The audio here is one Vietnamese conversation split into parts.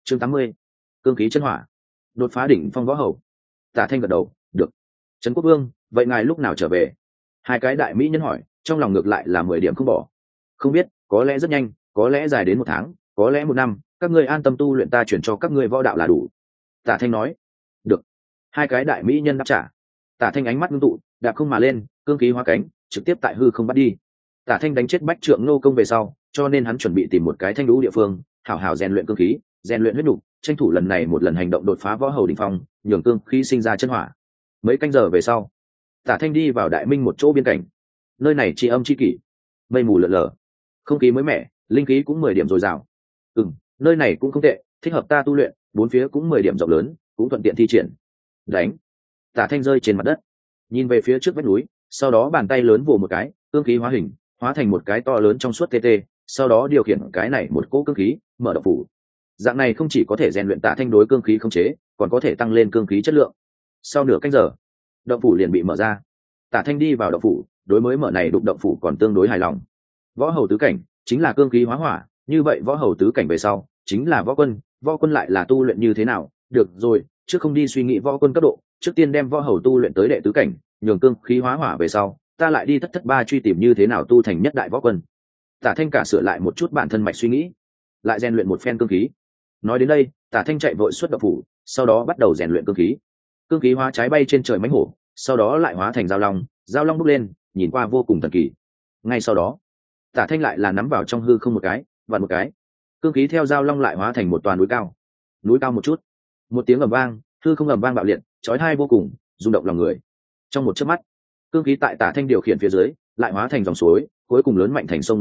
chương 80. Cương khí chân hỏa, đột phá đỉnh phong võ hầu. Tả Thanh gật đầu, được. Trấn Quốc Vương, vậy ngài lúc nào trở về? Hai cái đại mỹ nhân hỏi, trong lòng ngược lại là 10 điểm không bỏ. Không biết, có lẽ rất nhanh, có lẽ dài đến 1 tháng, có lẽ 1 năm, các ngươi an tâm tu luyện, ta chuyển cho các ngươi võ đạo là đủ. Tả Thanh nói. Được. Hai cái đại mỹ nhân đáp trả. Tả Thanh ánh mắt ngưng tụ, đạp không mà lên, cương khí hóa cánh, trực tiếp tại hư không bắt đi. Tả Thanh đánh chết Bách Trượng Nô Công về sau, cho nên hắn chuẩn bị tìm một cái thanh lũ địa phương, hảo hảo rèn luyện cương khí, rèn luyện huyết nục, tranh thủ lần này một lần hành động đột phá võ hầu đỉnh phong, nhường cương khí sinh ra chân hỏa. Mấy canh giờ về sau, Tả Thanh đi vào Đại Minh một chỗ biên cảnh. Nơi này chi âm chi kỷ, mây mù lượn lờ, không khí mới mẻ, linh khí cũng 10 điểm dồi dào. Nơi này cũng không tệ, thích hợp ta tu luyện, bốn phía cũng 10 điểm rộng lớn, cũng thuận tiện thi triển. Đánh. Tả Thanh rơi trên mặt đất, nhìn về phía trước vách núi, sau đó bàn tay lớn vồ một cái, cương khí hóa hình, hóa thành một cái to lớn trong suốt TT, sau đó điều khiển cái này một cỗ cương khí, mở động phủ. Dạng này không chỉ có thể rèn luyện Tả Thanh đối cương khí khống chế, còn có thể tăng lên cương khí chất lượng. Sau nửa canh giờ, động phủ liền bị mở ra. Tả Thanh đi vào động phủ, đối mới mở này đụng động phủ còn tương đối hài lòng. Võ hầu tứ cảnh chính là cương khí hóa hỏa, như vậy võ hầu tứ cảnh về sau chính là võ quân lại là tu luyện như thế nào? Được rồi, trước không đi suy nghĩ võ quân cấp độ, trước tiên đem võ hầu tu luyện tới đệ tứ cảnh, nhường cương khí hóa hỏa về sau, ta lại đi thất ba truy tìm như thế nào tu thành nhất đại võ quân. Tả Thanh cả sửa lại một chút bản thân mạch suy nghĩ, lại rèn luyện một phen cương khí. Nói đến đây, Tả Thanh chạy vội xuất động phủ, sau đó bắt đầu rèn luyện cương khí. Cương khí hóa trái bay trên trời mãnh hổ, sau đó lại hóa thành dao long bốc lên, nhìn qua vô cùng thần kỳ. Ngay sau đó, Tả Thanh lại là nắm vào trong hư không một cái, vặn một cái, cương khí theo dao long lại hóa thành một toàn núi cao một chút, một tiếng ầm vang, hư không ầm vang bạo liệt, chói tai vô cùng, rung động lòng người. Trong một chớp mắt, cương khí tại Tả Thanh điều khiển phía dưới lại hóa thành dòng suối, cuối cùng lớn mạnh thành sông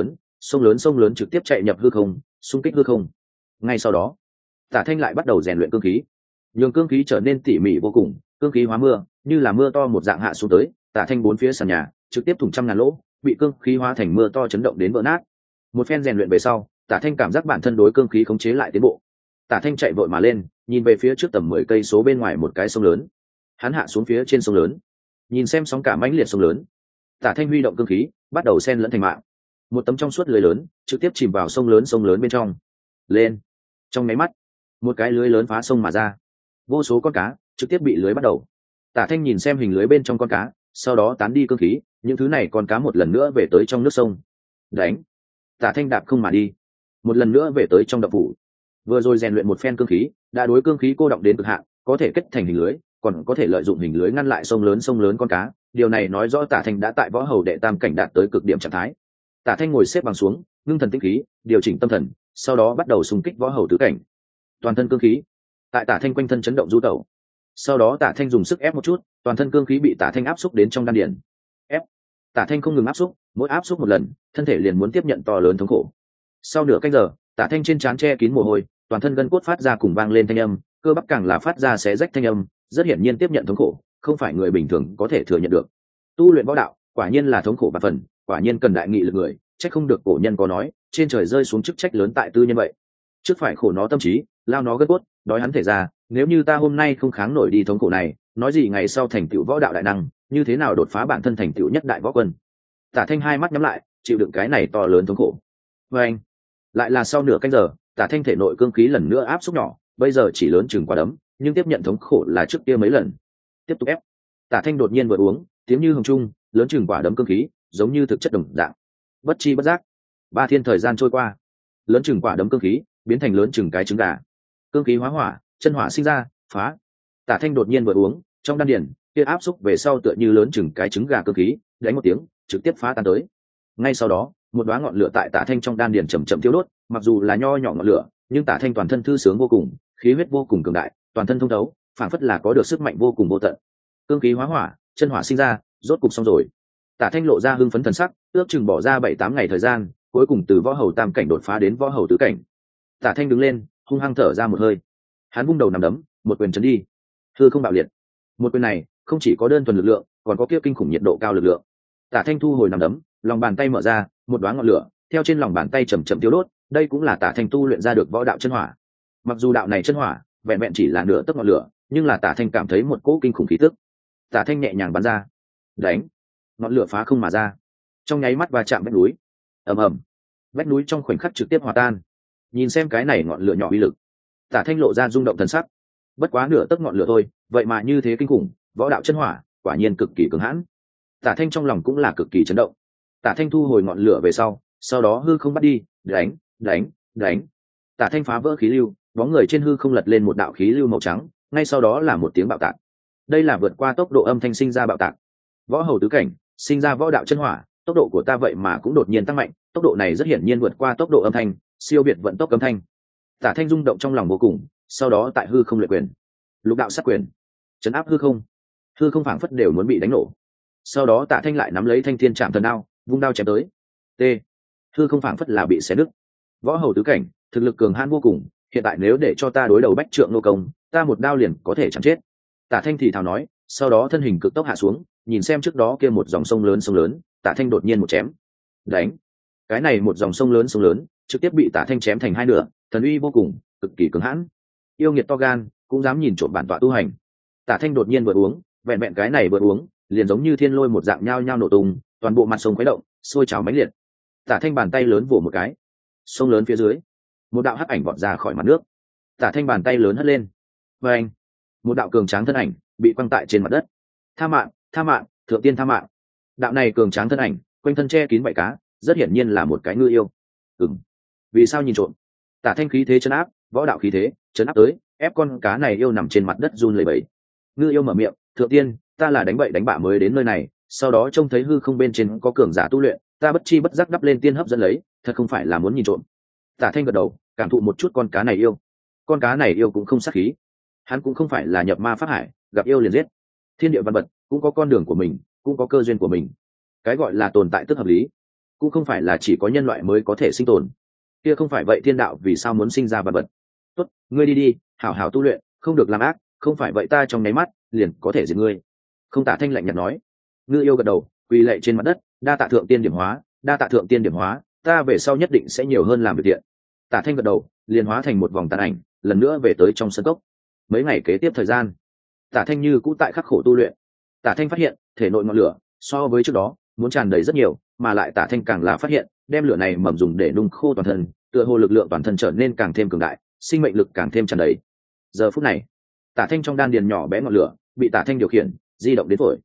lớn trực tiếp chạy nhập hư không, xung kích hư không. Ngay sau đó, Tả Thanh lại bắt đầu rèn luyện cương khí, nhường cương khí trở nên tỉ mỉ vô cùng, cương khí hóa mưa, như là mưa to một dạng hạ xuống tới, Tả Thanh bốn phía sàn nhà trực tiếp thủng trăm ngàn lỗ, bị cương khí hóa thành mưa to chấn động đến vỡ nát. Một phen rèn luyện về sau, Tả Thanh cảm giác bản thân đối cương khí khống chế lại tiến bộ. Tả Thanh chạy vội mà lên, nhìn về phía trước tầm 10 cây số bên ngoài một cái sông lớn. Hắn hạ xuống phía trên sông lớn, nhìn xem sóng cả mãnh liệt sông lớn. Tả Thanh huy động cương khí, bắt đầu xen lẫn thành mạng. Một tấm trong suốt lưới lớn trực tiếp chìm vào sông lớn bên trong. Lên. Trong máy mắt, một cái lưới lớn phá sông mà ra. Vô số con cá trực tiếp bị lưới bắt đầu. Tả Thanh nhìn xem hình lưới bên trong con cá, sau đó tán đi cương khí, những thứ này con cá một lần nữa về tới trong nước sông. Đánh. Tả Thanh đạp không mà đi, một lần nữa về tới trong động phủ. Vừa rồi rèn luyện một phen cương khí, đã đối cương khí cô động đến cực hạn, có thể kết thành hình lưới, còn có thể lợi dụng hình lưới ngăn lại sông lớn con cá. Điều này nói rõ Tả Thanh đã tại võ hầu đệ tam cảnh đạt tới cực điểm trạng thái. Tả Thanh ngồi xếp bằng xuống, ngưng thần tĩnh khí, điều chỉnh tâm thần, sau đó bắt đầu xung kích võ hầu tứ cảnh. Toàn thân cương khí tại Tả Thanh quanh thân chấn động du tẩu. Sau đó Tả Thanh dùng sức ép một chút, toàn thân cương khí bị Tả Thanh áp xúc đến trong đan điền. Ép. Tả Thanh không ngừng áp xúc, mỗi áp xúc một lần, thân thể liền muốn tiếp nhận to lớn thống khổ. Sau nửa canh giờ, Tả Thanh trên trán che kín mồ hôi, toàn thân gân cốt phát ra cùng vang lên thanh âm, cơ bắp càng là phát ra xé rách thanh âm, rất hiển nhiên tiếp nhận thống khổ, không phải người bình thường có thể thừa nhận được. Tu luyện võ đạo, quả nhiên là thống khổ và phần, quả nhiên cần đại nghị lực người, trách không được cổ nhân có nói, trên trời rơi xuống chức trách lớn tại tư nhân vậy. Trước phải khổ nó tâm trí, lao nó gân cốt, đói hắn thể ra, nếu như ta hôm nay không kháng nổi đi thống khổ này, nói gì ngày sau thành tựu võ đạo đại năng, như thế nào đột phá bản thân thành tựu nhất đại võ quân. Tả Thanh hai mắt nhắm lại, chịu đựng cái này to lớn thống khổ. Và anh, lại là sau nửa canh giờ, Tả Thanh thể nội cương khí lần nữa áp xúc nhỏ, bây giờ chỉ lớn chừng quả đấm, nhưng tiếp nhận thống khổ là trước kia mấy lần. Tiếp tục ép. Tả Thanh đột nhiên vừa uống, tiếng như hồng trung, lớn chừng quả đấm cương khí, giống như thực chất đồng dạng. Bất chi bất giác, 3 thiên thời gian trôi qua, lớn chừng quả đấm cương khí biến thành lớn chừng cái trứng gà. Cương khí hóa hỏa, chân hỏa sinh ra, phá. Tả Thanh đột nhiên vừa uống, trong đan điền kia áp xúc về sau tựa như lớn chừng cái trứng gà cương khí, đánh một tiếng, trực tiếp phá tan tới. Ngay sau đó, một đóa ngọn lửa tại Tả Thanh trong đan điền chậm chậm thiêu đốt, mặc dù là nho nhỏ ngọn lửa, nhưng Tả Thanh toàn thân thư sướng vô cùng, khí huyết vô cùng cường đại, toàn thân thông thấu, phảng phất là có được sức mạnh vô cùng vô tận. Cương khí hóa hỏa, chân hỏa sinh ra, rốt cục xong rồi. Tả Thanh lộ ra hưng phấn thần sắc, ước chừng bỏ ra 7-8 ngày thời gian, cuối cùng từ võ hầu tam cảnh đột phá đến võ hầu tứ cảnh. Tả Thanh đứng lên, hung hăng thở ra một hơi. Hắn vung đầu nằm đấm, một quyền chấn đi. Hư không bạo liệt. Một quyền này, không chỉ có đơn thuần lực lượng, còn có kia kinh khủng nhiệt độ cao lực lượng. Tả Thanh thu hồi nằm đấm, lòng bàn tay mở ra, một đóa ngọn lửa theo trên lòng bàn tay chậm chậm tiêu đốt, đây cũng là Tả Thanh tu luyện ra được võ đạo chân hỏa. Mặc dù đạo này chân hỏa vẹn vẹn chỉ là nửa tấc ngọn lửa, nhưng là Tả Thanh cảm thấy một cỗ kinh khủng khí tức. Tả Thanh nhẹ nhàng bắn ra, đánh, ngọn lửa phá không mà ra, trong nháy mắt va chạm vách núi. Ầm ầm, vách núi trong khoảnh khắc trực tiếp hòa tan. Nhìn xem cái này ngọn lửa nhỏ uy lực, Tả Thanh lộ ra rung động thần sắc. Bất quá nửa tấc ngọn lửa thôi, vậy mà như thế kinh khủng, võ đạo chân hỏa quả nhiên cực kỳ cứng hãn. Tả Thanh trong lòng cũng là cực kỳ chấn động. Tả Thanh thu hồi ngọn lửa về sau đó hư không bắt đi, đánh, đánh, đánh. Tả Thanh phá vỡ khí lưu, bóng người trên hư không lật lên một đạo khí lưu màu trắng, ngay sau đó là một tiếng bạo tạc. Đây là vượt qua tốc độ âm thanh sinh ra bạo tạc. Võ hầu tứ cảnh, sinh ra võ đạo chân hỏa, tốc độ của ta vậy mà cũng đột nhiên tăng mạnh, tốc độ này rất hiển nhiên vượt qua tốc độ âm thanh, siêu việt vận tốc âm thanh. Tả Thanh rung động trong lòng vô cùng, sau đó tại hư không luyện quyền, lục đạo sát quyền, chấn áp hư không phảng phất đều muốn bị đánh nổ. Sau đó Tả Thanh lại nắm lấy thanh thiên trạm thần đao, vung đao chém tới. T. Hư không phảng phất là bị xé nứt. Võ hầu tứ cảnh, thực lực cường hãn vô cùng, hiện tại nếu để cho ta đối đầu bách trượng nô công, ta một đao liền có thể chẳng chết. Tả Thanh thì thào nói, sau đó thân hình cực tốc hạ xuống, nhìn xem trước đó kia một dòng sông lớn, Tả Thanh đột nhiên một chém, đánh. Cái này một dòng sông lớn, trực tiếp bị Tả Thanh chém thành hai nửa, thần uy vô cùng, cực kỳ cứng hãn. Yêu nghiệt to gan, cũng dám nhìn trộm bản tọa tu hành. Tả Thanh đột nhiên vừa uống, vẹn cái này vừa uống, liền giống như thiên lôi một dạng nhao nhao nổ tung, toàn bộ mặt sông khuấy động, sôi trào mãnh liệt. Tả Thanh bàn tay lớn vỗ một cái, sông lớn phía dưới, một đạo hắc ảnh vọt ra khỏi mặt nước. Tả Thanh bàn tay lớn hất lên, và anh, một đạo cường tráng thân ảnh bị quăng tại trên mặt đất. Tha mạng, thượng tiên tha mạng. Đạo này cường tráng thân ảnh, quanh thân che kín vảy cá, rất hiển nhiên là một cái ngư yêu. Vì sao nhìn trộm? Tả Thanh khí thế chấn áp, võ đạo khí thế chấn áp tới, ép con cá này yêu nằm trên mặt đất run lẩy bẩy. Ngư yêu mở miệng, thượng tiên, ta là đánh bậy đánh bạ mới đến nơi này, sau đó trông thấy hư không bên trên có cường giả tu luyện, ta bất chi bất giác đắp lên tiên hấp dẫn lấy, thật không phải là muốn nhìn trộm. Tả Thanh gật đầu, cảm thụ một chút con cá này yêu. Con cá này yêu cũng không sát khí, hắn cũng không phải là nhập ma pháp hải, gặp yêu liền giết. Thiên địa văn vật cũng có con đường của mình, cũng có cơ duyên của mình. Cái gọi là tồn tại tức hợp lý, cũng không phải là chỉ có nhân loại mới có thể sinh tồn. Kia không phải vậy thiên đạo vì sao muốn sinh ra văn vật? Tốt, ngươi đi, hảo hảo tu luyện, không được làm ác, không phải vậy ta trong nháy mắt liền có thể giết ngươi. Không. Tả Thanh lạnh nhạt nói. Ngư yêu gật đầu, quỳ lạy trên mặt đất, đa tạ thượng tiên điểm hóa, ta về sau nhất định sẽ nhiều hơn làm việc thiện. Tả Thanh gật đầu, liền hóa thành một vòng tàn ảnh, lần nữa về tới trong sân cốc. Mấy ngày kế tiếp thời gian, Tả Thanh như cũ tại khắc khổ tu luyện. Tả Thanh phát hiện thể nội ngọn lửa so với trước đó muốn tràn đầy rất nhiều, mà lại Tả Thanh càng là phát hiện đem lửa này mầm dùng để nung khô toàn thân, tựa hồ lực lượng toàn thân trở nên càng thêm cường đại, sinh mệnh lực càng thêm tràn đầy. Giờ phút này, Tả Thanh trong đan điền nhỏ bé ngọn lửa bị Tả Thanh điều khiển, di động đến phổi.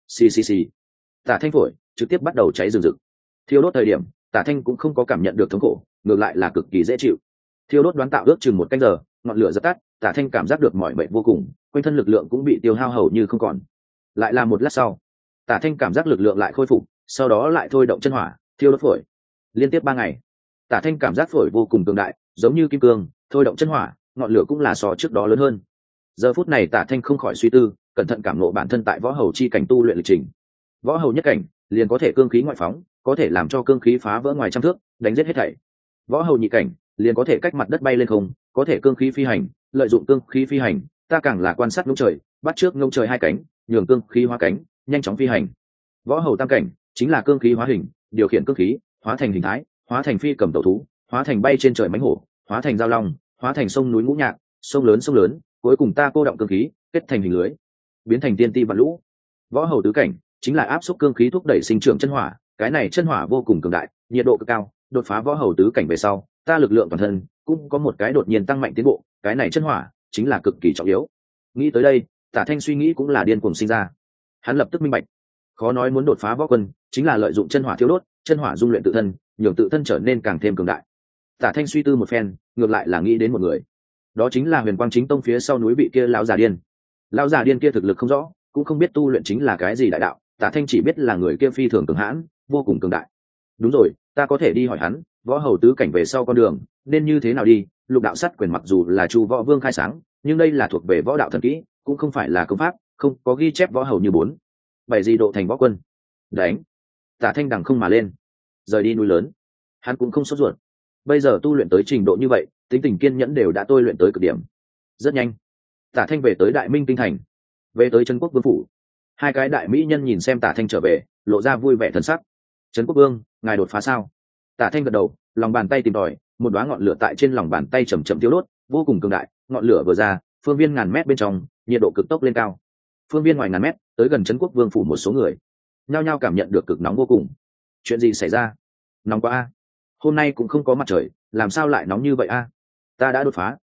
Xì. Tả Thanh phổi trực tiếp bắt đầu cháy rừng rực. Thiêu đốt thời điểm, Tả Thanh cũng không có cảm nhận được thống khổ, ngược lại là cực kỳ dễ chịu. Thiêu đốt đoán tạo ước chừng 1 canh giờ, ngọn lửa dập tắt, Tả Thanh cảm giác được mỏi mệt vô cùng, quanh thân lực lượng cũng bị tiêu hao hầu như không còn. Lại là một lát sau, Tả Thanh cảm giác lực lượng lại khôi phục, sau đó lại thôi động chân hỏa, thiêu đốt phổi. Liên tiếp 3 ngày, Tả Thanh cảm giác phổi vô cùng cường đại, giống như kim cương, thôi động chân hỏa, ngọn lửa cũng là so trước đó lớn hơn. Giờ phút này Tả Thanh không khỏi suy tư, cẩn thận cảm ngộ bản thân tại võ hầu chi cảnh tu luyện lịch trình. Võ hầu nhất cảnh liền có thể cương khí ngoại phóng, có thể làm cho cương khí phá vỡ ngoài trăm thước, đánh giết hết thảy. Võ hầu nhị cảnh liền có thể cách mặt đất bay lên không, có thể cương khí phi hành, lợi dụng cương khí phi hành, ta càng là quan sát ngông trời, bắt trước ngông trời 2 cánh, nhường cương khí hóa cánh, nhanh chóng phi hành. Võ hầu tam cảnh chính là cương khí hóa hình, điều khiển cương khí, hóa thành hình thái, hóa thành phi cầm tẩu thú, hóa thành bay trên trời mãnh hổ, hóa thành giao long, hóa thành sông núi ngũ nhạc, sông lớn, cuối cùng ta cô động cương khí, kết thành hình lưới, biến thành tiên ti vạn lũ. Võ hầu tứ cảnh chính là áp xúc cương khí thúc đẩy sinh trưởng chân hỏa, cái này chân hỏa vô cùng cường đại, nhiệt độ cực cao, đột phá võ hầu tứ cảnh về sau, ta lực lượng toàn thân cũng có một cái đột nhiên tăng mạnh tiến bộ, cái này chân hỏa chính là cực kỳ trọng yếu. Nghĩ tới đây, Tả Thanh suy nghĩ cũng là điên cuồng sinh ra. Hắn lập tức minh bạch, khó nói muốn đột phá võ quân, chính là lợi dụng chân hỏa thiêu đốt, chân hỏa dung luyện tự thân, nhường tự thân trở nên càng thêm cường đại. Tả Thanh suy tư một phen, ngược lại là nghĩ đến một người, đó chính là Huyền Quang Chính Tông phía sau núi bị kia lão già điên. Lão già điên kia thực lực không rõ, cũng không biết tu luyện chính là cái gì đại đạo, Tả Thanh chỉ biết là người kia phi thường cường hãn, vô cùng cường đại. Đúng rồi, ta có thể đi hỏi hắn, võ hầu tứ cảnh về sau con đường nên như thế nào đi. Lục đạo sát quyền mặc dù là Chu Võ Vương khai sáng, nhưng đây là thuộc về võ đạo thần kỹ, cũng không phải là công pháp, không có ghi chép võ hầu như 4-7 gì độ thành võ quân. Đánh. Tả Thanh đằng không mà lên, rời đi núi lớn. Hắn cũng không sốt ruột, bây giờ tu luyện tới trình độ như vậy, tính tình kiên nhẫn đều đã tôi luyện tới cực điểm. Rất nhanh, Tả Thanh về tới Đại Minh kinh thành, về tới Trấn Quốc Vương phủ. 2 cái đại mỹ nhân nhìn xem Tả Thanh trở về, lộ ra vui vẻ thần sắc. Trấn Quốc Vương, ngài đột phá sao? Tả Thanh gật đầu, lòng bàn tay tìm tòi, một đóa ngọn lửa tại trên lòng bàn tay chậm chậm thiêu đốt, vô cùng cường đại. Ngọn lửa vừa ra, phương viên ngàn mét bên trong, nhiệt độ cực tốc lên cao. Phương viên ngoài ngàn mét, tới gần Trấn Quốc Vương phủ một số người, nhao nhao cảm nhận được cực nóng vô cùng. Chuyện gì xảy ra? Nóng quá a! Hôm nay cũng không có mặt trời, làm sao lại nóng như vậy a? Ta đã đột phá,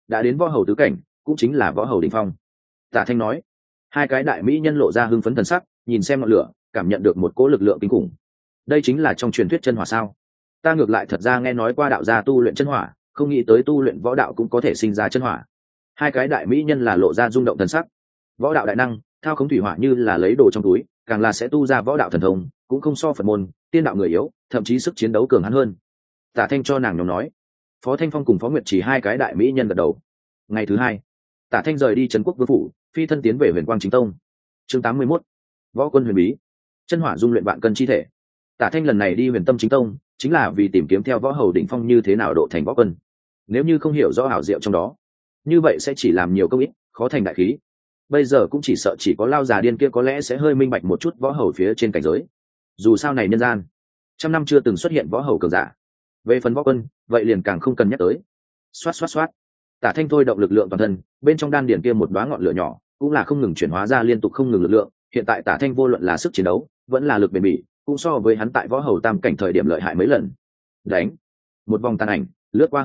đã đến võ hầu tứ cảnh, cũng chính là võ hầu đỉnh phong. Tả Thanh nói. Hai cái đại mỹ nhân lộ ra hưng phấn thần sắc, nhìn xem ngọn lửa, cảm nhận được một cỗ lực lượng kinh khủng. Đây chính là trong truyền thuyết chân hỏa sao? Ta ngược lại thật ra nghe nói qua đạo gia tu luyện chân hỏa, không nghĩ tới tu luyện võ đạo cũng có thể sinh ra chân hỏa. Hai cái đại mỹ nhân là lộ ra rung động thần sắc. Võ đạo đại năng, thao khống thủy hỏa như là lấy đồ trong túi, càng là sẽ tu ra võ đạo thần thông, cũng không so Phật môn, tiên đạo người yếu, thậm chí sức chiến đấu cường hắn hơn. Tả Thanh cho nàng nhóm nói. Phó Thanh Phong cùng Phó Nguyệt chỉ hai cái đại mỹ nhân gật đầu. Ngày thứ hai, Tả Thanh rời đi Trấn Quốc Vương phủ, phi thân tiến về Huyền Quang Chính Tông. Chương 81. Võ quân huyền bí, chân hỏa dung luyện vạn cân chi thể. Tả Thanh lần này đi Huyền Tâm Chính Tông, chính là vì tìm kiếm theo võ hầu đỉnh phong như thế nào độ thành võ quân. Nếu như không hiểu rõ hảo diệu trong đó, như vậy sẽ chỉ làm nhiều công ít, khó thành đại khí. Bây giờ cũng chỉ sợ chỉ có lao già điên kia có lẽ sẽ hơi minh bạch một chút võ hầu phía trên cảnh giới. Dù sao này nhân gian, trăm năm chưa từng xuất hiện võ hầu cường giả. Về phần võ quân, vậy liền càng không cần nhắc tới. Xoát xoát xoát. Tả Thanh thôi động lực lượng toàn thân, bên trong đan điền kia một đóa ngọn lửa nhỏ, cũng là không ngừng chuyển hóa ra liên tục không ngừng lực lượng. Hiện tại Tả Thanh vô luận là sức chiến đấu, vẫn là lực bền bỉ, cũng so với hắn tại võ hầu tam cảnh thời điểm lợi hại mấy lần. Đánh. Một vòng tàn ảnh lướt qua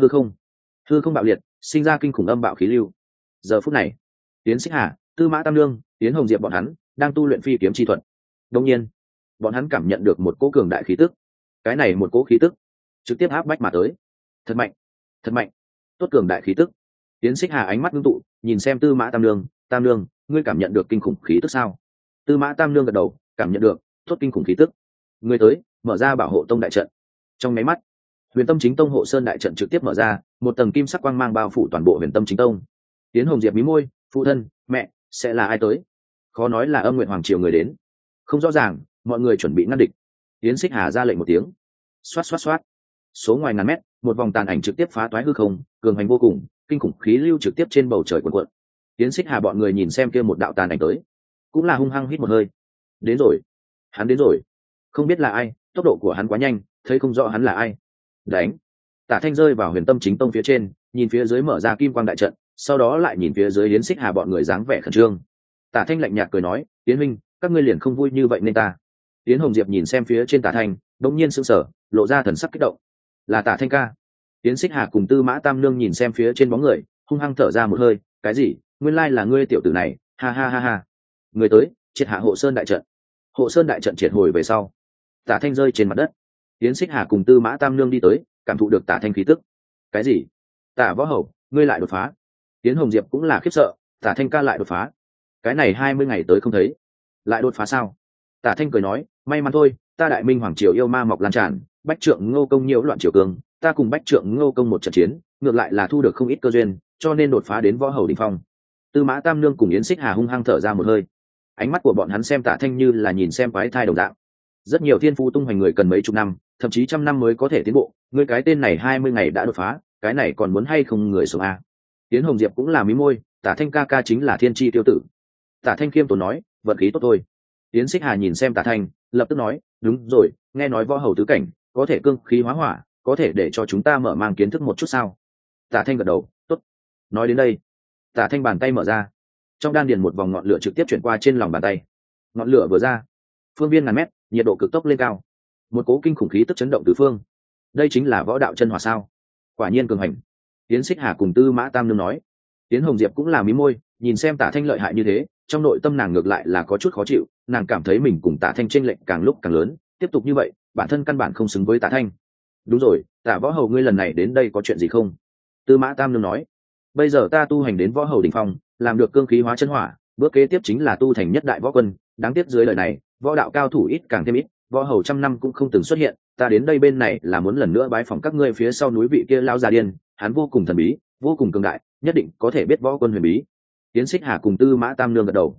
hư không bạo liệt, sinh ra kinh khủng âm bạo khí lưu. Giờ phút này, Tiến Xích Hà, Tư Mã Tam Nương, Tiến Hồng Diệp bọn hắn đang tu luyện phi kiếm chi thuật. Đương nhiên, bọn hắn cảm nhận được một cỗ cường đại khí tức. Cái này một cỗ khí tức trực tiếp áp bách mà tới. Thật mạnh, thật mạnh. Tốt cường đại khí tức. Tiến Xích Hà ánh mắt ngưng tụ, nhìn xem Tư Mã Tam Nương, "Tam Nương, ngươi cảm nhận được kinh khủng khí tức sao?" Tư Mã Tam Nương gật đầu, cảm nhận được, tốt kinh khủng khí tức. Ngươi tới, mở ra Bảo Hộ Tông đại trận. Trong máy mắt, Huyền Tâm Chính Tông Hộ Sơn đại trận trực tiếp mở ra, một tầng kim sắc quang mang bao phủ toàn bộ Huyền Tâm Chính Tông. Tiến Hồng Diệp mí môi, "Phụ thân, mẹ, sẽ là ai tới?" Khó nói là Âm Nguyện Hoàng triều người đến. Không rõ ràng, mọi người chuẩn bị ngăn địch. Tiến Xích Hà ra lệnh một tiếng. Xoát xoát xoát. Số ngoài ngàn mét, một vòng tàn ảnh trực tiếp phá toái hư không, cường hành vô cùng, kinh khủng khí lưu trực tiếp trên bầu trời cuộn cuộn. Tiến Xích Hà bọn người nhìn xem kia một đạo tàn ảnh tới, cũng là hung hăng hít một hơi. Đến rồi, hắn đến rồi. Không biết là ai, tốc độ của hắn quá nhanh, thấy không rõ hắn là ai. Đánh. Tả Thanh rơi vào Huyền Tâm Chính Tông phía trên, nhìn phía dưới mở ra kim quang đại trận, sau đó lại nhìn phía dưới Yến Xích Hà bọn người dáng vẻ khẩn trương. Tả Thanh lạnh nhạt cười nói, "Tiến huynh, các ngươi liền không vui như vậy nên ta." Yến Hồng Diệp nhìn xem phía trên Tả Thanh, đống nhiên sững sờ, lộ ra thần sắc kích động. Là Tả Thanh ca. Yến Xích Hà cùng Tư Mã Tam Nương nhìn xem phía trên bóng người, hung hăng thở ra một hơi, "Cái gì? Nguyên lai là ngươi tiểu tử này, ha ha ha ha." Người tới, triệt hạ Hộ Sơn đại trận. Hộ Sơn đại trận triệt hồi về sau, Tả Thanh rơi trên mặt đất. Yến Xích Hà cùng Tư Mã Tam Nương đi tới, cảm thụ được Tả Thanh khí tức. "Cái gì? Tả võ hầu, ngươi lại đột phá?" Yến Hồng Diệp cũng là khiếp sợ, Tả Thanh ca lại đột phá? Cái này 20 ngày tới không thấy, lại đột phá sao? Tả Thanh cười nói, "May mắn thôi, ta Đại Minh hoàng triều yêu ma mọc lan tràn, Bách Trượng Ngô Công nhiễu loạn triều cường, ta cùng Bách Trượng Ngô Công một trận chiến, ngược lại là thu được không ít cơ duyên, cho nên đột phá đến võ hầu đỉnh phong." Tư Mã Tam Nương cùng Yến Xích Hà hung hăng thở ra một hơi. Ánh mắt của bọn hắn xem Tả Thanh như là nhìn xem quái thai đồng dạng. Rất nhiều thiên phú tung hoành người cần mấy chục năm, thậm chí trăm năm mới có thể tiến bộ, ngươi cái tên này 20 ngày đã đột phá, cái này còn muốn hay không người sống a? Yến Hồng Diệp cũng là mí môi, Tả Thanh ca ca chính là thiên chi tiêu tử. Tả Thanh khiêm tốn nói, vận khí tốt thôi. Yến Xích Hà nhìn xem Tả Thanh, lập tức nói, đúng rồi, nghe nói võ hầu tứ cảnh có thể cương khí hóa hỏa, có thể để cho chúng ta mở mang kiến thức một chút sao? Tả Thanh gật đầu, tốt. Nói đến đây, Tả Thanh bàn tay mở ra, trong đan điền một vòng ngọn lửa trực tiếp chuyển qua trên lòng bàn tay. Ngọn lửa vừa ra, phương viên ngàn mét, nhiệt độ cực tốc lên cao, một cố kinh khủng khí tức chấn động tứ phương. Đây chính là võ đạo chân hỏa sao? Quả nhiên cường hành. Yến Xích Hà cùng Tư Mã Tam Nương nói. Yến Hồng Diệp cũng là mí môi, nhìn xem Tả Thanh lợi hại như thế, trong nội tâm nàng ngược lại là có chút khó chịu, nàng cảm thấy mình cùng Tả Thanh chênh lệch càng lúc càng lớn, tiếp tục như vậy, bản thân căn bản không xứng với Tả Thanh. Đúng rồi, Tả võ hầu ngươi lần này đến đây có chuyện gì không? Tư Mã Tam Nương nói. Bây giờ ta tu hành đến võ hầu đỉnh phong, làm được cương khí hóa chân hỏa, bước kế tiếp chính là tu thành nhất đại võ quân, đáng tiếc dưới lời này, võ đạo cao thủ ít càng thêm ít, võ hầu trăm năm cũng không từng xuất hiện, ta đến đây bên này là muốn lần nữa bái phỏng các ngươi phía sau núi vị kia lao già điên, hắn vô cùng thần bí, vô cùng cường đại, nhất định có thể biết võ quân huyền bí. Tiến Xích Hà cùng Tư Mã Tam Nương gật đầu.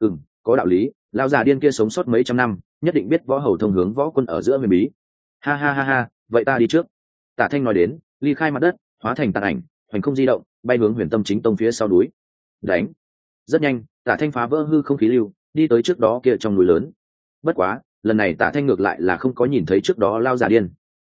Có đạo lý, lao già điên kia sống sót mấy trăm năm, nhất định biết võ hầu thông hướng võ quân ở giữa huyền bí. Ha ha ha ha, vậy ta đi trước. Tả Thanh nói đến, ly khai mặt đất, hóa thành tàn ảnh, hoành không di động, bay hướng Huyền Tâm Chính Tông phía sau núi. Đánh. Rất nhanh, Tả Thanh phá vỡ hư không khí lưu, đi tới trước đó kia trong núi lớn. Bất quá, lần này Tả Thanh ngược lại là không có nhìn thấy trước đó lao già điên.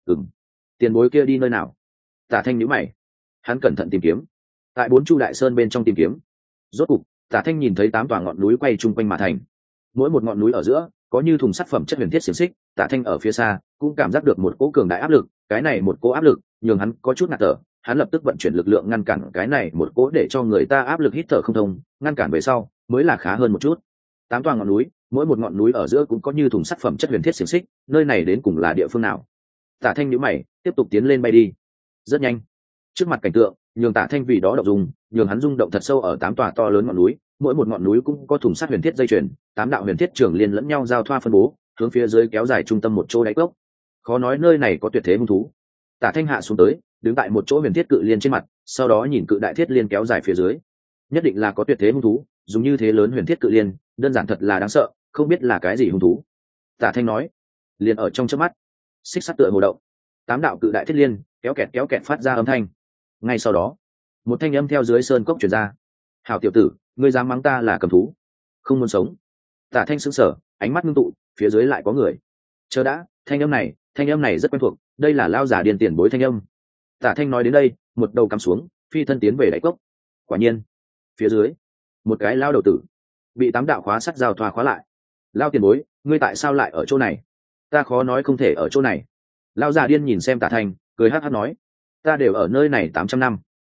Tiền bối kia đi nơi nào? Tả Thanh nhíu mày, hắn cẩn thận tìm kiếm, tại 4 chu đại sơn bên trong tìm kiếm. Rốt cục, Tả Thanh nhìn thấy 8 tòa ngọn núi quay chung quanh mà thành. Mỗi một ngọn núi ở giữa có như thùng sắt phẩm chất huyền thiết xiềng xích. Tả Thanh ở phía xa cũng cảm giác được một cỗ cường đại áp lực, cái này một cỗ áp lực nhường hắn có chút ngạt thở, hắn lập tức vận chuyển lực lượng ngăn cản cái này một cỗ để cho người ta áp lực hít thở không thông, ngăn cản về sau mới là khá hơn một chút. 8 tòa ngọn núi, mỗi một ngọn núi ở giữa cũng có như thùng sắt phẩm chất huyền thiết xiềng xích, nơi này đến cùng là địa phương nào? Tả Thanh nhíu mày, tiếp tục tiến lên bay đi. Rất nhanh, trước mặt cảnh tượng nhường Tả Thanh vì đó động dung, nhường hắn rung động thật sâu ở 8 tòa to lớn ngọn núi, mỗi một ngọn núi cũng có thùng sắt huyền thiết dây chuyền, 8 đạo huyền thiết trường liên lẫn nhau giao thoa phân bố, hướng phía dưới kéo dài trung tâm một chỗ đáy cốc. Khó nói nơi này có tuyệt thế hung thú. Tả Thanh hạ xuống tới, đứng tại một chỗ huyền thiết cự liên trên mặt, sau đó nhìn cự đại thiết liên kéo dài phía dưới. Nhất định là có tuyệt thế hung thú, dùng như thế lớn huyền thiết cự liên, đơn giản thật là đáng sợ, không biết là cái gì hung thú. Tả Thanh nói, liền ở trong chớp mắt, xích sắt tựa hồ động, 8 đạo cự đại thiết liên kéo kẹt phát ra âm thanh. Ngay sau đó, một thanh âm theo dưới sơn cốc truyền ra. Hảo tiểu tử, ngươi dám mắng ta là cầm thú, không muốn sống. Tả Thanh sững sờ, ánh mắt ngưng tụ, phía dưới lại có người. Chờ đã, thanh âm này rất quen thuộc, đây là lao giả điên tiền bối thanh âm. Tả Thanh nói đến đây, một đầu cắm xuống, phi thân tiến về đáy cốc. Quả nhiên, phía dưới, một cái lao đầu tử bị 8 đạo khóa sắt giao thoa khóa lại. Lao tiền bối, ngươi tại sao lại ở chỗ này? Ta khó nói không thể ở chỗ này. Lao giả điên nhìn xem Tả Thanh, cười hắc hắc nói, ta đều ở nơi này 800 năm.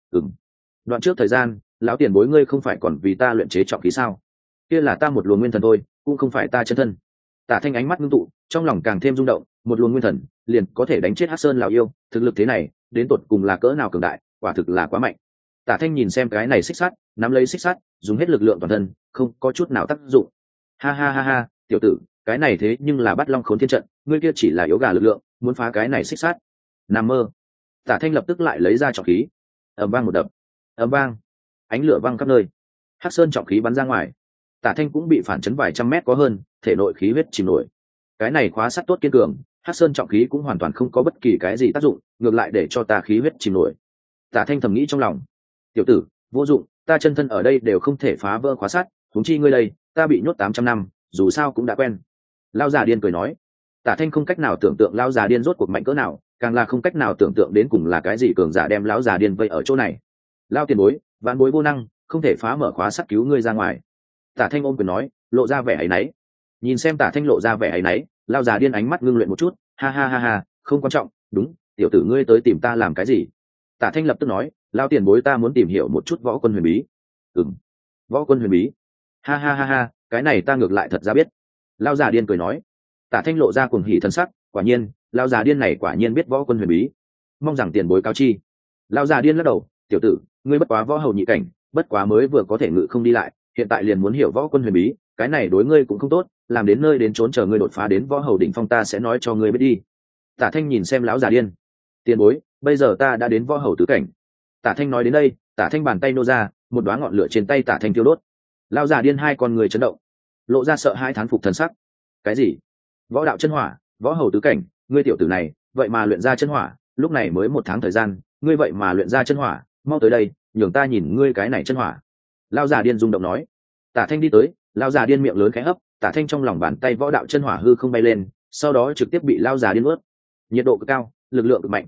Đoạn trước thời gian, lão tiền bối ngươi không phải còn vì ta luyện chế trọng khí sao? Kia là ta một luồng nguyên thần thôi, cũng không phải ta chân thân. Tả Thanh ánh mắt ngưng tụ, trong lòng càng thêm rung động, một luồng nguyên thần liền có thể đánh chết Hắc Sơn lão yêu, thực lực thế này đến tột cùng là cỡ nào cường đại, quả thực là quá mạnh. Tả Thanh nhìn xem cái này xích sắt, nắm lấy xích sắt, dùng hết lực lượng toàn thân, không có chút nào tác dụng. Ha ha ha ha, tiểu tử, cái này thế nhưng là Bắt Long Khốn Thiên trận, ngươi kia chỉ là yếu gà lực lượng, muốn phá cái này xích sắt, nằm mơ. Tả Thanh lập tức lại lấy ra trọng khí, ầm vang một đập, ầm vang, ánh lửa văng khắp nơi, Hắc Sơn trọng khí bắn ra ngoài. Tả Thanh cũng bị phản chấn vài trăm mét có hơn, thể nội khí huyết chìm nổi. Cái này khóa sắt tốt kiên cường, Hắc Sơn trọng khí cũng hoàn toàn không có bất kỳ cái gì tác dụng, ngược lại để cho ta khí huyết chìm nổi. Tả Thanh thầm nghĩ trong lòng, tiểu tử, vô dụng, ta chân thân ở đây đều không thể phá vỡ khóa sắt, huống chi ngươi đây, ta bị nhốt 800 năm, dù sao cũng đã quen. Lão già điên cười nói. Tả Thanh không cách nào tưởng tượng lão già điên rốt cuộc mạnh cỡ nào, càng là không cách nào tưởng tượng đến cùng là cái gì cường giả đem lão già điên vây ở chỗ này. Lão tiền bối, vạn bối vô năng, không thể phá mở khóa sắt cứu ngươi ra ngoài. Tả Thanh ôm quyền nói, lộ ra vẻ áy náy. Nhìn xem Tả Thanh lộ ra vẻ áy náy, lão già điên ánh mắt ngưng luyện một chút, ha ha ha ha, không quan trọng, đúng, tiểu tử ngươi tới tìm ta làm cái gì? Tả Thanh lập tức nói, lão tiền bối ta muốn tìm hiểu một chút võ quân huyền bí. Võ quân huyền bí? Ha ha ha ha, cái này ta ngược lại thật ra biết. Lão già điên cười nói. Tả Thanh lộ ra cuồng hỉ thân sắc, quả nhiên, lão già điên này quả nhiên biết võ quân huyền bí. Mong rằng tiền bối cáo chi. Lão già điên lắc đầu, tiểu tử, ngươi bất quá võ hầu nhị cảnh, bất quá mới vừa có thể ngự không đi lại, hiện tại liền muốn hiểu võ quân huyền bí, cái này đối ngươi cũng không tốt, làm đến nơi đến trốn chờ ngươi đột phá đến võ hầu đỉnh phong ta sẽ nói cho ngươi biết đi. Tả Thanh nhìn xem lão già điên. Tiền bối, bây giờ ta đã đến võ hầu tứ cảnh. Tả Thanh nói đến đây, Tả Thanh bàn tay nô ra, một đóa ngọn lửa trên tay Tả Thanh thiêu đốt. Lão già điên hai con người chấn động, lộ ra sợ hãi thán phục thần sắc. Cái gì? Võ đạo chân hỏa, võ hầu tứ cảnh, ngươi tiểu tử này, vậy mà luyện ra chân hỏa, lúc này mới 1 tháng thời gian, ngươi vậy mà luyện ra chân hỏa, mau tới đây, nhường ta nhìn ngươi cái này chân hỏa. Lão già điên rung động nói. Tả Thanh đi tới, lão già điên miệng lớn khẽ hấp, Tả Thanh trong lòng bàn tay võ đạo chân hỏa hư không bay lên, sau đó trực tiếp bị lão già điên ướt. Nhiệt độ cực cao, lực lượng cực mạnh,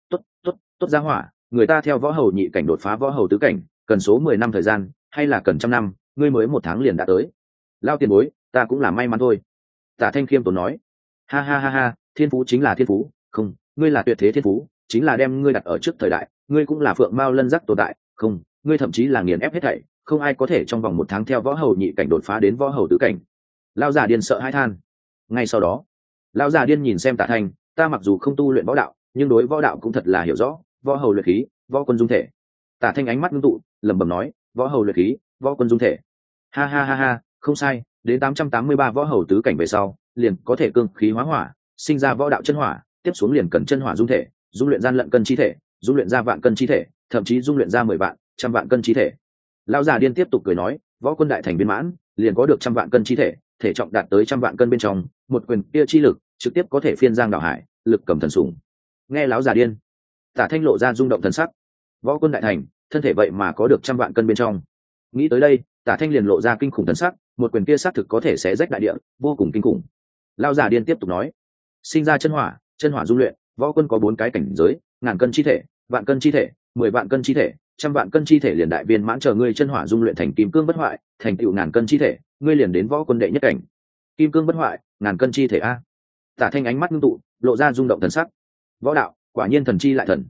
tốt ra hỏa, người ta theo võ hầu nhị cảnh đột phá võ hầu tứ cảnh, cần số 10 năm thời gian, hay là cần trăm năm, ngươi mới 1 tháng liền đã tới. Lão tiền bối, ta cũng là may mắn thôi. Tả Thanh khiêm tốn nói. Ha ha ha ha, thiên phú chính là thiên phú, không, ngươi là tuyệt thế thiên phú, chính là đem ngươi đặt ở trước thời đại, ngươi cũng là phượng mao lân giác tồn tại, không, ngươi thậm chí là nghiền ép hết thảy, không ai có thể trong vòng 1 tháng theo võ hầu nhị cảnh đột phá đến võ hầu tứ cảnh. Lão già điên sợ hãi than. Ngay sau đó, lão già điên nhìn xem Tả Thanh, ta mặc dù không tu luyện võ đạo, nhưng đối võ đạo cũng thật là hiểu rõ, võ hầu luyện khí, võ quân dung thể. Tả Thanh ánh mắt ngưng tụ, lẩm bẩm nói, võ hầu luyện khí, võ quân dung thể. Ha ha ha ha, không sai, đến 883 võ hầu tứ cảnh về sau, liền có thể cương khí hóa hỏa, sinh ra võ đạo chân hỏa, tiếp xuống liền cần chân hỏa dung thể, dung luyện gian lận cân chi thể, dung luyện ra vạn cân chi thể, thậm chí dung luyện ra 10 vạn, trăm vạn cân chi thể. Lão già điên tiếp tục cười nói, võ quân đại thành viên mãn, liền có được trăm vạn cân chi thể, thể trọng đạt tới trăm vạn cân bên trong, một quyền kia chi lực, trực tiếp có thể phiên giang đảo hải, lực cầm thần sủng. Nghe lão già điên, Tả Thanh lộ ra rung động thần sắc. Võ quân đại thành, thân thể vậy mà có được trăm vạn cân bên trong. Nghĩ tới đây, Tả Thanh liền lộ ra kinh khủng thần sắc, một quyền kia xác thực có thể xé rách đại địa, vô cùng kinh khủng. Lão già điên tiếp tục nói, sinh ra chân hỏa dung luyện, võ quân có 4 cái cảnh giới, ngàn cân chi thể, vạn cân chi thể, 10 vạn cân chi thể, trăm vạn cân chi thể liền đại viên mãn, chờ ngươi chân hỏa dung luyện thành kim cương bất hoại, thành tựu ngàn cân chi thể, ngươi liền đến võ quân đệ nhất cảnh. Kim cương bất hoại, ngàn cân chi thể a. Tả Thanh ánh mắt ngưng tụ, lộ ra rung động thần sắc. Võ đạo, quả nhiên thần chi lại thần.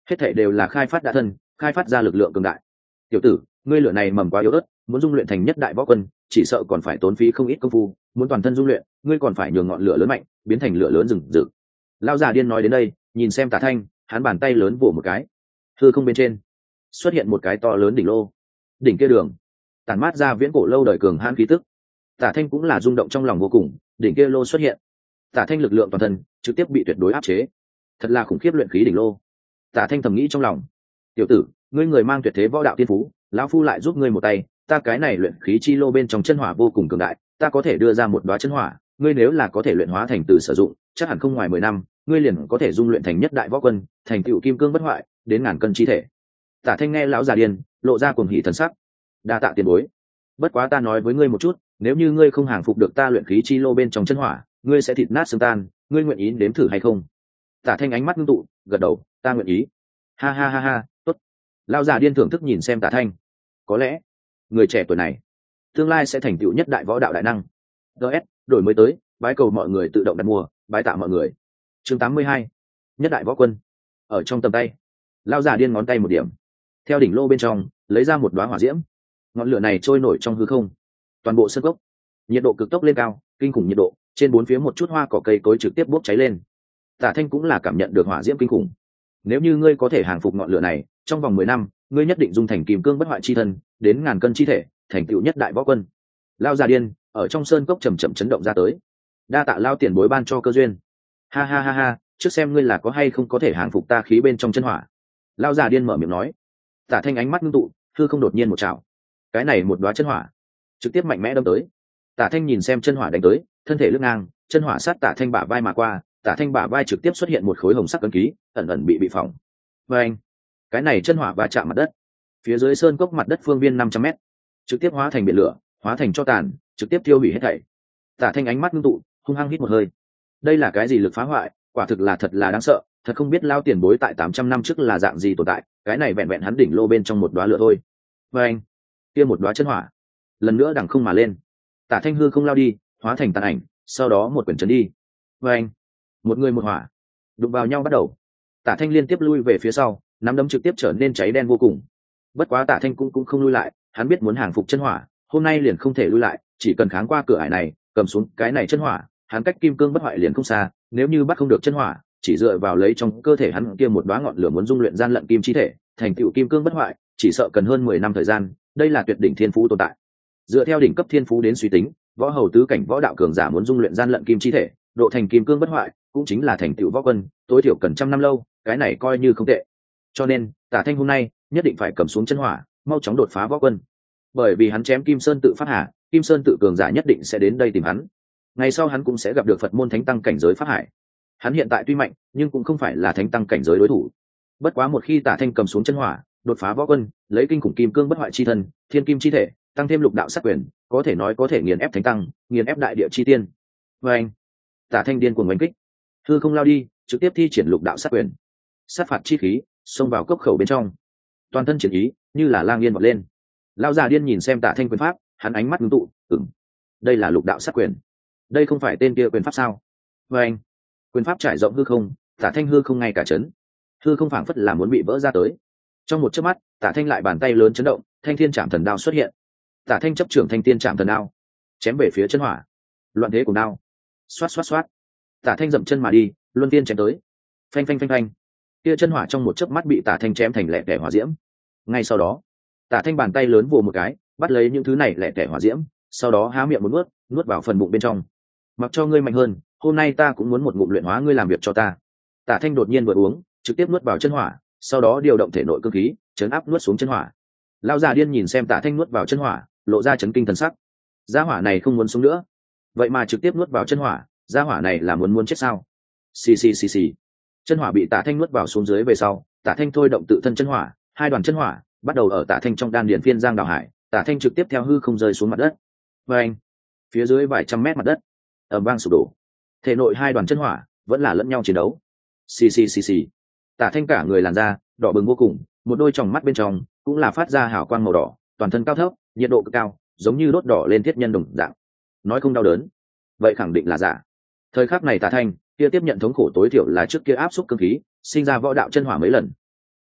hết thảy đều là khai phát đã thân, khai phát ra lực lượng cường đại. Tiểu tử, ngươi lửa này mầm quá yếu ớt, muốn dung luyện thành nhất đại võ quân, chỉ sợ còn phải tốn phí không ít công phu, muốn toàn thân dung luyện, ngươi còn phải nhường ngọn lửa lớn mạnh, biến thành lửa lớn rừng rực. Lão già điên nói đến đây, nhìn xem Tả Thanh, hắn bàn tay lớn vỗ một cái. Hư không bên trên xuất hiện một cái to lớn đỉnh lô. Đỉnh kia đường tản mát ra viễn cổ lâu đời cường hãn khí tức. Tả Thanh cũng là rung động trong lòng vô cùng, đỉnh kia lô xuất hiện. Tả Thanh lực lượng toàn thân trực tiếp bị tuyệt đối áp chế. Thật là khủng khiếp luyện khí đỉnh lô. Tả Thanh thầm nghĩ trong lòng, tiểu tử, ngươi người mang tuyệt thế võ đạo tiên phú, lão phu lại giúp ngươi một tay, ta cái này luyện khí chi lô bên trong chân hỏa vô cùng cường đại, ta có thể đưa ra một đóa chân hỏa, ngươi nếu là có thể luyện hóa thành từ sử dụng, chắc hẳn không ngoài 10 năm, ngươi liền có thể dung luyện thành nhất đại võ quân, thành tựu kim cương bất hoại, đến ngàn cân chi thể. Tả Thanh nghe lão già điên, lộ ra cuồng hỉ thần sắc. Đa tạ tiền bối. Bất quá ta nói với ngươi một chút, nếu như ngươi không hàng phục được ta luyện khí chi lô bên trong chân hỏa, ngươi sẽ thịt nát xương tan, ngươi nguyện ý đếm thử hay không? Tả Thanh ánh mắt ngưng tụ, gật đầu, ta nguyện ý. Ha ha ha ha, tốt. Lão già điên thưởng thức nhìn xem Tả Thanh. Có lẽ, người trẻ tuổi này tương lai sẽ thành tựu nhất đại võ đạo đại năng. DS, đổi mới tới, bái cầu mọi người tự động đặt mua, bái tạ mọi người. Chương 82, nhất đại võ quân. Ở trong tầm tay, lão già điên ngón tay một điểm, theo đỉnh lô bên trong lấy ra một đóa hỏa diễm. Ngọn lửa này trôi nổi trong hư không, toàn bộ sân gốc nhiệt độ cực tốc lên cao, kinh khủng nhiệt độ, trên bốn phía một chút hoa cỏ cây cối trực tiếp bốc cháy lên. Tả Thanh cũng là cảm nhận được hỏa diễm kinh khủng. Nếu như ngươi có thể hàng phục ngọn lửa này, trong vòng 10 năm, ngươi nhất định dung thành kim cương bất hoại chi thân, đến ngàn cân chi thể, thành tựu nhất đại võ quân. Lao già điên ở trong sơn cốc chầm chậm chấn động ra tới. Đa tạ lao tiền bối ban cho cơ duyên. Ha ha ha ha, trước xem ngươi là có hay không có thể hàng phục ta khí bên trong chân hỏa. Lao già điên mở miệng nói. Tả Thanh ánh mắt ngưng tụ, hư không đột nhiên một trào. Cái này một đóa chân hỏa trực tiếp mạnh mẽ đâm tới. Tả Thanh nhìn xem chân hỏa đánh tới, thân thể lướt ngang, chân hỏa sát Tả Thanh bả vai mà qua, Tả Thanh bả vai trực tiếp xuất hiện một khối hồng sắc ấn ký, ẩn ẩn bị phỏng. Và anh, cái này chân hỏa va chạm mặt đất, phía dưới sơn cốc mặt đất phương viên 500 m, trực tiếp hóa thành biển lửa, hóa thành tro tàn, trực tiếp tiêu hủy hết thảy. Tả Thanh ánh mắt ngưng tụ, hung hăng hít một hơi. Đây là cái gì lực phá hoại, quả thực là thật là đáng sợ, thật không biết lao tiền bối tại 800 năm trước là dạng gì tồn tại, cái này vẹn vẹn hắn đỉnh lô bên trong một đóa lửa thôi. Và anh, kia một đóa chân hỏa lần nữa đằng không mà lên. Tả Thanh hư không lao đi, hóa thành tàn ảnh, sau đó một quyển trấn đi. Và anh, một người một hỏa đụng vào nhau bắt đầu. Tả Thanh liên tiếp lui về phía sau, nắm đấm trực tiếp trở nên cháy đen vô cùng. Bất quá Tả Thanh cũng không lui lại, hắn biết muốn hàng phục chân hỏa, hôm nay liền không thể lui lại, chỉ cần kháng qua cửa ải này, cầm xuống cái này chân hỏa, hắn cách kim cương bất hoại liền không xa. Nếu như bắt không được chân hỏa, chỉ dựa vào lấy trong cơ thể hắn kia một đóa ngọn lửa muốn dung luyện gian lận kim chi thể, thành tựu kim cương bất hoại, chỉ sợ cần hơn 10 năm thời gian. Đây là tuyệt đỉnh thiên phú tồn tại. Dựa theo đỉnh cấp thiên phú đến suy tính, võ hầu tứ cảnh võ đạo cường giả muốn dung luyện gian lận kim chi thể, độ thành kim cương bất hoại, cũng chính là thành tựu võ quân, tối thiểu cần 100 năm lâu, cái này coi như không tệ. Cho nên, Tả Thanh hôm nay nhất định phải cầm xuống chân hỏa, mau chóng đột phá võ quân. Bởi vì hắn chém Kim Sơn tự pháp hạ, Kim Sơn tự cường giả nhất định sẽ đến đây tìm hắn. Ngày sau hắn cũng sẽ gặp được Phật môn thánh tăng cảnh giới pháp hải. Hắn hiện tại tuy mạnh, nhưng cũng không phải là thánh tăng cảnh giới đối thủ. Bất quá một khi Tả Thanh cầm xuống chân hỏa, đột phá võ quân, lấy kinh khủng kim cương bất hoại chi thân, thiên kim chi thể, tăng thêm lục đạo sát quyền, có thể nói có thể nghiền ép thánh tăng, nghiền ép đại địa chi tiên. Và anh, Tả Thanh điên cuồng đánh kích, hư không lao đi, trực tiếp thi triển lục đạo sát quyền, sát phạt chi khí xông vào cốc khẩu bên trong, toàn thân triển ý như là lang yên vọt lên. Lão già điên nhìn xem Tả Thanh quyền pháp, hắn ánh mắt ngưng tụ, đây là lục đạo sát quyền, đây không phải tên kia quyền pháp sao? Và anh, quyền pháp trải rộng hư không, Tả Thanh hư không ngay cả chấn, hư không phảng phất là muốn bị vỡ ra tới. Trong một chớp mắt, Tả Thanh lại bàn tay lớn chấn động, thanh thiên trảm thần đao xuất hiện. Tả Thanh chấp trưởng thanh thiên trảm thần đao, chém về phía chân hỏa. Loạn thế của đao, xoát xoát xoát. Tả Thanh dậm chân mà đi, luân tiên chém tới. Phanh phanh phanh phanh. Kia chân hỏa trong một chớp mắt bị Tả Thanh chém thành lẻ tẻ hỏa diễm. Ngay sau đó, Tả Thanh bàn tay lớn vồ một cái, bắt lấy những thứ này lẻ tẻ hỏa diễm, sau đó há miệng một nuốt, nuốt vào phần bụng bên trong. Mặc cho ngươi mạnh hơn, hôm nay ta cũng muốn một ngụm luyện hóa ngươi làm việc cho ta. Tả Thanh đột nhiên vừa uống, trực tiếp nuốt vào chân hỏa, sau đó điều động thể nội cương khí, chấn áp nuốt xuống chân hỏa. Lão già điên nhìn xem Tả Thanh nuốt vào chân hỏa, lộ ra chấn kinh thần sắc. Gia hỏa này không muốn sống nữa, vậy mà trực tiếp nuốt vào chân hỏa, gia hỏa này là muốn chết sao? Xì xì xì xì. Chân hỏa bị Tả Thanh nuốt vào xuống dưới về sau, Tả Thanh thôi động tự thân chân hỏa, hai đoàn chân hỏa bắt đầu ở Tả Thanh trong đan điền phiên giang đảo hải, Tả Thanh trực tiếp theo hư không rơi xuống mặt đất. Và anh, phía dưới vài trăm mét mặt đất ầm vang sụp đổ. Thể nội hai đoàn chân hỏa vẫn là lẫn nhau chiến đấu. Xì xì xì xì. Tả Thanh cả người làn da đỏ bừng vô cùng, một đôi tròng mắt bên trong cũng là phát ra hào quang màu đỏ, toàn thân cao thấp, nhiệt độ cực cao, giống như đốt đỏ lên thiết nhân đồng dạng. Nói không đau đớn, vậy khẳng định là giả. Thời khắc này Tả Thanh kia tiếp nhận thống khổ tối thiểu là trước kia áp xúc cương khí, sinh ra võ đạo chân hỏa mấy lần.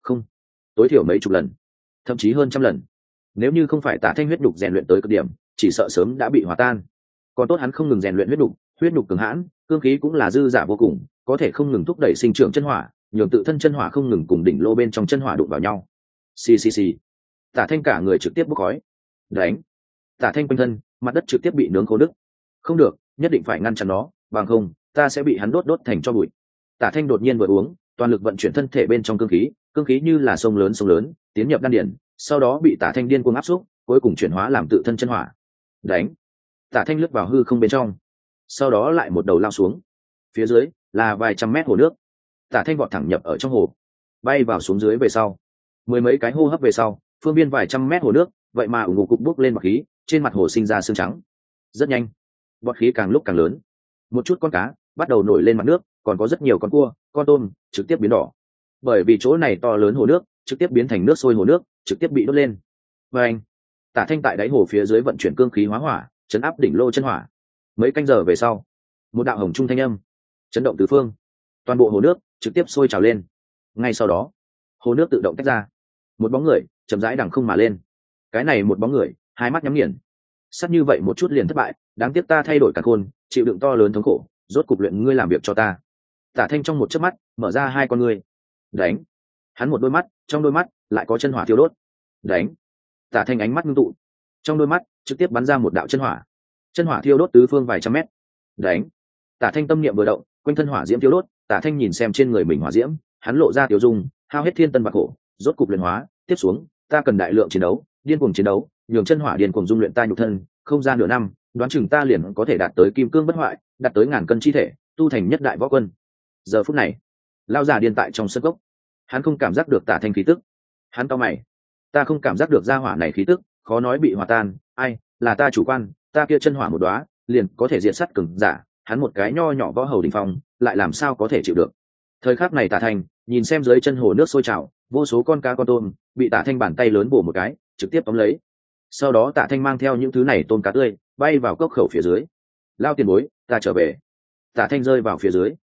Không, tối thiểu mấy chục lần, thậm chí hơn trăm lần. Nếu như không phải Tả Thanh huyết nhục rèn luyện tới cực điểm, chỉ sợ sớm đã bị hòa tan. Còn tốt hắn không ngừng rèn luyện huyết nhục cường hãn, cương khí cũng là dư giả vô cùng, có thể không ngừng thúc đẩy sinh trưởng chân hỏa, nhường tự thân chân hỏa không ngừng cùng đỉnh lô bên trong chân hỏa đụng vào nhau. Xì xì xì. Tả Thanh cả người trực tiếp bốc khói. Đánh. Tả Thanh quanh thân, mặt đất trực tiếp bị nướng khô đứt. Không được, nhất định phải ngăn chặn nó, bằng không, ta sẽ bị hắn đốt thành tro bụi. Tả Thanh đột nhiên vừa uống, toàn lực vận chuyển thân thể bên trong cương khí như là sông lớn, tiến nhập đan điển, sau đó bị Tả Thanh điên cuồng áp xúc, cuối cùng chuyển hóa làm tự thân chân hỏa. Đánh. Tả Thanh lướt vào hư không bên trong, sau đó lại một đầu lao xuống. Phía dưới là vài trăm mét hồ nước. Tả Thanh vọt thẳng nhập ở trong hồ, bay vào xuống dưới về sau, mười mấy cái hô hấp về sau, phương biên vài trăm mét hồ nước, vậy mà ủng ngục cục bốc lên bọt khí, trên mặt hồ sinh ra sương trắng. Rất nhanh, bọt khí càng lúc càng lớn, một chút con cá bắt đầu nổi lên mặt nước, còn có rất nhiều con cua, con tôm trực tiếp biến đỏ. Bởi vì chỗ này to lớn hồ nước, trực tiếp biến thành nước sôi hồ nước, trực tiếp bị đốt lên. Và anh, Tả Thanh tại đáy hồ phía dưới vận chuyển cương khí hóa hỏa, chấn áp đỉnh lô chân hỏa. Mấy canh giờ về sau, một đạo hồng trung thanh âm chấn động tứ phương, toàn bộ hồ nước trực tiếp sôi trào lên. Ngay sau đó, hồ nước tự động tách ra, một bóng người chậm rãi đằng không mà lên. Cái này một bóng người, hai mắt nhắm nghiền. Sắp như vậy một chút liền thất bại, đáng tiếc ta thay đổi cả khôn, chịu đựng to lớn thống khổ, rốt cục luyện ngươi làm việc cho ta. Tả Thanh trong một chớp mắt mở ra hai con ngươi. Đánh. Hắn một đôi mắt, trong đôi mắt lại có chân hỏa thiêu đốt. Đánh. Tả Thanh ánh mắt ngưng tụ, trong đôi mắt trực tiếp bắn ra một đạo chân hỏa thiêu đốt tứ phương vài trăm mét. Đánh. Tả Thanh tâm niệm vừa động, quanh thân hỏa diễm thiêu đốt. Tả Thanh nhìn xem trên người mình hỏa diễm, hắn lộ ra tiểu dung, hao hết thiên tân bạc khổ, rốt cục luyện hóa. Tiếp xuống, ta cần đại lượng chiến đấu, điên cuồng chiến đấu, nhường chân hỏa điên cuồng dung luyện ta nhục thân, không ra nửa năm, đoán chừng ta liền có thể đạt tới kim cương bất hoại, đạt tới ngàn cân chi thể, tu thành nhất đại võ quân. Giờ phút này, lão già điên tại trong sân gốc, hắn không cảm giác được Tả Thanh khí tức. Hắn cau mày, ta không cảm giác được gia hỏa này khí tức, khó nói bị hòa tan, ai, là ta chủ quan, ta kia chân hỏa một đóa, liền có thể diệt sát cường giả, hắn một cái nho nhỏ võ hầu đỉnh phong, lại làm sao có thể chịu được. Thời khắc này Tả Thanh nhìn xem dưới chân hồ nước sôi trào, vô số con cá con tôm bị Tả Thanh bàn tay lớn bổ một cái, trực tiếp tóm lấy. Sau đó Tả Thanh mang theo những thứ này tôm cá tươi bay vào cốc khẩu phía dưới. Lao tiền bối, ta trở về. Tả Thanh rơi vào phía dưới.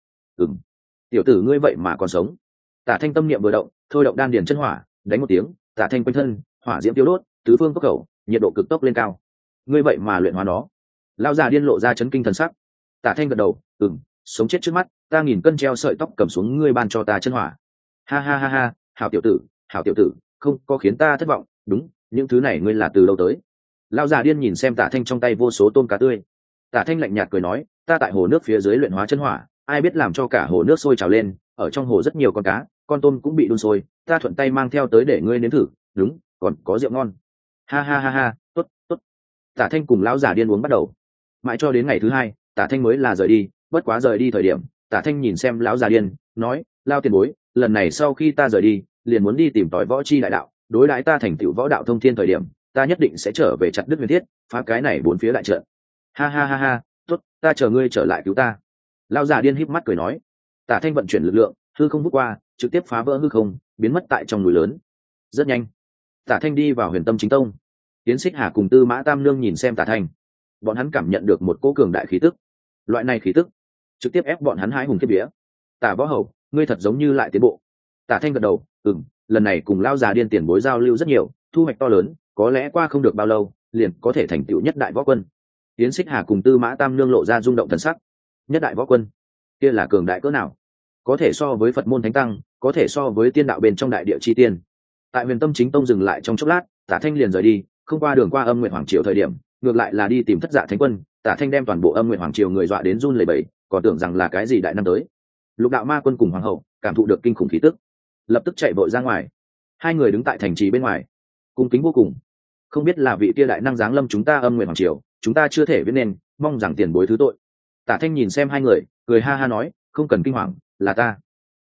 Tiểu tử ngươi vậy mà còn sống. Tả Thanh tâm niệm vừa động, thôi động đan điền chân hỏa, đánh một tiếng, Tả Thanh quanh thân hỏa diễm tiêu đốt, tứ phương cốc khẩu nhiệt độ cực tốc lên cao. Ngươi vậy mà luyện hóa nó. Lao già điên lộ ra chấn kinh thần sắc. Tả Thanh gật đầu, sống chết trước mắt, ta nghìn cân treo sợi tóc cầm xuống ngươi ban cho ta chân hỏa. Ha ha ha ha, hảo tiểu tử, không có khiến ta thất vọng. Đúng, những thứ này ngươi là từ đâu tới? Lao già điên nhìn xem Tả Thanh trong tay vô số tôm cá tươi. Tả Thanh lạnh nhạt cười nói, ta tại hồ nước phía dưới luyện hóa chân hỏa, ai biết làm cho cả hồ nước sôi trào lên, ở trong hồ rất nhiều con cá, con tôm cũng bị đun sôi, ta thuận tay mang theo tới để ngươi nếm thử. Đúng, còn có rượu ngon. Ha ha ha ha, tốt tốt. Tả Thanh cùng lão già điên uống bắt đầu. Mãi cho đến ngày thứ hai, Tả Thanh mới là rời đi. Bất quá rời đi thời điểm, Tả Thanh nhìn xem lão già điên, nói, Lao tiền bối, lần này sau khi ta rời đi, liền muốn đi tìm tòi võ chi đại đạo, đối đãi ta thành tựu võ đạo thông thiên thời điểm, ta nhất định sẽ trở về chặt đứt huyền thiết, phá cái này bốn phía đại trận. Ha ha ha ha, tốt, ta chờ ngươi trở lại cứu ta. Lão già điên híp mắt cười nói. Tả Thanh vận chuyển lực lượng, hư không vút qua, trực tiếp phá vỡ hư không, biến mất tại trong núi lớn. Rất nhanh, Tả Thanh đi vào Huyền Tâm Chính Tông. Tiến Xích Hà cùng Tư Mã Tam Nương nhìn xem Tả Thanh, bọn hắn cảm nhận được một cỗ cường đại khí tức. Loại này khí tức trực tiếp ép bọn hắn hái hùng kiếp vía. Tả võ hầu, ngươi thật giống như lại tiến bộ. Tả Thanh gật đầu, lần này cùng lão già điên tiền bối giao lưu rất nhiều, thu hoạch to lớn, có lẽ qua không được bao lâu, liền có thể thành tựu nhất đại võ quân. Tiến Xích Hà cùng Tư Mã Tam Nương lộ ra rung động thần sắc. Nhất đại võ quân, kia là cường đại cỡ nào? Có thể so với Phật môn thánh tăng, có thể so với tiên đạo bên trong đại địa chi tiên. Tại Huyền Tâm Chính Tông dừng lại trong chốc lát, Tả Thanh liền rời đi, không qua đường qua Âm Nguyệt Hoàng Triều thời điểm, ngược lại là đi tìm Thất Dạ Thánh Quân. Tả Thanh đem toàn bộ Âm Nguyệt Hoàng Triều người dọa đến run lẩy bẩy, còn tưởng rằng là cái gì đại năm tới. Lục Đạo Ma Quân cùng Hoàng hậu cảm thụ được kinh khủng khí tức, lập tức chạy vội ra ngoài. Hai người đứng tại thành trì bên ngoài, cung kính vô cùng. Không biết là vị kia đại năng giáng lâm chúng ta Âm Nguyệt Hoàng Triều, chúng ta chưa thể viết nên, mong rằng tiền bối thứ tội. Tả Thanh nhìn xem hai người, cười ha ha nói, không cần kinh hoàng, là ta.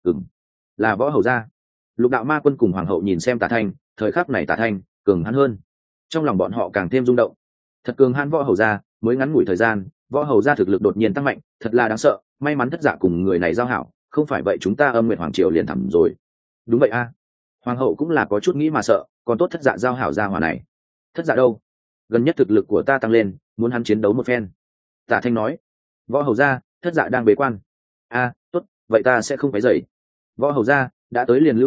Là võ hầu gia. Lục Đạo Ma Quân cùng Hoàng hậu nhìn xem Tả Thanh, thời khắc này Tả Thanh cường hắn hơn, trong lòng bọn họ càng thêm rung động. Thật cường hãn võ hầu gia, mới ngắn ngủi thời gian, võ hầu gia thực lực đột nhiên tăng mạnh, thật là đáng sợ. May mắn Thất Dạ cùng người này giao hảo, không phải vậy chúng ta Âm Nguyệt Hoàng Triều liền thẳm rồi. Đúng vậy a. Hoàng hậu cũng là có chút nghĩ mà sợ, còn tốt Thất Dạ giao hảo gia hỏa này. Thất Dạ đâu? Gần nhất thực lực của ta tăng lên, muốn hắn chiến đấu một phen. Tả Thanh nói. Võ hầu gia, Thất Dạ đang bế quan. Tốt, vậy ta sẽ không phải dậy. Võ hầu gia đã tới liền lưu lại,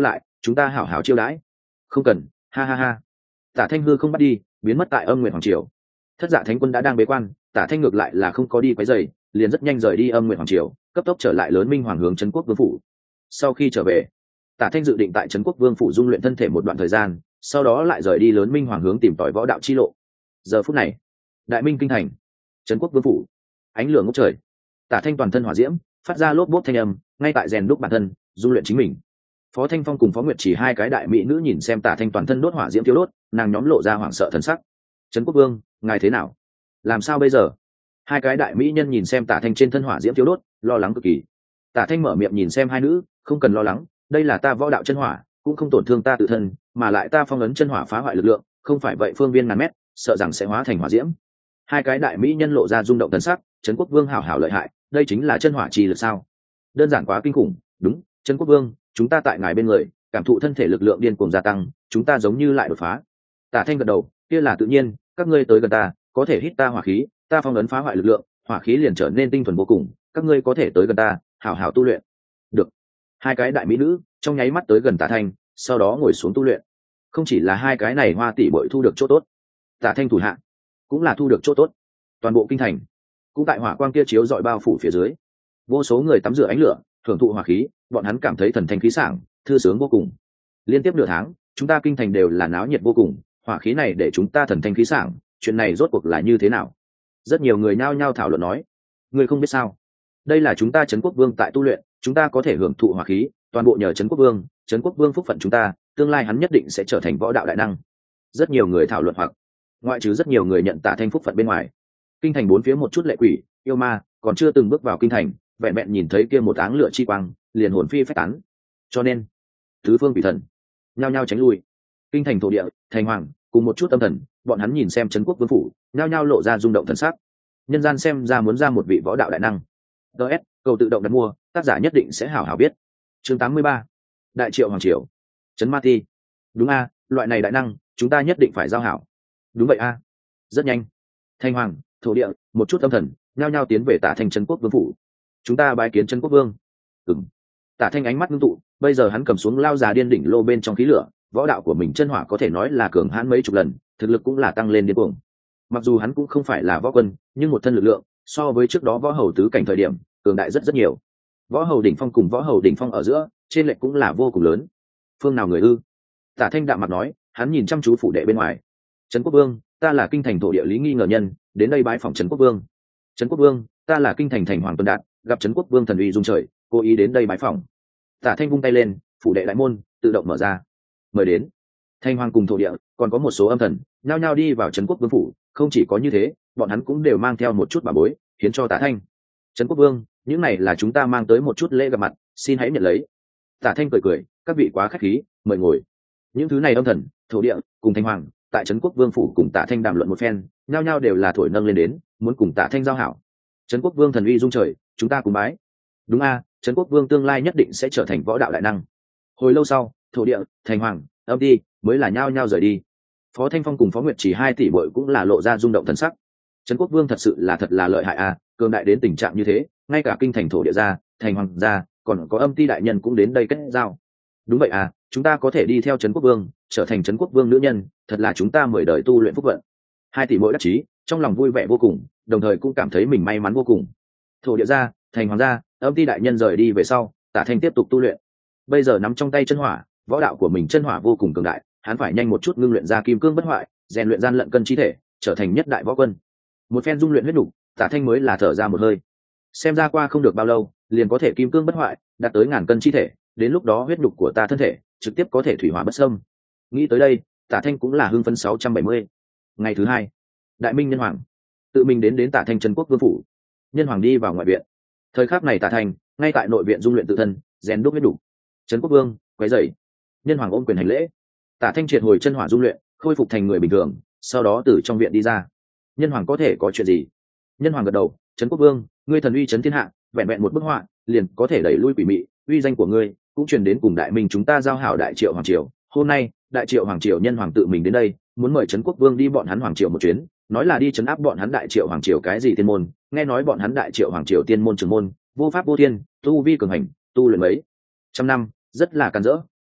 chúng ta hảo hảo chiêu đãi. Không cần, ha ha ha. Tả Thanh hư không bắt đi, biến mất tại Âm Nguyệt Hoàng Triều. Thất Dạ Thánh Quân đã đang bế quan, Tả Thanh ngược lại là không có đi quấy rầy, liền rất nhanh rời đi Âm Nguyệt Hoàng Triều, cấp tốc trở lại Lớn Minh Hoàng hướng Trấn Quốc Vương phủ. Sau khi trở về, Tả Thanh dự định tại Trấn Quốc Vương phủ dung luyện thân thể một đoạn thời gian, sau đó lại rời đi Lớn Minh Hoàng hướng tìm tòi võ đạo chi lộ. Giờ phút này, Đại Minh kinh thành, Trấn Quốc Vương phủ, ánh lửa ngút trời. Tả Thanh toàn thân hỏa diễm, phát ra lốp bốp thanh âm, ngay tại rèn đúc bản thân, dung luyện chính mình. Phó Thanh Phong cùng Phó Nguyệt Chỉ hai cái đại mỹ nữ nhìn xem Tả Thanh toàn thân đốt hỏa diễm thiêu đốt, nàng nhóm lộ ra hoảng sợ thần sắc. Trấn Quốc Vương, ngài thế nào? Làm sao bây giờ? Hai cái đại mỹ nhân nhìn xem Tả Thanh trên thân hỏa diễm thiêu đốt, lo lắng cực kỳ. Tả Thanh mở miệng nhìn xem hai nữ, không cần lo lắng, đây là ta võ đạo chân hỏa, cũng không tổn thương ta tự thân, mà lại ta phong ấn chân hỏa phá hoại lực lượng, không phải vậy phương viên ngàn mét, sợ rằng sẽ hóa thành hỏa diễm. Hai cái đại mỹ nhân lộ ra rung động thần sắc, Trấn Quốc Vương hảo hảo lợi hại, đây chính là chân hỏa chi lực sao? Đơn giản quá kinh khủng, đúng, Trấn Quốc Vương, chúng ta tại ngài bên người, cảm thụ thân thể lực lượng điên cuồng gia tăng, chúng ta giống như lại đột phá. Tả Thanh gật đầu, kia là tự nhiên, các ngươi tới gần ta, có thể hít ta hỏa khí, ta phong ấn phá hoại lực lượng, hỏa khí liền trở nên tinh thuần vô cùng, các ngươi có thể tới gần ta, hảo hảo tu luyện. Được. Hai cái đại mỹ nữ trong nháy mắt tới gần Tả Thanh, sau đó ngồi xuống tu luyện. Không chỉ là hai cái này hoa tỷ bội thu được chỗ tốt, Tả Thanh thủ hạ cũng là thu được chỗ tốt. Toàn bộ kinh thành cũng tại hỏa quang kia chiếu dọi bao phủ phía dưới, vô số người tắm rửa ánh lửa, thưởng thụ hỏa khí, bọn hắn cảm thấy thần thanh khí sảng, thư sướng vô cùng. Liên tiếp nửa tháng, chúng ta kinh thành đều là náo nhiệt vô cùng, hỏa khí này để chúng ta thần thanh khí sảng, chuyện này rốt cuộc là như thế nào? Rất nhiều người nhao nhao thảo luận nói, ngươi không biết sao? Đây là chúng ta Trấn Quốc Vương tại tu luyện, chúng ta có thể hưởng thụ hỏa khí, toàn bộ nhờ Trấn Quốc Vương, Trấn Quốc Vương phúc phận chúng ta, tương lai hắn nhất định sẽ trở thành võ đạo đại năng. Rất nhiều người thảo luận, hoặc ngoại trừ rất nhiều người nhận Tả Thanh phúc phận bên ngoài, kinh thành bốn phía một chút lệ quỷ, yêu ma, còn chưa từng bước vào kinh thành, vẹn vẹn nhìn thấy kia một áng lửa chi quang, liền hồn phi phách tán. Cho nên, tứ phương vị thần nhao nhao tránh lui. Kinh thành thổ địa, thành hoàng cùng một chút âm thần, bọn hắn nhìn xem Trấn Quốc Vương phủ, nhao nhao lộ ra rung động thần sắc. Nhân gian xem ra muốn ra một vị võ đạo đại năng. DS, cầu tự động đặt mua, tác giả nhất định sẽ hảo hảo biết. Chương 83. Đại Triệu Hoàng Triều, Trấn Ma Ti. Đúng a, loại này đại năng, chúng ta nhất định phải giao hảo. Đúng vậy a. Rất nhanh, thành hoàng, thổ địa, một chút âm thần nhao nhao tiến về Tả Thanh Trấn Quốc Vương phủ. Chúng ta bái kiến Trấn Quốc Vương. Tả Thanh ánh mắt ngưng tụ, bây giờ hắn cầm xuống lao già điên đỉnh lô bên trong khí lửa, võ đạo của mình chân hỏa có thể nói là cường hãn mấy chục lần, thực lực cũng là tăng lên điên cuồng. Mặc dù hắn cũng không phải là võ quân, nhưng một thân lực lượng so với trước đó võ hầu tứ cảnh thời điểm cường đại rất nhiều. Võ hầu đỉnh phong cùng võ hầu đỉnh phong ở giữa trên lệch cũng là vô cùng lớn. Phương nào người ư? Tả Thanh đạm mặt nói, hắn nhìn chăm chú phủ đệ bên ngoài. Trấn Quốc Vương, ta là kinh thành thổ địa lý nghi ngờ nhân, đến đây bái phỏng Trấn Quốc Vương. Trấn Quốc Vương, ta là kinh thành thành hoàng tuần đạt, gặp Trấn Quốc Vương thần uy dung trời, cố ý đến đây bái phỏng. Tả Thanh vung tay lên, phủ đệ đại môn tự động mở ra, mời đến. Thanh hoàng cùng thổ địa còn có một số âm thần nhao nhao đi vào Trấn Quốc Vương phủ. Không chỉ có như thế, bọn hắn cũng đều mang theo một chút bảo bối hiến cho Tả Thanh. Trấn Quốc Vương, những này là chúng ta mang tới một chút lễ gặp mặt, xin hãy nhận lấy. Tả Thanh cười cười, các vị quá khách khí, mời ngồi. Những thứ này âm thần, thổ địa cùng thanh hoàng tại Trấn Quốc Vương phủ cùng Tả Thanh đàm luận một phen, nhao nhao đều là thổi nâng lên đến, muốn cùng Tả Thanh giao hảo. Trấn Quốc Vương thần uy dung trời, chúng ta cùng bái. Đúng a, Trấn Quốc Vương tương lai nhất định sẽ trở thành võ đạo đại năng. Hồi lâu sau, thổ địa, thành hoàng, âm ti mới là nhao nhao rời đi. Phó Thanh Phong cùng Phó Nguyệt Chỉ hai tỷ muội cũng là lộ ra rung động thần sắc. Trấn Quốc Vương thật sự là lợi hại a, cường đại đến tình trạng như thế, ngay cả kinh thành thổ địa gia, thành hoàng gia, còn có âm ti đại nhân cũng đến đây kết giao. Đúng vậy à, chúng ta có thể đi theo Trấn Quốc Vương, trở thành Trấn Quốc Vương nữ nhân, thật là chúng ta mười đời tu luyện phúc vận. Hai tỷ muội đắc chí, trong lòng vui vẻ vô cùng, đồng thời cũng cảm thấy mình may mắn vô cùng. Thổ địa gia, thành hoàng gia, âm ti đại nhân rời đi về sau, Tả Thanh tiếp tục tu luyện. Bây giờ nắm trong tay chân hỏa, võ đạo của mình chân hỏa vô cùng cường đại, hắn phải nhanh một chút ngưng luyện ra kim cương bất hoại, rèn luyện gian lận cân chi thể, trở thành nhất đại võ quân. Một phen dung luyện huyết đủ, Tả Thanh mới là thở ra một hơi. Xem ra qua không được bao lâu, liền có thể kim cương bất hoại, đạt tới ngàn cân chi thể, đến lúc đó huyết đục của ta thân thể trực tiếp có thể thủy hỏa bất xâm. Nghĩ tới đây, Tả Thanh cũng là hưng phấn 670. Ngày thứ hai, Đại Minh Nhân Hoàng tự mình đến Tả Thanh Trấn Quốc Vương phủ. Nhân Hoàng đi vào ngoại viện. Thời khắc này Tả Thanh ngay tại nội viện dung luyện tự thân, rèn đúc huyết đục. Trấn Quốc Vương quấy rầy. Nhân Hoàng ôm quyền hành lễ. Tả Thanh triệt hồi chân hỏa dung luyện, khôi phục thành người bình thường, sau đó từ trong viện đi ra. Nhân Hoàng có thể có chuyện gì? Nhân Hoàng gật đầu, Trấn Quốc Vương, ngươi thần uy trấn thiên hạ, vẹn vẹn một bức họa liền có thể đẩy lui quỷ mị, uy danh của ngươi cũng truyền đến cùng Đại Minh chúng ta giao hảo Đại Triệu Hoàng triều. Hôm nay Đại Triệu Hoàng triều Nhân Hoàng tự mình đến đây, muốn mời Trấn Quốc Vương đi bọn hắn Hoàng triều một chuyến, nói là đi trấn áp bọn hắn Đại Triệu Hoàng triều cái gì tiên môn. Nghe nói bọn hắn Đại Triệu Hoàng triều tiên môn trưởng môn vô pháp vô thiên, tu vi cường hành, tu luyện mấy trăm năm, rất là càn rỡ,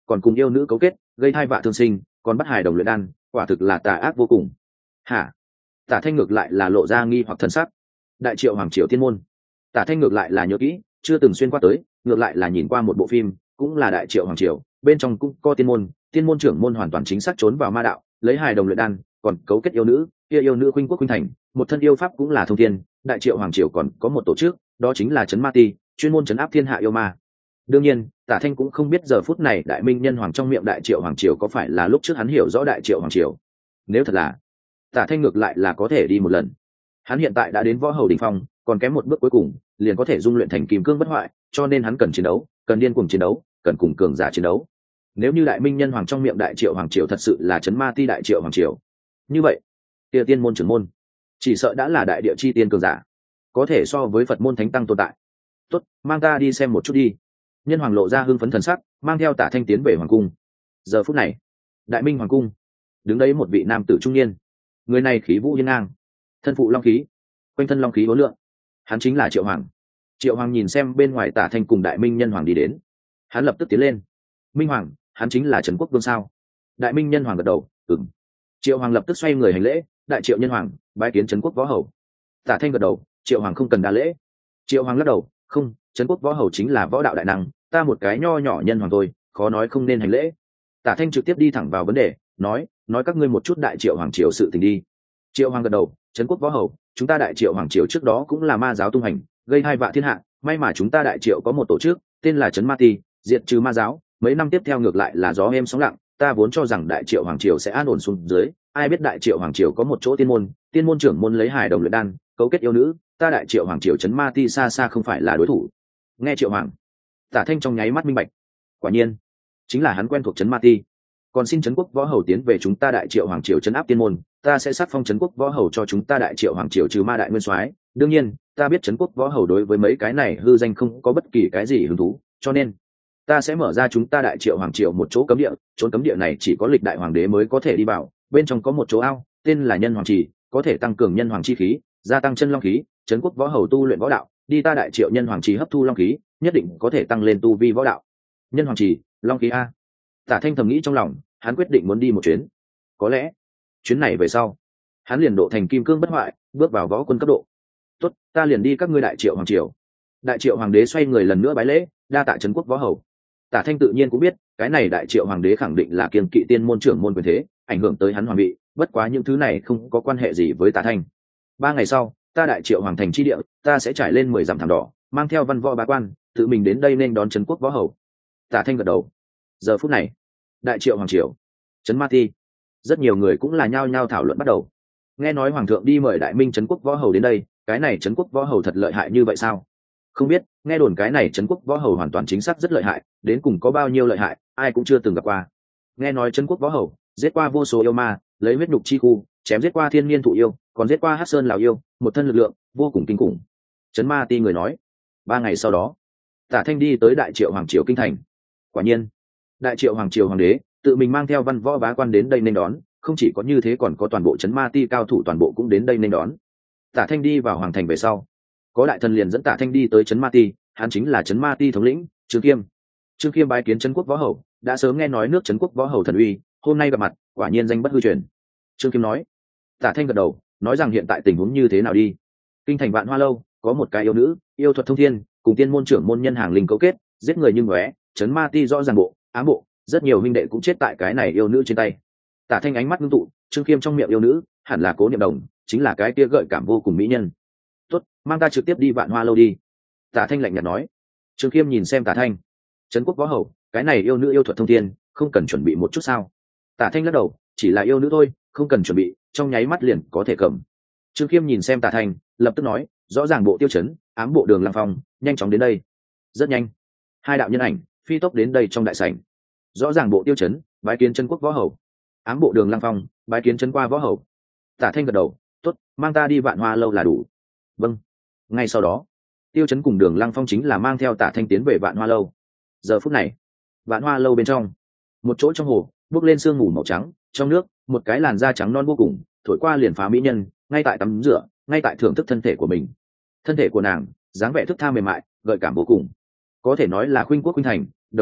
còn cùng yêu nữ cấu kết gây thai vạ thương sinh, còn bắt hài đồng luyện đan, quả thực là tà ác vô cùng. Hả? Tả Thanh ngược lại là lộ ra nghi hoặc thần sắc. Đại Triệu Hoàng Triều tiên môn. Tả Thanh ngược lại là nhớ kỹ, chưa từng xuyên qua tới, ngược lại là nhìn qua một bộ phim, cũng là Đại Triệu Hoàng Triều, bên trong cũng có tiên môn trưởng môn hoàn toàn chính xác trốn vào ma đạo, lấy hài đồng luyện đan, còn cấu kết yêu nữ, kia yêu nữ khuynh quốc khuynh thành, một thân yêu pháp cũng là thông thiên. Đại Triệu Hoàng Triều còn có một tổ chức, đó chính là Trấn Ma Ti, chuyên môn trấn áp thiên hạ yêu ma. Đương nhiên, Tả Thanh cũng không biết giờ phút này Đại Minh Nhân Hoàng trong miệng Đại Triệu Hoàng Triều có phải là lúc trước hắn hiểu rõ Đại Triệu Hoàng Triều. Nếu thật là, Tả Thanh ngược lại là có thể đi một lần. Hắn hiện tại đã đến võ hầu đỉnh phong, còn kém một bước cuối cùng, liền có thể dung luyện thành kim cương bất hoại, cho nên hắn cần chiến đấu, cần điên cuồng chiến đấu, cần cùng cường giả chiến đấu. Nếu như Đại Minh Nhân Hoàng trong miệng Đại Triệu Hoàng Triều thật sự là Trấn Ma Ti Đại Triệu Hoàng Triều, như vậy, kia tiên môn trưởng môn, chỉ sợ đã là đại địa chi tiên cường giả, có thể so với Phật môn thánh tăng tồn tại. Tốt, mang ta đi xem một chút đi. Nhân Hoàng lộ ra hưng phấn thần sắc, mang theo Tả Thanh tiến về hoàng cung. Giờ phút này, Đại Minh hoàng cung, đứng đấy một vị nam tử trung niên. Người này khí vũ hiên ngang, thân phụ long khí, quanh thân long khí uốn lượn. Hắn chính là Triệu Hoàng. Triệu Hoàng nhìn xem bên ngoài Tả Thanh cùng Đại Minh Nhân Hoàng đi đến, hắn lập tức tiến lên. Minh Hoàng, hắn chính là Trấn Quốc Vương sao? Đại Minh Nhân Hoàng gật đầu, ừm. Triệu Hoàng lập tức xoay người hành lễ, Đại Triệu Nhân Hoàng, bái kiến Trấn Quốc võ hầu. Tả Thanh gật đầu, Triệu Hoàng không cần đa lễ. Triệu Hoàng lắc đầu, không, Trấn Quốc võ hầu chính là võ đạo đại năng, ta một cái nho nhỏ nhân hoàng thôi, khó nói không nên hành lễ. Tả Thanh trực tiếp đi thẳng vào vấn đề, nói các ngươi một chút Đại Triệu Hoàng triều sự tình đi. Triệu Hoàng gật đầu, Trấn Quốc võ hầu, chúng ta Đại Triệu Hoàng triều trước đó cũng là ma giáo tung hành, gây hai vạ thiên hạ, may mà chúng ta Đại Triệu có một tổ chức, tên là Trấn Ma Ti, diệt trừ ma giáo, mấy năm tiếp theo ngược lại là gió êm sóng lặng, ta vốn cho rằng Đại Triệu Hoàng triều sẽ an ổn xuống dưới, ai biết Đại Triệu Hoàng triều có một chỗ tiên môn trưởng môn lấy hài đồng luyện đan, cấu kết yêu nữ, ta Đại Triệu Hoàng triều Trấn Ma Ti xa xa không phải là đối thủ. Nghe Triệu Hoàng, Tả Thanh trong nháy mắt minh bạch, quả nhiên chính là hắn quen thuộc Trấn Ma Ti. Còn xin Trấn Quốc võ hầu tiến về chúng ta Đại Triệu Hoàng triều trấn áp tiên môn, ta sẽ sắc phong Trấn Quốc võ hầu cho chúng ta Đại Triệu Hoàng triều trừ ma đại nguyên soái. Đương nhiên, ta biết Trấn Quốc võ hầu đối với mấy cái này hư danh không có bất kỳ cái gì hứng thú, cho nên ta sẽ mở ra chúng ta Đại Triệu Hoàng triều một chỗ cấm địa, chốn cấm địa này chỉ có lịch đại hoàng đế mới có thể đi vào, bên trong có một chỗ ao, tên là Nhân Hoàng Trì, có thể tăng cường nhân hoàng chi khí, gia tăng chân long khí. Trấn Quốc võ hầu tu luyện võ đạo, đi ta Đại Triệu Nhân Hoàng Trì hấp thu long khí, nhất định có thể tăng lên tu vi võ đạo. Nhân Hoàng Trì, long khí a. Tả Thanh thầm nghĩ trong lòng, hắn quyết định muốn đi một chuyến. Có lẽ chuyến này về sau, hắn liền độ thành kim cương bất hoại, bước vào võ quân cấp độ. Tốt, ta liền đi các ngươi Đại Triệu Hoàng triều. Đại Triệu Hoàng đế xoay người lần nữa bái lễ, đa tạ Trấn Quốc võ hầu. Tả Thanh tự nhiên cũng biết, cái này Đại Triệu Hoàng đế khẳng định là kiêng kỵ tiên môn trưởng môn quyền thế, ảnh hưởng tới hắn hoàng vị, bất quá những thứ này không có quan hệ gì với Tả Thanh. 3 ngày sau, ta Đại Triệu Hoàng thành chi địa, ta sẽ trải lên 10 dặm thảm đỏ, mang theo văn võ bá quan, tự mình đến đây nên đón Trấn Quốc võ hầu. Tả Thanh gật đầu. Giờ phút này, Đại Triệu Hoàng triều, Trấn Ma Ti, rất nhiều người cũng là nhao nhao thảo luận bắt đầu. Nghe nói hoàng thượng đi mời Đại Minh Trấn Quốc võ hầu đến đây, cái này Trấn Quốc võ hầu thật lợi hại như vậy sao? Không biết, nghe đồn cái này Trấn Quốc võ hầu hoàn toàn chính xác rất lợi hại, đến cùng có bao nhiêu lợi hại, ai cũng chưa từng gặp qua. Nghe nói Trấn Quốc võ hầu giết qua vô số yêu ma, lấy huyết nhục chi khu, chém giết qua thiên niên thụ yêu, còn giết qua Hắc Sơn Lào yêu, một thân lực lượng vô cùng kinh khủng. Trấn Ma Ti người nói. 3 ngày sau đó, Tả Thanh đi tới Đại Triệu Hoàng triều kinh thành. Quả nhiên, Đại Triệu Hoàng triều hoàng đế tự mình mang theo văn võ bá quan đến đây nên đón, không chỉ có như thế còn có toàn bộ Trấn Ma Ti cao thủ toàn bộ cũng đến đây nên đón. Tả Thanh đi vào hoàng thành về sau, có đại thần liền dẫn Tả Thanh đi tới Trấn Ma Ti, hắn chính là Trấn Ma Ti thống lĩnh Trương Kiêm. Trương Kiêm bái kiến Trấn Quốc võ hầu, đã sớm nghe nói nước Trấn Quốc võ hầu thần uy, hôm nay gặp mặt, quả nhiên danh bất hư truyền. Trương Kiêm nói. Tả Thanh gật đầu, nói rằng hiện tại tình huống như thế nào đi. Kinh thành Vạn Hoa lâu có một cái yêu nữ, yêu thuật thông thiên, cùng tiên môn trưởng môn nhân hàng linh cấu kết, giết người như ngóe, Trấn Ma Ti rõ ràng bộ, ám bộ, rất nhiều huynh đệ cũng chết tại cái này yêu nữ trên tay. Tả Thanh ánh mắt ngưng tụ, Trương Kiêm trong miệng yêu nữ hẳn là Cố Niệm Đồng, chính là cái kia gợi cảm vô cùng mỹ nhân. Tốt, mang ta trực tiếp đi Vạn Hoa lâu đi. Tả Thanh lạnh nhạt nói. Trương Kiêm nhìn xem Tả Thanh, Trấn Quốc võ hầu, cái này yêu nữ yêu thuật thông thiên, không cần chuẩn bị một chút sao? Tả Thanh lắc đầu, chỉ là yêu nữ thôi, không cần chuẩn bị, trong nháy mắt liền có thể cầm. Trương Kiêm nhìn xem Tả Thanh, lập tức nói, rõ ràng bộ Tiêu Chấn, ám bộ Đường Lăng Phong, nhanh chóng đến đây. Rất nhanh, 2 đạo nhân ảnh phi tốc đến đây trong đại sảnh. Rõ ràng bộ Tiêu Chấn, bái kiến Trấn Quốc võ hầu. Ám bộ Đường Lăng Phong, bái kiến Trấn Qua võ hầu. Tả Thanh gật đầu, tốt, mang ta đi Vạn Hoa lâu là đủ. Vâng. Ngay sau đó, Tiêu Chấn cùng Đường Lăng Phong chính là mang theo Tả Thanh tiến về Vạn Hoa lâu. Giờ phút này, Vạn Hoa lâu bên trong, một chỗ trong hồ bốc lên sương mù màu trắng, trong nước một cái làn da trắng non vô cùng, thổi qua liền phá mỹ nhân, ngay tại tắm rửa, ngay tại thưởng thức thân thể của mình. Thân thể của nàng dáng vẻ thức tha mềm mại, gợi cảm vô cùng, có thể nói là khuynh quốc khuynh thành, đồng thời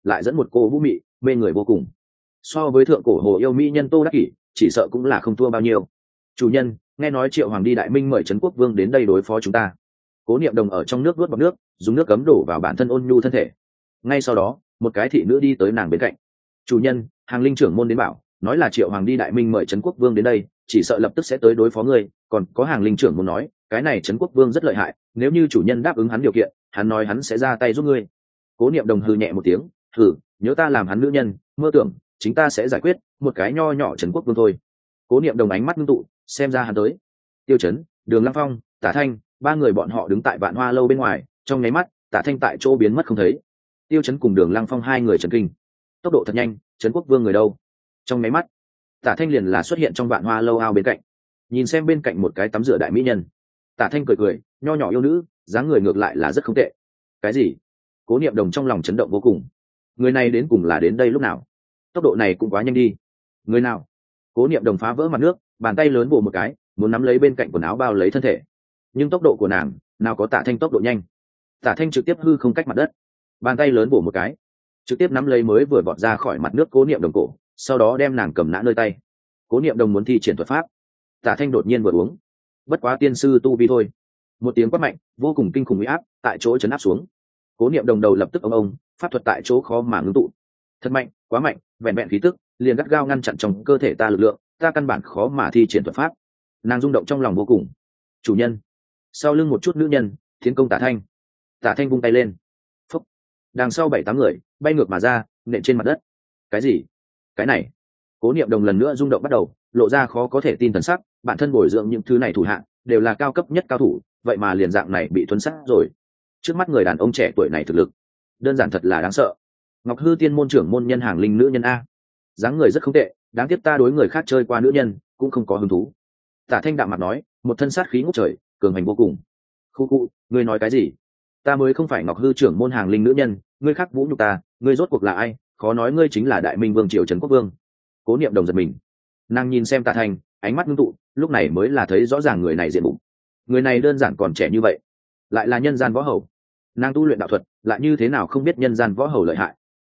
lại dẫn một cô vũ mị mê người vô cùng. So với thượng cổ hồ yêu mỹ nhân Tô Đắc Kỷ, chỉ sợ cũng là không thua bao nhiêu. Chủ nhân, nghe nói Triệu Hoàng đi Đại Minh mời Trấn Quốc Vương đến đây đối phó chúng ta. Cố Niệm Đồng ở trong nước nuốt bọt nước, dùng nước cấm đổ vào bản thân ôn nhu thân thể. Ngay sau đó, một cái thị nữ đi tới nàng bên cạnh. Chủ nhân, Hàng Linh trưởng môn đến bảo, nói là Triệu Hoàng đi Đại Minh mời Trấn Quốc Vương đến đây, chỉ sợ lập tức sẽ tới đối phó ngươi. Còn có Hàng Linh trưởng môn nói, cái này Trấn Quốc Vương rất lợi hại, nếu như chủ nhân đáp ứng hắn điều kiện, hắn nói hắn sẽ ra tay giúp ngươi. Cố Niệm Đồng hừ nhẹ một tiếng, hừ, nhớ ta làm hắn nữ nhân, mơ tưởng chính ta sẽ giải quyết một cái nho nhỏ Trấn Quốc Vương thôi. Cố Niệm Đồng ánh mắt ngưng tụ, xem ra hắn tới. Tiêu Chấn, Đường Lăng Phong, Tả Thanh, ba người bọn họ đứng tại Vạn Hoa lâu bên ngoài, trong nháy mắt Tả Thanh tại chỗ biến mất không thấy. Tiêu Chấn cùng Đường Lăng Phong hai người chấn kinh, tốc độ thật nhanh, Trấn Quốc Vương người đâu? Trong nháy mắt Tả Thanh liền là xuất hiện trong Vạn Hoa lâu ao bên cạnh, nhìn xem bên cạnh một cái tắm rửa đại mỹ nhân. Tả Thanh cười cười, nho nhỏ yêu nữ, dáng người ngược lại là rất không tệ. Cái gì? Cố Niệm Đồng trong lòng chấn động vô cùng. Người này đến cùng là đến đây lúc nào? Tốc độ này cũng quá nhanh đi. Người nào? Cố Niệm Đồng phá vỡ mặt nước, bàn tay lớn vồ một cái, muốn nắm lấy bên cạnh quần áo bao lấy thân thể. Nhưng tốc độ của nàng nào có Tả Thanh tốc độ nhanh. Tả Thanh trực tiếp hư không cách mặt đất, bàn tay lớn vồ một cái, trực tiếp nắm lấy mới vừa vọt ra khỏi mặt nước Cố Niệm Đồng cổ, sau đó đem nàng cầm nã nơi tay. Cố Niệm Đồng muốn thi triển thuật pháp, Tả Thanh đột nhiên vừa uống, bất quá tiên sư tu vi thôi. Một tiếng quát mạnh, vô cùng kinh khủng uy áp tại chỗ chấn áp xuống. Cố Niệm Đồng đầu lập tức ông pháp thuật tại chỗ khó mà ngưng tụ. Thật mạnh, quá mạnh, vẹn vẹn khí tức liền gắt gao ngăn chặn trong cơ thể ta lực lượng, ta căn bản khó mà thi triển thuật pháp. Nàng rung động trong lòng vô cùng. Chủ nhân. Sau lưng một chút nữ nhân tiến công Tả Thanh. Tả Thanh vung tay lên, phúc, đằng sau 7-8 người bay ngược mà ra, nện trên mặt đất. Cái gì? Cái này? Cố Niệm Đồng lần nữa rung động bắt đầu, lộ ra khó có thể tin thần sắc, bản thân bồi dưỡng những thứ này thủ hạ đều là cao cấp nhất cao thủ, vậy mà liền dạng này bị thuần sát rồi. Trước mắt người đàn ông trẻ tuổi này thực lực đơn giản thật là đáng sợ. Ngọc Hư Tiên môn trưởng môn nhân Hàng Linh nữ nhân a, dáng người rất không tệ, đáng tiếc ta đối người khác chơi qua nữ nhân cũng không có hứng thú. Tả Thanh đạm mặt nói, một thân sát khí ngút trời, cường hành vô cùng. Khu khu, ngươi nói cái gì? Ta mới không phải Ngọc Hư trưởng môn Hàng Linh nữ nhân, ngươi khác vũ nhục ta, ngươi rốt cuộc là ai? Khó nói ngươi chính là Đại Minh Vương triều Trấn Quốc Vương. Cố Niệm Đồng giật mình, nàng nhìn xem Tả Thanh, ánh mắt ngưng tụ, lúc này mới là thấy rõ ràng người này diện mục. Người này đơn giản còn trẻ như vậy, lại là nhân gian võ hầu. Nàng tu luyện đạo thuật, lại như thế nào không biết nhân gian võ hầu lợi hại?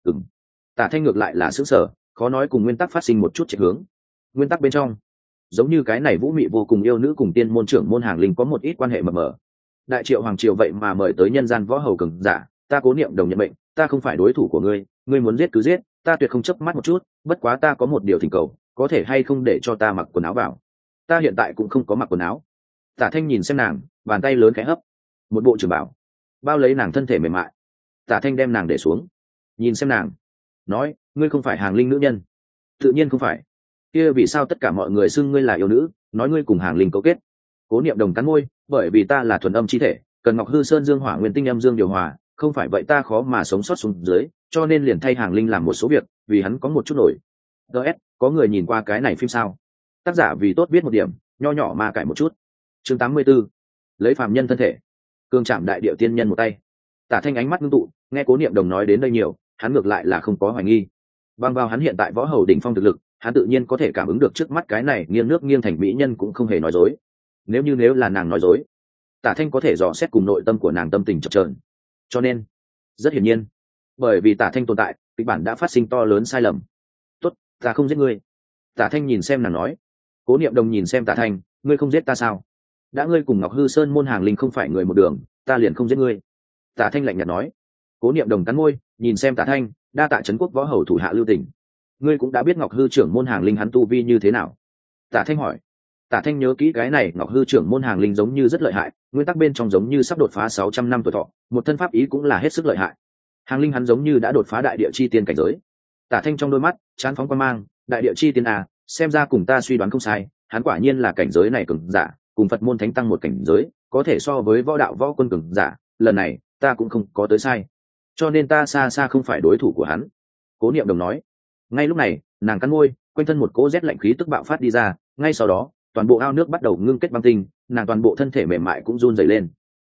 Tả Thanh ngược lại là sững sờ, khó nói cùng nguyên tắc phát sinh một chút chạy hướng. Nguyên tắc bên trong, giống như cái này vũ mị vô cùng yêu nữ cùng tiên môn trưởng môn Hàng Linh có một ít quan hệ mờ mờ. Đại Triệu hoàng triều vậy mà mời tới nhân gian võ hầu cường giả, ta Cố Niệm Đồng nhận mệnh, ta không phải đối thủ của ngươi, ngươi muốn giết cứ giết, ta tuyệt không chớp mắt một chút, bất quá ta có một điều thỉnh cầu, có thể hay không để cho ta mặc quần áo vào? Ta hiện tại cũng không có mặc quần áo. Tả Thanh nhìn xem nàng, bàn tay lớn khẽ hấp, một bộ trường bảo bao lấy nàng thân thể mềm mại. Tả Thanh đem nàng để xuống, nhìn xem nàng, nói, ngươi không phải Hàng Linh nữ nhân? Tự nhiên không phải. Kia vì sao tất cả mọi người xưng ngươi là yêu nữ, nói ngươi cùng Hàng Linh cấu kết? Cố Niệm Đồng cắn môi, bởi vì ta là thuần âm chi thể, cần Ngọc Hư Sơn Dương Hỏa Nguyên Tinh âm dương điều hòa, không phải vậy ta khó mà sống sót xuống dưới, cho nên liền thay Hàng Linh làm một số việc, vì hắn có một chút nổi. DS, có người nhìn qua cái này phim sao? Tác giả vì tốt biết một điểm, nho nhỏ mà cải một chút. Chương 84, lấy phàm nhân thân thể, cương chạm đại điệu tiên nhân một tay. Tả Thanh ánh mắt ngưng tụ, nghe Cố Niệm Đồng nói đến đây nhiều, hắn ngược lại là không có hoài nghi. Bằng vào hắn hiện tại võ hầu đỉnh phong thực lực, hắn tự nhiên có thể cảm ứng được trước mắt cái này nghiêng nước nghiêng thành mỹ nhân cũng không hề nói dối. Nếu là nàng nói dối, Tả Thanh có thể dò xét cùng nội tâm của nàng tâm tình chập chờn. Cho nên, rất hiển nhiên, bởi vì Tả Thanh tồn tại, kịch bản đã phát sinh to lớn sai lầm. Tốt, ta không giết ngươi. Tả Thanh nhìn xem nàng nói. Cố Niệm Đồng nhìn xem Tả Thanh, ngươi không giết ta sao? Đã ngươi cùng Ngọc Hư Sơn môn Hàng Linh không phải người một đường, ta liền không giết ngươi. Tả Thanh lạnh nhạt nói. Cố Niệm Đồng cắn môi, nhìn xem Tả Thanh, đa tạ Trấn Quốc võ hầu thủ hạ lưu tình. Ngươi cũng đã biết Ngọc Hư trưởng môn Hàng Linh hắn tu vi như thế nào? Tả Thanh hỏi. Tả Thanh nhớ kỹ cái này Ngọc Hư trưởng môn Hàng Linh giống như rất lợi hại, nguyên tắc bên trong giống như sắp đột phá 600 năm tuổi thọ, một thân pháp ý cũng là hết sức lợi hại. Hàng Linh hắn giống như đã đột phá đại địa chi tiên cảnh giới. Tả Thanh trong đôi mắt chán phóng quan mang, đại địa chi tiên à, xem ra cùng ta suy đoán không sai, hắn quả nhiên là cảnh giới này cường giả, cùng Phật môn thánh tăng một cảnh giới, có thể so với võ đạo võ quân cường giả, lần này ta cũng không có tới sai, cho nên ta xa xa không phải đối thủ của hắn. Cố Niệm Đồng nói. Ngay lúc này, nàng cắn môi, quanh thân một cỗ rét lạnh khí tức bạo phát đi ra, ngay sau đó, toàn bộ ao nước bắt đầu ngưng kết băng tinh, nàng toàn bộ thân thể mềm mại cũng run rẩy lên.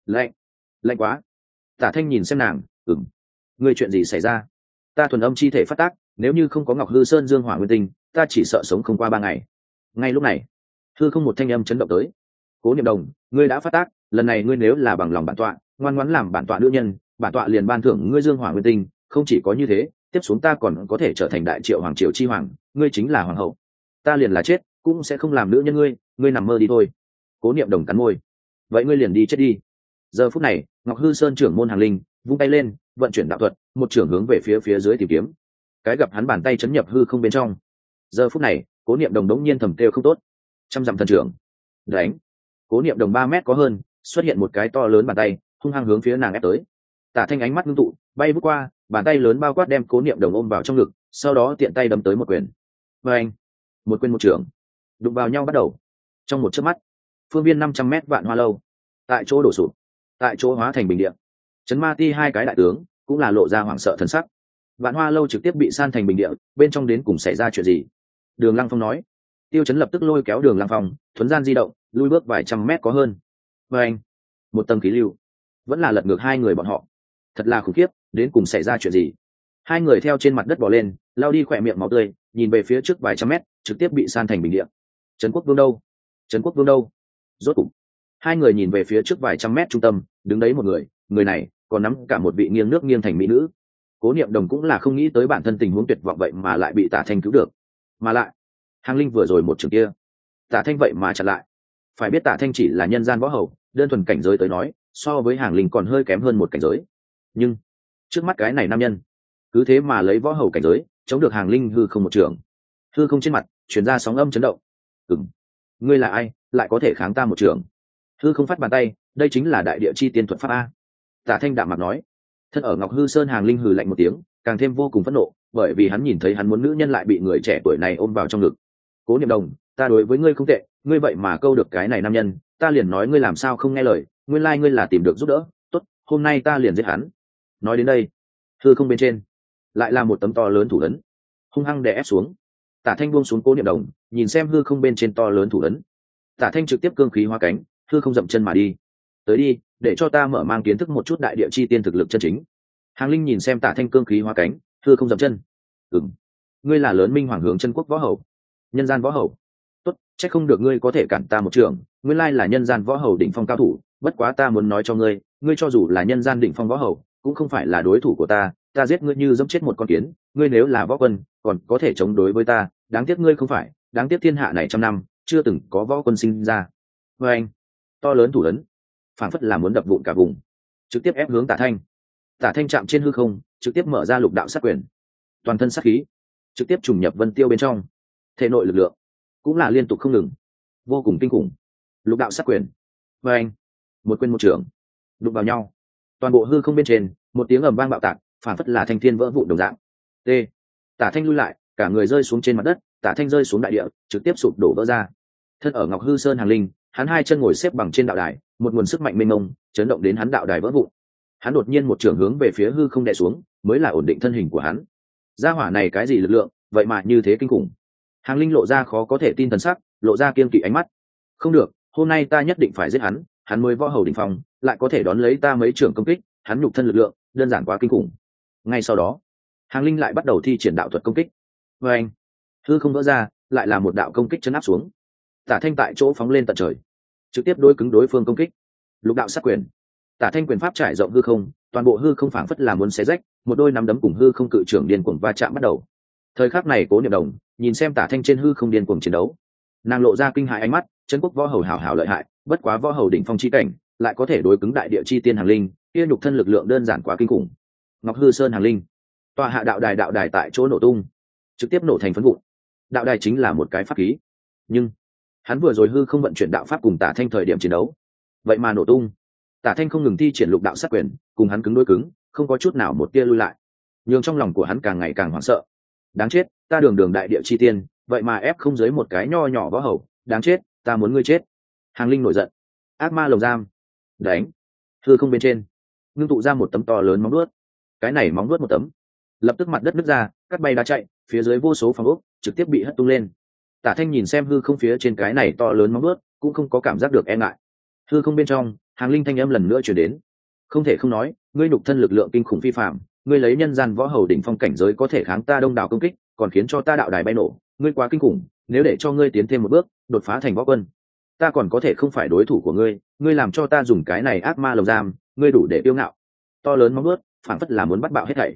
Lạnh quá. Tả Thanh nhìn xem nàng, ngươi chuyện gì xảy ra? Ta thuần âm chi thể phát tác, nếu như không có Ngọc Hư Sơn Dương Hỏa Nguyên Tinh, ta chỉ sợ sống không qua 3 ngày. Ngay lúc này, hư không một thanh âm chấn động tới. Cố Niệm Đồng, ngươi đã phát tác, lần này ngươi nếu là bằng lòng bản tọa, ngoan ngoãn làm bản tọa nữ nhân, bản tọa liền ban thưởng ngươi Dương Hỏa Nguyên Tinh, không chỉ có như thế, tiếp xuống ta còn có thể trở thành đại triệu hoàng triều chi hoàng, ngươi chính là hoàng hậu, ta liền là chết cũng sẽ không làm nữ nhân ngươi nằm mơ đi thôi. Cố Niệm Đồng cắn môi. Vậy ngươi liền đi chết đi. Giờ phút này Ngọc Hư Sơn trưởng môn Hàng Linh vung tay lên, vận chuyển đạo thuật, một trưởng hướng về phía dưới tìm kiếm. Cái gặp hắn bàn tay chấn nhập hư không bên trong. Giờ phút này Cố Niệm Đồng đống nhiên thầm kêu không tốt. Trăm dặm thần trưởng đánh. Cố Niệm Đồng 3 mét có hơn, xuất hiện một cái to lớn bàn tay hung hăng hướng phía nàng ép tới. Tả Thanh ánh mắt ngưng tụ, bay vút qua, bàn tay lớn bao quát đem Cố Niệm Đồng ôm vào trong ngực, sau đó tiện tay đấm tới một quyền. Và anh, một quyền một trưởng, đụng vào nhau bắt đầu. Trong một chớp mắt, phương viên 500 mét Vạn Hoa Lâu tại chỗ đổ sụp, tại chỗ hóa thành bình địa. Trấn Ma Ti hai cái đại tướng cũng là lộ ra hoảng sợ thần sắc. Vạn Hoa Lâu trực tiếp bị san thành bình địa, bên trong đến cùng xảy ra chuyện gì? Đường Lăng Phong nói. Tiêu Chấn lập tức lôi kéo Đường Lăng Phong, thuấn gian di động, lui bước vài trăm mét có hơn. Và anh, một tầng khí lưu, vẫn là lật ngược hai người bọn họ. Thật là khủng khiếp, đến cùng xảy ra chuyện gì? Hai người theo trên mặt đất bò lên, lao đi khỏe miệng máu tươi, nhìn về phía trước vài trăm mét, trực tiếp bị san thành bình địa. Trấn Quốc Vương đâu? Trấn Quốc Vương đâu? Rốt cục, hai người nhìn về phía trước vài trăm mét trung tâm, đứng đấy một người, người này còn nắm cả một vị nghiêng nước nghiêng thành mỹ nữ. Cố Niệm Đồng cũng là không nghĩ tới bản thân tình huống tuyệt vọng vậy mà lại bị Tả Thanh cứu được, mà lại Hàng Linh vừa rồi một trường kia, Tả Thanh vậy mà chặn lại. Phải biết Tả Thanh chỉ là nhân gian võ hầu, đơn thuần cảnh giới tới nói, so với Hàng Linh còn hơi kém hơn một cảnh giới. Nhưng trước mắt cái này nam nhân, cứ thế mà lấy võ hầu cảnh giới chống được Hàng Linh hư không một trường. Hư không trên mặt chuyển ra sóng âm chấn động. Ngươi là ai, lại có thể kháng ta một trường? Hư không phát bàn tay, đây chính là đại địa chi tiên thuật pháp a. Tả Thanh đạm mặt nói. Thân ở Ngọc Hư Sơn Hàng Linh hừ lạnh một tiếng, càng thêm vô cùng phẫn nộ, bởi vì hắn nhìn thấy hắn muốn nữ nhân lại bị người trẻ tuổi này ôm vào trong ngực. Cố Niệm Đồng, ta đối với ngươi không tệ, ngươi vậy mà câu được cái này nam nhân, ta liền nói ngươi làm sao không nghe lời, nguyên lai ngươi là tìm được giúp đỡ, tốt, hôm nay ta liền giết hắn. Nói đến đây, hư không bên trên lại là một tấm to lớn thủ ấn, hung hăng đè ép xuống. Tả Thanh buông xuống Cố Niệm Đồng, nhìn xem hư không bên trên to lớn thủ ấn. Tả Thanh trực tiếp cương khí hóa cánh, hư không dậm chân mà đi. Tới đi, để cho ta mở mang kiến thức một chút đại địa chi tiên thực lực chân chính. Hàng Linh nhìn xem Tả Thanh cương khí hóa cánh, hư không dậm chân. Ngươi là lớn minh hoàng hướng chân quốc võ hầu, nhân gian võ hầu. Tốt, chắc không được ngươi có thể cản ta một trường, nguyên lai là nhân gian võ hầu đỉnh phong cao thủ. Bất quá ta muốn nói cho ngươi, ngươi cho dù là nhân gian đỉnh phong võ hầu, cũng không phải là đối thủ của ta. Ta giết ngươi như dẫm chết một con kiến. Ngươi nếu là võ quân, còn có thể chống đối với ta. Đáng tiếc ngươi không phải, đáng tiếc thiên hạ này trăm năm chưa từng có võ quân sinh ra. Với anh, to lớn thủ ấn, phảng phất là muốn đập vụn cả vùng, trực tiếp ép hướng Tả Thanh. Tả Thanh chạm trên hư không, trực tiếp mở ra lục đạo sát quyền, toàn thân sát khí trực tiếp trùng nhập vân tiêu bên trong. Thể nội lực lượng cũng là liên tục không ngừng, vô cùng kinh khủng. Lục đạo sát quyền, với anh, một quyền một trưởng đụng vào nhau, toàn bộ hư không bên trên một tiếng ầm vang bạo tạc, phảng phất là thanh thiên vỡ vụn đồng dạng. T. Tả Thanh lui lại, cả người rơi xuống trên mặt đất. Tả Thanh rơi xuống đại địa, trực tiếp sụp đổ vỡ ra. Thân ở Ngọc Hư Sơn Hàng Linh, hắn hai chân ngồi xếp bằng trên đạo đài, một nguồn sức mạnh mênh mông chấn động đến hắn đạo đài vỡ vụn. Hắn đột nhiên một trường hướng về phía hư không đè xuống, mới là ổn định thân hình của hắn. Gia hỏa này cái gì lực lượng, vậy mà như thế kinh khủng. Hàng Linh lộ ra khó có thể tin thần sắc, lộ ra kiên kỵ ánh mắt. Không được, hôm nay ta nhất định phải giết hắn, hắn mới võ hầu đỉnh phong, lại có thể đón lấy ta mấy trường công kích, hắn nhục thân lực lượng đơn giản quá kinh khủng. Ngay sau đó, Hàng Linh lại bắt đầu thi triển đạo thuật công kích. Và anh, hư không vỡ ra, lại là một đạo công kích chấn áp xuống. Tả Thanh tại chỗ phóng lên tận trời, trực tiếp đối cứng đối phương công kích. Lục đạo sát quyền, Tả Thanh quyền pháp trải rộng hư không, toàn bộ hư không phảng phất là muốn xé rách, một đôi nắm đấm cùng hư không cự trưởng điên cuồng va chạm bắt đầu. Thời khắc này Cố Niệm Đồng nhìn xem Tả Thanh trên hư không điên cuồng chiến đấu, nàng lộ ra kinh hãi ánh mắt. Trấn quốc võ hầu hảo hảo lợi hại, bất quá võ hầu đỉnh phong chi cảnh, lại có thể đối cứng đại địa chi tiên Hàng Linh, kia nhục thân lực lượng đơn giản quá kinh khủng. Ngọc Hư Sơn Hàng Linh, tọa hạ đạo đài tại chỗ nổ tung, trực tiếp nổ thành phấn vụn. Đạo đài chính là một cái pháp khí, nhưng hắn vừa rồi hư không vận chuyển đạo pháp cùng Tả Thanh thời điểm chiến đấu, vậy mà nổ tung. Tả Thanh không ngừng thi triển lục đạo sát quyền, cùng hắn cứng đối cứng, không có chút nào một tia lui lại, nhưng trong lòng của hắn càng ngày càng hoảng sợ. Đáng chết, ta đường đường đại địa chi tiên, vậy mà ép không dưới một cái nho nhỏ võ hầu, đáng chết, ta muốn ngươi chết. Hàng Linh nổi giận, ác ma lồng giam, đánh. Hư không bên trên ngưng tụ ra một tấm to lớn móng vuốt, cái này móng vuốt một tấm, lập tức mặt đất nứt ra, cắt bay đá chạy, phía dưới vô số phòng ốc trực tiếp bị hất tung lên. Tả Thanh nhìn xem hư không phía trên cái này to lớn móng vuốt, cũng không có cảm giác được e ngại. Hư không bên trong, Hàng Linh thanh âm lần nữa truyền đến. Không thể không nói, ngươi nhục thân lực lượng kinh khủng phi phàm, ngươi lấy nhân gian võ hầu đỉnh phong cảnh giới có thể kháng ta đông đảo công kích, còn khiến cho ta đạo đài bay nổ, ngươi quá kinh khủng, nếu để cho ngươi tiến thêm một bước, đột phá thành võ quân, ta còn có thể không phải đối thủ của ngươi, ngươi làm cho ta dùng cái này ác ma lồng giam, ngươi đủ để tiêu ngạo. To lớn móng vuốt, phảng phất là muốn bắt bạo hết thảy.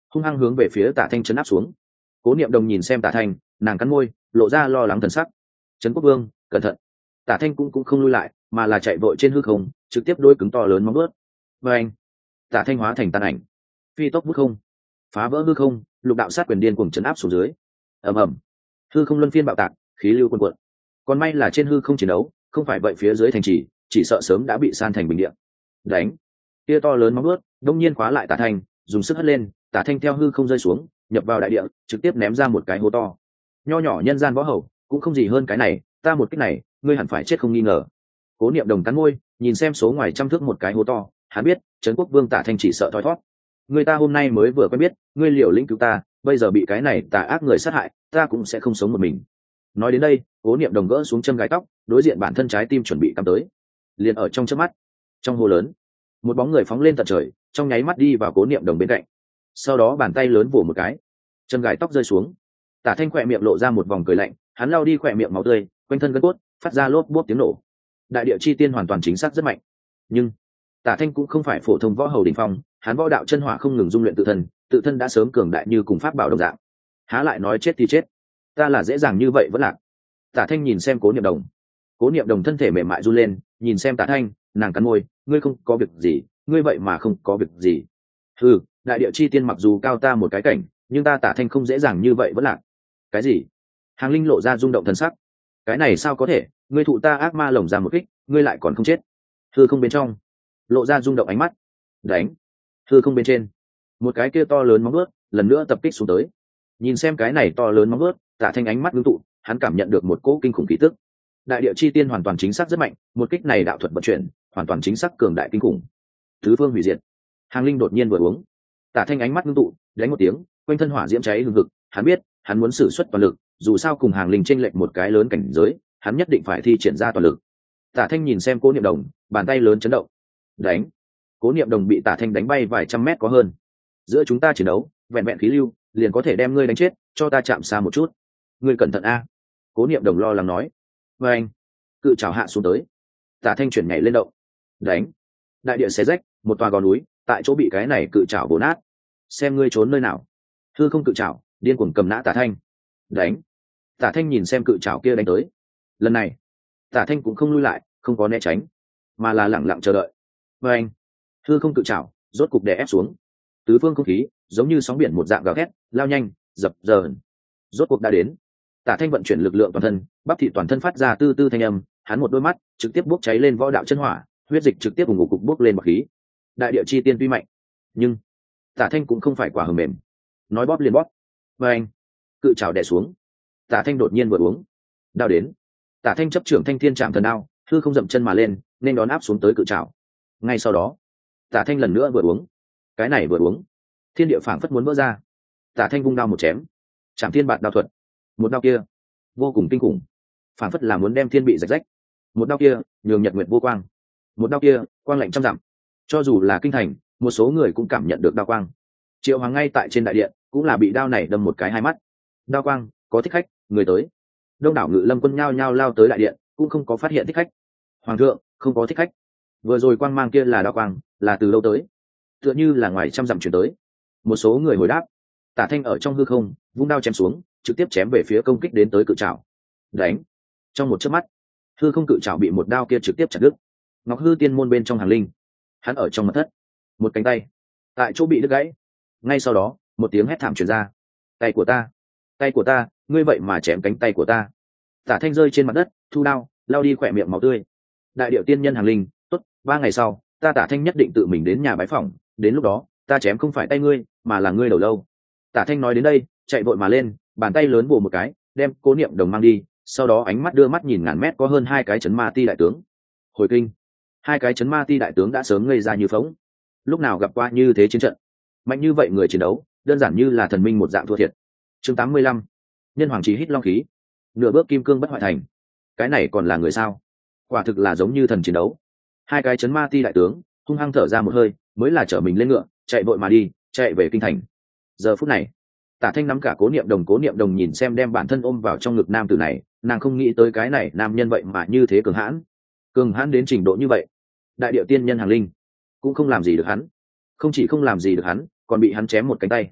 hung hăng hướng về phía Tả Thanh chấn áp xuống. Cố Niệm Đồng nhìn xem Tả Thanh, nàng cắn môi, lộ ra lo lắng thần sắc. Trấn Quốc Vương, cẩn thận. Tả Thanh cũng không lui lại, mà là chạy vội trên hư không, trực tiếp đôi cứng to lớn móng vuốt. Và anh, Tả Thanh hóa thành tàn ảnh, phi tốc vút không, phá vỡ hư không, lục đạo sát quyền điên cuồng chấn áp xuống dưới. Ầm ầm, hư không luân phiên bạo tạc, khí lưu cuồn cuộn. Còn may là trên hư không chiến đấu, không phải vậy phía dưới thành trì, chỉ sợ sớm đã bị san thành bình địa. Đánh, kia to lớn móng vuốt, đông nhiên khóa lại Tả Thanh, dùng sức hất lên, Tả Thanh theo hư không rơi xuống, nhập vào đại địa, trực tiếp ném ra một cái hố to. Nho nhỏ nhân gian võ hầu, cũng không gì hơn cái này, ta một cái này, ngươi hẳn phải chết không nghi ngờ. Cố Niệm Đồng cắn môi, nhìn xem số ngoài trăm thước một cái hố to, hắn biết, Trấn Quốc Vương Tả Thanh chỉ sợ thoi thoát. Người ta hôm nay mới vừa quen biết, ngươi liều lĩnh cứu ta, bây giờ bị cái này tà ác người sát hại, ta cũng sẽ không sống một mình. Nói đến đây, Cố Niệm Đồng gỡ xuống châm gái tóc, đối diện bản thân trái tim chuẩn bị cắm tới. Liền ở trong chớp mắt, trong hồ lớn, một bóng người phóng lên tận trời, trong nháy mắt đi vào Cố Niệm Đồng bên cạnh. Sau đó bàn tay lớn vỗ một cái, châm gài tóc rơi xuống. Tả Thanh khỏe miệng lộ ra một vòng cười lạnh, hắn lau đi khỏe miệng máu tươi, quanh thân gân cốt phát ra lốp bốp tiếng nổ. Đại địa chi tiên hoàn toàn chính xác rất mạnh, nhưng Tả Thanh cũng không phải phổ thông võ hầu đỉnh phong, hắn võ đạo chân hỏa không ngừng dung luyện tự thân đã sớm cường đại như cùng pháp bảo đồng dạng. Há lại nói chết thì chết, ta là dễ dàng như vậy vẫn lạc. Tả Thanh nhìn xem Cố Niệm Đồng, Cố Niệm Đồng thân thể mềm mại run lên, nhìn xem Tả Thanh, nàng cắn môi, ngươi không có việc gì, ngươi vậy mà không có việc gì. Ừ, đại địa chi tiên mặc dù cao ta một cái cảnh, nhưng ta Tả Thanh không dễ dàng như vậy vẫn lạc. Cái gì? Hàng Linh lộ ra rung động thần sắc. Cái này sao có thể, ngươi thụ ta ác ma lồng ra một kích, ngươi lại còn không chết. Hư không bên trong lộ ra rung động ánh mắt. Đánh. Hư không bên trên, một cái kia to lớn móng vuốt lần nữa tập kích xuống tới. Nhìn xem cái này to lớn móng vuốt, Tả Thanh ánh mắt ngưng tụ, hắn cảm nhận được một cỗ kinh khủng khí tức. Đại địa chi tiên hoàn toàn chính xác rất mạnh, một kích này đạo thuật vận chuyển, hoàn toàn chính xác cường đại kinh khủng. Tứ phương hủy diệt. Hàng Linh đột nhiên vừa uống. Tả Thanh ánh mắt ngưng tụ, đánh một tiếng, quanh thân hỏa diễm cháy hừng hực, hắn biết, hắn muốn sử xuất toàn lực, dù sao cùng Hàng Linh chênh lệch một cái lớn cảnh giới, hắn nhất định phải thi triển ra toàn lực. Tả Thanh nhìn xem Cố Niệm Đồng, bàn tay lớn chấn động. Đánh. Cố Niệm Đồng bị Tả Thanh đánh bay vài trăm mét có hơn. Giữa chúng ta chiến đấu, vẹn vẹn khí lưu, liền có thể đem ngươi đánh chết, cho ta chạm xa một chút. Ngươi cẩn thận a. Cố Niệm Đồng lo lắng nói. Và anh, cự trảo hạ xuống tới. Tả Thanh chuyển nhảy lên động. Đánh. Đại địa xé rách, một tòa gò núi, tại chỗ bị cái này cự trảo bổ nát. Xem ngươi trốn nơi nào. Hư không cự trảo, điên cuồng cầm nã Tả Thanh. Đánh. Tả Thanh nhìn xem cự trảo kia đánh tới. Lần này, Tả Thanh cũng không lui lại, không có né tránh, mà là lẳng lặng chờ đợi. Và anh, hư không cự trảo rốt cục đè ép xuống. Tứ phương không khí giống như sóng biển một dạng gào thét, lao nhanh, dập dờn. Rốt cuộc đã đến. Tả Thanh vận chuyển lực lượng toàn thân, bắp thịt toàn thân phát ra tư tư thanh âm, hắn một đôi mắt trực tiếp bốc cháy lên võ đạo chân hỏa, huyết dịch trực tiếp ủng cục bốc lên bọc khí. Đại địa chi tiên tuy mạnh, nhưng Tả Thanh cũng không phải quả hờ mềm, nói bóp liền bóp. Và anh, cự trảo đè xuống. Tả Thanh đột nhiên vừa uống, đao đến. Tả Thanh chấp trưởng Thanh Thiên Trảm Thần Đao, hư không dậm chân mà lên, nên đón áp xuống tới cự trảo. Ngay sau đó, Tả Thanh lần nữa vừa uống. Cái này vừa uống, thiên địa phảng phất muốn vỡ ra. Tả Thanh vung đao một chém, Trảm Thiên Bạt Đao thuật. Một đao kia vô cùng kinh khủng, phảng phất là muốn đem thiên bị rạch rách. Một đao kia nhường nhật nguyệt vô quang. Một đao kia quang lạnh trăm dặm. Cho dù là kinh thành, một số người cũng cảm nhận được đao quang. Triệu Hoàng ngay tại trên đại điện cũng là bị đao này đâm một cái hai mắt. Đao quang, có thích khách, người tới. Đông đảo Ngự Lâm quân nhao nhao lao tới đại điện, cũng không có phát hiện thích khách. Hoàng thượng, không có thích khách. Vừa rồi quang mang kia là đao quang, là từ đâu tới? Tựa như là ngoài trăm dặm chuyển tới. Một số người hồi đáp. Tả Thanh ở trong hư không vung đao chém xuống, trực tiếp chém về phía công kích đến tới cự trảo. Đánh. Trong một chớp mắt, hư không cự trảo bị một đao kia trực tiếp chặt đứt. Ngọc Hư Tiên môn bên trong Hàng Linh, hắn ở trong mật thất, một cánh tay tại chỗ bị đứt gãy. Ngay sau đó, một tiếng hét thảm truyền ra. Tay của ta, tay của ta, ngươi vậy mà chém cánh tay của ta. Tả Thanh rơi trên mặt đất, thu đao, lao đi khỏe miệng máu tươi. Đại điệu tiên nhân Hàng Linh, tốt, 3 ngày sau, ta Tả Thanh nhất định tự mình đến nhà bái phỏng, đến lúc đó, ta chém không phải tay ngươi, mà là ngươi đầu lâu. Tả Thanh nói đến đây, chạy vội mà lên, bàn tay lớn bổ một cái, đem Cố Niệm Đồng mang đi, sau đó ánh mắt đưa mắt nhìn ngàn mét có hơn 2 cái chấn ma ti đại tướng. Hồi kinh, 2 cái chấn ma ti đại tướng đã sớm ngây ra như phỗng. Lúc nào gặp qua như thế chiến trận, mạnh như vậy người chiến đấu, đơn giản như là thần minh một dạng thua thiệt. Chương 85, nhân hoàng chí hít long khí, nửa bước kim cương bất hoại thành. Cái này còn là người sao? Quả thực là giống như thần chiến đấu. 2 cái chấn ma ti đại tướng hung hăng thở ra một hơi, mới là chở mình lên ngựa, chạy vội mà đi, chạy về kinh thành. Giờ phút này, Tả Thanh nắm cả Cố Niệm Đồng nhìn xem đem bản thân ôm vào trong ngực nam tử này, nàng không nghĩ tới cái này nam nhân vậy mà như thế cường hãn đến trình độ như vậy. Đại điệu tiên nhân Hàng Linh cũng không làm gì được hắn, không chỉ không làm gì được hắn, còn bị hắn chém một cánh tay.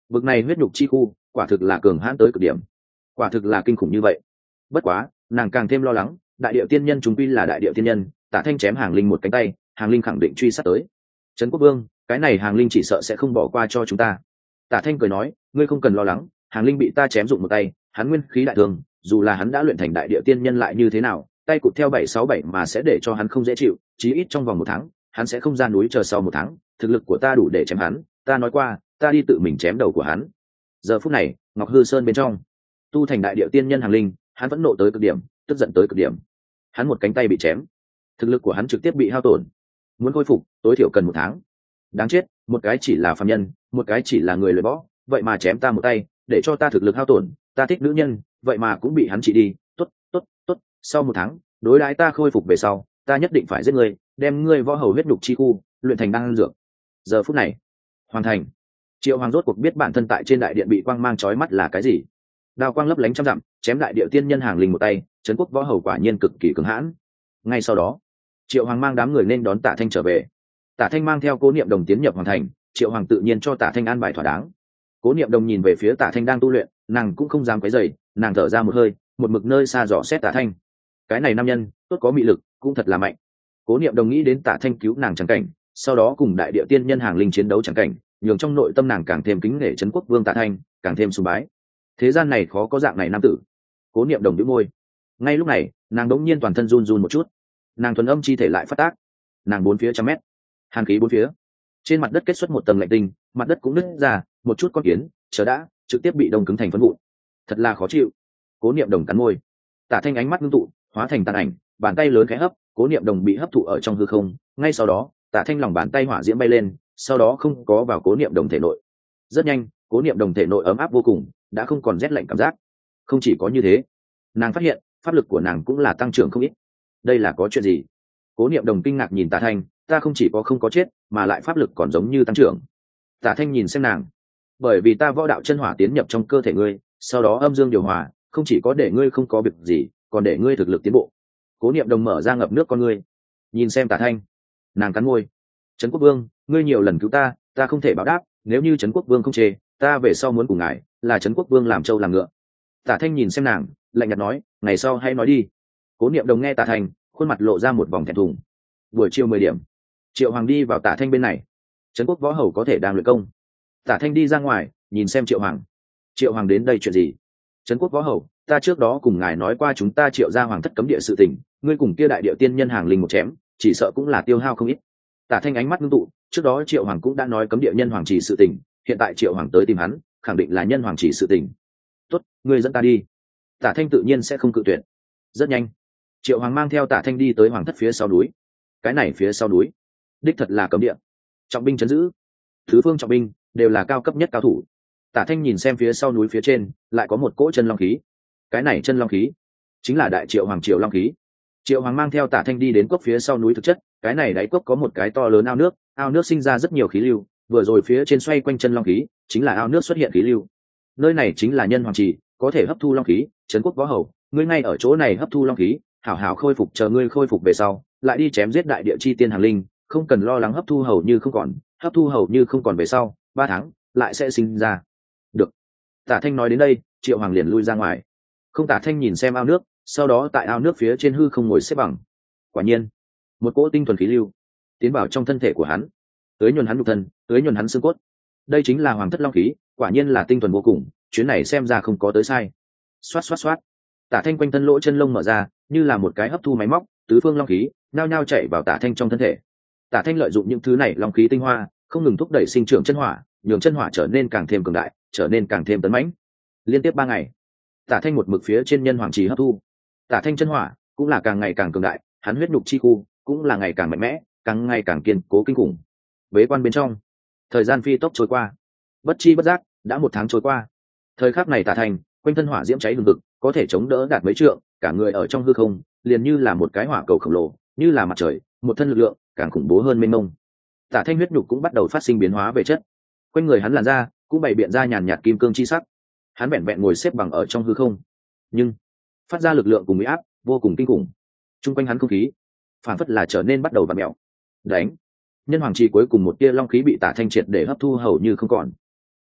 Vực này huyết nhục chi khu quả thực là cường hãn tới cực điểm, quả thực là kinh khủng như vậy. Bất quá nàng càng thêm lo lắng, đại địa tiên nhân chúng quy là đại địa tiên nhân, Tả Thanh chém Hàng Linh một cánh tay, Hàng Linh khẳng định truy sát tới. Trấn Quốc Vương, cái này Hàng Linh chỉ sợ sẽ không bỏ qua cho chúng ta. Tả Thanh cười nói, ngươi không cần lo lắng, Hàng Linh bị ta chém dụng một tay, hắn nguyên khí đại thương, dù là hắn đã luyện thành đại địa tiên nhân lại như thế nào, tay cụt theo 767 mà sẽ để cho hắn không dễ chịu, chí ít trong vòng 1 tháng, hắn sẽ không ra núi chờ sau 1 tháng, thực lực của ta đủ để chém hắn, ta nói qua, ta đi tự mình chém đầu của hắn. Giờ phút này, Ngọc Hư Sơn bên trong, tu thành đại địa tiên nhân Hàng Linh, hắn vẫn nộ tới cực điểm, tức giận tới cực điểm. Hắn một cánh tay bị chém, thực lực của hắn trực tiếp bị hao tổn, muốn khôi phục tối thiểu cần 1 tháng. Đáng chết, một cái chỉ là phàm nhân, một cái chỉ là người luyện võ, vậy mà chém ta một tay, để cho ta thực lực hao tổn, ta thích nữ nhân, vậy mà cũng bị hắn trị đi. Tốt, tốt, tốt, sau 1 tháng, đối đãi ta khôi phục về sau, ta nhất định phải giết ngươi, đem ngươi võ hầu huyết nhục chi khu luyện thành đan dược. Giờ phút này, hoàn thành. Triệu Hoàng rốt cuộc biết bản thân tại trên đại điện bị quang mang chói mắt là cái gì. Đao quang lấp lánh trăm dặm, chém đại địa tiên nhân Hàng Linh một tay, trấn quốc võ hầu quả nhiên cực kỳ cứng hãn. Ngay sau đó, Triệu Hoàng mang đám người nên đón Tả Thanh trở về. Tả Thanh mang theo Cố Niệm Đồng tiến nhập hoàng thành, Triệu Hoàng tự nhiên cho Tả Thanh an bài thỏa đáng. Cố Niệm Đồng nhìn về phía Tả Thanh đang tu luyện, nàng cũng không dám quấy rầy, nàng thở ra một hơi, một mực nơi xa dò xét Tả Thanh. Cái này nam nhân, tốt có mị lực, cũng thật là mạnh. Cố Niệm Đồng nghĩ đến Tả Thanh cứu nàng chẳng cảnh, sau đó cùng đại địa tiên nhân Hàng Linh chiến đấu chẳng cảnh, nhường trong nội tâm nàng càng thêm kính nể trấn quốc vương Tả Thanh, càng thêm sùng bái. Thế gian này khó có dạng này nam tử. Cố Niệm Đồng nhếch môi. Ngay lúc này, nàng đống nhiên toàn thân run run một chút. Nàng thuần âm chi thể lại phát tác. Nàng 4 phía trăm mét, hàn khí 4 phía. Trên mặt đất kết xuất một tầng lạnh tinh, mặt đất cũng nứt ra, một chút con kiến, chờ đã, trực tiếp bị đông cứng thành phấn vụn. Thật là khó chịu. Cố Niệm Đồng cắn môi. Tả Thanh ánh mắt ngưng tụ, hóa thành tàn ảnh, bàn tay lớn khẽ hấp, Cố Niệm Đồng bị hấp thụ ở trong hư không. Ngay sau đó, Tả Thanh lòng bàn tay hỏa diễm bay lên, sau đó không có vào Cố Niệm Đồng thể nội. Rất nhanh, Cố Niệm Đồng thể nội ấm áp vô cùng, đã không còn rét lạnh cảm giác. Không chỉ có như thế, nàng phát hiện pháp lực của nàng cũng là tăng trưởng không ít. Đây là có chuyện gì? Cố Niệm Đồng kinh ngạc nhìn Tả Thanh, ta không chỉ có không có chết, mà lại pháp lực còn giống như tăng trưởng. Tả Thanh nhìn xem nàng, bởi vì ta võ đạo chân hỏa tiến nhập trong cơ thể ngươi, sau đó âm dương điều hòa, không chỉ có để ngươi không có việc gì, còn để ngươi thực lực tiến bộ. Cố Niệm Đồng mở ra ngập nước con ngươi, nhìn xem Tả Thanh, nàng cắn môi. Trấn Quốc Vương, ngươi nhiều lần cứu ta, ta không thể báo đáp, nếu như Trấn Quốc Vương không chê, ta về sau muốn cùng ngài, là Trấn Quốc Vương làm trâu làm ngựa. Tả Thanh nhìn xem nàng, lạnh nhạt nói, ngày sau hãy nói đi. Cố Niệm Đồng nghe Tả Thanh, khuôn mặt lộ ra một vòng thẹn thùng. Buổi chiều 10 điểm, Triệu Hoàng đi vào Tả Thanh bên này. Trấn quốc võ hầu có thể đang luyện công. Tả Thanh đi ra ngoài, nhìn xem Triệu Hoàng. Triệu Hoàng đến đây chuyện gì? Trấn quốc võ hầu, ta trước đó cùng ngài nói qua chúng ta Triệu gia hoàng thất cấm địa sự tình, ngươi cùng kia đại địa tiên nhân Hàng Linh một chém, chỉ sợ cũng là tiêu hao không ít. Tả Thanh ánh mắt ngưng tụ, trước đó Triệu Hoàng cũng đã nói cấm địa nhân hoàng chỉ sự tình, hiện tại Triệu Hoàng tới tìm hắn, khẳng định là nhân hoàng chỉ sự tình. Tốt, ngươi dẫn ta đi. Tả Thanh tự nhiên sẽ không cự tuyệt. Rất nhanh, Triệu Hoàng mang theo Tả Thanh đi tới hoàng thất phía sau núi. Cái này phía sau núi, đích thật là cấm địa, trọng binh trấn giữ, thứ phương trọng binh đều là cao cấp nhất cao thủ. Tả Thanh nhìn xem phía sau núi phía trên lại có một cỗ chân long khí. Cái này chân long khí chính là đại Triệu Hoàng Triệu long khí. Triệu Hoàng mang theo Tả Thanh đi đến cốc phía sau núi, thực chất cái này đáy cốc có một cái to lớn ao nước sinh ra rất nhiều khí lưu, vừa rồi phía trên xoay quanh chân long khí chính là ao nước xuất hiện khí lưu. Nơi này chính là nhân hoàng trì, có thể hấp thu long khí. Trấn quốc võ hầu, ngươi ngay ở chỗ này hấp thu long khí, hảo hảo khôi phục, chờ ngươi khôi phục về sau lại đi chém giết đại địa chi tiên Hàng Linh, không cần lo lắng hấp thu hầu như không còn, hấp thu hầu như không còn về sau 3 tháng lại sẽ sinh ra. Được. Tả Thanh nói đến đây, Triệu Hoàng liền lui ra ngoài. Không, Tả Thanh nhìn xem ao nước, sau đó tại ao nước phía trên hư không ngồi xếp bằng. Quả nhiên, một cỗ tinh thuần khí lưu tiến vào trong thân thể của hắn, tưới nhuần hắn nhục thân, tưới nhuần hắn xương cốt. Đây chính là hoàng thất long khí, quả nhiên là tinh thuần vô cùng, chuyến này xem ra không có tới sai. Xoát xoát xoát, Tả Thanh quanh thân lỗ chân lông mở ra, như là một cái hấp thu máy móc, tứ phương long khí nao nhao chạy vào Tả Thanh trong thân thể. Tả Thanh lợi dụng những thứ này long khí tinh hoa, không ngừng thúc đẩy sinh trưởng chân hỏa, nhường chân hỏa trở nên càng thêm cường đại, trở nên càng thêm tấn mãnh. Liên tiếp 3 ngày, Tả Thanh một mực phía trên nhân hoàng trì hấp thu. Tả Thanh chân hỏa cũng là càng ngày càng cường đại, hắn huyết nhục chi khu cũng là ngày càng mạnh mẽ, càng ngày càng kiên cố kinh khủng. Bế quan bên trong, thời gian phi tốc trôi qua, bất chi bất giác đã 1 tháng trôi qua. Thời khắc này Tả Thanh quanh thân hỏa diễm cháy hừng hực, có thể chống đỡ đạt mấy trượng, cả người ở trong hư không liền như là một cái hỏa cầu khổng lồ, như là mặt trời, một thân lực lượng càng khủng bố hơn mênh mông. Tả Thanh huyết nhục cũng bắt đầu phát sinh biến hóa về chất, quanh người hắn làn da cũng bày biện ra nhàn nhạt kim cương chi sắc. Hắn vẹn vẹn ngồi xếp bằng ở trong hư không, nhưng phát ra lực lượng cùng uy áp vô cùng kinh khủng. Trung quanh hắn không khí phản phất là trở nên bắt đầu vặn mèo. Đánh. Nhân hoàng trì cuối cùng một tia long khí bị Tả Thanh triệt để hấp thu hầu như không còn.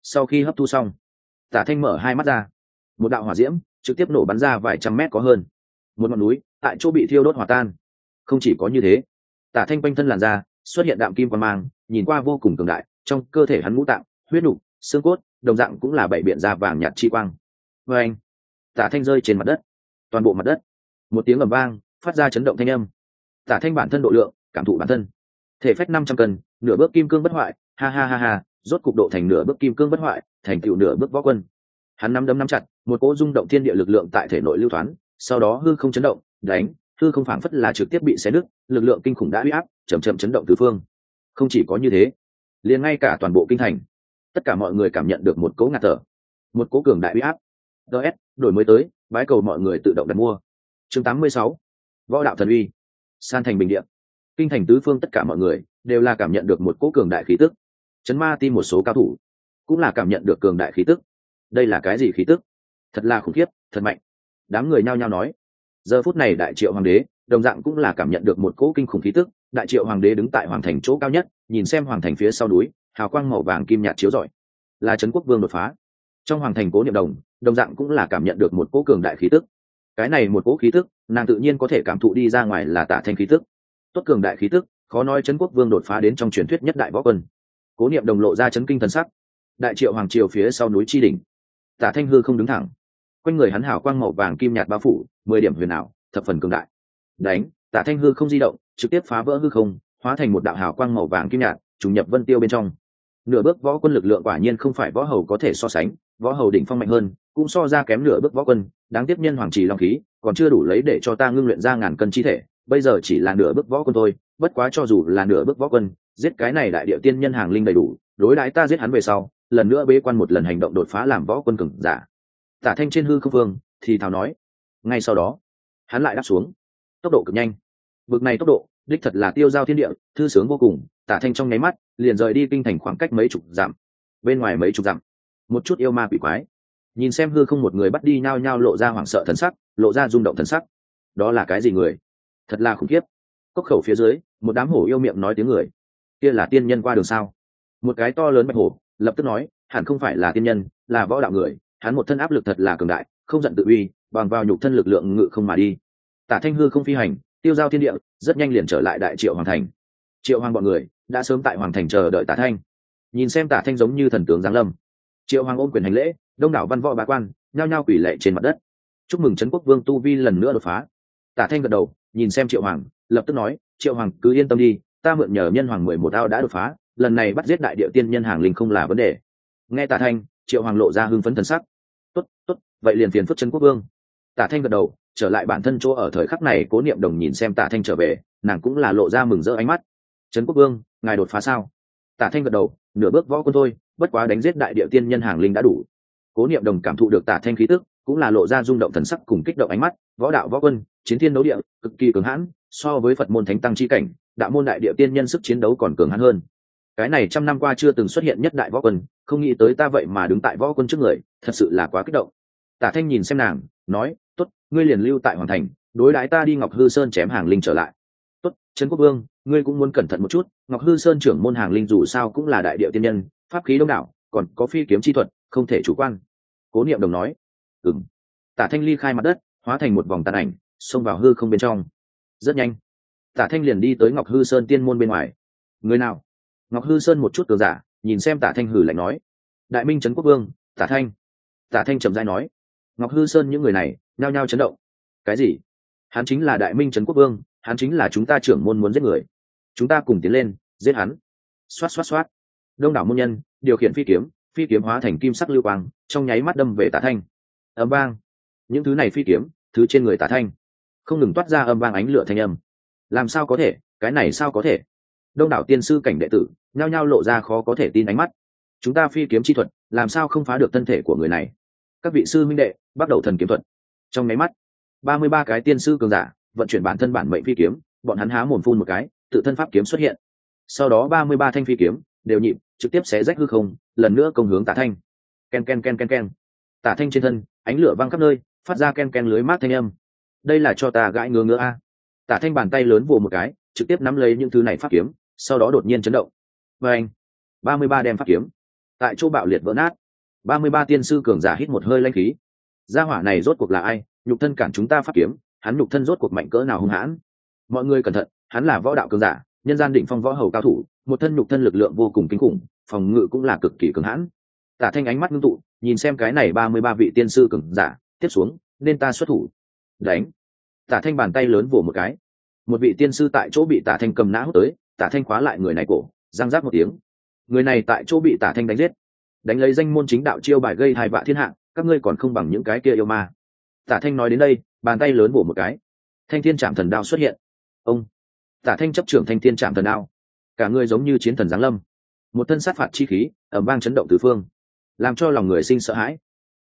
Sau khi hấp thu xong, Tả Thanh mở hai mắt ra, một đạo hỏa diễm trực tiếp nổ bắn ra vài trăm mét có hơn, một ngọn núi tại chỗ bị thiêu đốt hòa tan. Không chỉ có như thế, Tả Thanh quanh thân làn da xuất hiện đạm kim quang mang, nhìn qua vô cùng cường đại. Trong cơ thể hắn ngũ tạng, huyết nục, xương cốt đồng dạng cũng là bảy biện da vàng nhạt chi quang. Và anh, Tả Thanh rơi trên mặt đất, toàn bộ mặt đất một tiếng ầm vang phát ra chấn động thanh âm. Tả Thanh bản thân độ lượng, cảm thụ bản thân, thể phách 500 cân, nửa bước kim cương bất hoại, ha ha ha ha, rốt cục độ thành nửa bước kim cương bất hoại, thành tựu nửa bước võ quân. Hắn nắm đấm nắm chặt, một cỗ rung động thiên địa lực lượng tại thể nội lưu thoáng, sau đó hư không chấn động, đánh, hư không phảng phất là trực tiếp bị xé nứt, lực lượng kinh khủng đã uy áp, chậm chậm chấn động tứ phương. Không chỉ có như thế, liền ngay cả toàn bộ kinh thành, tất cả mọi người cảm nhận được một cỗ ngạt thở, một cỗ cường đại uy áp. DS, đổi mới tới, bái cầu mọi người tự động đặt mua. Chương 86, Võ đạo thần uy. San thành bình địa, kinh thành tứ phương tất cả mọi người đều là cảm nhận được một cỗ cường đại khí tức. Chấn ma ti một số cao thủ cũng là cảm nhận được cường đại khí tức. Đây là cái gì khí tức? Thật là khủng khiếp, thật mạnh. Đám người nhao nhao nói. Giờ phút này Đại Triệu Hoàng đế đồng dạng cũng là cảm nhận được một cỗ kinh khủng khí tức. Đại Triệu Hoàng đế đứng tại hoàng thành chỗ cao nhất, nhìn xem hoàng thành phía sau núi, hào quang màu vàng kim nhạt chiếu rọi, là Trấn Quốc Vương đột phá. Trong hoàng thành Cố Niệm Đồng đồng dạng cũng là cảm nhận được một cỗ cường đại khí tức. Cái này một cỗ khí tức, nàng tự nhiên có thể cảm thụ đi ra ngoài là Tả Thanh khí tức. Tốt cường đại khí tức, khó nói Trấn Quốc Vương đột phá đến trong truyền thuyết nhất đại võ quân. Cố Niệm Đồng lộ ra chấn kinh thần sắc. Đại Triệu Hoàng triều phía sau núi chi đỉnh, Tả Thanh hư không đứng thẳng, quanh người hắn hào quang màu vàng kim nhạt bao phủ, 10 điểm huyền ảo, thập phần cường đại. Đánh, Tả Thanh hư không di động, trực tiếp phá vỡ hư không, hóa thành một đạo hào quang màu vàng kim nhạt, trùng nhập vân tiêu bên trong. Nửa bước võ quân lực lượng quả nhiên không phải võ hầu có thể so sánh, võ hầu đỉnh phong mạnh hơn, cũng so ra kém nửa bước võ quân, đáng tiếc nhân hoàng trì long khí, còn chưa đủ lấy để cho ta ngưng luyện ra ngàn cân chi thể, bây giờ chỉ là nửa bước võ quân thôi, bất quá cho dù là nửa bước võ quân, giết cái này đại địa tiên nhân hàng linh đầy đủ, đối đãi ta giết hắn về sau, lần nữa bế quan một lần hành động đột phá làm võ quân cường giả. Tả Thanh trên hư không vương thì thào nói. Ngay sau đó, hắn lại đáp xuống, tốc độ cực nhanh. Bực này tốc độ, đích thật là tiêu giao thiên địa, thư sướng vô cùng. Tả Thanh trong nháy mắt liền rời đi kinh thành khoảng cách mấy chục dặm. Bên ngoài mấy chục dặm, một chút yêu ma quỷ quái nhìn xem hư không một người bắt đi nhao nhao lộ ra hoảng sợ thần sắc, lộ ra rung động thần sắc. Đó là cái gì người? Thật là khủng khiếp. Cốc khẩu phía dưới, một đám hổ yêu miệng nói tiếng người. Kia là tiên nhân qua đường sao? Một cái to lớn bạch hổ lập tức nói, hẳn không phải là tiên nhân, là võ đạo người. Hắn một thân áp lực thật là cường đại, không giận tự uy, bằng vào nhục thân lực lượng ngự không mà đi. Tả Thanh hư không phi hành, tiêu giao thiên địa, rất nhanh liền trở lại Đại Triệu Hoàng thành. Triệu Hoàng bọn người đã sớm tại hoàng thành chờ đợi Tả Thanh. Nhìn xem Tả Thanh giống như thần tướng giáng lâm, Triệu Hoàng ôm quyền hành lễ, đông đảo văn võ bá quan nhao nhao quỳ lạy trên mặt đất, chúc mừng Trấn Quốc Vương tu vi lần nữa đột phá. Tả Thanh gật đầu, nhìn xem Triệu Hoàng, lập tức nói, Triệu Hoàng cứ yên tâm đi, ta mượn nhờ nhân hoàng 11 ao đã đột phá, lần này bắt giết đại địa tiên nhân hàng linh không là vấn đề. Nghe Tả Thanh, Triệu Hoàng lộ ra hưng phấn thần sắc. Tốt, tốt, vậy liền phiền phức Trấn Quốc Vương. Tả Thanh gật đầu, trở lại bản thân chỗ ở thời khắc này. Cố Niệm Đồng nhìn xem Tả Thanh trở về, nàng cũng là lộ ra mừng rỡ ánh mắt. Trấn Quốc Vương, ngài đột phá sao? Tả Thanh gật đầu, nửa bước võ quân thôi, bất quá đánh giết đại địa tiên nhân hàng linh đã đủ. Cố Niệm Đồng cảm thụ được Tả Thanh khí tức, cũng là lộ ra rung động thần sắc cùng kích động ánh mắt. Võ đạo võ quân, chiến thiên đấu địa, cực kỳ cường hãn, so với Phật môn thánh tăng chi cảnh, đạo môn đại địa tiên nhân sức chiến đấu còn cường hãn hơn. Cái này trăm năm qua chưa từng xuất hiện nhất đại võ quân, không nghĩ tới ta vậy mà đứng tại võ quân trước người, thật sự là quá kích động. Tả Thanh nhìn xem nàng, nói, tốt, ngươi liền lưu tại hoàng thành, đối đãi ta đi Ngọc Hư Sơn chém hàng linh trở lại. Tốt, Trấn Quốc Vương, ngươi cũng muốn cẩn thận một chút, Ngọc Hư Sơn trưởng môn hàng linh dù sao cũng là đại địa tiên nhân, pháp khí đông đảo, còn có phi kiếm chi thuật, không thể chủ quan. Cố Niệm Đồng nói. Ừm. Tả Thanh ly khai mặt đất, hóa thành một vòng tàn ảnh, xông vào hư không bên trong. Rất nhanh, Tả Thanh liền đi tới Ngọc Hư Sơn tiên môn bên ngoài. Người nào? Ngọc Hư Sơn một chút cường giả nhìn xem Tả Thanh hử lạnh nói. Đại Minh Trấn Quốc Vương, Tả Thanh. Tả Thanh trầm rãi nói. Ngọc Hư Sơn những người này nhao nhao chấn động. Cái gì? Hắn chính là Đại Minh Trấn Quốc Vương, hắn chính là chúng ta trưởng môn muốn giết người. Chúng ta cùng tiến lên giết hắn. Xoát xoát xoát. Đông đảo môn nhân điều khiển phi kiếm hóa thành kim sắc lưu quang, trong nháy mắt đâm về Tả Thanh. Ầm vang. Những thứ này phi kiếm, thứ trên người Tả Thanh không ngừng toát ra âm vang ánh lửa thanh âm. Làm sao có thể? Cái này sao có thể? Đông đảo tiên sư cảnh đệ tử nhao nhao lộ ra khó có thể tin ánh mắt. Chúng ta phi kiếm chi thuật làm sao không phá được thân thể của người này? Các vị sư minh đệ bắt đầu thần kiếm thuật. Trong nháy mắt, 33 cái tiên sư cường giả vận chuyển bản thân bản mệnh phi kiếm, bọn hắn há mồm phun một cái, tự thân pháp kiếm xuất hiện. Sau đó 33 thanh phi kiếm đều nhịp trực tiếp xé rách hư không, lần nữa công hướng Tả Thanh. Ken ken ken ken ken. Tả Thanh trên thân ánh lửa văng khắp nơi, phát ra ken ken lưới mát thanh âm. Đây là cho ta gãi ngứa ngứa a. Tả Thanh bàn tay lớn vồ một cái, trực tiếp nắm lấy những thứ này pháp kiếm, sau đó đột nhiên chấn động. Và anh, 33 đem pháp kiếm tại chỗ bạo liệt vỡ nát. 33 tiên sư cường giả hít một hơi lanh khí. Gia hỏa này rốt cuộc là ai? Nhục thân cản chúng ta pháp kiếm, hắn nhục thân rốt cuộc mạnh cỡ nào hung hãn? Mọi người cẩn thận, hắn là võ đạo cường giả, nhân gian đỉnh phong võ hầu cao thủ, một thân nhục thân lực lượng vô cùng kinh khủng, phòng ngự cũng là cực kỳ cường hãn. Tả Thanh ánh mắt ngưng tụ, nhìn xem cái này 33 vị tiên sư cường giả, tiếp xuống, nên ta xuất thủ. Đánh. Tả Thanh bàn tay lớn vồ một cái. Một vị tiên sư tại chỗ bị Tả Thanh cầm nã hút tới, Tả Thanh khóa lại người này cổ, răng rác một tiếng. Người này tại chỗ bị Tả Thanh đánh giết. Đánh lấy danh môn chính đạo chiêu bài gây hại vạ thiên hạ, các ngươi còn không bằng những cái kia yêu ma. Tả Thanh nói đến đây, bàn tay lớn vồ một cái. Thanh Thiên Trảm Thần Đao xuất hiện. Ông. Tả Thanh chấp trưởng Thanh Thiên Trảm Thần Đao, cả người giống như chiến thần giáng lâm, một thân sát phạt chi khí ầm vang chấn động tứ phương, làm cho lòng người sinh sợ hãi.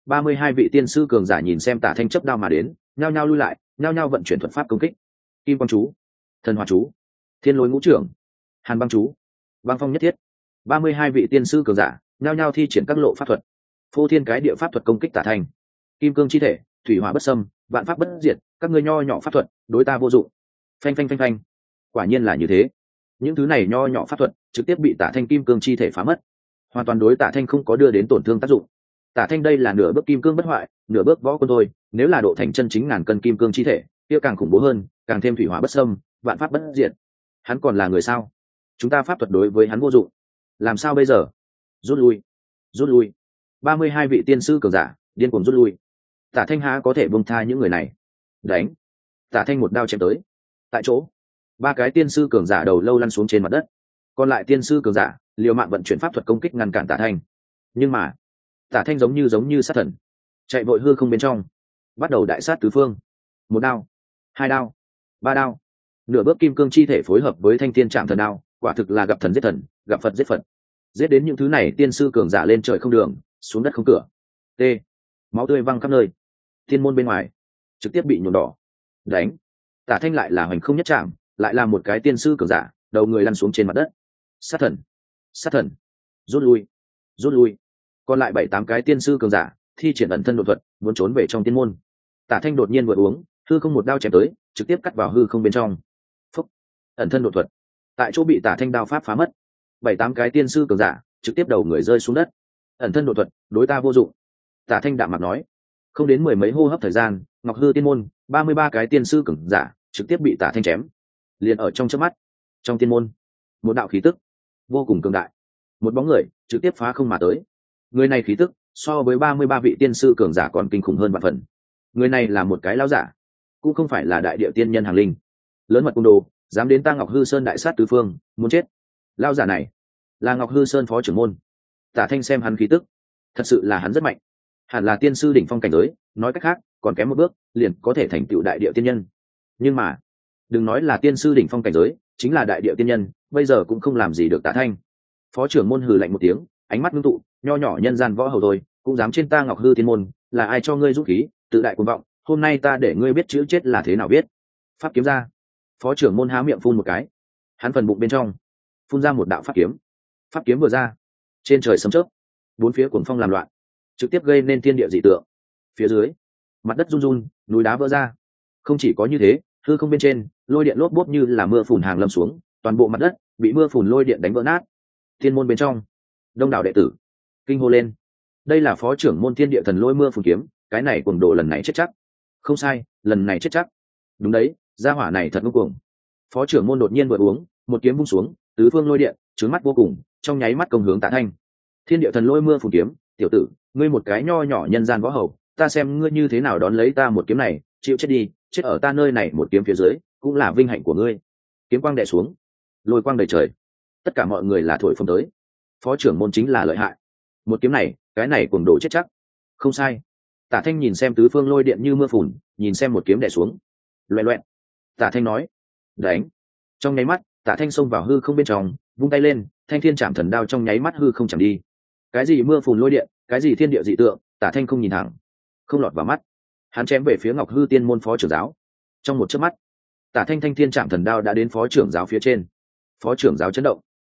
32 vị tiên sư cường giả nhìn xem Tả Thanh chấp đao mà đến, nhao nhao lui lại, nhao nhao vận chuyển thuật pháp công kích. Kim quang chú, thần hỏa chú, thiên lôi ngũ trưởng, hàn băng chú, băng phong nhất thiết. 32 vị tiên sư cường giả nhao nhao thi triển các lộ pháp thuật, phô thiên cái địa pháp thuật công kích Tả Thanh. Kim cương chi thể, thủy hỏa bất xâm, vạn pháp bất diệt, các ngươi nho nhỏ pháp thuật đối ta vô dụng. Phanh phanh phanh phanh. Quả nhiên là như thế. Những thứ này nho nhỏ pháp thuật trực tiếp bị Tả Thanh kim cương chi thể phá mất, hoàn toàn đối Tả Thanh không có đưa đến tổn thương tác dụng. Tả Thanh đây là nửa bước kim cương bất hoại, nửa bước võ quân thôi, nếu là độ thành chân chính ngàn cân kim cương chi thể, kia càng khủng bố hơn, càng thêm thủy hỏa bất xâm, vạn pháp bất diệt. Hắn còn là người sao? Chúng ta pháp thuật đối với hắn vô dụng. Làm sao bây giờ? Rút lui, rút lui. 32 vị tiên sư cường giả điên cuồng rút lui. Tả Thanh há có thể buông tha những người này? Đánh. Tả Thanh một đao chém tới. Tại chỗ, ba cái tiên sư cường giả đầu lâu lăn xuống trên mặt đất, còn lại tiên sư cường giả liều mạng vận chuyển pháp thuật công kích ngăn cản Tả Thanh. Nhưng mà Tả Thanh giống như sát thần, chạy vội hư không bên trong, bắt đầu đại sát tứ phương. Một đao, hai đao, ba đao, nửa bước kim cương chi thể phối hợp với Thanh Thiên Trảm Thần Đao, quả thực là gặp thần giết thần, gặp Phật giết Phật. Giết đến những thứ này tiên sư cường giả lên trời không đường, xuống đất không cửa. T. Máu tươi văng khắp nơi. Thiên môn bên ngoài trực tiếp bị nhuộm đỏ. Đánh. Tả Thanh lại là hoành không nhất chạm, lại là một cái tiên sư cường giả, đầu người lăn xuống trên mặt đất. Sát thần, sát thần. Rút lui, rút lui. Còn lại 7-8 cái tiên sư cường giả thi triển ẩn thân đột thuật, muốn trốn về trong tiên môn. Tả Thanh đột nhiên vượt uống, hư không một đao chém tới, trực tiếp cắt vào hư không bên trong. Phúc. Ẩn thân đột thuật tại chỗ bị Tả Thanh đao pháp phá mất. 7-8 cái tiên sư cường giả trực tiếp đầu người rơi xuống đất. Ẩn thân đột thuật đối ta vô dụng. Tả Thanh đạm mặt nói. Không đến 10 mấy hô hấp thời gian, Ngọc Hư tiên môn 33 cái tiên sư cường giả trực tiếp bị Tả Thanh chém. Liền ở trong chớp mắt, trong tiên môn, một đạo khí tức vô cùng cường đại, một bóng người trực tiếp phá không mà tới. Người này khí tức so với 33 vị tiên sư cường giả còn kinh khủng hơn vạn phần. Người này là một cái lão giả, cũng không phải là đại địa tiên nhân hàng linh. Lớn mật cung đồ, dám đến ta Ngọc Hư Sơn đại sát tứ phương, muốn chết. Lão giả này là Ngọc Hư Sơn phó trưởng môn. Tả Thanh xem hắn khí tức, thật sự là hắn rất mạnh, hẳn là tiên sư đỉnh phong cảnh giới, nói cách khác, còn kém một bước, liền có thể thành tựu đại địa tiên nhân. Nhưng mà, đừng nói là tiên sư đỉnh phong cảnh giới, chính là đại địa tiên nhân, bây giờ cũng không làm gì được Tả Thanh. Phó trưởng môn hừ lạnh một tiếng, ánh mắt ngưng tụ, nho nhỏ nhân gian võ hầu thôi, cũng dám trên ta Ngọc Hư tiên môn, là ai cho ngươi dũng khí, tự đại cuồng vọng, hôm nay ta để ngươi biết chữ chết là thế nào biết. Pháp kiếm ra. Phó trưởng môn há miệng phun một cái, hắn phần bụng bên trong phun ra một đạo pháp kiếm. Pháp kiếm vừa ra, trên trời sấm chớp, bốn phía cuồng phong làm loạn, trực tiếp gây nên thiên địa dị tượng. Phía dưới, mặt đất run run, núi đá vỡ ra. Không chỉ có như thế, hư không bên trên, lôi điện lốp bốp như là mưa phùn hàng lâm xuống, toàn bộ mặt đất bị mưa phùn lôi điện đánh vỡ nát. Thiên môn bên trong, đông đảo đệ tử kinh hô lên. Đây là phó trưởng môn thiên địa thần lôi mưa phùn kiếm, cái này cuồng đồ lần này chết chắc. Không sai, lần này chết chắc. Đúng đấy, gia hỏa này thật ngông cuồng. Phó trưởng môn đột nhiên vừa uống, một kiếm vung xuống, tứ phương lôi điện trướng mắt vô cùng, trong nháy mắt công hướng Tả Thanh. Thiên địa thần lôi mưa phùn kiếm, tiểu tử, ngươi một cái nho nhỏ nhân gian võ hầu, ta xem ngươi như thế nào đón lấy ta một kiếm này, chịu chết đi, chết ở ta nơi này một kiếm phía dưới, cũng là vinh hạnh của ngươi. Kiếm quang đè xuống, lôi quang đầy trời, tất cả mọi người là thổi phồng tới. Phó trưởng môn chính là lợi hại, một kiếm này, cái này cuồng đồ chết chắc. Không sai. Tả Thanh nhìn xem tứ phương lôi điện như mưa phùn, nhìn xem một kiếm đè xuống. Loẹt loẹt. Tả Thanh nói, đánh. Trong nháy mắt, Tả Thanh xông vào hư không bên trong, vung tay lên, Thanh Thiên Trảm Thần Đao trong nháy mắt hư không chẳng đi. Cái gì mưa phùn lôi điện, cái gì thiên địa dị tượng, Tả Thanh không nhìn thẳng, không lọt vào mắt. Hắn chém về phía Ngọc Hư tiên môn phó trưởng giáo. Trong một chớp mắt, Tả Thanh Thanh Thiên Trảm Thần Đao đã đến phó trưởng giáo phía trên. Phó trưởng giáo chấn động.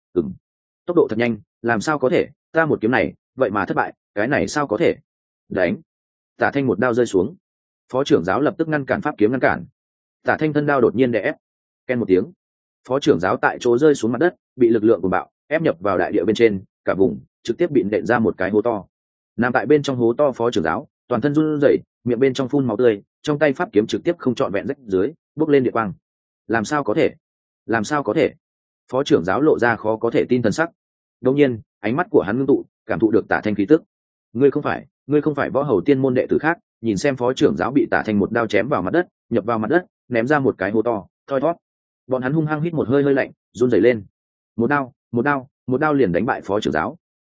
Tốc độ thật nhanh, làm sao có thể, ta một kiếm này, vậy mà thất bại, cái này sao có thể? Đánh. Tả Thanh một đao rơi xuống. Phó trưởng giáo lập tức ngăn cản pháp kiếm ngăn cản. Tả Thanh thân đao đột nhiên đè ép. Ken một tiếng. Phó trưởng giáo tại chỗ rơi xuống mặt đất, bị lực lượng của bạo ép nhập vào đại địa bên trên, cả vùng trực tiếp bị nện ra một cái hố to. Nằm tại bên trong hố to phó trưởng giáo toàn thân run rẩy, miệng bên trong phun máu tươi, trong tay pháp kiếm trực tiếp không trọn vẹn rách dưới, bốc lên địa quang. Làm sao có thể? Làm sao có thể? Phó trưởng giáo lộ ra khó có thể tin thần sắc. Đột nhiên ánh mắt của hắn ngưng tụ, cảm thụ được Tả Thanh khí tức. Ngươi không phải võ hầu tiên môn đệ tử khác. Nhìn xem phó trưởng giáo bị Tả Thanh một đao chém vào mặt đất, nhập vào mặt đất, ném ra một cái hố to, thoi thót. Bọn hắn hung hăng hít một hơi hơi lạnh, run rẩy lên. Một đao liền đánh bại phó trưởng giáo.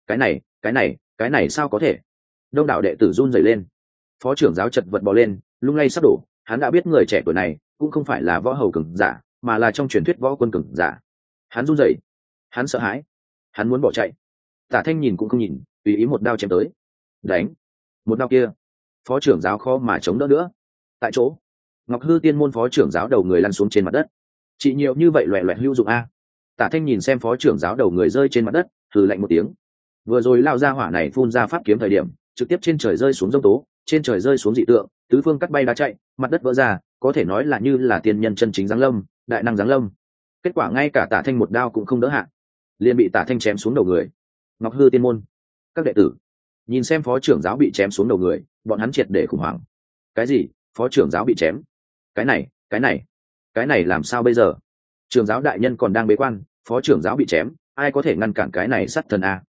Cái này sao có thể? Đông đảo đệ tử run rẩy lên. Phó trưởng giáo chật vật bò lên, lung lay sắp đổ. Hắn đã biết người trẻ tuổi này cũng không phải là võ hầu cường giả, mà là trong truyền thuyết võ quân cường giả. Hắn run rẩy, hắn sợ hãi, hắn muốn bỏ chạy. Tả Thanh nhìn cũng không nhìn, tùy ý một đao chém tới. Đánh! Một đao kia, phó trưởng giáo khó mà chống đỡ nữa. Tại chỗ, Ngọc Hư Tiên môn phó trưởng giáo đầu người lăn xuống trên mặt đất. Chỉ nhiều như vậy loẹt loẹt hữu dụng a. Tả Thanh nhìn xem phó trưởng giáo đầu người rơi trên mặt đất, hừ lạnh một tiếng. Vừa rồi lao ra hỏa này phun ra pháp kiếm thời điểm, trực tiếp trên trời rơi xuống giông tố, trên trời rơi xuống dị tượng, tứ phương cắt bay đá chạy, mặt đất vỡ ra, có thể nói là như là tiên nhân chân chính giáng lâm, đại năng giáng lâm. Kết quả ngay cả Tả Thanh một đao cũng không đỡ hạ, liền bị Tả Thanh chém xuống đầu người. Ngọc Hư Tiên môn, các đệ tử nhìn xem phó trưởng giáo bị chém xuống đầu người, bọn hắn triệt để khủng hoảng. Cái gì? Phó trưởng giáo bị chém? Cái này làm sao bây giờ? Trưởng giáo đại nhân còn đang bế quan, phó trưởng giáo bị chém, ai có thể ngăn cản cái này sát thần a?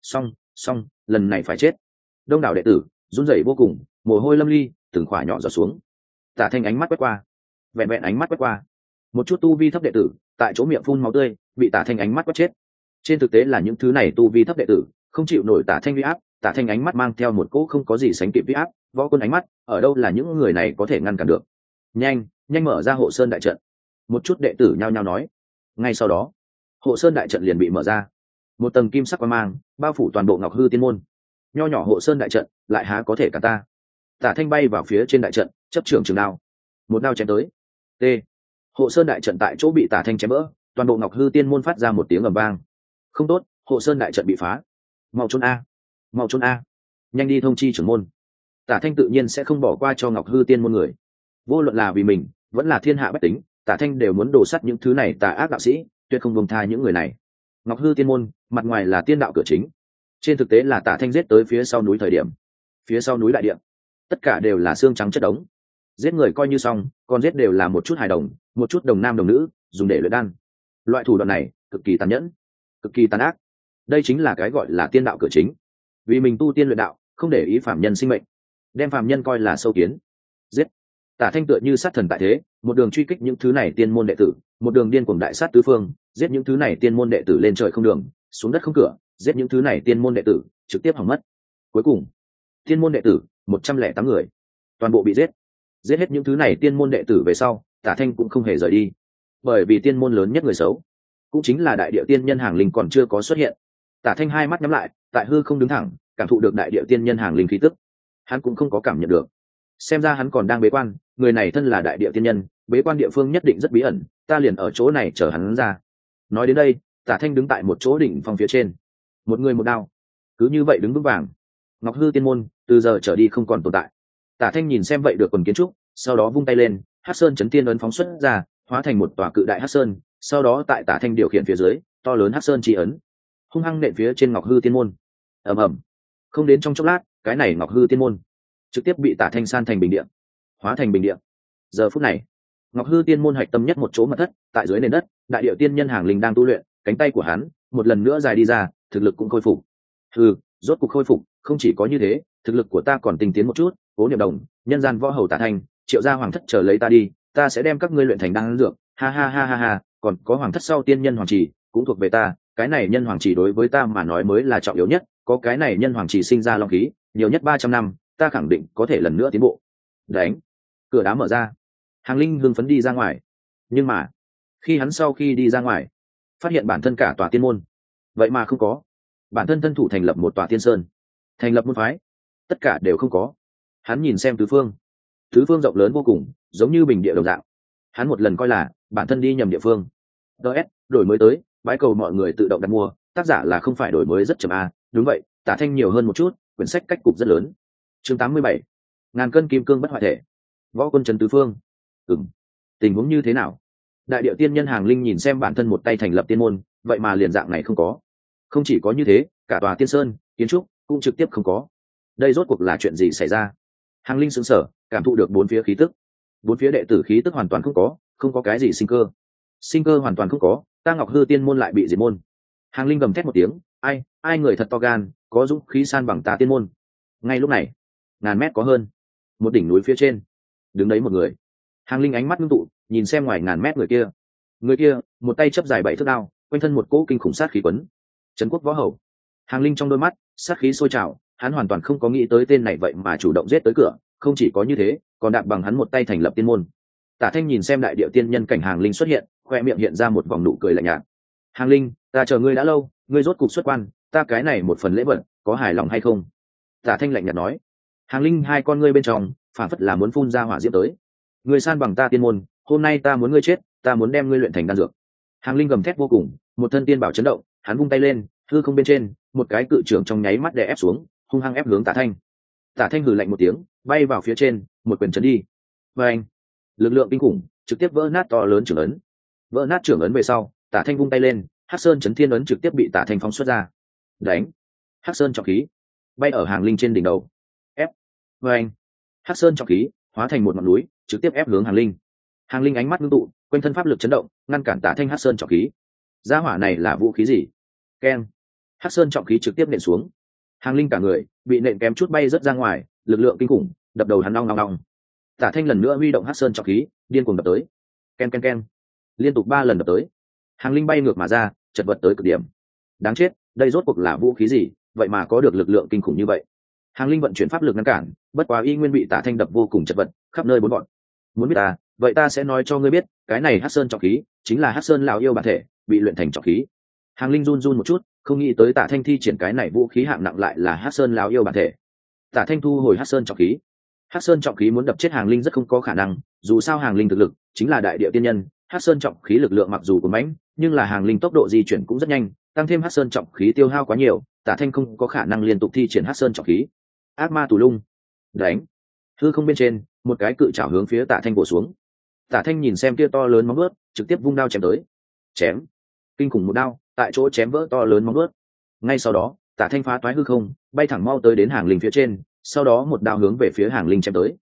Xong, lần này phải chết. Đông đảo đệ tử run rẩy vô cùng, mồ hôi lâm ly, từng khỏa nhỏ giọt xuống. Tả Thanh ánh mắt quét qua, vẹn vẹn ánh mắt quét qua, một chút tu vi thấp đệ tử tại chỗ miệng phun máu tươi, bị Tả Thanh ánh mắt quét chết. Trên thực tế là những thứ này tu vi thấp đệ tử không chịu nổi Tả Thanh uy áp. Tả Thanh ánh mắt mang theo một cỗ không có gì sánh kịp uy áp, võ quân ánh mắt, ở đâu là những người này có thể ngăn cản được? Nhanh mở ra hộ sơn đại trận. Một chút đệ tử nhao nhao nói. Ngay sau đó, hộ sơn đại trận liền bị mở ra, một tầng kim sắc quang mang bao phủ toàn bộ Ngọc Hư Tiên môn. Nho nhỏ hộ sơn đại trận lại há có thể cả ta? Tả Thanh bay vào phía trên đại trận, chấp trưởng trường đao, một đao chém tới. T. Hộ sơn đại trận tại chỗ bị Tả Thanh chém vỡ, toàn bộ Ngọc Hư Tiên môn phát ra một tiếng ầm vang. Không tốt, hộ sơn đại trận bị phá. Mau trốn a, nhanh đi thông chi trưởng môn. Tả Thanh tự nhiên sẽ không bỏ qua cho Ngọc Hư Tiên môn người, vô luận là vì mình vẫn là thiên hạ bách tính, Tả Thanh đều muốn đổ sắt những thứ này tà ác đạo sĩ, tuyệt không buông tha những người này. Ngọc Hư Tiên môn mặt ngoài là tiên đạo cửa chính, trên thực tế là Tả Thanh giết tới phía sau núi thời điểm, phía sau núi đại địa tất cả đều là xương trắng chất đống. Giết người coi như xong, còn giết đều là một chút hài đồng, một chút đồng nam đồng nữ, dùng để luyện đan. Loại thủ đoạn này cực kỳ tàn nhẫn, cực kỳ tàn ác. Đây chính là cái gọi là tiên đạo cửa chính. Vì mình tu tiên luyện đạo, không để ý phạm nhân sinh mệnh, đem phạm nhân coi là sâu kiến. Giết! Tả Thanh tựa như sát thần tại thế, một đường truy kích những thứ này tiên môn đệ tử, một đường điên cuồng đại sát tứ phương, giết những thứ này tiên môn đệ tử lên trời không đường, xuống đất không cửa, giết những thứ này tiên môn đệ tử trực tiếp hỏng mất. Cuối cùng, tiên môn đệ tử 108 người toàn bộ bị giết. Giết hết những thứ này tiên môn đệ tử về sau, Tả Thanh cũng không hề rời đi, bởi vì tiên môn lớn nhất người xấu cũng chính là đại địa tiên nhân hàng linh còn chưa có xuất hiện. Tả Thanh hai mắt nhắm lại, tại hư không đứng thẳng, cảm thụ được đại địa tiên nhân hàng linh khí tức. Hắn cũng không có cảm nhận được, xem ra hắn còn đang bế quan. Người này thân là đại địa tiên nhân, bế quan địa phương nhất định rất bí ẩn, ta liền ở chỗ này chờ hắn ra. Nói đến đây, Tả Thanh đứng tại một chỗ đỉnh phong phía trên, một người một đao, cứ như vậy đứng vững vàng. Ngọc Hư Tiên môn từ giờ trở đi không còn tồn tại. Tả Thanh nhìn xem vậy được quần kiến trúc, sau đó vung tay lên, Hắc Sơn chấn tiên ấn phóng xuất ra, hóa thành một tòa cự đại Hắc Sơn. Sau đó tại Tả Thanh điều khiển phía dưới, to lớn Hắc Sơn chi ấn hung hăng nện phía trên Ngọc Hư Tiên môn. Ầm ầm. Không đến trong chốc lát, cái này Ngọc Hư Tiên môn trực tiếp bị Tả Thanh san thành bình địa, hóa thành bình địa. Giờ phút này, Ngọc Hư Tiên môn hạch tâm nhất một chỗ mật thất, tại dưới nền đất, đại địa tiên nhân hàng linh đang tu luyện, cánh tay của hắn một lần nữa dài đi ra, thực lực cũng khôi phục. Rốt cục khôi phục, không chỉ có như thế, thực lực của ta còn tinh tiến một chút. Cố Niệm Đồng, nhân gian võ hầu Tả Thanh, Triệu gia hoàng thất chờ lấy ta đi, ta sẽ đem các ngươi luyện thành đan dược. Ha ha ha ha ha, còn có hoàng thất sau tiên nhân hoàng trì cũng thuộc về ta, cái này nhân hoàng trì đối với ta mà nói mới là trọng yếu nhất, có cái này nhân hoàng trì sinh ra long khí, nhiều nhất 300 năm, ta khẳng định có thể lần nữa tiến bộ. Đánh! Cửa đá mở ra, Hàng Linh hưng phấn đi ra ngoài. Nhưng mà, khi hắn sau khi đi ra ngoài, phát hiện bản thân cả tòa tiên môn vậy mà không có. Bản thân thân thủ thành lập một tòa tiên sơn, thành lập môn phái, tất cả đều không có. Hắn nhìn xem tứ phương rộng lớn vô cùng, giống như bình địa đồng dạng. Hắn một lần coi là bản thân đi nhầm địa phương. Đổi mới tới, bái cầu mọi người tự động đặt mua, tác giả là không phải đổi mới rất chậm a. Đúng vậy, Tả Thanh nhiều hơn một chút, quyển sách cách cục rất lớn. Chương 87, ngàn cân kim cương bất hoại thể. Võ quân trấn tứ phương. Tình huống như thế nào? Đại điệu tiên nhân hàng linh nhìn xem bản thân một tay thành lập tiên môn, vậy mà liền dạng này không có. Không chỉ có như thế, cả tòa tiên sơn kiến trúc cũng trực tiếp không có. Đây rốt cuộc là chuyện gì xảy ra? Hàng linh sững sờ, cảm thụ được bốn phía khí tức. Bốn phía đệ tử khí tức hoàn toàn không có cái gì sinh cơ hoàn toàn không có. Ta Ngọc Hư tiên môn lại bị diệt môn. Hàng linh gầm thét một tiếng, ai người thật to gan, có dũng khí san bằng ta tiên môn. Ngay lúc này, ngàn mét có hơn, một đỉnh núi phía trên đứng đấy một người. Hàng linh ánh mắt ngưng tụ, nhìn xem ngoài ngàn mét người kia một tay chấp dài 7 thước đao, quanh thân một cỗ kinh khủng sát khí quấn. Trấn Quốc võ hầu. Hàng linh trong đôi mắt sát khí sôi trào, hắn hoàn toàn không có nghĩ tới tên này vậy mà chủ động giết tới cửa. Không chỉ có như thế, còn đạp bằng hắn một tay thành lập tiên môn. Tả Thanh nhìn xem đại địa tiên nhân cảnh Hàng linh xuất hiện, khoe miệng hiện ra một vòng nụ cười lạnh nhạt. Hàng linh, ta chờ ngươi đã lâu, ngươi rốt cục xuất quan, ta cái này một phần lễ vật, có hài lòng hay không? Tả Thanh lạnh nhạt nói. Hàng linh hai con ngươi bên trong phản phất là muốn phun ra hỏa diễm tới. Ngươi san bằng ta tiên môn, hôm nay ta muốn ngươi chết, ta muốn đem ngươi luyện thành đan dược. Hàng linh gầm thét vô cùng, một thân tiên bảo chấn động, hắn vung tay lên, hư không bên trên một cái cự trưởng trong nháy mắt đè ép xuống, hung hăng ép hướng Tả Thanh. Tả Thanh hừ lạnh một tiếng, bay vào phía trên, một quyền chấn đi. Và anh, lực lượng kinh khủng trực tiếp vỡ nát to lớn trưởng ấn. Vỡ nát trưởng ấn về sau, Tả Thanh vung tay lên, Hắc Sơn chấn thiên ấn trực tiếp bị Tả Thanh phóng xuất ra. Đánh! Hắc Sơn trọng khí bay ở Hàng linh trên đỉnh đầu. Ép! Và anh, Hắc Sơn trọng khí hóa thành một ngọn núi, trực tiếp ép hướng Hàng linh. Hàng linh ánh mắt ngưng tụ, quanh thân pháp lực chấn động, ngăn cản Tả Thanh Hắc Sơn trọng khí. Gia hỏa này là vũ khí gì? Keng! Hắc Sơn trọng khí trực tiếp nện xuống. Hàng linh cả người bị nện kém chút bay rất ra ngoài, lực lượng kinh khủng đập đầu hắn long. Tả Thanh lần nữa huy động Hắc Sơn trọng khí, điên cuồng đập tới. Ken, liên tục 3 lần đập tới. Hàng linh bay ngược mà ra, chật vật tới cực điểm. Đáng chết, đây rốt cuộc là vũ khí gì, vậy mà có được lực lượng kinh khủng như vậy? Hàng linh vận chuyển pháp lực ngăn cản, bất quá y nguyên bị Tả Thanh đập vô cùng chật vật, khắp nơi bốn gọn. Muốn biết ta, vậy ta sẽ nói cho ngươi biết, cái này Hắc Sơn trọng khí chính là Hắc Sơn lão yêu bản thể, bị luyện thành trọng khí. Hàng linh run một chút, không nghĩ tới Tả Thanh thi triển cái này vũ khí hạng nặng lại là Hắc Sơn lão yêu bản thể. Tả Thanh thu hồi Hắc Sơn trọng khí. Hắc Sơn trọng khí muốn đập chết Hàng linh rất không có khả năng, dù sao Hàng linh thực lực chính là đại địa tiên nhân. Hắc Sơn trọng khí lực lượng mặc dù của mãnh, nhưng là Hàng linh tốc độ di chuyển cũng rất nhanh, tăng thêm Hắc Sơn trọng khí tiêu hao quá nhiều, Tả Thanh không có khả năng liên tục thi triển Hắc Sơn trọng khí. Ác ma tù lung, đánh! Hư không bên trên, một cái cự trảo hướng phía Tả Thanh bổ xuống. Tả Thanh nhìn xem kia to lớn móng vuốt, trực tiếp vung đao chém tới. Chém! Kinh khủng một đao, tại chỗ chém vỡ to lớn móng vuốt. Ngay sau đó, Tả Thanh phá toái hư không, bay thẳng mau tới đến Hàng linh phía trên, sau đó một đao hướng về phía Hàng linh chém tới.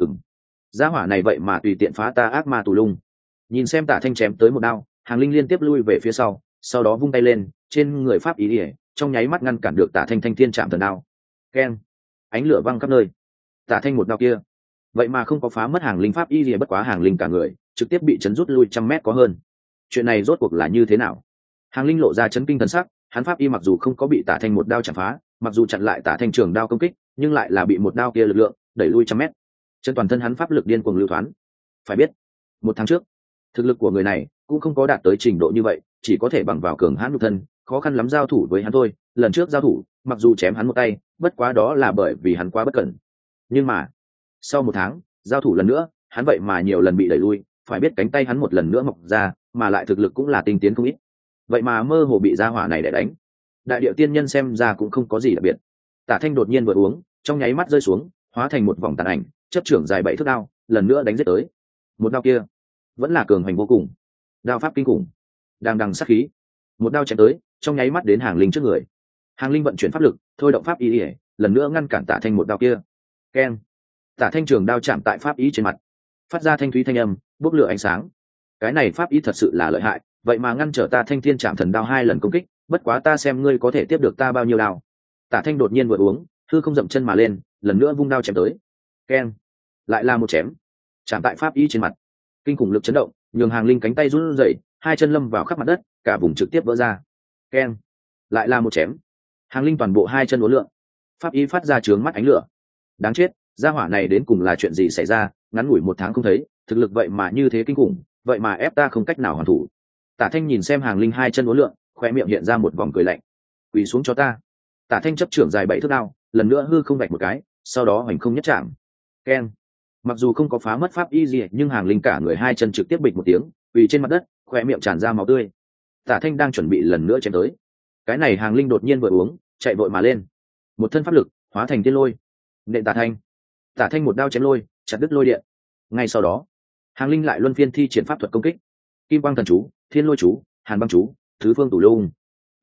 Gia hỏa này vậy mà tùy tiện phá ta ác ma tù lung. Nhìn xem Tả Thanh chém tới một đao, Hàng linh liên tiếp lui về phía sau đó vung tay lên, trên người pháp ý ỉa, trong nháy mắt ngăn cản được Tả Thanh thanh thiên chạm thần đao. Keng! Ánh lửa văng khắp nơi. Tả Thanh một đao kia, vậy mà không có phá mất Hàng linh pháp ý ỉa, bất quá Hàng linh cả người trực tiếp bị chấn rút lui 100 mét có hơn. Chuyện này rốt cuộc là như thế nào? Hàng linh lộ ra chấn kinh thần sắc, hắn pháp y mặc dù không có bị Tả Thanh một đao chạm phá, mặc dù chặn lại Tả Thanh trường đao công kích, nhưng lại là bị một đao kia lực lượng đẩy lui 100 mét. Chân toàn thân hắn pháp lực điên cuồng lưu thoáng. Phải biết, 1 tháng trước, thực lực của người này cũng không có đạt tới trình độ như vậy, chỉ có thể bằng vào cường hãn nhục thân, khó khăn lắm giao thủ với hắn thôi. Lần trước giao thủ, mặc dù chém hắn một tay, bất quá đó là bởi vì hắn quá bất cẩn. Nhưng mà, sau 1 tháng, giao thủ lần nữa, hắn vậy mà nhiều lần bị đẩy lui, phải biết cánh tay hắn một lần nữa mọc ra, mà lại thực lực cũng là tinh tiến không ít. Vậy mà mơ hồ bị gia hỏa này để đánh. Đại địa tiên nhân xem ra cũng không có gì đặc biệt. Tả Thanh đột nhiên vừa uống, trong nháy mắt rơi xuống, hóa thành một vòng tàn ảnh, chấp trưởng dài 7 thước đao, lần nữa đánh giết tới. Một đao kia vẫn là cường hành vô cùng, đao pháp kinh khủng, đằng sát khí. Một đao chém tới, trong nháy mắt đến Hàng linh trước người. Hàng linh vận chuyển pháp lực, thôi động pháp ý, lần nữa ngăn cản Tả Thanh một đao kia. Keng! Tả Thanh trường đao chạm tại pháp ý trên mặt, phát ra thanh thúy thanh âm, bốc lửa ánh sáng. Cái này pháp ý thật sự là lợi hại, vậy mà ngăn trở ta thanh thiên chạm thần đao 2 lần công kích, bất quá ta xem ngươi có thể tiếp được ta bao nhiêu đao. Tả Thanh đột nhiên vừa uống, hư không dậm chân mà lên, lần nữa vung đao chém tới. Keng! Lại là một chém, chạm tại pháp ý trên mặt. Kinh khủng lực chấn động, nhường Hàng linh cánh tay run rẩy, 2 chân lâm vào khắp mặt đất, cả vùng trực tiếp vỡ ra. Keng! Lại là một chém. Hàng linh toàn bộ 2 chân uốn lượn, pháp ý phát ra chướng mắt ánh lửa. Đáng chết, gia hỏa này đến cùng là chuyện gì xảy ra, ngắn ngủi 1 tháng không thấy, thực lực vậy mà như thế kinh khủng, vậy mà ép ta không cách nào hoàn thủ. Tả Thanh nhìn xem Hàng linh 2 chân uốn lượn, khóe miệng hiện ra một vòng cười lạnh. Quỳ xuống cho ta. Tả Thanh chấp trưởng dài 7 thước đao, lần nữa hư không vạch một cái, sau đó hoành không nhất chạm. Keng! Mặc dù không có phá mất pháp y gì, nhưng Hàng linh cả người 2 chân trực tiếp bịch một tiếng, quỳ trên mặt đất, khóe miệng tràn ra máu tươi. Tả Thanh đang chuẩn bị lần nữa chém tới. Cái này Hàng linh đột nhiên vừa uống, chạy vội mà lên. Một thân pháp lực hóa thành thiên lôi, nện Tả Thanh. Tả Thanh một đao chém lôi, chặt đứt lôi điện. Ngay sau đó, Hàng linh lại luân phiên thi triển pháp thuật công kích. Kim quang thần chú, thiên lôi chú, hàn băng chú, thứ phương tủ lung.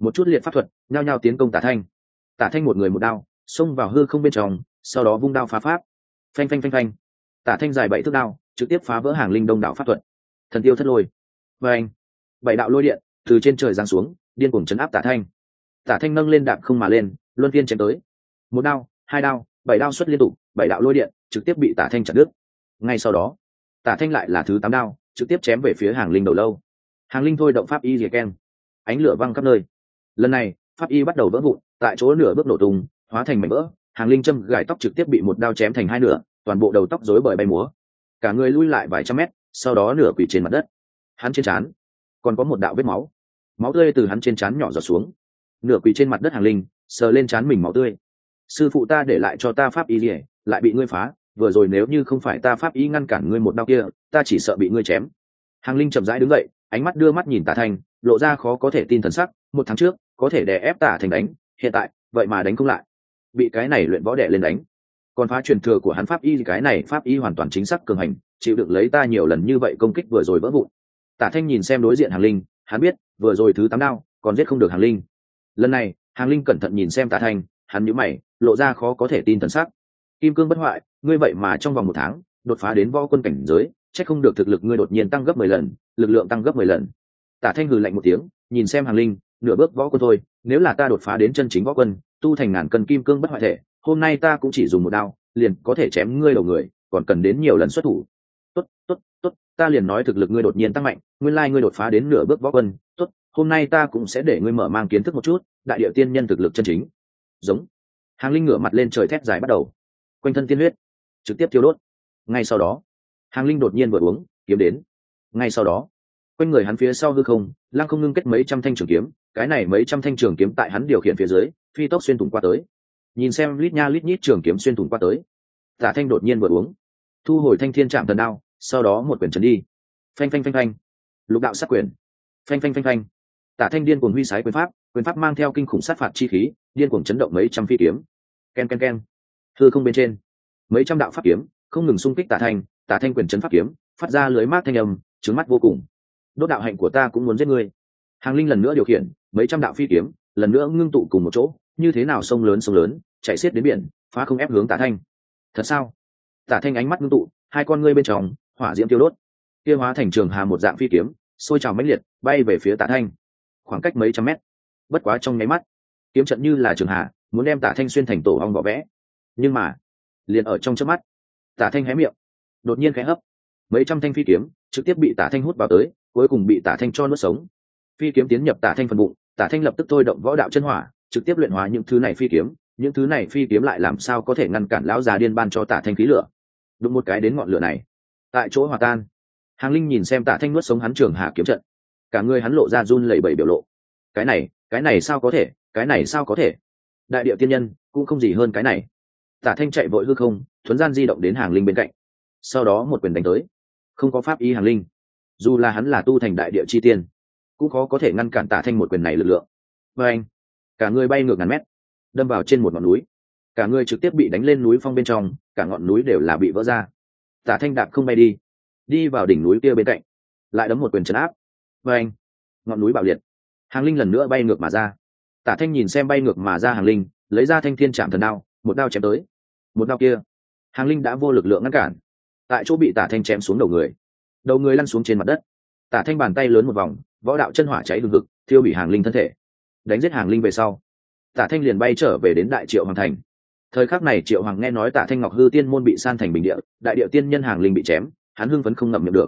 một chút liệt pháp thuật nhao nhao tiến công Tả Thanh. Tả Thanh một người một đao xông vào hư không bên trong, sau đó vung đao phá pháp. Phanh phanh phanh phanh. Tả Thanh dài 7 thước đao trực tiếp phá vỡ hàng linh đông đảo pháp thuật. Thần tiêu thất lôi. Và anh, 7 đạo lôi điện từ trên trời giáng xuống, điên cuồng chấn áp Tả Thanh. Tả Thanh nâng lên đạp không mà lên, luân phiên chém tới. Một đao, hai đao, 7 đao xuất liên tục, 7 đạo lôi điện trực tiếp bị Tả Thanh chặt đứt. Ngay sau đó, Tả Thanh lại là thứ 8 đao, trực tiếp chém về phía hàng linh đầu lâu. Hàng linh thôi động pháp y rìa keng, ánh lửa văng khắp nơi. Lần này, pháp y bắt đầu vỡ vụn, tại chỗ nửa bước nổ tung, hóa thành mảnh vỡ. Hàng linh châm gài tóc trực tiếp bị một đao chém thành hai nửa, toàn bộ đầu tóc rối bời bay múa. Cả người lui lại vài trăm mét, sau đó nửa quỳ trên mặt đất. Hắn trên trán còn có một đạo vết máu, máu tươi từ hắn trên trán nhỏ giọt xuống. Nửa quỳ trên mặt đất hàng linh sờ lên trán mình máu tươi. Sư phụ ta để lại cho ta pháp y rìa, lại bị ngươi phá, vừa rồi nếu như không phải ta pháp y ngăn cản ngươi một đao kia, ta chỉ sợ bị ngươi chém. Hàng linh chậm rãi đứng dậy, ánh mắt đưa mắt nhìn Tả Thanh, lộ ra khó có thể tin thần sắc. 1 tháng trước có thể đè ép Tả Thanh đánh, hiện tại vậy mà đánh không lại, bị cái này luyện võ đè lên đánh. Còn phá truyền thừa của hắn pháp y, cái này pháp y hoàn toàn chính xác cường hành, chịu đựng lấy ta nhiều lần như vậy công kích vừa rồi vỡ vụn. Tả Thanh nhìn xem đối diện hàng linh, hắn biết vừa rồi thứ 8 đao còn giết không được hàng linh. Lần này hàng linh cẩn thận nhìn xem Tả Thanh, hắn nhíu mày, lộ ra khó có thể tin thần sắc. Kim cương bất hoại, ngươi vậy mà trong vòng 1 tháng đột phá đến võ quân cảnh giới, chắc không được thực lực ngươi đột nhiên tăng gấp 10 lần, lực lượng tăng gấp 10 lần. Tả Thanh hừ lạnh một tiếng, nhìn xem hàng linh, nửa bước võ quân thôi, nếu là ta đột phá đến chân chính võ quân, tu thành ngàn cân kim cương bất hoại thể, hôm nay ta cũng chỉ dùng 1 đao liền có thể chém ngươi đầu người, còn cần đến nhiều lần xuất thủ. Tốt, tốt, tốt, ta liền nói thực lực ngươi đột nhiên tăng mạnh, nguyên lai ngươi đột phá đến nửa bước võ quân, tốt, hôm nay ta cũng sẽ để ngươi mở mang kiến thức một chút, đại địa tiên nhân thực lực chân chính. Giống. Hàng linh ngửa mặt lên trời thét dài bắt đầu, quanh thân tiên huyết trực tiếp thiêu đốt. Ngay sau đó, hàng linh đột nhiên vừa uống kiếm đến. Ngay sau đó, quanh người hắn phía sau hư không lăng không ngưng kết mấy trăm thanh trường kiếm, cái này mấy trăm thanh trường kiếm tại hắn điều khiển phía dưới phi tốc xuyên thủng qua tới. Nhìn xem lít nha lít nhít trường kiếm xuyên thủng qua tới, Tả Thanh đột nhiên vừa uống, thu hồi thanh thiên trạm thần đao, sau đó một quyền trấn đi. Phanh phanh phanh phanh, lục đạo sát quyền. Phanh phanh phanh phanh. Tả Thanh điên cuồng huy sái quyền pháp mang theo kinh khủng sát phạt chi khí, điên cuồng chấn động mấy trăm phi kiếm. Ken ken ken. Hư không bên trên, mấy trăm đạo pháp kiếm không ngừng xung kích Tả Thanh quyền chấn pháp kiếm, phát ra lưới mát thanh âm, trướng mắt vô cùng. Đốt đạo hạnh của ta cũng muốn giết ngươi. Hàng linh lần nữa điều khiển mấy trăm đạo phi kiếm, lần nữa ngưng tụ cùng một chỗ, như thế nào sông lớn chạy xiết đến biển, phá không ép hướng Tả Thanh. Thật sao? Tả Thanh ánh mắt ngưng tụ, hai con ngươi bên trong hỏa diễm tiêu đốt, kia hóa thành trường hà một dạng phi kiếm, sôi trào mãnh liệt, bay về phía Tả Thanh. Khoảng cách mấy trăm mét, bất quá trong nháy mắt, kiếm trận như là trường hà, muốn đem Tả Thanh xuyên thành tổ ong vỏ vẽ. Nhưng mà, liền ở trong chớp mắt, Tả Thanh hé miệng, đột nhiên khẽ hấp, mấy trăm thanh phi kiếm trực tiếp bị Tả Thanh hút vào tới, cuối cùng bị Tả Thanh cho nuốt sống. Phi kiếm tiến nhập Tả Thanh phần bụng, Tả Thanh lập tức thôi động võ đạo chân hỏa, trực tiếp luyện hóa những thứ này phi kiếm. Những thứ này phi kiếm lại làm sao có thể ngăn cản lão già điên ban cho Tả Thanh khí lửa? Đụng một cái đến ngọn lửa này, tại chỗ hòa tan. Hàng linh nhìn xem Tả Thanh nuốt sống hắn trường hạ kiếm trận, cả người hắn lộ ra run lẩy bẩy biểu lộ. Cái này sao có thể? Cái này sao có thể? Đại địa tiên nhân cũng không gì hơn cái này. Tả Thanh chạy vội hư không, thuấn gian di động đến hàng linh bên cạnh, sau đó một quyền đánh tới. Không có pháp y hàng linh, dù là hắn là tu thành đại địa chi tiên, cũng khó có thể ngăn cản Tả Thanh một quyền này lực lượng. Và anh, cả người bay ngược ngàn mét, đâm vào trên một ngọn núi, cả người trực tiếp bị đánh lên núi phong bên trong, cả ngọn núi đều là bị vỡ ra. Tả Thanh đạp không bay đi vào đỉnh núi kia bên cạnh, lại đấm một quyền trấn áp. Và anh, ngọn núi bạo liệt, hàng linh lần nữa bay ngược mà ra. Tả Thanh nhìn xem bay ngược mà ra hàng linh, lấy ra thanh thiên trạm thần đao, một đao chém tới. Một đao kia, hàng linh đã vô lực lượng ngăn cản, tại chỗ bị Tả Thanh chém xuống đầu người lăn xuống trên mặt đất. Tả Thanh bàn tay lớn một vòng, võ đạo chân hỏa cháy hừng hực, thiêu hủy hàng linh thân thể. Đánh giết hàng linh về sau, Tả Thanh liền bay trở về đến Đại Triệu Hoàng thành. Thời khắc này Triệu Hoàng nghe nói Tả Thanh Ngọc Hư Tiên môn bị san thành bình địa, đại địa tiên nhân hàng linh bị chém, hắn hưng phấn không ngậm miệng được.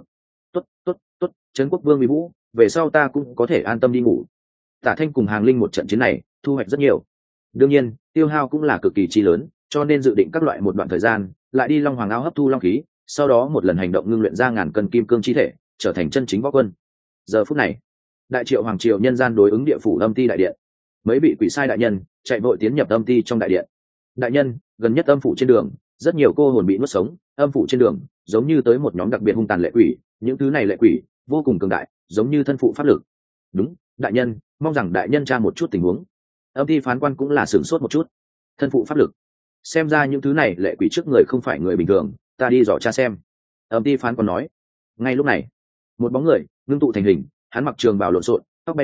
Tốt, Trấn Quốc Vương Uy Vũ, về sau ta cũng có thể an tâm đi ngủ. Tả Thanh cùng hàng linh một trận chiến này, thu hoạch rất nhiều. Đương nhiên, tiêu hao cũng là cực kỳ chi lớn, cho nên dự định các loại một đoạn thời gian, lại đi Long Hoàng ao hấp thu long khí, sau đó một lần hành động ngưng luyện ra ngàn cân kim cương chi thể, trở thành chân chính võ quân. Giờ phút này, Đại Triệu Hoàng triều nhân gian đối ứng địa phủ Âm Ti đại điện. Mấy vị quỷ sai đại nhân chạy vội tiến nhập Âm Ti trong đại điện. Đại nhân, gần nhất âm phủ trên đường, rất nhiều cô hồn bị nuốt sống, âm phủ trên đường giống như tới một nhóm đặc biệt hung tàn lệ quỷ, những thứ này lệ quỷ vô cùng cường đại, giống như thân phụ pháp lực. Đúng, đại nhân, mong rằng đại nhân tra một chút tình huống. Âm Ti phán quan cũng là sửng sốt một chút. Thân phụ pháp lực, xem ra những thứ này lệ quỷ trước người không phải người bình thường, ta đi dò tra xem. Âm Ti phán quan nói. Ngay lúc này, một bóng người ngưng tụ thành hình, hắn mặc trường bào lộn xộn, tóc bay múa,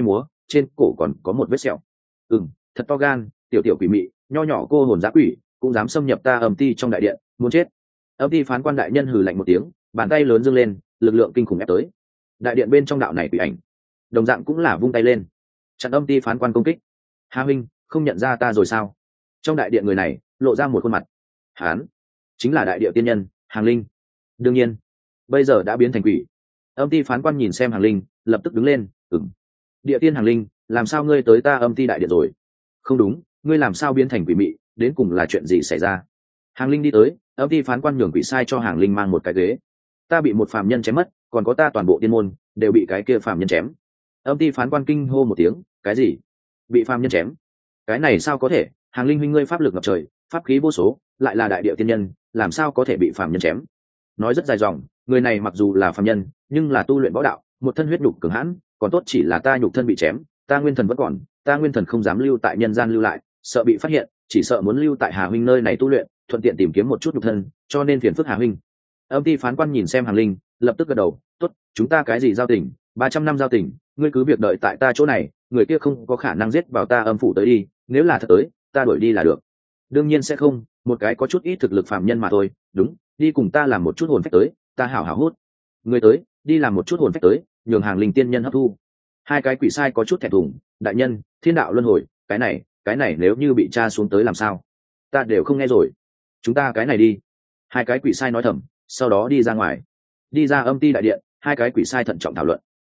trên cổ còn có một vết sẹo. Thật to gan, tiểu tiểu quỷ mị, nho nhỏ cô hồn dã quỷ cũng dám xâm nhập ta âm ti trong đại điện, muốn chết. Âm ti phán quan đại nhân hừ lạnh một tiếng, bàn tay lớn giương lên, lực lượng kinh khủng ép tới. Đại điện bên trong đạo này quỷ ảnh đồng dạng cũng là vung tay lên chặn âm ti phán quan công kích. Hà huynh, không nhận ra ta rồi sao? Trong đại điện người này lộ ra một khuôn mặt, hán chính là đại địa tiên nhân Hàng Linh. Đương nhiên bây giờ đã biến thành quỷ. Âm ti phán quan nhìn xem Hàng Linh, lập tức đứng lên. Địa tiên Hàng Linh, làm sao ngươi tới ta âm ti đại điện rồi? Không đúng, ngươi làm sao biến thành quỷ mị, đến cùng là chuyện gì xảy ra? Hàng Linh đi tới, âm ti phán quan nhường quỷ sai cho Hàng Linh mang một cái ghế. Ta bị một phàm nhân chém mất, còn có ta toàn bộ tiên môn đều bị cái kia phàm nhân chém. Âm ti phán quan kinh hô một tiếng, cái gì? Bị phàm nhân chém? Cái này sao có thể? Hàng Linh huynh, ngươi pháp lực ngập trời, pháp khí vô số, lại là đại địa tiên nhân, làm sao có thể bị phàm nhân chém? Nói rất dài dòng, người này mặc dù là phàm nhân, nhưng là tu luyện võ đạo, một thân huyết nhục cường hãn, còn tốt chỉ là ta nhục thân bị chém, ta nguyên thần vẫn còn, ta nguyên thần không dám lưu tại nhân gian lưu lại, sợ bị phát hiện, chỉ sợ muốn lưu tại Hà huynh nơi này tu luyện, thuận tiện tìm kiếm một chút nhục thân, cho nên phiền phức Hà huynh. Âm ti phán quan nhìn xem Hàng Linh, lập tức gật đầu, tốt, chúng ta cái gì giao tình, 300 năm giao tình, ngươi cứ việc đợi tại ta chỗ này, người kia không có khả năng giết vào ta âm phủ tới đi, nếu là thật tới, ta đuổi đi là được. Đương nhiên sẽ không, một cái có chút ít thực lực phàm nhân mà thôi. Đúng, đi cùng ta làm một chút hồn phách tới, ta hảo hảo hút. Người tới, đi làm một chút hồn phách tới, nhường Hàng Linh tiên nhân hấp thu. Hai cái quỷ sai có chút thẹn thùng, đại nhân, thiên đạo luân hồi, cái này nếu như bị tra xuống tới làm sao? Ta đều không nghe rồi. Chúng ta cái này đi. Hai cái quỷ sai nói thầm, sau đó đi ra ngoài. Đi ra âm ti đại điện, hai cái quỷ sai thận trọng thảo luận.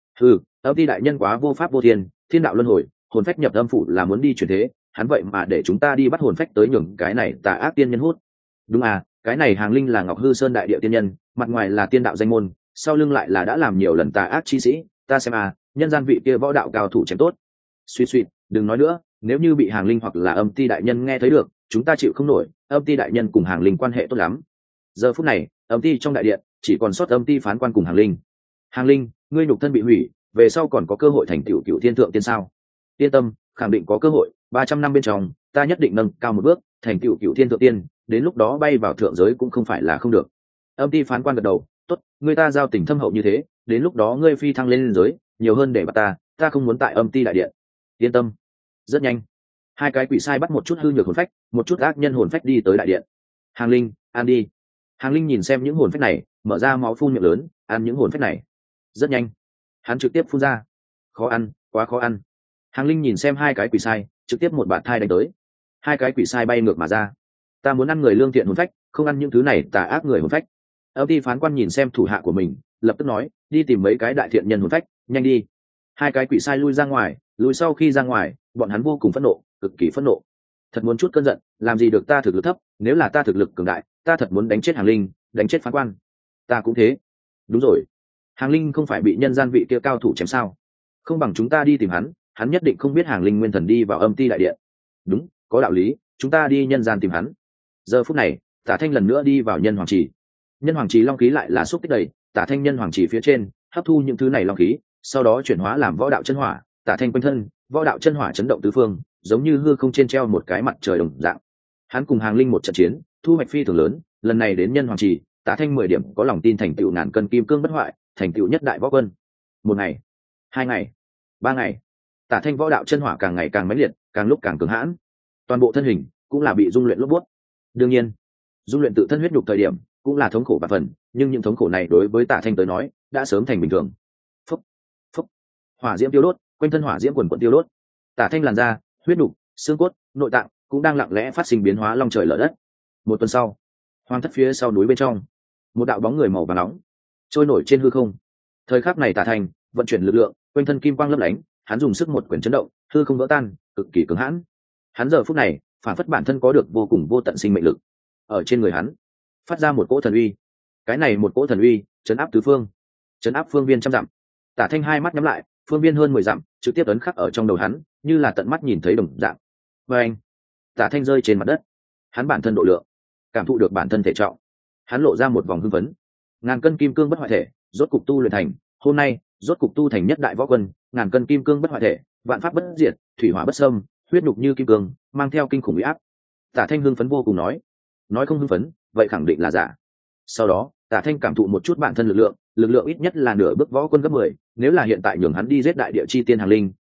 Âm ti đại nhân quá vô pháp vô thiên, thiên đạo luân hồi, hồn phách nhập âm phủ là muốn đi chuyển thế, hắn vậy mà để chúng ta đi bắt hồn phách tới nhường cái này tà ác tiên nhân hút. Đúng à, cái này Hàng Linh là Ngọc Hư Sơn đại địa tiên nhân, mặt ngoài là tiên đạo danh môn, sau lưng lại là đã làm nhiều lần tà ác chi sĩ, ta xem à, nhân gian vị kia võ đạo cao thủ chém tốt. Suy, đừng nói nữa, nếu như bị Hàng Linh hoặc là âm ti đại nhân nghe thấy được, chúng ta chịu không nổi. Âm ti đại nhân cùng Hàng Linh quan hệ tốt lắm. Giờ phút này, âm ti trong đại điện chỉ còn sót âm ti phán quan cùng Hàng Linh. Hàng Linh, ngươi nhục thân bị hủy, về sau còn có cơ hội thành tựu cựu thiên thượng tiên sao? Yên tâm, khẳng định có cơ hội, 300 năm bên trong, ta nhất định nâng cao một bước, thành tựu cựu thiên thượng tiên, đến lúc đó bay vào thượng giới cũng không phải là không được. Âm ti phán quan gật đầu, tốt, ngươi ta giao tình thâm hậu như thế, đến lúc đó ngươi phi thăng lên giới, nhiều hơn để bắt ta không muốn tại âm ti đại điện. Yên tâm. Rất nhanh, hai cái quỷ sai bắt một chút hư nhược hồn phách, một chút ác nhân hồn phách đi tới đại điện. Hàng Linh, ăn đi. Hàng Linh nhìn xem những hồn phách này, mở ra máu phun miệng lớn, ăn những hồn phách này. Rất nhanh, hắn trực tiếp phun ra. Khó ăn, quá khó ăn. Hàng Linh nhìn xem hai cái quỷ sai, trực tiếp một bạt thai đánh tới. Hai cái quỷ sai bay ngược mà ra. Ta muốn ăn người lương thiện hồn phách, không ăn những thứ này tà ác người hồn phách. Âm ti phán quan nhìn xem thủ hạ của mình, lập tức nói, đi tìm mấy cái đại thiện nhân hồn phách, nhanh đi. Hai cái quỷ sai lui ra ngoài, lùi sau khi ra ngoài, bọn hắn vô cùng phẫn nộ, cực kỳ phẫn nộ. Thật muốn chút cơn giận, làm gì được ta thực lực thấp, nếu là ta thực lực cường đại, ta thật muốn đánh chết Hàng Linh, đánh chết phán quan. Ta cũng thế. Đúng rồi, Hàng Linh không phải bị nhân gian vị kia cao thủ chém sao? Không bằng chúng ta đi tìm hắn, hắn nhất định không biết Hàng Linh nguyên thần đi vào âm ti đại điện. Đúng, có đạo lý, chúng ta đi nhân gian tìm hắn. Giờ phút này, Tả Thanh lần nữa đi vào nhân hoàng trì. Nhân hoàng trì long khí lại là xúc tích đầy, Tả Thanh nhân hoàng trì phía trên hấp thu những thứ này long khí, sau đó chuyển hóa làm võ đạo chân hỏa. Tả Thanh quanh thân, võ đạo chân hỏa chấn động tứ phương, giống như hư không trên treo một cái mặt trời đồng dạng. Hắn cùng Hàng Linh một trận chiến, thu hoạch phi thường lớn, lần này đến nhân hoàng trì, Tả Thanh 10 điểm có lòng tin thành tựu ngàn cân kim cương bất hoại, thành tựu nhất đại võ quân. 1 ngày, 2 ngày, 3 ngày, Tả Thanh võ đạo chân hỏa càng ngày càng mãnh liệt, càng lúc càng cường hãn. Toàn bộ thân hình cũng là bị dung luyện lốp bút. Đương nhiên, dung luyện tự thân huyết nhục thời điểm cũng là thống khổ và phần, nhưng những thống khổ này đối với Tả Thanh tới nói đã sớm thành bình thường. Phúc, phúc, hỏa diễm tiêu đốt, quanh thân hỏa diễm quần quần tiêu đốt. Tả Thanh làn da, huyết nhục, xương cốt, nội tạng cũng đang lặng lẽ phát sinh biến hóa long trời lở đất. 1 tuần sau, hoang thất phía sau núi bên trong, một đạo bóng người màu vàng nóng trôi nổi trên hư không. Thời khắc này Tả Thanh vận chuyển lực lượng, quanh thân kim quang lấp lánh, hắn dùng sức một quyền chấn động, hư không vỡ tan, cực kỳ cứng hãn. Hắn giờ phút này phản phất bản thân có được vô cùng vô tận sinh mệnh lực, ở trên người hắn phát ra một cỗ thần uy. Cái này một cỗ thần uy chấn áp tứ phương, chấn áp phương viên trăm dặm. Tả Thanh hai mắt nhắm lại, phương viên hơn 10 dặm trực tiếp ấn khắc ở trong đầu hắn, như là tận mắt nhìn thấy đồng dạng. Và anh, Tả Thanh rơi trên mặt đất, hắn bản thân độ lượng, cảm thụ được bản thân thể trọng, hắn lộ ra một vòng hưng phấn. Ngàn cân kim cương bất hoại thể, rốt cục tu luyện thành, hôm nay rốt cục tu thành nhất đại võ quân. Ngàn cân kim cương bất hoại thể, vạn pháp bất diệt, thủy hỏa bất xâm, huyết nhục như kim cương, mang theo kinh khủng uy áp. Tả Thanh hưng phấn vô cùng nói không hưng phấn vậy khẳng định là giả. Sau đó Tả Thanh cảm thụ một chút bản thân lực lượng ít nhất là nửa bước võ quân cấp 10, nếu là hiện tại nhường hắn đi giết đại địa chi tiên Hàng Linh,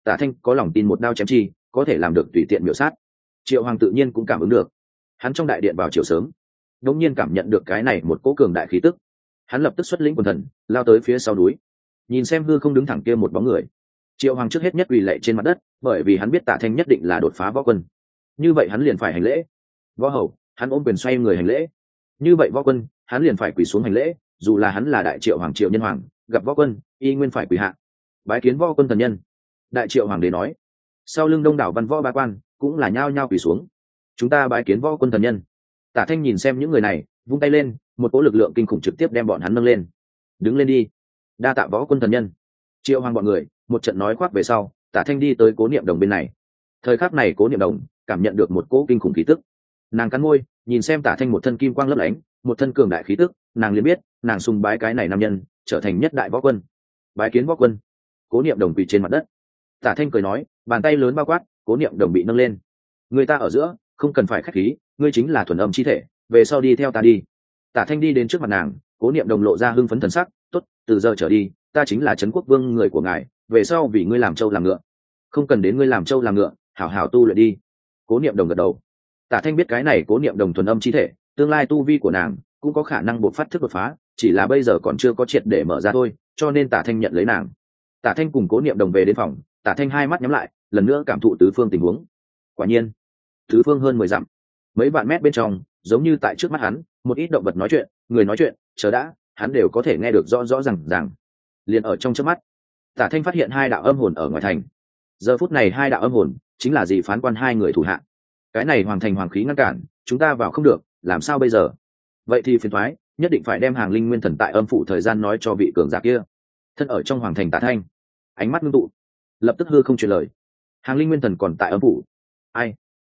Tả Thanh có lòng tin một đao chém chi có thể làm được tùy tiện miểu sát. Triệu Hoàng tự nhiên cũng cảm ứng được. Hắn trong đại điện vào chiều sớm đột nhiên cảm nhận được cái này một cỗ cường đại khí tức. Hắn lập tức xuất lĩnh quần thần lao tới phía sau núi, nhìn xem hư không đứng thẳng kia một bóng người. Triệu Hoàng trước hết nhất quỳ lạy trên mặt đất, bởi vì hắn biết Tả Thanh nhất định là đột phá võ quân. Như vậy hắn liền phải hành lễ. Võ hầu, hắn ôm quyền xoay người hành lễ. Như vậy võ quân, hắn liền phải quỳ xuống hành lễ, dù là hắn là đại Triệu Hoàng Triệu Nhân Hoàng, gặp võ quân, y nguyên phải quỳ hạ. Bái kiến võ quân thần nhân. Đại Triệu Hoàng đế nói. Sau lưng đông đảo văn võ ba quan cũng là nhao nhao quỳ xuống. Chúng ta bái kiến võ quân thần nhân. Tả Thanh nhìn xem những người này, vung tay lên, một cỗ lực lượng kinh khủng trực tiếp đem bọn hắn nâng lên. Đứng lên đi. Đa tạ võ quân thần nhân. Triệu Hoàng bọn người một trận nói khoác về sau, Tả Thanh đi tới Cố Niệm Đồng bên này. Thời khắc này Cố Niệm Đồng cảm nhận được một cỗ kinh khủng khí tức. Nàng cắn môi, nhìn xem Tả Thanh một thân kim quang lấp lánh, một thân cường đại khí tức, nàng liền biết, nàng sùng bái cái này nam nhân, trở thành nhất đại võ quân. Bái kiến võ quân. Cố Niệm Đồng quỳ trên mặt đất. Tả Thanh cười nói, bàn tay lớn bao quát, Cố Niệm Đồng bị nâng lên. Người ta ở giữa, không cần phải khách khí, ngươi chính là thuần âm chi thể, về sau đi theo ta đi. Tả Thanh đi đến trước mặt nàng, Cố Niệm Đồng lộ ra hưng phấn thần sắc, tốt, từ giờ trở đi, ta chính là Trấn Quốc Vương người của ngài, về sau vì ngươi làm trâu làm ngựa. Không cần đến ngươi làm trâu làm ngựa, hảo hảo tu luyện đi. Cố Niệm Đồng gật đầu. Tả Thanh biết cái này Cố Niệm Đồng thuần âm chi thể, tương lai tu vi của nàng cũng có khả năng bộc phát thức đột phá, chỉ là bây giờ còn chưa có triệt để mở ra thôi, cho nên Tả Thanh nhận lấy nàng. Tả Thanh cùng Cố Niệm Đồng về đến phòng, Tả Thanh hai mắt nhắm lại, lần nữa cảm thụ tứ phương tình huống. Quả nhiên, tứ phương hơn 10 dặm, mấy vạn mét bên trong, giống như tại trước mắt hắn, một ít động vật nói chuyện, người nói chuyện, chờ đã, hắn đều có thể nghe được rõ rõ ràng. Liền ở trong chớp mắt, Tả Thanh phát hiện hai đạo âm hồn ở ngoài thành. Giờ phút này hai đạo âm hồn chính là Dị Phán Quan hai người thủ hạ. Cái này hoàng thành hoàng khí ngăn cản, chúng ta vào không được, làm sao bây giờ? Vậy thì phiền toái, nhất định phải đem Hàng Linh Nguyên Thần tại âm phủ thời gian nói cho vị cường giả kia. Thân ở trong hoàng thành Tả Thanh, ánh mắt ngưng tụ, lập tức hư không truyền lời. Hàng Linh Nguyên Thần còn tại âm phủ. Ai?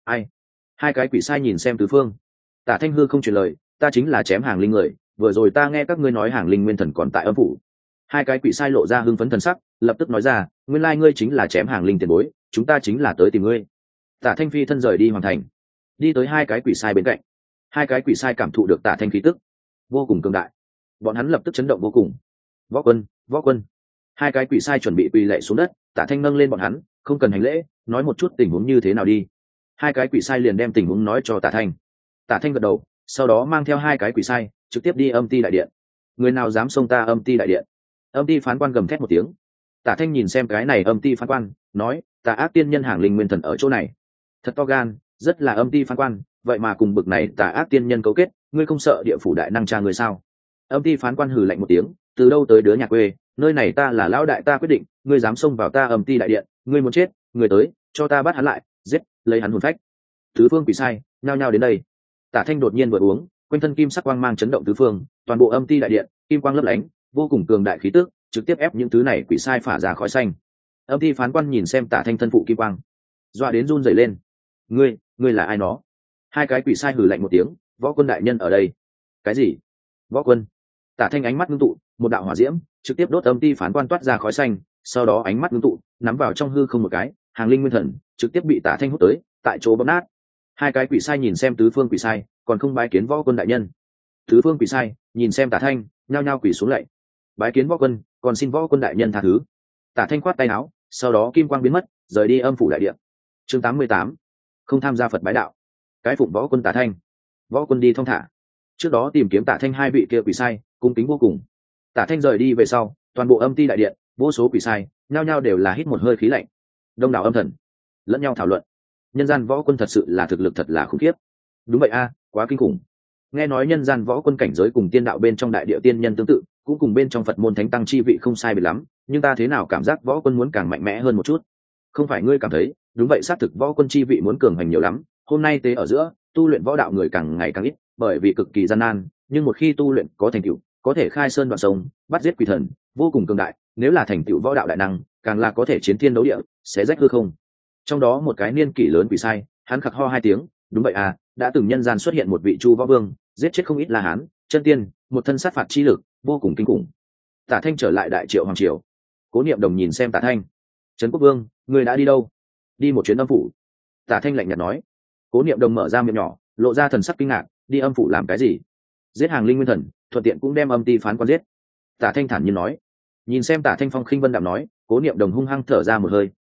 Hai cái quỷ sai nhìn xem tứ phương. Tả Thanh hư không truyền lời, ta chính là chém Hàng Linh người, vừa rồi ta nghe các ngươi nói Hàng Linh Nguyên Thần còn tại âm phủ. Hai cái quỷ sai lộ ra hưng phấn thần sắc, lập tức nói ra, nguyên lai ngươi chính là chém Hàng Linh tiền bối, chúng ta chính là tới tìm ngươi. Tả Thanh phi thân rời đi hoàn thành, đi tới hai cái quỷ sai bên cạnh. Hai cái quỷ sai cảm thụ được Tả Thanh khí tức vô cùng cường đại, bọn hắn lập tức chấn động vô cùng. Võ quân. Hai cái quỷ sai chuẩn bị quỳ lạy xuống đất, Tả Thanh nâng lên bọn hắn, không cần hành lễ, nói một chút tình huống như thế nào đi. Hai cái quỷ sai liền đem tình huống nói cho Tả Thanh. Tả Thanh gật đầu, sau đó mang theo hai cái quỷ sai trực tiếp đi âm ti đại điện. Người nào dám xông ta âm ti đại điện? Âm ti phán quan gầm thét một tiếng. Tả Thanh nhìn xem cái này âm ti phán quan, nói, Tà ác tiên nhân Hàng Linh Nguyên Thần ở chỗ này. Thật to gan, rất là âm ti phán quan, vậy mà cùng bực này tà ác tiên nhân cấu kết, ngươi không sợ địa phủ đại năng tra người sao? Âm ti phán quan hừ lạnh một tiếng, từ đâu tới đứa nhà quê, nơi này ta là lão đại ta quyết định, ngươi dám xông vào ta âm ti đại điện, ngươi muốn chết, người tới, cho ta bắt hắn lại, giết, lấy hắn hồn phách. Tứ phương quỷ sai nhao nhao đến đây. Tả Thanh đột nhiên vừa uống, quanh thân kim sắc quang mang chấn động tứ phương, toàn bộ âm ti đại điện kim quang lấp lánh, vô cùng cường đại khí tức, trực tiếp ép những thứ này quỷ sai phả ra khói xanh. Âm ti phán quan nhìn xem Tả Thanh thân phụ kim quang, dọa đến run rẩy lên. Ngươi là ai nó? Hai cái quỷ sai hừ lạnh một tiếng, võ quân đại nhân ở đây. Cái gì? Võ quân? Tả Thanh ánh mắt ngưng tụ, một đạo hỏa diễm trực tiếp đốt âm ti phán quan toát ra khói xanh, sau đó ánh mắt ngưng tụ, nắm vào trong hư không một cái, Hàng Linh Nguyên Thần trực tiếp bị Tả Thanh hút tới, tại chỗ bóp nát. Hai cái quỷ sai nhìn xem tứ phương quỷ sai, còn không bái kiến võ quân đại nhân. Tứ phương quỷ sai nhìn xem Tả Thanh, nhao nhao quỷ xuống lạy. Bái kiến võ quân, còn xin võ quân đại nhân tha thứ. Tả Thanh khoát tay áo, sau đó kim quang biến mất, rời đi âm phủ đại điện. Chương 88, không tham gia Phật bái đạo. Cái phụng võ quân Tả Thanh. Võ quân đi thong thả. Trước đó tìm kiếm Tả Thanh hai vị kia quỷ sai, cung kính vô cùng. Tả Thanh rời đi về sau, toàn bộ âm ti đại điện, vô số quỷ sai, nhao nhao đều là hít một hơi khí lạnh. Đông đảo âm thần lẫn nhau thảo luận, nhân gian võ quân thật sự là thực lực thật là khủng khiếp. Đúng vậy a, quá kinh khủng. Nghe nói nhân gian võ quân cảnh giới cùng tiên đạo bên trong đại địa tiên nhân tương tự, cũng cùng bên trong Phật môn thánh tăng chi vị không sai biệt lắm, nhưng ta thế nào cảm giác võ quân muốn càng mạnh mẽ hơn một chút. Không phải ngươi cảm thấy? Đúng vậy, xác thực võ quân chi vị muốn cường hành nhiều lắm. Hôm nay tế ở giữa, tu luyện võ đạo người càng ngày càng ít, bởi vì cực kỳ gian nan, nhưng một khi tu luyện có thành tựu, có thể khai sơn đoạn sông, bắt giết quỷ thần, vô cùng cường đại. Nếu là thành tựu võ đạo đại năng, càng là có thể chiến thiên đấu địa, xé rách hư không. Trong đó một cái niên kỷ lớn quỷ sai, hắn khặc ho hai tiếng, đúng vậy à, đã từng nhân gian xuất hiện một vị Chu Võ Vương, giết chết không ít La Hán, chân tiên, một thân sát phạt chi lực, vô cùng kinh khủng. Tả Thanh trở lại đại Triệu hoàng triều. Cố Niệm Đồng nhìn xem Tả Thanh, Trấn Quốc Vương, người đã đi đâu? Đi một chuyến âm phủ. Tả Thanh lạnh nhạt nói. Cố Niệm Đồng mở ra miệng nhỏ, lộ ra thần sắc kinh ngạc, đi âm phủ làm cái gì? Giết Hàng Linh Nguyên Thần, thuận tiện cũng đem âm ti phán quan giết. Tả Thanh thản nhiên nói. Nhìn xem Tả Thanh phong khinh vân đạm nói, Cố Niệm Đồng hung hăng thở ra một hơi,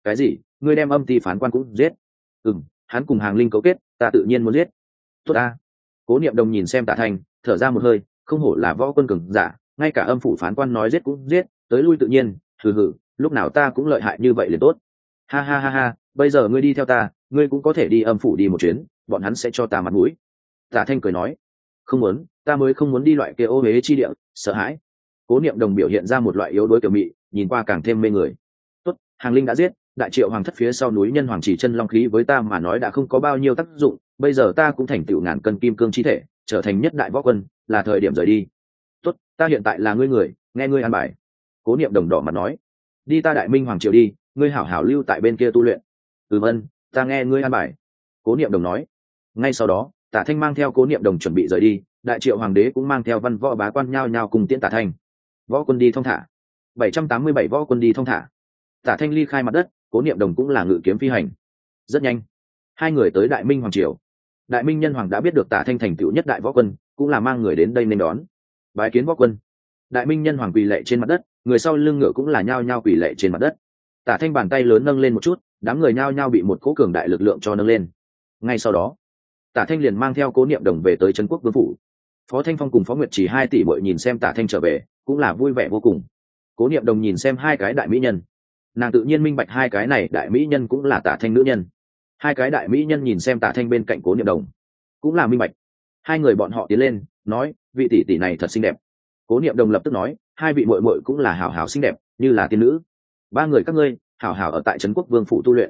Cái gì? Ngươi đem âm ti phán quan cũng giết? Hắn cùng hàng linh cấu kết, ta tự nhiên muốn giết. Tốt ta. Cố Niệm Đồng nhìn xem Tạ Thanh, thở ra một hơi, không hổ là võ quân cường giả, ngay cả âm phủ phán quan nói giết cũng giết, tới lui tự nhiên. Hừ, lúc nào ta cũng lợi hại như vậy liền tốt. Ha ha ha ha, bây giờ ngươi đi theo ta, ngươi cũng có thể đi âm phủ đi một chuyến, bọn hắn sẽ cho ta mặt mũi. Tạ Thanh cười nói, không muốn, ta mới không muốn đi loại kia ô uế chi địa, sợ hãi. Cố Niệm Đồng biểu hiện ra một loại yếu đuối kiểu mị, nhìn qua càng thêm mê người. Tốt, hàng linh đã giết, đại triệu hoàng thất phía sau núi nhân hoàng chỉ chân long khí với ta mà nói đã không có bao nhiêu tác dụng, bây giờ ta cũng thành tựu ngàn cân kim cương chi thể, trở thành nhất đại võ quân, là thời điểm rời đi. Tốt, ta hiện tại là ngươi người, nghe ngươi an bài. Cố Niệm Đồng đỏ mặt nói, đi ta đại minh hoàng triều đi, ngươi hảo hảo lưu tại bên kia tu luyện. Ân, ta nghe ngươi an bài. Cố Niệm Đồng nói. Ngay sau đó, Tả Thanh mang theo Cố Niệm Đồng chuẩn bị rời đi, đại triệu hoàng đế cũng mang theo văn võ bá quan nhao nhao cùng tiễn Tả Thanh. Võ quân đi thong thả. 787 võ quân đi thong thả. Tả Thanh ly khai mặt đất, Cố Niệm Đồng cũng là ngự kiếm phi hành. Rất nhanh, hai người tới đại minh hoàng triều. Đại minh nhân hoàng đã biết được Tả Thanh thành tựu nhất đại võ quân, cũng là mang người đến đây nên đón. Bái kiến võ quân. Đại minh nhân hoàng quỳ lạy trên mặt đất, người sau lưng ngựa cũng là nhao nhao quỳ lạy trên mặt đất. Tả Thanh bàn tay lớn nâng lên một chút, đám người nhao nhao bị một cỗ cường đại lực lượng cho nâng lên. Ngay sau đó, Tả Thanh liền mang theo Cố Niệm Đồng về tới trấn quốc vương phủ. Phó Thanh Phong cùng Phó Nguyệt Chỉ hai tỷ muội nhìn xem Tả Thanh trở về, cũng là vui vẻ vô cùng. Cố Niệm Đồng nhìn xem hai cái đại mỹ nhân, nàng tự nhiên minh bạch hai cái này đại mỹ nhân cũng là Tả Thanh nữ nhân. Hai cái đại mỹ nhân nhìn xem Tả Thanh bên cạnh Cố Niệm Đồng, cũng là minh bạch. Hai người bọn họ tiến lên, nói, vị tỷ tỷ này thật xinh đẹp. Cố Niệm Đồng lập tức nói, hai vị muội muội cũng là hảo hảo xinh đẹp, như là tiên nữ. Ba người các ngươi, hảo hảo ở tại trấn quốc vương phủ tu luyện.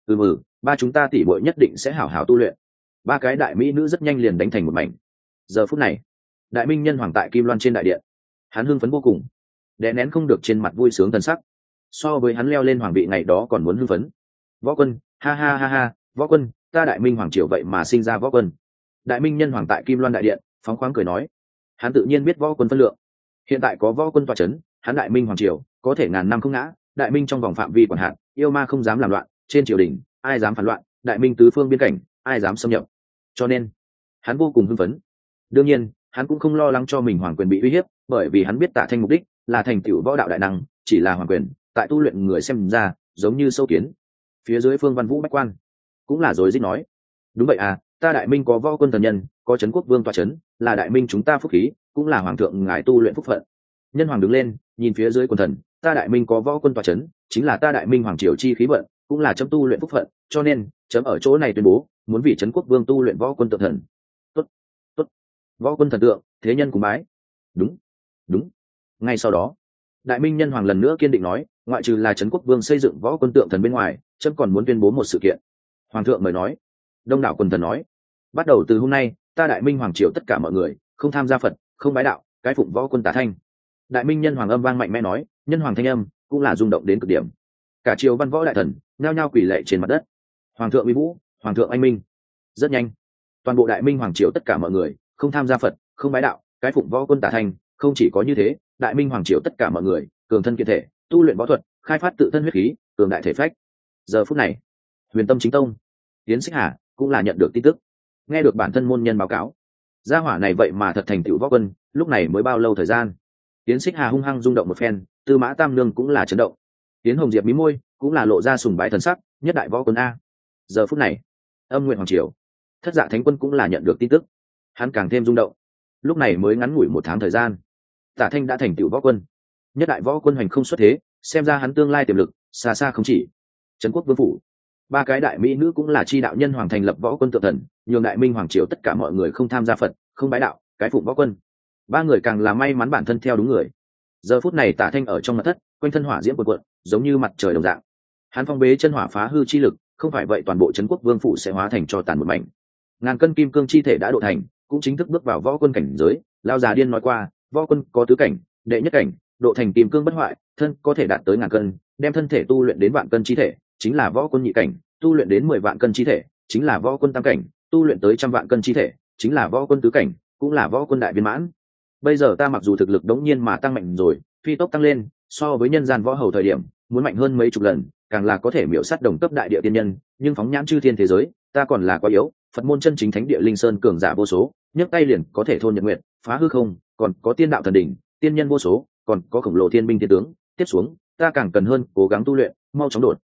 Ba chúng ta tỷ muội nhất định sẽ hảo hảo tu luyện. Ba cái đại mỹ nữ rất nhanh liền đánh thành một mảnh. Giờ phút này, đại minh nhân hoàng tại Kim Loan trên đại điện, hắn hưng phấn vô cùng, đè nén không được trên mặt vui sướng thần sắc. So với hắn leo lên hoàng vị ngày đó còn muốn hưng phấn. Võ quân, ha ha ha ha, võ quân, ta đại minh hoàng triều vậy mà sinh ra võ quân. Đại minh nhân hoàng tại Kim Loan đại điện phóng khoáng cười nói, hắn tự nhiên biết võ quân phân lượng. Hiện tại có võ quân tọa chấn, hắn đại minh hoàng triều có thể ngàn năm không ngã. Đại minh trong vòng phạm vi quản hạt, yêu ma không dám làm loạn, trên triều đình ai dám phản loạn, đại minh tứ phương biên cảnh ai dám xâm nhập. Cho nên hắn vô cùng hưng phấn. Đương nhiên hắn cũng không lo lắng cho mình hoàng quyền bị uy hiếp, bởi vì hắn biết Tả Thanh mục đích là thành tựu võ đạo đại năng, chỉ là hoàng quyền tại tu luyện người xem ra giống như sâu kiến. Phía dưới Phương Văn Vũ bách quan cũng là rồi dích nói, đúng vậy à, ta đại minh có võ quân thần nhân, có trấn quốc vương tọa trấn, là đại minh chúng ta phúc khí, cũng là hoàng thượng ngài tu luyện phúc phận. Nhân hoàng đứng lên nhìn phía dưới quần thần, ta đại minh có võ quân tọa trấn, chính là ta đại minh hoàng triều chi khí vận, cũng là chấm tu luyện phúc phận, cho nên chấm ở chỗ này tuyên bố muốn vì trấn quốc vương tu luyện võ quân tượng thần. Tốt, tốt, võ quân thần tượng, thế nhân cùng bái. Đúng, đúng. Ngay sau đó, đại minh nhân hoàng lần nữa kiên định nói, ngoại trừ là trấn quốc vương xây dựng võ quân tượng thần bên ngoài, chấm còn muốn tuyên bố một sự kiện. Hoàng thượng mời nói. Đông đảo quần thần nói, bắt đầu từ hôm nay, ta đại minh hoàng triều tất cả mọi người không tham gia Phật, không bái đạo, cái phụng võ quân Tả Thanh. Đại minh nhân hoàng âm vang mạnh mẽ nói, nhân hoàng thanh âm cũng là rung động đến cực điểm. Cả triều văn võ đại thần nhao nhao quỳ lạy trên mặt đất. Hoàng thượng uy vũ, hoàng thượng anh minh. Rất nhanh, toàn bộ đại minh hoàng triều tất cả mọi người không tham gia Phật, không bái đạo, cái phụng võ quân Tả Thanh. Không chỉ có như thế, đại minh hoàng triều tất cả mọi người cường thân kiện thể, tu luyện võ thuật, khai phát tự thân huyết khí, cường đại thể phách. Giờ phút này, Huyền Tâm Chính Tông, Tiến Xích Hà cũng là nhận được tin tức, nghe được bản thân môn nhân báo cáo, gia hỏa này vậy mà thật thành tựu võ quân. Lúc này mới bao lâu thời gian, Tiến Xích Hà hung hăng rung động một phen, Tư Mã Tam Nương cũng là chấn động. Tiến Hồng Diệp mí môi, cũng là lộ ra sùng bái thần sắc, nhất đại võ quân a. Giờ phút này, Âm Nguyện hoàng triều, Thất Dạ Thánh Quân cũng là nhận được tin tức, hắn càng thêm rung động. Lúc này mới ngắn ngủi 1 tháng thời gian, Tả Thanh đã thành tựu võ quân, nhất đại võ quân hoành không xuất thế, xem ra hắn tương lai tiềm lực xa xa không chỉ. Trấn quốc vương phủ, 3 cái đại mỹ nữ cũng là chi đạo nhân hoàng thành lập võ quân tượng thần, nhường đại minh hoàng triều tất cả mọi người không tham gia Phật, không bái đạo, cái phụng võ quân. 3 người càng là may mắn bản thân theo đúng người. Giờ phút này Tả Thanh ở trong mật thất, quanh thân hỏa diễm cuộn cuộn, giống như mặt trời đồng dạng. Hắn phong bế chân hỏa phá hư chi lực, không phải vậy toàn bộ trấn quốc vương phủ sẽ hóa thành tro tàn một mảnh. Ngàn cân kim cương chi thể đã độ thành, cũng chính thức bước vào võ quân cảnh giới. Lão già điên nói qua, võ quân có tứ cảnh, đệ nhất cảnh, độ thành kim cương bất hoại, thân có thể đạt tới ngàn cân, đem thân thể tu luyện đến vạn cân chi thể, chính là võ quân nhị cảnh, tu luyện đến 10 vạn cân chi thể, chính là võ quân tam cảnh, tu luyện tới 100 vạn cân chi thể, chính là võ quân tứ cảnh, cũng là võ quân đại viên mãn. Bây giờ ta mặc dù thực lực đống nhiên mà tăng mạnh rồi, phi tốc tăng lên, so với nhân gian võ hầu thời điểm, muốn mạnh hơn mấy chục lần, càng là có thể miểu sát đồng cấp đại địa tiên nhân, nhưng phóng nhãn chư thiên thế giới, ta còn là quá yếu. Phật môn chân chính thánh địa linh sơn cường giả vô số, nhấc tay liền có thể thôn nhật nguyệt, phá hư không, còn có tiên đạo thần đỉnh, tiên nhân vô số, còn có khổng lồ thiên binh thiên tướng. Tiếp xuống, ta càng cần hơn cố gắng tu luyện, mau chóng đột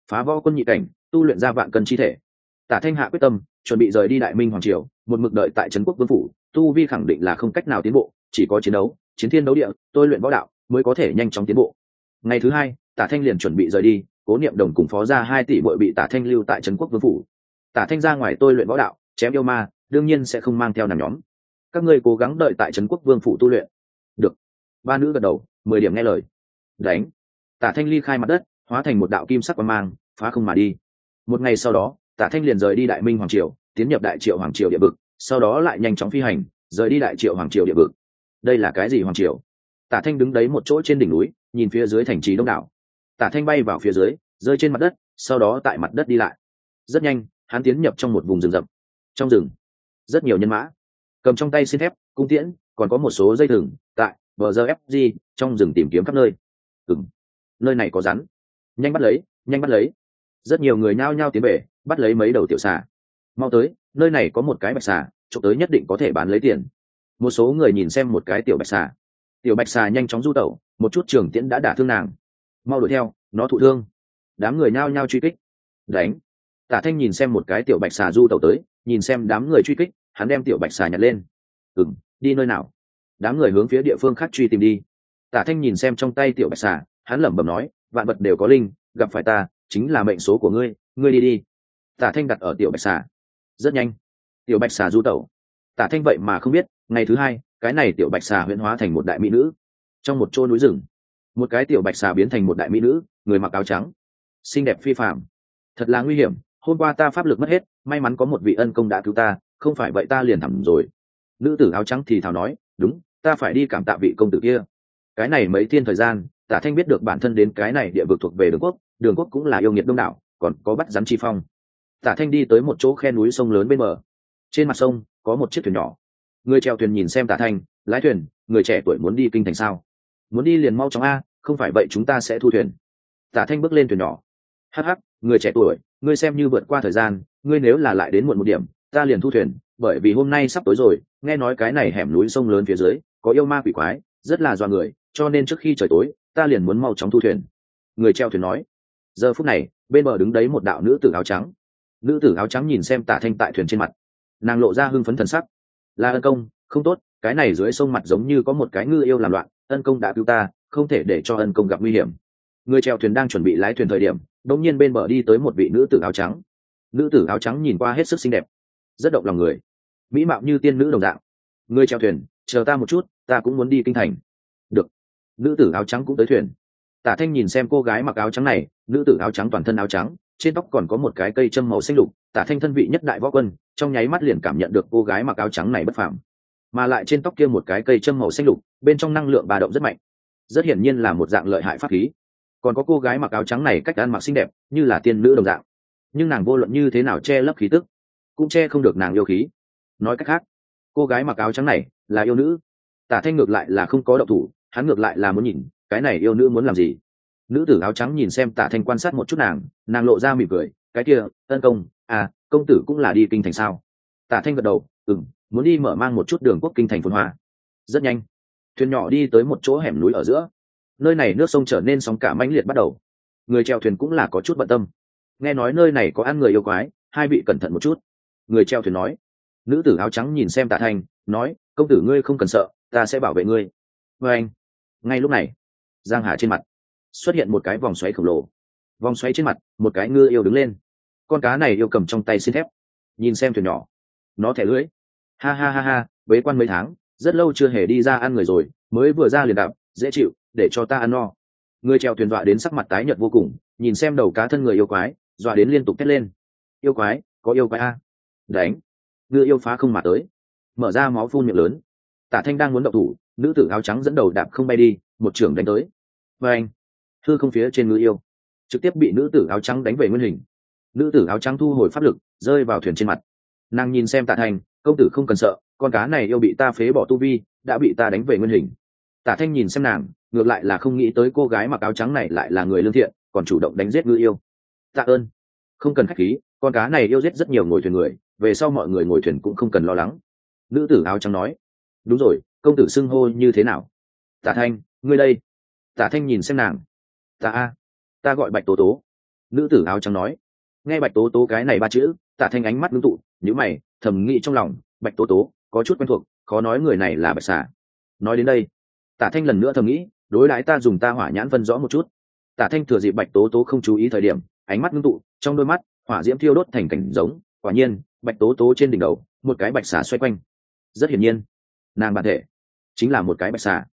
phá võ quân nhị cảnh, tu luyện ra vạn cân chi thể. Tả Thanh hạ quyết tâm chuẩn bị rời đi Đại Minh hoàng triều, một mực đợi tại trấn quốc vương phủ, tu vi khẳng định là không cách nào tiến bộ, chỉ có chiến đấu, chiến thiên đấu địa, tôi luyện võ đạo mới có thể nhanh chóng tiến bộ. Ngày thứ hai, Tả Thanh liền chuẩn bị rời đi, Cố Niệm Đồng cùng Phó gia 2 tỷ muội bị Tả Thanh lưu tại trấn quốc vương phủ. Tả Thanh ra ngoài tôi luyện võ đạo, chém yêu ma, đương nhiên sẽ không mang theo nàng nhóm. Các ngươi cố gắng đợi tại trấn quốc vương phủ tu luyện. Được. Ba nữ gật đầu, 10 điểm nghe lời. Đánh. Tả Thanh ly khai mặt đất, hóa thành một đạo kim sắc quang mang, phá không mà đi. Một ngày sau đó, Tả Thanh liền rời đi Đại Minh hoàng triều, tiến nhập Đại Triệu hoàng triều địa vực, sau đó lại nhanh chóng phi hành, rời đi Đại Triệu hoàng triều địa vực. Đây là cái gì hoàng triều? Tả Thanh đứng đấy một chỗ trên đỉnh núi, nhìn phía dưới thành trì đông đảo. Tả Thanh bay vào phía dưới, rơi trên mặt đất, sau đó tại mặt đất đi lại. Rất nhanh, hắn tiến nhập trong một vùng rừng rậm. Trong rừng, rất nhiều nhân mã, cầm trong tay xiên thép, cung tiễn, còn có một số dây thừng, tại bờ giờ FG, trong rừng tìm kiếm khắp nơi. Nơi này có rắn, nhanh bắt lấy, nhanh bắt lấy. Rất nhiều người nhao nhao tiến về, bắt lấy mấy đầu tiểu xà. Mau tới, nơi này có một cái bạch xà, trộm tới nhất định có thể bán lấy tiền. Một số người nhìn xem một cái tiểu bạch xà. Tiểu bạch xà nhanh chóng du tẩu, một chút trường tiễn đã đả thương nàng. Mau đuổi theo, nó thụ thương. Đám người nhao nhao truy kích. Đánh. Tả Thanh nhìn xem một cái tiểu bạch xà du tẩu tới, nhìn xem đám người truy kích, hắn đem tiểu bạch xà nhặt lên. Đi nơi nào? Đám người hướng phía địa phương khác truy tìm đi. Tả Thanh nhìn xem trong tay tiểu bạch xà, hắn lẩm bẩm nói, vạn vật đều có linh, gặp phải ta chính là mệnh số của ngươi, ngươi đi đi. Tả Thanh đặt ở tiểu bạch xà. Rất nhanh, tiểu bạch xà du tẩu. Tả Thanh vậy mà không biết, ngày thứ hai, cái này tiểu bạch xà huyễn hóa thành một đại mỹ nữ. Trong một chỗ núi rừng, một cái tiểu bạch xà biến thành một đại mỹ nữ, người mặc áo trắng, xinh đẹp phi phàm. Thật là nguy hiểm, hôm qua ta pháp lực mất hết, may mắn có một vị ân công đã cứu ta, không phải vậy ta liền thẳm rồi. Nữ tử áo trắng thì thào nói, đúng, ta phải đi cảm tạ vị công tử kia. Cái này mấy thiên thời gian, Tả Thanh biết được bản thân đến cái này địa vực thuộc về Đường Quốc cũng là yêu nghiệt đông đảo, còn có bắt rắn chi phong. Tả Thanh đi tới một chỗ khe núi sông lớn bên bờ. Trên mặt sông có một chiếc thuyền nhỏ. Người chèo thuyền nhìn xem Tả Thanh, lái thuyền, người trẻ tuổi muốn đi kinh thành sao? Muốn đi liền mau chóng a, không phải vậy chúng ta sẽ thu thuyền. Tả Thanh bước lên thuyền nhỏ. Hắc hắc, người trẻ tuổi, ngươi xem như vượt qua thời gian, ngươi nếu là lại đến muộn một điểm, ta liền thu thuyền, bởi vì hôm nay sắp tối rồi, nghe nói cái này hẻm núi sông lớn phía dưới có yêu ma quỷ quái, rất là doa người, cho nên trước khi trời tối, ta liền muốn mau chóng thu thuyền. Người treo thuyền nói. Giờ phút này, bên bờ đứng đấy một đạo nữ tử áo trắng. Nữ tử áo trắng nhìn xem Tả Thanh tại thuyền trên mặt, nàng lộ ra hưng phấn thần sắc. Là ân công, không tốt, cái này dưới sông mặt giống như có một cái ngư yêu làm loạn, ân công đã cứu ta, không thể để cho ân công gặp nguy hiểm. Người chèo thuyền đang chuẩn bị lái thuyền thời điểm, đột nhiên bên bờ đi tới một vị nữ tử áo trắng. Nữ tử áo trắng nhìn qua hết sức xinh đẹp, rất động lòng người, mỹ mạo như tiên nữ đồng dạng. Người chèo thuyền, chờ ta một chút, ta cũng muốn đi kinh thành. Được. Nữ tử áo trắng cũng tới thuyền. Tả Thanh nhìn xem cô gái mặc áo trắng này, nữ tử áo trắng toàn thân áo trắng, trên tóc còn có một cái cây châm màu xanh lục. Tả Thanh thân vị nhất đại võ quân, trong nháy mắt liền cảm nhận được cô gái mặc áo trắng này bất phàm, mà lại trên tóc kia một cái cây châm màu xanh lục, bên trong năng lượng ba động rất mạnh, rất hiển nhiên là một dạng lợi hại pháp khí. Còn có cô gái mặc áo trắng này cách ăn mặc xinh đẹp, như là tiên nữ đồng dạng, nhưng nàng vô luận như thế nào che lấp khí tức, cũng che không được nàng yêu khí. Nói cách khác, cô gái mặc áo trắng này là yêu nữ. Tả Thanh ngược lại là không có động thủ, hắn ngược lại là muốn nhìn cái này yêu nữ muốn làm gì. Nữ tử áo trắng nhìn xem Tả Thanh quan sát một chút nàng lộ ra mỉm cười, cái kia, ân công, à, công tử cũng là đi kinh thành sao? Tả Thanh gật đầu, muốn đi mở mang một chút Đường Quốc kinh thành phồn hoa. Rất nhanh, thuyền nhỏ đi tới một chỗ hẻm núi ở giữa. Nơi này nước sông trở nên sóng cả mãnh liệt bắt đầu. Người chèo thuyền cũng là có chút bận tâm. Nghe nói nơi này có ăn người yêu quái, hai vị cẩn thận một chút. Người chèo thuyền nói. Nữ tử áo trắng nhìn xem Tả Thanh, nói, công tử ngươi không cần sợ, ta sẽ bảo vệ ngươi. Và anh. Ngay lúc này, giang hà trên mặt xuất hiện một cái vòng xoáy khổng lồ. Vòng xoáy trên mặt, một cái ngư yêu đứng lên. Con cá này yêu cầm trong tay xiên thép, nhìn xem thuyền nhỏ, nó thẻ lưỡi. Ha ha ha ha, bế quan mấy tháng, rất lâu chưa hề đi ra ăn người rồi, mới vừa ra liền đạp, dễ chịu, để cho ta ăn no. Người chèo thuyền dọa đến sắc mặt tái nhợt vô cùng, nhìn xem đầu cá thân người yêu quái, dọa đến liên tục thét lên. Yêu quái, có yêu quái a! Đánh! Ngư yêu phá không mà tới, mở ra máu phun miệng lớn. Tả Thanh đang muốn động thủ, nữ tử áo trắng dẫn đầu đạp không bay đi, một chưởng đánh tới. Và anh, hư không phía trên ngư yêu trực tiếp bị nữ tử áo trắng đánh về nguyên hình. Nữ tử áo trắng thu hồi pháp lực, rơi vào thuyền trên mặt. Nàng nhìn xem Tả Thanh, công tử không cần sợ, con cá này yêu bị ta phế bỏ tu vi, đã bị ta đánh về nguyên hình. Tả Thanh nhìn xem nàng, ngược lại là không nghĩ tới cô gái mặc áo trắng này lại là người lương thiện, còn chủ động đánh giết ngư yêu. Tạ ơn, không cần khách khí, con cá này yêu giết rất nhiều ngồi thuyền người, về sau mọi người ngồi thuyền cũng không cần lo lắng. Nữ tử áo trắng nói. Đúng rồi, công tử xưng hô như thế nào? Tả Thanh, ngươi đây. Tả Thanh nhìn xem nàng. Ta gọi Bạch Tố Tố. nữ tử áo trắng nói. Nghe bạch tố tố cái này ba chữ, Tạ Thanh ánh mắt ngưng tụ, nhíu mày thầm nghĩ trong lòng, bạch tố tố có chút quen thuộc, khó nói người này là bạch xà. Nói đến đây, Tạ Thanh lần nữa thầm nghĩ, đối đãi ta dùng ta hỏa nhãn phân rõ một chút. Tạ Thanh thừa dịp bạch tố tố không chú ý thời điểm, ánh mắt ngưng tụ, trong đôi mắt hỏa diễm thiêu đốt thành cảnh giống. Quả nhiên, bạch tố tố trên đỉnh đầu một cái bạch xà xoay quanh. Rất hiển nhiên, nàng bản thể chính là một cái bạch xà.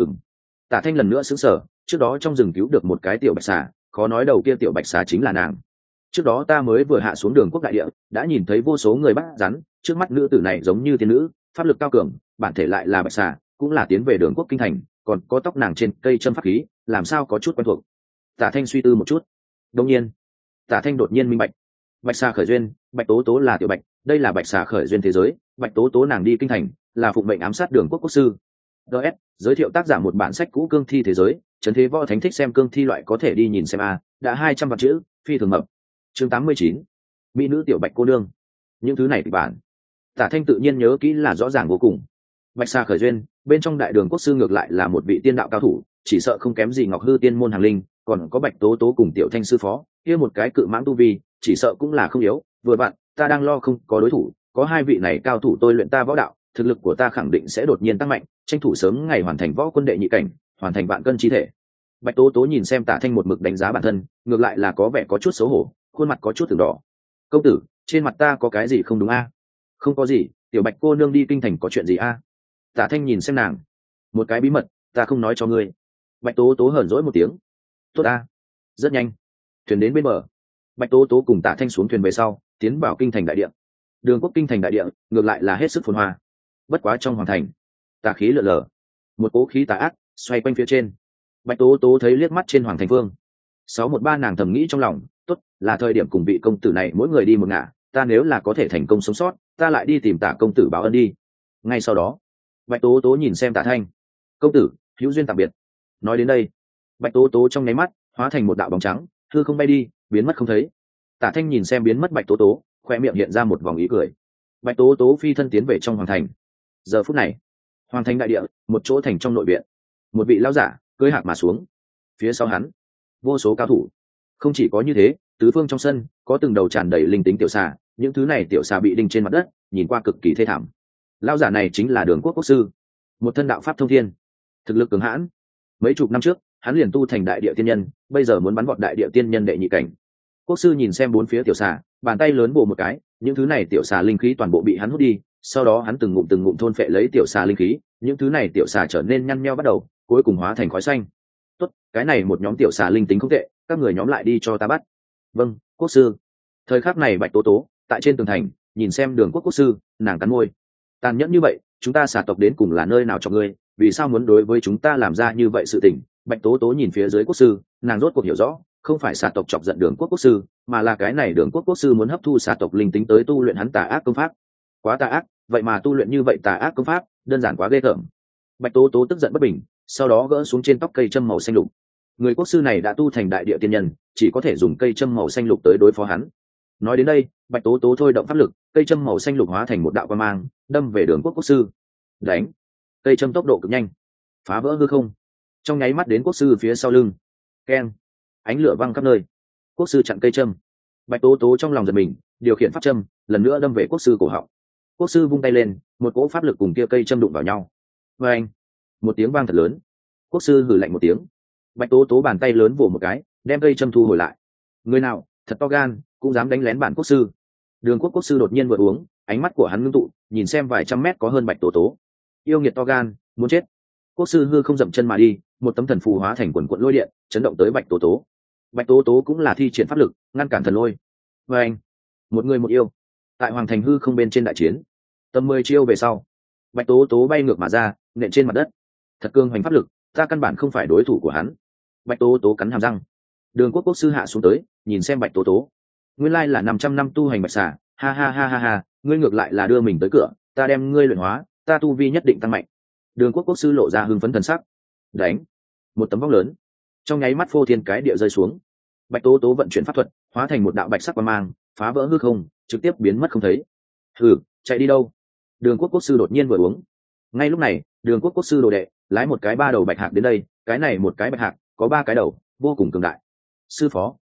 Tạ Thanh lần nữa sững sờ, trước đó trong rừng cứu được một cái tiểu bạch xà, khó nói đầu kia tiểu bạch xà chính là nàng. Trước đó ta mới vừa hạ xuống Đường Quốc đại địa, đã nhìn thấy vô số người bắt rắn, trước mắt nữ tử này giống như tiên nữ, pháp lực cao cường, bản thể lại là bạch xà, cũng là tiến về Đường Quốc kinh thành, còn có tóc nàng trên cây châm pháp khí, làm sao có chút quen thuộc. Tạ Thanh suy tư một chút, đột nhiên, Tạ Thanh đột nhiên minh bạch, bạch xà khởi duyên, bạch tố tố là tiểu bạch, đây là bạch xà khởi duyên thế giới, bạch tố tố nàng đi kinh thành, là phụng mệnh ám sát Đường Quốc quốc sư. DS, giới thiệu tác giả một bản sách cũ cương thi thế giới, trấn thế võ thánh thích xem cương thi loại có thể đi nhìn xem a, đã 200 vạn chữ, phi thường mập. Chương 89, mỹ nữ tiểu bạch cô nương. Những thứ này kịch bản, Tạ Thanh tự nhiên nhớ kỹ là rõ ràng vô cùng. Bạch xà khởi duyên, bên trong đại đường quốc sư ngược lại là một vị tiên đạo cao thủ, chỉ sợ không kém gì Ngọc Hư tiên môn hàng linh, còn có bạch tố tố cùng tiểu thanh sư phó, kia một cái cự mãng tu vi, chỉ sợ cũng là không yếu. Vừa bạn, ta đang lo không có đối thủ, có hai vị này cao thủ tôi luyện ta võ đạo, thực lực của ta khẳng định sẽ đột nhiên tăng mạnh, tranh thủ sớm ngày hoàn thành võ quân đệ nhị cảnh, hoàn thành vạn cân chi thể. Bạch tố tố nhìn xem Tạ Thanh một mực đánh giá bản thân, ngược lại là có vẻ có chút xấu hổ, khuôn mặt có chút từng đỏ. Công tử, trên mặt ta có cái gì không đúng a? Không có gì, tiểu bạch cô nương đi kinh thành có chuyện gì a? Tạ Thanh nhìn xem nàng, một cái bí mật, ta không nói cho ngươi. Bạch tố tố hờn dỗi một tiếng. Tốt a. Rất nhanh, thuyền đến bên bờ. Bạch tố tố cùng Tạ Thanh xuống thuyền về sau, tiến vào kinh thành đại địa. Đường Quốc kinh thành đại địa ngược lại là hết sức phồn hoa. Bất quá trong hoàng thành, tà khí lượn lờ, một cỗ khí tà ác xoay quanh phía trên. Bạch tố tố thấy liếc mắt trên hoàng thành phương 613, nàng thầm nghĩ trong lòng, tốt, là thời điểm cùng vị công tử này mỗi người đi một ngả, ta nếu là có thể thành công sống sót, ta lại đi tìm Tạ công tử báo ân đi. Ngay sau đó, bạch tố tố nhìn xem Tạ Thanh, công tử hữu duyên tạm biệt. Nói đến đây, bạch tố tố trong nháy mắt hóa thành một đạo bóng trắng, hư không bay đi, biến mất không thấy. Tạ Thanh nhìn xem biến mất bạch tố tố, khoe miệng hiện ra một vòng ý cười. Bạch tố tố phi thân tiến về trong hoàng thành. Giờ phút này, hoàng thành đại địa, một chỗ thành trong nội viện, một vị lão giả cưỡi hạc mà xuống, phía sau hắn vô số cao thủ. Không chỉ có như thế, tứ phương trong sân có từng đầu tràn đầy linh tính tiểu xà, những thứ này tiểu xà bị đinh trên mặt đất, nhìn qua cực kỳ thê thảm. Lão giả này chính là Đường Quốc quốc sư, một thân đạo pháp thông thiên, thực lực cường hãn. Mấy chục năm trước, hắn liền tu thành đại địa tiên nhân, bây giờ muốn bắn vọt đại địa tiên nhân đệ nhị cảnh. Quốc sư nhìn xem bốn phía tiểu xà, bàn tay lớn bổ một cái, những thứ này tiểu xà linh khí toàn bộ bị hắn hút đi, sau đó hắn từng ngụm thôn phệ lấy tiểu xà linh khí, những thứ này tiểu xà trở nên nhăn nheo bắt đầu, cuối cùng hóa thành khói xanh. Tốt, cái này một nhóm tiểu xà linh tính không tệ, các người nhóm lại đi cho ta bắt. Vâng, quốc sư. Thời khắc này bạch tố tố tại trên tường thành nhìn xem Đường Quốc quốc sư, nàng cắn môi. Tàn nhẫn như vậy, chúng ta xà tộc đến cùng là nơi nào cho ngươi, vì sao muốn đối với chúng ta làm ra như vậy sự tình? Bạch tố tố nhìn phía dưới quốc sư, nàng rốt cuộc hiểu rõ, không phải xà tộc chọc giận Đường Quốc quốc sư, mà là cái này Đường Quốc quốc sư muốn hấp thu xà tộc linh tính tới tu luyện hắn tà ác công pháp. Quá tà ác, vậy mà tu luyện như vậy tà ác công pháp, đơn giản quá ghê tởm. Bạch tố tố tức giận bất bình, sau đó gỡ xuống trên tóc cây châm màu xanh lục. Người quốc sư này đã tu thành đại địa tiên nhân, chỉ có thể dùng cây châm màu xanh lục tới đối phó hắn. Nói đến đây, bạch tố tố thôi động pháp lực, cây châm màu xanh lục hóa thành một đạo quang mang, đâm về Đường Quốc quốc sư. Đánh! Cây châm tốc độ cực nhanh, phá vỡ hư không, trong nháy mắt đến quốc sư phía sau lưng. Keng! Ánh lửa văng khắp nơi. Quốc sư chặn cây châm. Bạch tố tố trong lòng giật mình, điều khiển pháp châm lần nữa đâm về quốc sư cổ họng. Quốc sư vung tay lên, một cỗ pháp lực cùng kia cây châm đụng vào nhau. Và anh! Một tiếng vang thật lớn. Quốc sư hừ lạnh một tiếng. Bạch tố tố bàn tay lớn vỗ một cái, đem cây châm thu hồi lại. Người nào thật to gan, cũng dám đánh lén bản quốc sư. Đường Quốc quốc sư đột nhiên vừa uống, ánh mắt của hắn ngưng tụ, nhìn xem vài trăm mét có hơn bạch tố tố. Yêu nghiệt to gan, muốn chết. Quốc sư hư không dậm chân mà đi, một tấm thần phù hóa thành quần quận lôi điện, chấn động tới bạch tố tố. Bạch tố tố cũng là thi triển pháp lực, ngăn cản thần lôi. Và anh, một người một yêu, tại hoàng thành hư không bên trên đại chiến. Tầm 10 chiêu về sau, bạch tố tố bay ngược mà ra, nện trên mặt đất. Thật cương hoành pháp lực, ta căn bản không phải đối thủ của hắn. Bạch tố tố cắn hàm răng. Đường Quốc quốc sư hạ xuống tới, nhìn xem bạch tố tố. Nguyên lai là 500 năm tu hành bạch xà, ha ha ha ha ha, ngươi ngược lại là đưa mình tới cửa, ta đem ngươi luyện hóa, ta tu vi nhất định tăng mạnh. Đường Quốc quốc sư lộ ra hưng phấn thần sắc. Đánh! Một tấm vong lớn, trong nháy mắt phô thiên cái địa rơi xuống. Bạch tố tố vận chuyển pháp thuật, hóa thành một đạo bạch sắc quang mang, phá vỡ hư không, trực tiếp biến mất không thấy. Hừ, chạy đi đâu? Đường Quốc quốc sư đột nhiên vừa uống. Ngay lúc này, Đường Quốc quốc sư đồ đệ lái một cái ba đầu bạch hạc đến đây, cái này một cái bạch hạc có 3 cái đầu, vô cùng cường đại. Sư phó,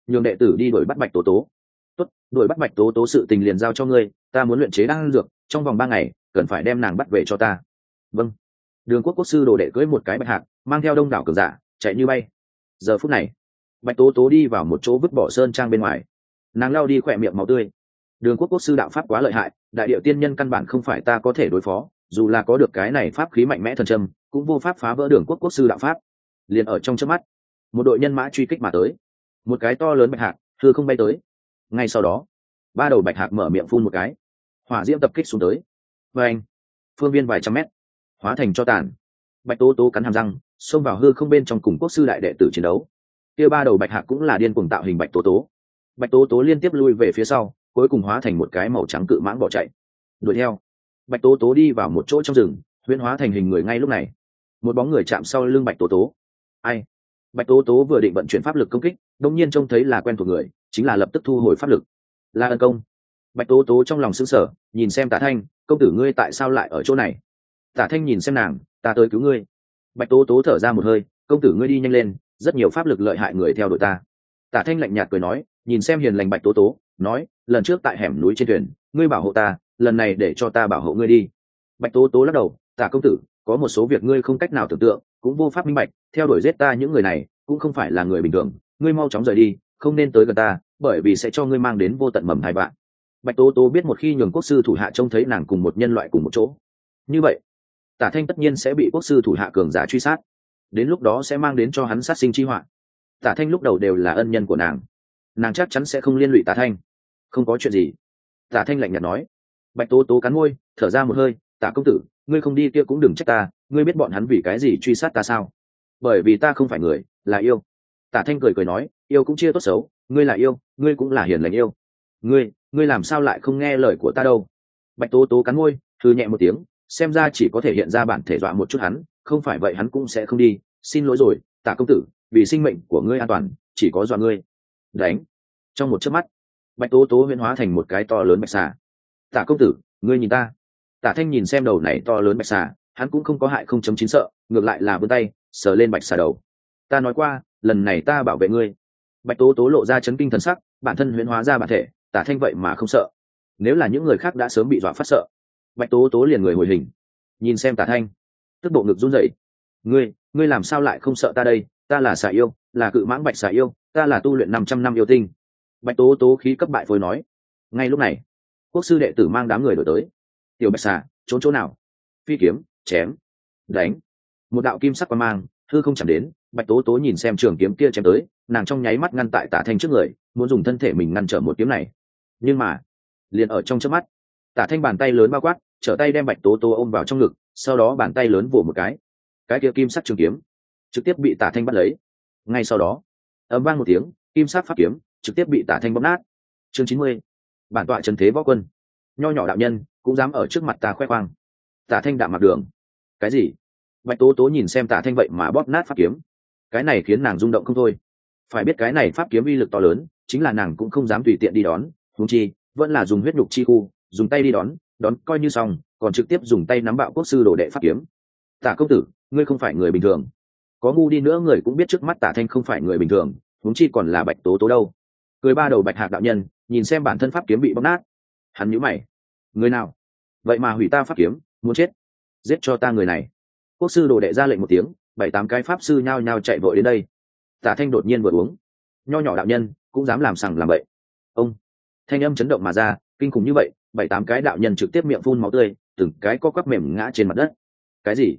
nhường đệ tử đi đuổi bắt bạch tố tố. Tốt, đuổi bắt bạch tố tố sự tình liền giao cho ngươi, ta muốn luyện chế đan dược, trong vòng 3 ngày cần phải đem nàng bắt về cho ta. Vâng. Đường Quốc quốc sư đồ đệ cưỡi một cái bạch hạc, mang theo đông đảo cường giả chạy như bay. Giờ phút này bạch tố tố đi vào một chỗ vứt bỏ sơn trang bên ngoài, nàng lao đi khỏe miệng máu tươi. Đường Quốc quốc sư đạo pháp quá lợi hại, đại điệu tiên nhân căn bản không phải ta có thể đối phó, dù là có được cái này pháp khí mạnh mẽ thần châm cũng vô pháp phá vỡ Đường Quốc quốc sư đạo pháp. Liền ở trong chớp mắt, một đội nhân mã truy kích mà tới, một cái to lớn bạch hạc hư không bay tới. Ngay sau đó 3 đầu bạch hạc mở miệng phun một cái, hỏa diễm tập kích xuống tới, và anh phương viên vài trăm mét hóa thành cho tàn. Bạch tố tố cắn hàm răng xông vào hư không bên trong cùng quốc sư đại đệ tử chiến đấu. Kia 3 đầu bạch hạc cũng là điên cuồng tạo hình bạch tố tố. Bạch tố tố liên tiếp lui về phía sau, cuối cùng hóa thành một cái màu trắng cự mãng bỏ chạy. Đuổi theo, bạch tố tố đi vào một chỗ trong rừng, huyễn hóa thành hình người. Ngay lúc này một bóng người chạm sau lưng bạch tố tố. Ai? Bạch tố tố vừa định vận chuyển pháp lực công kích, đột nhiên trông thấy là quen thuộc người, chính là lập tức thu hồi pháp lực. La Ân Công. Bạch tố tố trong lòng sững sờ, nhìn xem Tả Thanh, công tử ngươi tại sao lại ở chỗ này? Tả Thanh nhìn xem nàng, ta tới cứu ngươi. Bạch tố tố thở ra một hơi, công tử ngươi đi nhanh lên, rất nhiều pháp lực lợi hại người theo đội ta. Tả Thanh lạnh nhạt cười nói, nhìn xem hiền lành bạch tố tố, nói, lần trước tại hẻm núi trên thuyền ngươi bảo hộ ta, lần này để cho ta bảo hộ ngươi đi. Bạch tố tố lắc đầu, Tả công tử, có một số việc ngươi không cách nào tưởng tượng, cũng vô pháp minh bạch, theo đuổi giết ta những người này cũng không phải là người bình thường, ngươi mau chóng rời đi, không nên tới gần ta, bởi vì sẽ cho ngươi mang đến vô tận mầm thai vạn. Bạch tố tố biết một khi nhường quốc sư thủ hạ trông thấy nàng cùng một nhân loại cùng một chỗ, như vậy Tả Thanh tất nhiên sẽ bị quốc sư thủ hạ cường giả truy sát, đến lúc đó sẽ mang đến cho hắn sát sinh chi họa. Tả Thanh lúc đầu đều là ân nhân của nàng chắc chắn sẽ không liên lụy Tả Thanh. Không có chuyện gì. Tả Thanh lạnh nhạt nói. Bạch tố tố cắn môi, thở ra một hơi, Tả công tử, ngươi không đi kia cũng đừng trách ta, ngươi biết bọn hắn vì cái gì truy sát ta sao? Bởi vì ta không phải người, là yêu. Tả Thanh cười cười nói, yêu cũng chia tốt xấu, ngươi là yêu, ngươi cũng là hiền lành yêu. Ngươi làm sao lại không nghe lời của ta đâu? Bạch tố tố cắn môi, thư nhẹ một tiếng, xem ra chỉ có thể hiện ra bản thể dọa một chút hắn, không phải vậy hắn cũng sẽ không đi. Xin lỗi rồi, Tả công tử, vì sinh mệnh của ngươi an toàn, chỉ có dọa ngươi. Đánh. Trong một chớp mắt, bạch tố tố huyễn hóa thành một cái to lớn bạch xà. Tả công tử, ngươi nhìn ta. Tả Thanh nhìn xem đầu này to lớn bạch xà, hắn cũng không có hại 0.9 sợ, ngược lại là vươn tay sờ lên bạch xà đầu. Ta nói qua, lần này ta bảo vệ ngươi. Bạch tố tố lộ ra chấn kinh thần sắc, bản thân huyễn hóa ra bản thể, Tả Thanh vậy mà không sợ. Nếu là những người khác đã sớm bị dọa phát sợ. Bạch tố tố liền người hồi hình, nhìn xem Tả Thanh, tức bộ ngực run rẩy. Ngươi làm sao lại không sợ ta đây? Ta là xà yêu, là cự mãng bạch xà yêu, ta là tu luyện 500 năm yêu tinh. Bạch tố tố khí cấp bại phôi nói. Ngay lúc này quốc sư đệ tử mang đám người đổi tới. Tiểu bạch xà, trốn chỗ nào? Phi kiếm, chém, đánh. Một đạo kim sắc quang mang hư không chạm đến, bạch tố tố nhìn xem trường kiếm kia chém tới, nàng trong nháy mắt ngăn tại Tả Thanh trước người, muốn dùng thân thể mình ngăn trở một kiếm này. Nhưng mà liền ở trong chớp mắt, Tả Thanh bàn tay lớn bao quát, trở tay đem bạch tố tố ôm vào trong ngực, sau đó bàn tay lớn vỗ một cái kia kim sắc trường kiếm trực tiếp bị Tả Thanh bắt lấy. Ngay sau đó ầm vang một tiếng, kim sắc pháp kiếm trực tiếp bị Tả Thanh bóp nát. Chương 90. Bản tọa trần thế võ quân. Nho nhỏ đạo nhân cũng dám ở trước mặt ta khoe khoang. Tả Thanh đạm mặc đường. Cái gì? Bạch tố tố nhìn xem Tả Thanh vậy mà bóp nát pháp kiếm, cái này khiến nàng rung động không thôi. Phải biết cái này pháp kiếm uy lực to lớn, chính là nàng cũng không dám tùy tiện đi đón, huống chi vẫn là dùng huyết nhục chi khu, dùng tay đi đón coi như xong, còn trực tiếp dùng tay nắm bạo quốc sư đồ đệ pháp kiếm. Tả công tử, ngươi không phải người bình thường. Có ngu đi nữa người cũng biết trước mắt Tả Thanh không phải người bình thường, huống chi còn là bạch tố tố đâu. Cười 3 đầu bạch hạc đạo nhân nhìn xem bản thân pháp kiếm bị bóp nát, hắn nhíu mày. Người nào vậy mà hủy ta pháp kiếm, muốn chết, giết cho ta người này. Quốc sư đồ đệ ra lệnh một tiếng, 7-8 cái pháp sư nhao nhao chạy vội đến đây. Tả Thanh đột nhiên vừa uống, nho nhỏ đạo nhân cũng dám làm sằng làm bậy. Ông thanh âm chấn động mà ra, kinh khủng như vậy, 7-8 cái đạo nhân trực tiếp miệng phun máu tươi, từng cái co quắp mềm ngã trên mặt đất. Cái gì?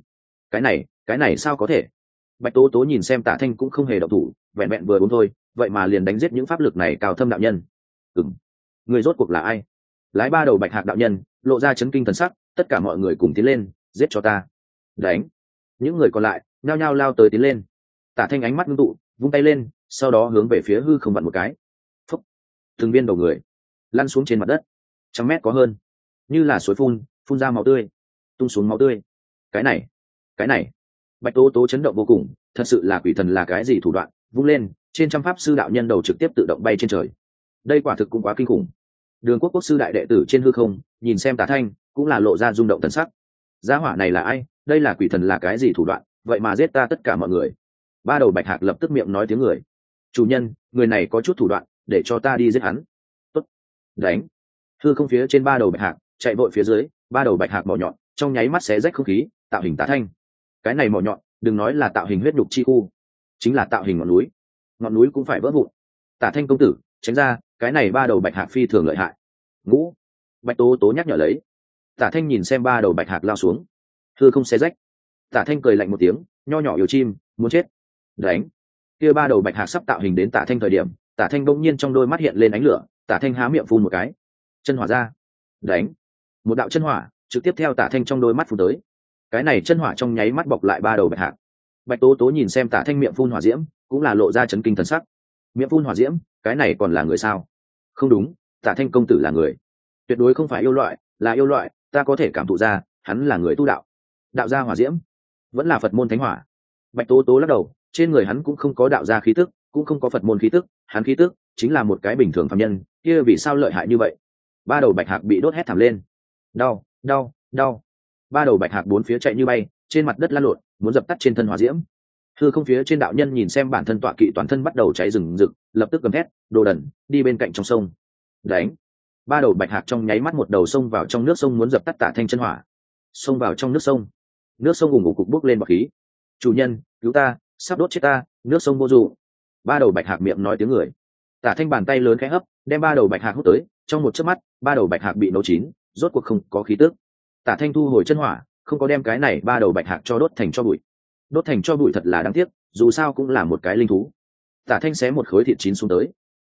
Cái này sao có thể? Bạch tố tố nhìn xem Tả Thanh cũng không hề động thủ, vẹn vẹn vừa uống thôi, vậy mà liền đánh giết những pháp lực này cao thâm đạo nhân. Người rốt cuộc là ai? Lái 3 đầu bạch hạc đạo nhân lộ ra chấn kinh thần sắc, tất cả mọi người cùng tiến lên, giết cho ta. Đánh. Những người còn lại nhao nhao lao tới tiến lên. Tả Thanh ánh mắt ngưng tụ, vung tay lên, sau đó hướng về phía hư không vặn một cái. Phúc. Từng viên đầu người lăn xuống trên mặt đất, 100 mét có hơn, như là suối phun ra máu tươi, tung xuống máu tươi. Cái này bạch tố tố chấn động vô cùng, thật sự là quỷ thần là cái gì thủ đoạn, vung lên, trên trăm pháp sư đạo nhân đầu trực tiếp tự động bay trên trời. Đây quả thực cũng quá kinh khủng. Đường Quốc quốc sư đại đệ tử trên hư không nhìn xem Tả Thanh cũng là lộ ra rung động thần sắc. Gia hỏa này là ai? Đây là quỷ thần là cái gì thủ đoạn, vậy mà giết ta tất cả mọi người. 3 đầu bạch hạc lập tức miệng nói tiếng người. chủ nhân, người này có chút thủ đoạn, để cho ta đi giết hắn. Tốt, đánh. Hư không phía trên ba đầu bạch hạc chạy vội phía dưới, ba đầu bạch hạc mỏ nhọn trong nháy mắt xé rách không khí, tạo hình Tả Thanh. Cái này mỏ nhọn đừng nói là tạo hình huyết nhục chi khu, chính là tạo hình ngọn núi cũng phải vỡ vụn. Tả Thanh công tử, tránh ra, cái này ba đầu bạch hạc phi thường lợi hại. Ngũ, Bạch Tố Tố nhắc nhở lấy. Tả Thanh nhìn xem ba đầu bạch hạc lao xuống, hư không xé rách. Tả Thanh cười lạnh một tiếng, nho nhỏ yêu chim, muốn chết. Đánh. Kia ba đầu bạch hạc sắp tạo hình đến Tả Thanh thời điểm, Tả Thanh bỗng nhiên trong đôi mắt hiện lên ánh lửa, Tả Thanh há miệng phun một cái, chân hỏa ra. Đánh. Một đạo chân hỏa trực tiếp theo Tả Thanh trong đôi mắt phun tới. Cái này chân hỏa trong nháy mắt bọc lại ba đầu bạch hạc. Bạch Tố Tố nhìn xem Tả Thanh miệng phun hỏa diễm, cũng là lộ ra chấn kinh thần sắc. Miệng phun hỏa diễm, cái này còn là người sao? Không đúng, Tả Thanh công tử là người, tuyệt đối không phải yêu loại, là yêu loại, ta có thể cảm thụ ra, hắn là người tu đạo. Đạo gia hỏa diễm, vẫn là Phật môn thánh hỏa. Bạch Tố Tố lắc đầu, trên người hắn cũng không có đạo gia khí tức, cũng không có Phật môn khí tức, hắn khí tức chính là một cái bình thường phàm nhân, kia vì sao lợi hại như vậy? Ba đầu bạch hạc bị đốt hét thảm lên. Đau, đau, đau. Ba đầu bạch hạc bốn phía chạy như bay, trên mặt đất lăn lộn, muốn dập tắt trên thân hỏa diễm. Hư không phía trên đạo nhân nhìn xem bản thân tọa kỵ toàn thân bắt đầu cháy rừng rực, lập tức gầm thét, đồ đần, đi bên cạnh trong sông. Đánh. Ba đầu bạch hạc trong nháy mắt một đầu xông vào trong nước sông muốn dập tắt Tả Thanh chân hỏa. Xông vào trong nước sông ủng ủng cục bốc lên bọt khí. Chủ nhân, cứu ta, sắp đốt chết ta, nước sông vô dụng. Ba đầu bạch hạc miệng nói tiếng người. Tả Thanh bàn tay lớn khẽ hấp, đem ba đầu bạch hạc hút tới, trong một chớp mắt, ba đầu bạch hạc bị nấu chín, rốt cuộc không có khí tức. Tả Thanh thu hồi chân hỏa, không có đem cái này ba đầu bạch hạc cho đốt thành cho bụi. Đốt thành cho bụi thật là đáng tiếc, dù sao cũng là một cái linh thú. Tả Thanh xé một khối thịt chín xuống tới.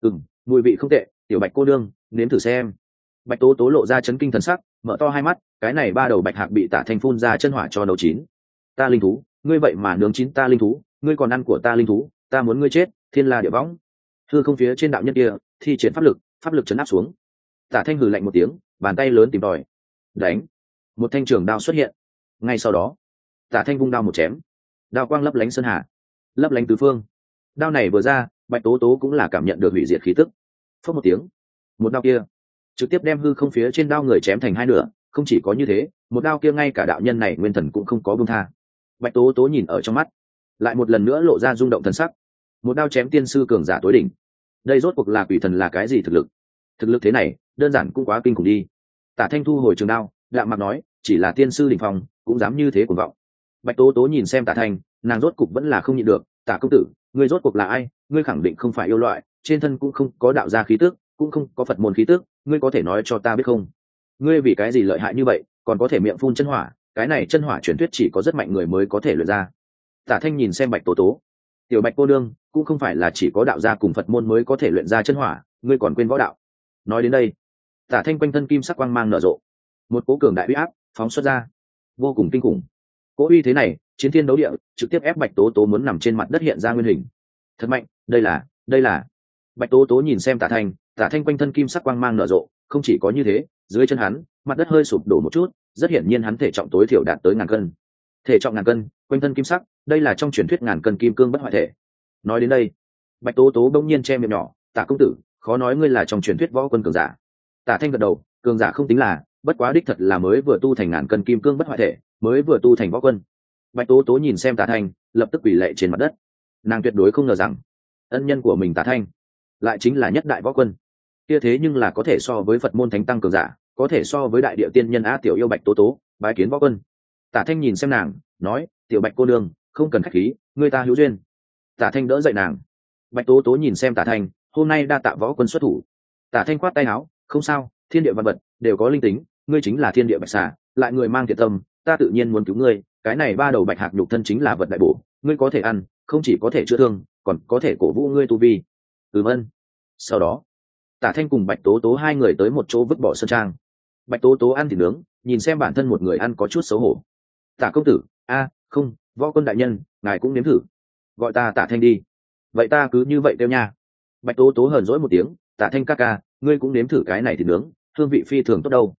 Mùi vị không tệ, tiểu Bạch cô đương, nếm thử xem. Bạch Tố Tố lộ ra chấn kinh thần sắc, mở to hai mắt, cái này ba đầu bạch hạc bị Tả Thanh phun ra chân hỏa cho nấu chín. Ta linh thú, ngươi vậy mà nướng chín ta linh thú, ngươi còn ăn của ta linh thú, ta muốn ngươi chết, thiên la địa võng. Hư không phía trên đạo nhân kia, thi triển pháp lực chấn áp xuống. Tả Thanh hừ lạnh một tiếng, bàn tay lớn tìm tòi. Đánh. Một thanh trường đao xuất hiện. Ngay sau đó, Tả Thanh vung đao một chém, đao quang lấp lánh sơn hà, lấp lánh tứ phương. Đao này vừa ra, Bạch Tố Tố cũng là cảm nhận được hủy diệt khí tức. Phất một tiếng, một đao kia trực tiếp đem hư không phía trên đao người chém thành hai nửa. Không chỉ có như thế, một đao kia ngay cả đạo nhân này nguyên thần cũng không có buông tha. Bạch Tố Tố nhìn ở trong mắt, lại một lần nữa lộ ra rung động thần sắc. Một đao chém tiên sư cường giả tối đỉnh, đây rốt cuộc là quỷ thần là cái gì thực lực? Thực lực thế này, đơn giản cũng quá kinh khủng đi. Tả Thanh thu hồi trường đao, đạm mặt nói, chỉ là tiên sư đỉnh phong, cũng dám như thế cuồng vọng. Bạch Tố Tố nhìn xem Tả Thanh, nàng rốt cục vẫn là không nhịn được. Tả công tử, ngươi rốt cuộc là ai? Ngươi khẳng định không phải yêu loại, trên thân cũng không có đạo gia khí tức, cũng không có Phật môn khí tức, ngươi có thể nói cho ta biết không? Ngươi vì cái gì lợi hại như vậy, còn có thể miệng phun chân hỏa? Cái này chân hỏa truyền thuyết chỉ có rất mạnh người mới có thể luyện ra. Tả Thanh nhìn xem Bạch Tố Tố, tiểu Bạch cô đương, cũng không phải là chỉ có đạo gia cùng Phật môn mới có thể luyện ra chân hỏa, ngươi còn quên võ đạo. Nói đến đây, Tả Thanh quanh thân kim sắc quang mang nở rộ, một cỗ cường đại uy áp phóng xuất ra, vô cùng kinh khủng. Cỗ uy thế này, chiến thiên đấu địa, trực tiếp ép Bạch Tố Tố muốn nằm trên mặt đất hiện ra nguyên hình. Thật mạnh, đây là. Bạch Tố Tố nhìn xem Tả Thanh quanh thân kim sắc quang mang nở rộ, không chỉ có như thế, dưới chân hắn, mặt đất hơi sụp đổ một chút, rất hiển nhiên hắn thể trọng tối thiểu đạt tới 1000 cân. Thể trọng 1000 cân, quanh thân kim sắc, đây là trong truyền thuyết 1000 cân kim cương bất hoại thể. Nói đến đây, Bạch Tố Tố bỗng nhiên che miệng nhỏ, Tả công tử, khó nói ngươi là trong truyền thuyết võ quân cường giả. Tả Thanh gật đầu, cường giả không tính là, bất quá đích thật là mới vừa tu thành 1000 cân kim cương bất hoại thể, mới vừa tu thành võ quân. Bạch Tố Tố nhìn xem Tả Thanh, lập tức quỳ lạy trên mặt đất. Nàng tuyệt đối không ngờ rằng, ân nhân của mình Tả Thanh, lại chính là nhất đại võ quân. Kia thế nhưng là có thể so với Phật môn thánh tăng cường giả, có thể so với đại địa tiên nhân á tiểu yêu Bạch Tố Tố, bái kiến võ quân. Tả Thanh nhìn xem nàng, nói, tiểu Bạch cô nương, không cần khách khí, người ta hữu duyên. Tả Thanh đỡ dậy nàng. Bạch Tố Tố nhìn xem Tả Thanh, hôm nay đa tạ võ quân xuất thủ. Tả Thanh khoát tay áo, không sao, thiên địa văn vật đều có linh tính, ngươi chính là thiên địa bạch xà, lại người mang thiện tâm, ta tự nhiên muốn cứu ngươi. Cái này ba đầu bạch hạc nhục thân chính là vật đại bổ, ngươi có thể ăn, không chỉ có thể chữa thương, còn có thể cổ vũ ngươi tu vi. Ân. Sau đó, Tả Thanh cùng Bạch Tố Tố hai người tới một chỗ vứt bỏ sơn trang. Bạch Tố Tố ăn thịt nướng, nhìn xem bản thân một người ăn có chút xấu hổ. Tả công tử, không, võ quân đại nhân, ngài cũng nếm thử, gọi ta Tả Thanh đi. Vậy ta cứ như vậy kêu nha. Bạch Tố Tố hờn dỗi một tiếng, Tả Thanh ca ca, ngươi cũng nếm thử cái này thịt nướng, hương vị phi thường tốt đâu.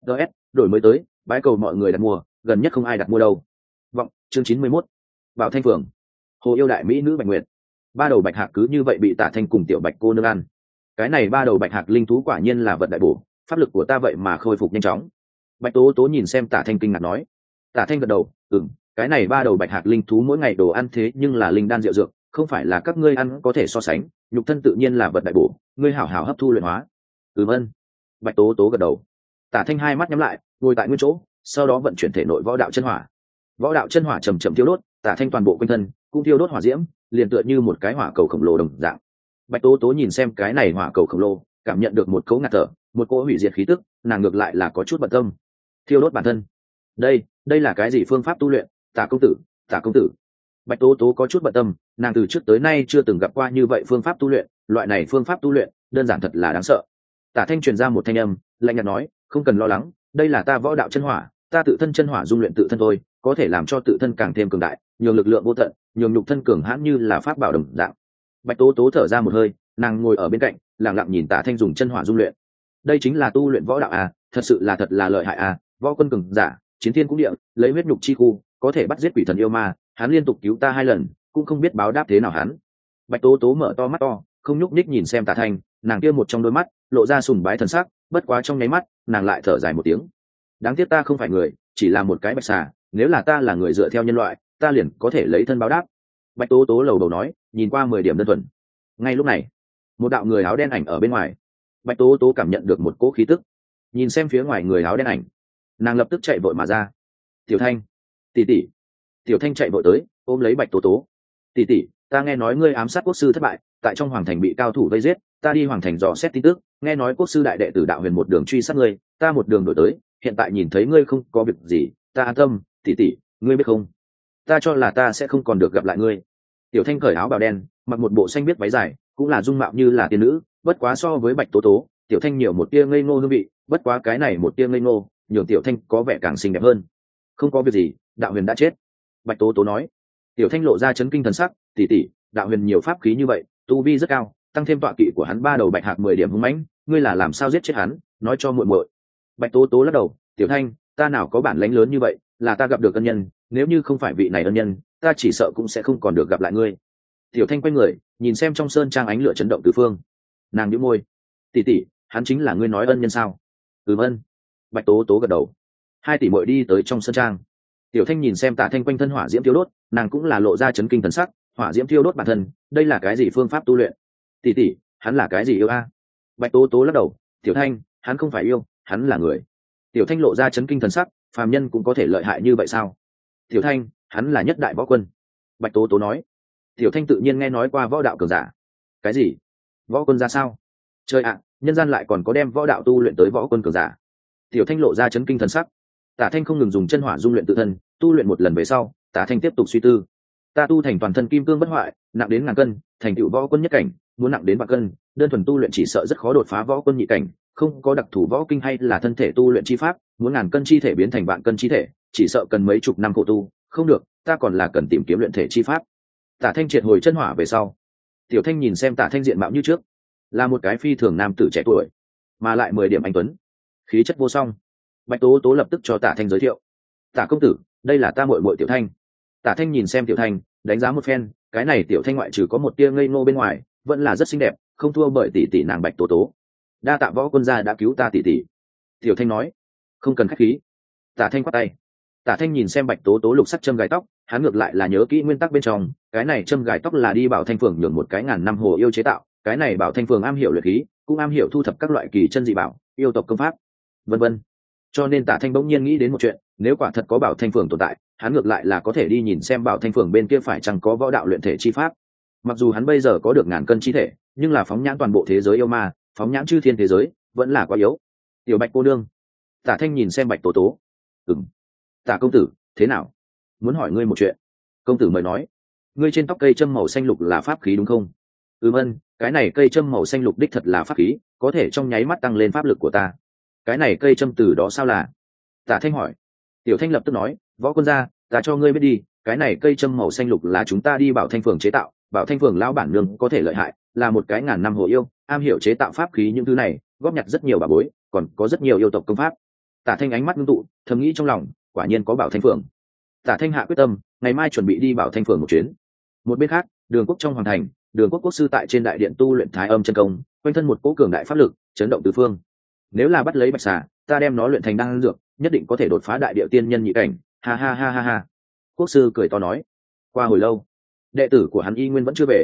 Đổi mới tới, bái cầu mọi người đặt mua, gần nhất không ai đặt mua đâu. Vọng, chương 91. Bảo Thanh Phường. Hồ yêu đại mỹ nữ Bạch Nguyệt. Ba đầu bạch hạc cứ như vậy bị Tả Thanh cùng tiểu Bạch cô nương ăn. Cái này ba đầu bạch hạc linh thú quả nhiên là vật đại bổ, pháp lực của ta vậy mà khôi phục nhanh chóng. Bạch Tố Tố nhìn xem Tả Thanh kinh ngạc nói. Tả Thanh gật đầu, cái này ba đầu bạch hạc linh thú mỗi ngày đồ ăn thế nhưng là linh đan rượu dược, không phải là các ngươi ăn có thể so sánh, nhục thân tự nhiên là vật đại bổ, ngươi hảo hảo hấp thu luyện hóa. Ân. Bạch tố tố gật đầu. Tả Thanh hai mắt nhắm lại, ngồi tại nguyên chỗ, sau đó vận chuyển thể nội võ đạo chân hỏa. Võ đạo chân hỏa chầm chậm thiêu đốt, Tả Thanh toàn bộ quanh thân cũng thiêu đốt hỏa diễm, liền tựa như một cái hỏa cầu khổng lồ đồng dạng. Bạch tố tố nhìn xem cái này hỏa cầu khổng lồ, cảm nhận được một cỗ ngạt thở, một cỗ hủy diệt khí tức, nàng ngược lại là có chút bận tâm. Thiêu đốt bản thân. Đây là cái gì phương pháp tu luyện? Tả công tử, Tả công tử. Bạch tố tố có chút bận tâm, nàng từ trước tới nay chưa từng gặp qua như vậy phương pháp tu luyện, loại này phương pháp tu luyện đơn giản thật là đáng sợ. Tả Thanh truyền ra một thanh âm, lạnh nhạt nói, không cần lo lắng, đây là ta võ đạo chân hỏa, ta tự thân chân hỏa dung luyện tự thân thôi, có thể làm cho tự thân càng thêm cường đại, nhường lực lượng vô tận, nhường nhục thân cường hãn như là pháp bảo đồng dạng. Bạch tố tố thở ra một hơi, nàng ngồi ở bên cạnh, lặng lặng nhìn Tả Thanh dùng chân hỏa dung luyện. Đây chính là tu luyện võ đạo à, thật sự là thật là lợi hại à, võ quân cường giả, chiến thiên cũng địa, lấy huyết nhục chi khu, có thể bắt giết quỷ thần yêu ma, hắn liên tục cứu ta 2 lần, cũng không biết báo đáp thế nào hắn. Bạch tố tố mở to mắt to, không nhúc nhích nhìn xem Tả Thanh, nàng kia một trong đôi mắt lộ ra sùng bái thần sắc, bất quá trong nháy mắt nàng lại thở dài một tiếng. Đáng tiếc ta không phải người, chỉ là một cái bạch xà, nếu là ta là người dựa theo nhân loại, ta liền có thể lấy thân báo đáp. Bạch tố tố lầu đầu nói, nhìn qua 10 điểm đơn thuần. Ngay lúc này, một đạo người áo đen ảnh ở bên ngoài. Bạch tố tố cảm nhận được một cỗ khí tức, nhìn xem phía ngoài người áo đen ảnh, nàng lập tức chạy vội mà ra. Tiểu Thanh, tỷ tỷ. Tiểu Thanh chạy vội tới, ôm lấy Bạch tố tố. Tỷ tỷ, ta nghe nói ngươi ám sát quốc sư thất bại, tại trong hoàng thành bị cao thủ vây giết, ta đi hoàng thành dò xét tin tức, nghe nói quốc sư đại đệ tử đạo huyền một đường truy sát ngươi, ta một đường đổi tới, hiện tại nhìn thấy ngươi không có việc gì, ta an tâm. Tỷ tỷ, ngươi biết không, ta cho là ta sẽ không còn được gặp lại ngươi. Tiểu Thanh cởi áo bào đen, mặc một bộ xanh biếc váy dài, cũng là dung mạo như là tiên nữ, bất quá so với Bạch tố tố, Tiểu Thanh nhiều một tia ngây ngô hương vị, bất quá cái này một tia ngây ngô nhường Tiểu Thanh có vẻ càng xinh đẹp hơn. Không có việc gì, đạo huyền đã chết. Bạch tố tố nói. Tiểu Thanh lộ ra chấn kinh thần sắc, tỷ tỷ, đạo huyền nhiều pháp khí như vậy, tu vi rất cao, tăng thêm tọa kỵ của hắn 3 đầu bạch hạc 10 điểm hung mãnh, ngươi là làm sao giết chết hắn, nói cho muội muội. Bạch tố tố lắc đầu, Tiểu Thanh, ta nào có bản lãnh lớn như vậy, là ta gặp được ân nhân, nếu như không phải vị này ân nhân, ta chỉ sợ cũng sẽ không còn được gặp lại ngươi. Tiểu Thanh quay người, nhìn xem trong sơn trang ánh lửa chấn động tứ phương, nàng nhíu môi, tỷ tỷ, hắn chính là ngươi nói ân nhân sao? Ân. Bạch tố tố gật đầu. 2 tỷ muội đi tới trong sơn trang. Tiểu Thanh nhìn xem Tả Thanh quanh thân hỏa diễm thiêu đốt, nàng cũng là lộ ra chấn kinh thần sắc, hỏa diễm thiêu đốt bản thân, đây là cái gì phương pháp tu luyện? Tỷ tỷ, hắn là cái gì yêu a? Bạch tố tố lắc đầu, Tiểu Thanh, hắn không phải yêu, hắn là người. Tiểu Thanh lộ ra chấn kinh thần sắc, phàm nhân cũng có thể lợi hại như vậy sao? Tiểu Thanh, hắn là nhất đại võ quân. Bạch tố tố nói. Tiểu Thanh tự nhiên nghe nói qua võ đạo cường giả. Cái gì? Võ quân ra sao? Trời ạ, nhân gian lại còn có đem võ đạo tu luyện tới võ quân cường giả. Tiểu Thanh lộ ra chấn kinh thần sắc. Tả Thanh không ngừng dùng chân hỏa dung luyện tự thân, tu luyện một lần về sau, Tả Thanh tiếp tục suy tư. Ta tu thành toàn thân kim cương bất hoại, nặng đến 1000 cân, thành tựu võ quân nhất cảnh, muốn nặng đến 3 cân, đơn thuần tu luyện chỉ sợ rất khó đột phá võ quân nhị cảnh, không có đặc thù võ kinh hay là thân thể tu luyện chi pháp, muốn 1000 cân chi thể biến thành vạn cân chi thể, chỉ sợ cần mấy chục năm khổ tu, không được, ta còn là cần tìm kiếm luyện thể chi pháp. Tả Thanh triệt hồi chân hỏa về sau, Tiểu Thanh nhìn xem Tả Thanh diện mạo như trước, là một cái phi thường nam tử trẻ tuổi, mà lại 10 điểm anh tuấn, khí chất vô song. Bạch tố tố lập tức cho Tả Thanh giới thiệu, Tả công tử, đây là ta muội muội Tiểu Thanh. Tả Thanh nhìn xem Tiểu Thanh, đánh giá một phen, cái này Tiểu Thanh ngoại trừ có một tia ngây ngô bên ngoài, vẫn là rất xinh đẹp, không thua bởi tỷ tỷ nàng Bạch tố tố. Đa tạ võ quân gia đã cứu ta tỷ tỷ. Tiểu Thanh nói. Không cần khách khí. Tả Thanh quát tay. Tả Thanh nhìn xem Bạch tố tố lục sắc châm gài tóc, hắn ngược lại là nhớ kỹ nguyên tắc bên trong, cái này châm gài tóc là đi Bảo Thanh phường nhường một cái ngàn năm hồ yêu chế tạo, cái này Bảo Thanh phường am hiểu luyện khí, cũng am hiểu thu thập các loại kỳ chân dị bảo, yêu tộc công pháp, vân vân. Cho nên Tả Thanh bỗng nhiên nghĩ đến một chuyện, nếu quả thật có Bảo Thanh phường tồn tại, hắn ngược lại là có thể đi nhìn xem Bảo Thanh phường bên kia phải chăng có võ đạo luyện thể chi pháp. Mặc dù hắn bây giờ có được 1000 cân chi thể, nhưng là phóng nhãn toàn bộ thế giới yêu ma, phóng nhãn chư thiên thế giới, vẫn là quá yếu. Tiểu Bạch cô nương. Tả Thanh nhìn xem Bạch tố tố. Tả công tử, thế nào? Muốn hỏi ngươi một chuyện. Công tử mời nói. Ngươi trên tóc cây châm màu xanh lục là pháp khí đúng không? Ân, cái này cây châm màu xanh lục đích thật là pháp khí, có thể trong nháy mắt tăng lên pháp lực của ta. Cái này cây châm từ đó sao là? Tả Thanh hỏi. Tiểu Thanh lập tức nói, võ quân gia, ta cho ngươi biết đi, cái này cây châm màu xanh lục là chúng ta đi Bảo Thanh phường chế tạo, Bảo Thanh phường lão bản nương có thể lợi hại, là một cái ngàn năm hồ yêu, am hiểu chế tạo pháp khí những thứ này, góp nhặt rất nhiều bảo bối, còn có rất nhiều yêu tộc công pháp. Tả Thanh ánh mắt ngưng tụ, thầm nghĩ trong lòng, quả nhiên có Bảo Thanh phường. Tả Thanh hạ quyết tâm, ngày mai chuẩn bị đi Bảo Thanh phường một chuyến. Một bên khác, Đường Quốc trong hoàng thành, Đường Quốc quốc sư tại trên đại điện tu luyện Thái Âm chân công, quanh thân một cỗ cường đại pháp lực, chấn động tứ phương. Nếu là bắt lấy bạch xà, ta đem nó luyện thành đan dược, nhất định có thể đột phá đại địa tiên nhân nhị cảnh. Ha ha ha ha ha. Quốc sư cười to nói. Qua hồi lâu, đệ tử của hắn y nguyên vẫn chưa về.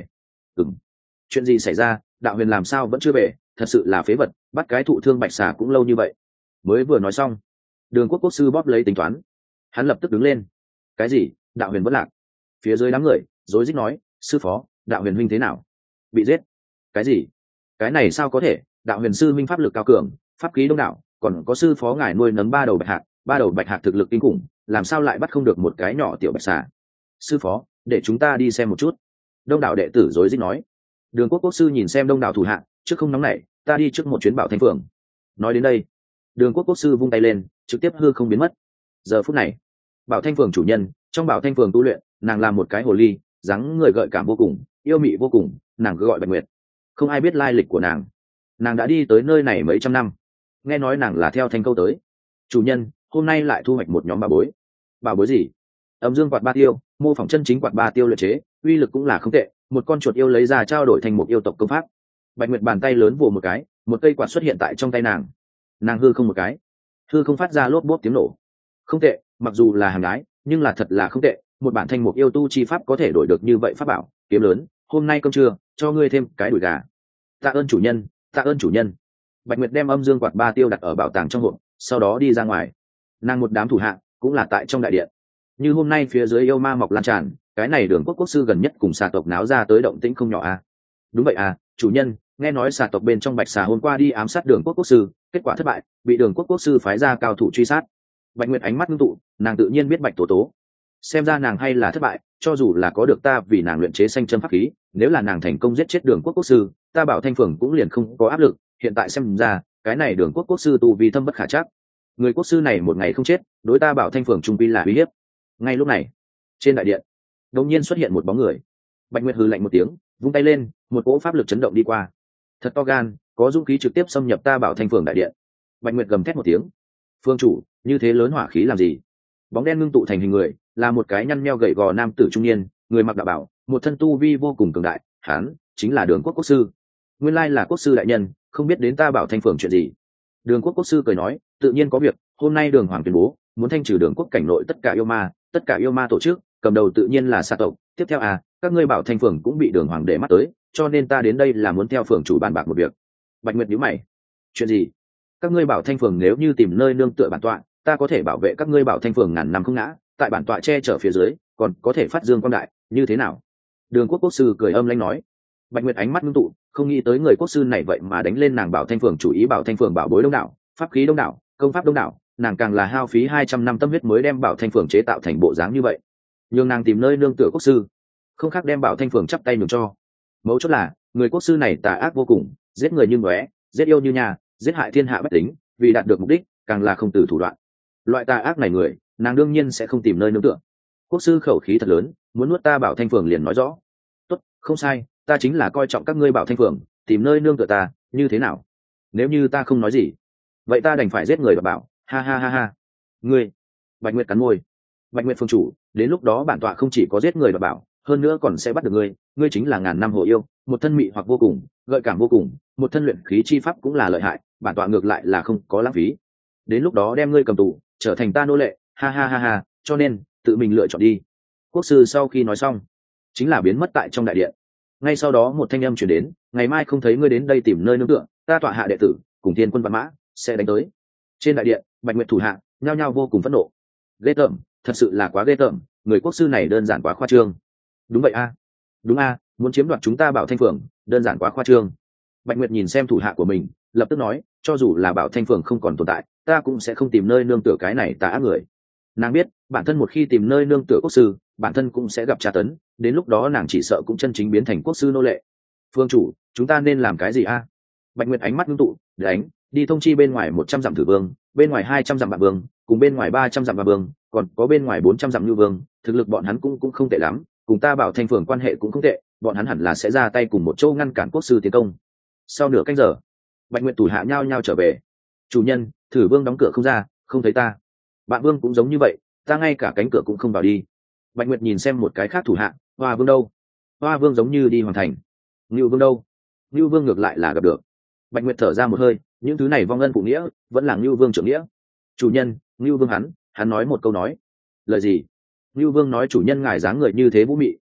Chuyện gì xảy ra? Đạo Huyền làm sao vẫn chưa về? Thật sự là phế vật, bắt cái thụ thương bạch xà cũng lâu như vậy. Mới vừa nói xong, Đường Quốc quốc sư bóp lấy tính toán, hắn lập tức đứng lên. Cái gì? Đạo Huyền vẫn lạc? Phía dưới đám người rối rít nói, sư phó, Đạo Huyền huynh thế nào? Bị giết? Cái gì? Cái này sao có thể? Đạo Huyền sư huynh pháp lực cao cường, pháp khí đông đảo, còn có sư phó ngài nuôi nấng ba đầu bạch hạc thực lực kinh khủng, làm sao lại bắt không được một cái nhỏ tiểu bạch xà? Sư phó, để chúng ta đi xem một chút. Đông đảo đệ tử rối rít nói. Đường Quốc quốc sư nhìn xem đông đảo thủ hạ, trước không nóng nảy, ta đi trước một chuyến Bảo Thanh Phường. Nói đến đây, Đường Quốc quốc sư vung tay lên, trực tiếp hư không biến mất. Giờ phút này, Bảo Thanh Phường chủ nhân, trong Bảo Thanh Phường tu luyện, nàng làm một cái hồ ly, dáng người gợi cảm vô cùng, yêu mị vô cùng, nàng cứ gọi Bạch Nguyệt. Không ai biết lai lịch của nàng đã đi tới nơi này mấy trăm năm, nghe nói nàng là theo Thanh Câu tới. Chủ nhân, hôm nay lại thu hoạch một nhóm bảo bối. Bảo bối gì? Âm dương quạt ba tiêu, mô phỏng chân chính quạt ba tiêu luyện chế, uy lực cũng là không tệ, một con chuột yêu lấy ra trao đổi thành một yêu tộc công pháp. Bạch Nguyệt bàn tay lớn vồ một cái, một cây quạt xuất hiện tại trong tay nàng hư không một cái, hư không phát ra lốp bốp tiếng nổ. Không tệ, mặc dù là hàng gái, nhưng là thật là không tệ, một bản thanh mục yêu tu chi pháp có thể đổi được như vậy pháp bảo, kiếm lớn, hôm nay cơm trưa cho ngươi thêm cái đùi gà. Tạ ơn chủ nhân, tạ ơn chủ nhân. Bạch Nguyệt đem âm dương quạt ba tiêu đặt ở bảo tàng trong hộp, sau đó đi ra ngoài. Nàng một đám thủ hạ cũng là tại trong đại điện. Như hôm nay phía dưới yêu ma mọc lan tràn, cái này Đường Quốc quốc sư gần nhất cùng xà tộc náo ra tới động tĩnh không nhỏ à? Đúng vậy à, chủ nhân, nghe nói xà tộc bên trong bạch xà hôm qua đi ám sát Đường Quốc quốc sư, kết quả thất bại, bị Đường Quốc quốc sư phái ra cao thủ truy sát. Bạch Nguyệt ánh mắt ngưng tụ, nàng tự nhiên biết Bạch Tố Tố. Xem ra nàng hay là thất bại, cho dù là có được ta vì nàng luyện chế xanh châm pháp khí, nếu là nàng thành công giết chết Đường Quốc quốc sư, ta Bảo Thanh Phường cũng liền không có áp lực. Hiện tại xem ra, cái này Đường Quốc quốc sư tu vi thâm bất khả trắc. Người quốc sư này một ngày không chết, đối ta Bảo Thanh Phường trung quy là uy hiếp. Ngay lúc này, trên đại điện đột nhiên xuất hiện một bóng người. Bạch Nguyệt hừ lạnh một tiếng, vung tay lên, một cỗ pháp lực chấn động đi qua. Thật to gan, có dũng khí trực tiếp xâm nhập ta Bảo Thanh Phường đại điện. Bạch Nguyệt gầm thét một tiếng. Phương chủ, như thế lớn hỏa khí làm gì? Bóng đen ngưng tụ thành hình người, là một cái nhăn nheo gầy gò nam tử trung niên, người mặc đạo bảo, một thân tu vi vô cùng cường đại, hắn chính là Đường Quốc quốc sư. Nguyên lai là quốc sư đại nhân, không biết đến ta Bảo Thanh Phường chuyện gì? Đường Quốc quốc sư cười nói, tự nhiên có việc, hôm nay Đường Hoàng tuyên bố, muốn thanh trừ Đường Quốc cảnh nội tất cả yêu ma tổ chức, cầm đầu tự nhiên là xà tộc. Tiếp theo các ngươi Bảo Thanh Phường cũng bị Đường Hoàng để mắt tới, cho nên ta đến đây là muốn theo phường chủ bàn bạc một việc. Bạch Nguyệt nhíu mày. Chuyện gì? Các ngươi Bảo Thanh Phường nếu như tìm nơi nương tựa bản tọa, ta có thể bảo vệ các ngươi Bảo Thanh Phường ngàn năm không ngã, tại bản tọa che chở phía dưới, còn có thể phát dương quang đại, như thế nào? Đường Quốc quốc sư cười âm lãnh nói. Bạch Nguyệt ánh mắt ngưng tụ, không nghĩ tới người quốc sư này vậy mà đánh lên nàng Bảo Thanh Phường chủ ý. Bảo Thanh Phường bảo bối đông đảo, pháp khí đông đảo, công pháp đông đảo, nàng càng là hao phí 200 năm tâm huyết mới đem Bảo Thanh Phường chế tạo thành bộ dáng như vậy. Nhưng nàng tìm nơi nương tựa quốc sư, không khác đem Bảo Thanh Phường chắp tay nhường cho. Mấu chốt là, người quốc sư này tà ác vô cùng, giết người như ngóe, giết yêu như nhà, giết hại thiên hạ bách tính, vì đạt được mục đích, càng là không từ thủ đoạn. Loại tà ác này người, nàng đương nhiên sẽ không tìm nơi nương tựa. Quốc sư khẩu khí thật lớn, muốn nuốt ta Bảo Thanh Phường liền nói rõ. Tốt, không sai, ta chính là coi trọng các ngươi Bảo Thanh Phường, tìm nơi nương tựa ta, như thế nào? Nếu như ta không nói gì, vậy ta đành phải giết người và bảo, ha ha ha ha. Ngươi, Bạch Nguyệt cắn môi. Bạch Nguyệt phương chủ, đến lúc đó bản tọa không chỉ có giết người và bảo, hơn nữa còn sẽ bắt được ngươi. Ngươi chính là ngàn năm hồ yêu, một thân mị hoặc vô cùng, gợi cảm vô cùng, một thân luyện khí chi pháp cũng là lợi hại, bản tọa ngược lại là không có lãng phí. Đến lúc đó đem ngươi cầm tù, trở thành ta nô lệ, ha ha ha ha. Cho nên tự mình lựa chọn đi. Quốc sư sau khi nói xong, chính là biến mất tại trong đại điện. Ngay sau đó một thanh âm truyền đến, ngày mai không thấy ngươi đến đây tìm nơi nương tựa, ta tọa hạ đệ tử cùng thiên quân văn mã sẽ đánh tới. Trên đại điện, Bạch Nguyệt thủ hạ nhao nhao vô cùng phẫn nộ. Ghê tởm, thật sự là quá ghê tởm, người quốc sư này đơn giản quá khoa trương. Đúng vậy đúng muốn chiếm đoạt chúng ta Bảo Thanh Phường, đơn giản quá khoa trương. Bạch Nguyệt nhìn xem thủ hạ của mình, lập tức nói, cho dù là Bảo Thanh Phường không còn tồn tại, ta cũng sẽ không tìm nơi nương tựa cái này tà ác người. Nàng biết, bản thân một khi tìm nơi nương tựa quốc sư, bản thân cũng sẽ gặp tra tấn, đến lúc đó nàng chỉ sợ cũng chân chính biến thành quốc sư nô lệ. Phương chủ, chúng ta nên làm cái gì Bạch Nguyệt ánh mắt ngưng tụ, đi thông chi bên ngoài 100 dặm Thử Vương, bên ngoài 200 dặm Bạc Vương, cùng bên ngoài 300 dặm Ba Vương, còn có bên ngoài 400 dặm Nhu Vương, thực lực bọn hắn cũng không tệ lắm, cùng ta Bảo Thanh Phường quan hệ cũng không tệ, bọn hắn hẳn là sẽ ra tay cùng một chỗ ngăn cản quốc sư tiến công. Sau nửa canh giờ, Bạch Nguyệt thủ hạ nhao nhao trở về. Chủ nhân, Thử Vương đóng cửa không ra, không thấy ta. Bạn Vương cũng giống như vậy, ta ngay cả cánh cửa cũng không vào đi. Bạch Nguyệt nhìn xem một cái khác thủ hạ, Hoa Vương đâu? Hoa Vương giống như đi hoàn thành. Ngưu Vương đâu? Ngưu Vương ngược lại là gặp được. Bạch Nguyệt thở ra một hơi, những thứ này vong ân phụ nghĩa, vẫn là Ngưu Vương trưởng nghĩa. Chủ nhân, Ngưu Vương hắn nói một câu nói. Lời gì? Ngưu Vương nói chủ nhân ngài dáng người như thế vũ mị,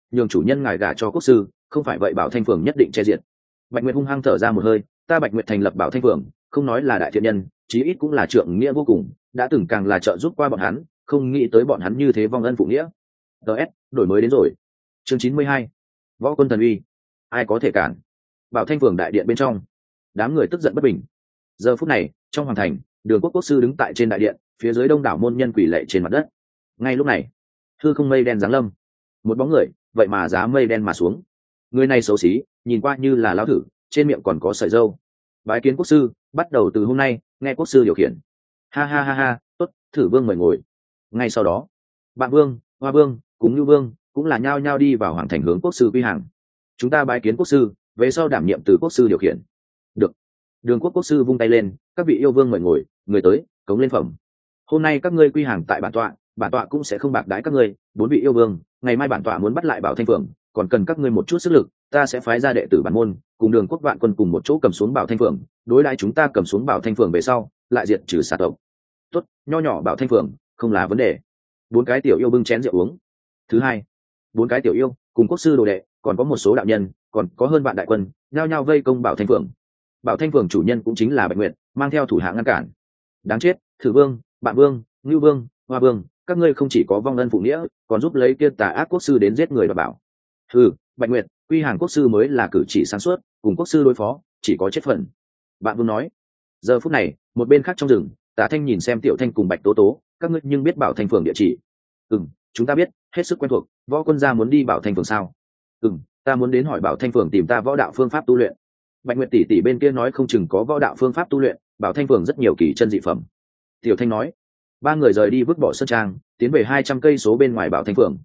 nhường chủ nhân ngài gả cho quốc sư, không phải vậy Bảo Thanh Phường nhất định che diện. Bạch Nguyệt hung hăng thở ra một hơi, ta Bạch Nguyệt thành lập Bảo Thanh Phường, không nói là đại thiện nhân, chí ít cũng là trượng nghĩa vô cùng, đã từng càng là trợ giúp qua bọn hắn, không nghĩ tới bọn hắn như thế vong ân phụ nghĩa. DS, đổi mới đến rồi. Chương 92. Võ quân thần uy, ai có thể cản? Bảo Thanh Phường đại điện bên trong, đám người tức giận bất bình. Giờ phút này, trong hoàng thành, Đường Quốc quốc sư đứng tại trên đại điện, phía dưới đông đảo môn nhân quỳ lạy trên mặt đất. Ngay lúc này, hư không mây đen giáng lâm, một bóng người, vậy mà giá mây đen mà xuống. Người này xấu xí, nhìn qua như là lão thử, trên miệng còn có sợi râu. Bái kiến quốc sư, bắt đầu từ hôm nay, nghe quốc sư điều khiển. Ha ha ha ha, tốt, thử vương mời ngồi. Ngay sau đó, Bạn Vương, Hoa Vương, cùng Nhu Vương cũng là nhao nhao đi vào hoàng thành hướng quốc sư quy hàng. Chúng ta bái kiến quốc sư, về sau đảm nhiệm từ quốc sư điều khiển. Được. Đường Quốc quốc sư vung tay lên, các vị yêu vương mời ngồi, người tới, cống lên phẩm. Hôm nay các ngươi quy hàng tại bản tọa cũng sẽ không bạc đái các ngươi, 4 vị yêu vương, ngày mai bản tọa muốn bắt lại Bảo Thanh Phường, còn cần các ngươi một chút sức lực, ta sẽ phái ra đệ tử bản môn, cùng Đường Quốc vạn quân cùng một chỗ cầm xuống Bảo Thanh Phường, đối đãi chúng ta cầm xuống Bảo Thanh Phường về sau, lại diệt trừ xà tộc. Tốt, nho nhỏ Bảo Thanh Phường, không là vấn đề. 4 cái tiểu yêu bưng chén rượu uống. Thứ hai, 4 cái tiểu yêu, cùng quốc sư đồ đệ, còn có một số đạo nhân, còn có hơn vạn đại quân, nhao nhao vây công Bảo Thanh Phường. Bảo Thanh Phường chủ nhân cũng chính là Bạch Nguyệt, mang theo thủ hạ ngăn cản. Đáng chết, Thử Vương, Bạn Vương, Ngưu Vương, Hoa Vương, các ngươi không chỉ có vong ân phụ nghĩa, còn giúp lấy kia tà ác quốc sư đến giết người đoạt bảo. Bạch Nguyệt, quy hàng quốc sư mới là cử chỉ sáng suốt, cùng quốc sư đối phó, chỉ có chết phần. Bạn Vương nói. Giờ phút này, một bên khác trong rừng, Tả Thanh nhìn xem Tiểu Thanh cùng Bạch Tố Tố, các ngươi nhưng biết Bảo Thanh Phường địa chỉ? Chúng ta biết, hết sức quen thuộc. Võ quân gia muốn đi Bảo Thanh Phường sao? Ta muốn đến hỏi Bảo Thanh Phường tìm ta võ đạo phương pháp tu luyện. Bạch Nguyệt tỷ tỷ bên kia nói không chừng có võ đạo phương pháp tu luyện, Bảo Thanh Phường rất nhiều kỳ chân dị phẩm. Tiểu Thanh nói. 3 người rời đi vứt bỏ sơn trang, tiến về 200 cây số bên ngoài Bảo Thanh Phường.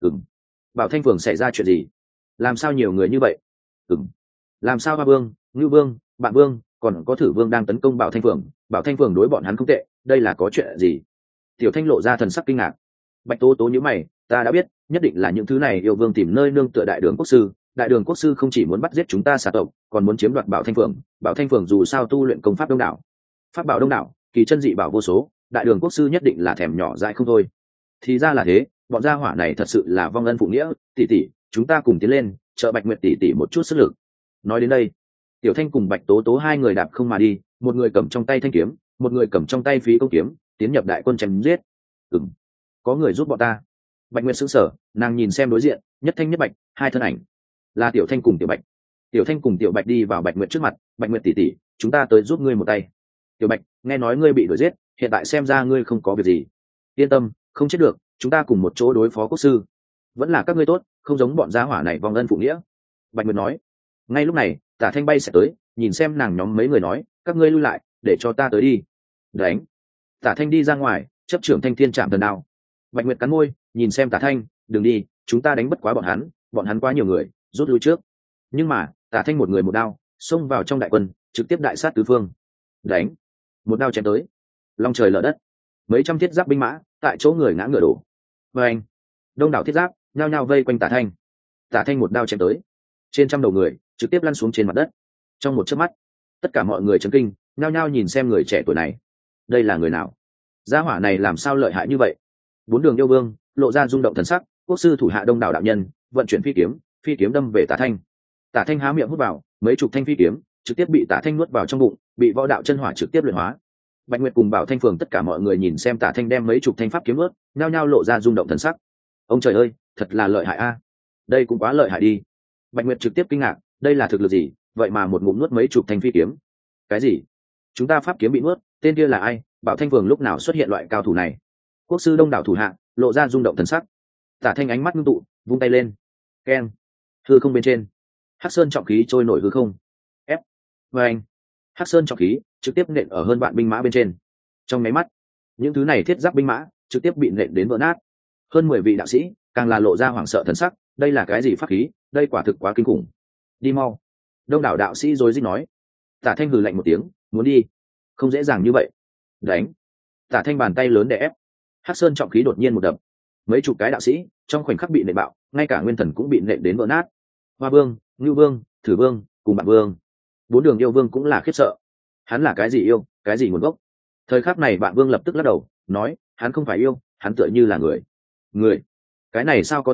Bảo Thanh Phường xảy ra chuyện gì? Làm sao nhiều người như vậy? Làm sao Hoa Vương, Ngưu Vương, Bạn Vương, còn có Thử Vương đang tấn công Bảo Thanh Phường? Bảo Thanh Phường đối bọn hắn không tệ, đây là có chuyện gì? Tiểu Thanh lộ ra thần sắc kinh ngạc. Bạch Tố Tố nhíu mày, ta đã biết, nhất định là những thứ này yêu vương tìm nơi nương tựa Đại Đường quốc sư. Đại Đường quốc sư không chỉ muốn bắt giết chúng ta xà tộc, còn muốn chiếm đoạt Bảo Thanh Phường. Bảo Thanh Phường dù sao tu luyện công pháp đông đảo, pháp bảo đông đảo, kỳ chân dị bảo vô số, Đại Đường quốc sư nhất định là thèm nhỏ dại không thôi. Thì ra là thế, bọn gia hỏa này thật sự là vong ân phụ nghĩa. Tỷ tỷ, chúng ta cùng tiến lên, trợ Bạch Nguyệt tỷ tỷ một chút sức lực. Nói đến đây, Tiểu Thanh cùng Bạch Tố Tố 2 người đạp không mà đi, một người cầm trong tay thanh kiếm, một người cầm trong tay phí công kiếm, tiến nhập đại quân chém giết. Có người giúp bọn ta. Bạch Nguyệt sững sờ, nàng nhìn xem đối diện, nhất thanh nhất bạch, 2 thân ảnh, là Tiểu Thanh cùng Tiểu Bạch. Tiểu Thanh cùng Tiểu Bạch đi vào Bạch Nguyệt trước mặt, Bạch Nguyệt tỷ tỷ, chúng ta tới giúp ngươi một tay. Tiểu Bạch, nghe nói ngươi bị đuổi giết, hiện tại xem ra ngươi không có việc gì. Yên tâm, không chết được, chúng ta cùng một chỗ đối phó quốc sư. Vẫn là các ngươi tốt, không giống bọn gia hỏa này vong ân phụ nghĩa. Bạch Nguyệt nói. Ngay lúc này, Tả Thanh bay sẽ tới, nhìn xem nàng nhóm mấy người nói, các ngươi lui lại, để cho ta tới đi. Đánh. Tả Thanh đi ra ngoài, chấp trưởng Thanh Thiên Trảm Thần Đao. Bạch Nguyệt cắn môi, nhìn xem Tả Thanh, đừng đi, chúng ta đánh bất quá bọn hắn quá nhiều người, rút lui trước. Nhưng mà, Tả Thanh một người một đao, xông vào trong đại quân, trực tiếp đại sát tứ phương. Đánh. Một đao chém tới. Long trời lở đất. Mấy trăm thiết giáp binh mã, tại chỗ người ngã ngựa đổ. Và anh. Đông đảo thiết giáp, nhao nhao vây quanh Tả Thanh. Tả Thanh một đao chém tới. Trên trăm đầu người, trực tiếp lăn xuống trên mặt đất. Trong một chớp mắt, tất cả mọi người chấn kinh, nhao nhao nhìn xem người trẻ tuổi này. Đây là người nào? Gia hỏa này làm sao lợi hại như vậy? 4 đường yêu vương lộ ra rung động thần sắc, quốc sư thủ hạ đông đảo đạo nhân vận chuyển phi kiếm đâm về Tả Thanh. Tả Thanh há miệng hút vào mấy chục thanh phi kiếm, trực tiếp bị Tả Thanh nuốt vào trong bụng, bị võ đạo chân hỏa trực tiếp luyện hóa. Bạch Nguyệt cùng Bảo Thanh Phường tất cả mọi người nhìn xem Tả Thanh đem mấy chục thanh pháp kiếm nuốt, nhao nhao lộ ra rung động thần sắc. Ông trời ơi, thật là lợi hại a! Đây cũng quá lợi hại đi. Bạch Nguyệt trực tiếp kinh ngạc, đây là thực lực gì, vậy mà một ngụm nuốt mấy chục thanh phi kiếm. Cái gì? Chúng ta pháp kiếm bị nuốt, tên kia là ai? Bảo Thanh Phường lúc nào xuất hiện loại cao thủ này? Quốc sư đông đảo thủ hạ lộ ra rung động thần sắc. Tả Thanh ánh mắt ngưng tụ, vung tay lên. Keng. Hư không bên trên, Hắc Sơn trọng khí trôi nổi hư không. Ép. Và anh. Hắc Sơn trọng khí trực tiếp nện ở hơn vạn binh mã bên trên. Trong máy mắt, những thứ này thiết giáp binh mã trực tiếp bị nện đến vỡ nát. Hơn 10 vị đạo sĩ càng là lộ ra hoảng sợ thần sắc, đây là cái gì pháp khí, đây quả thực quá kinh khủng. Đi mau. Đông đảo đạo sĩ rối rít nói. Tả Thanh hừ lạnh một tiếng, muốn đi, không dễ dàng như vậy. Đánh. Tả Thanh bàn tay lớn đè ép. Hắc Sơn trọng khí đột nhiên một đập, mấy chục cái đạo sĩ trong khoảnh khắc bị nện bạo, ngay cả nguyên thần cũng bị nện đến vỡ nát. Hoa Vương, Ngưu Vương, Thử Vương cùng Bạn Vương, 4 đường yêu vương cũng là khiếp sợ. Hắn là cái gì yêu, cái gì nguồn gốc? Thời khắc này Bạn Vương lập tức lắc đầu, nói, hắn không phải yêu, hắn tựa như là người. Người? Cái này sao có thể?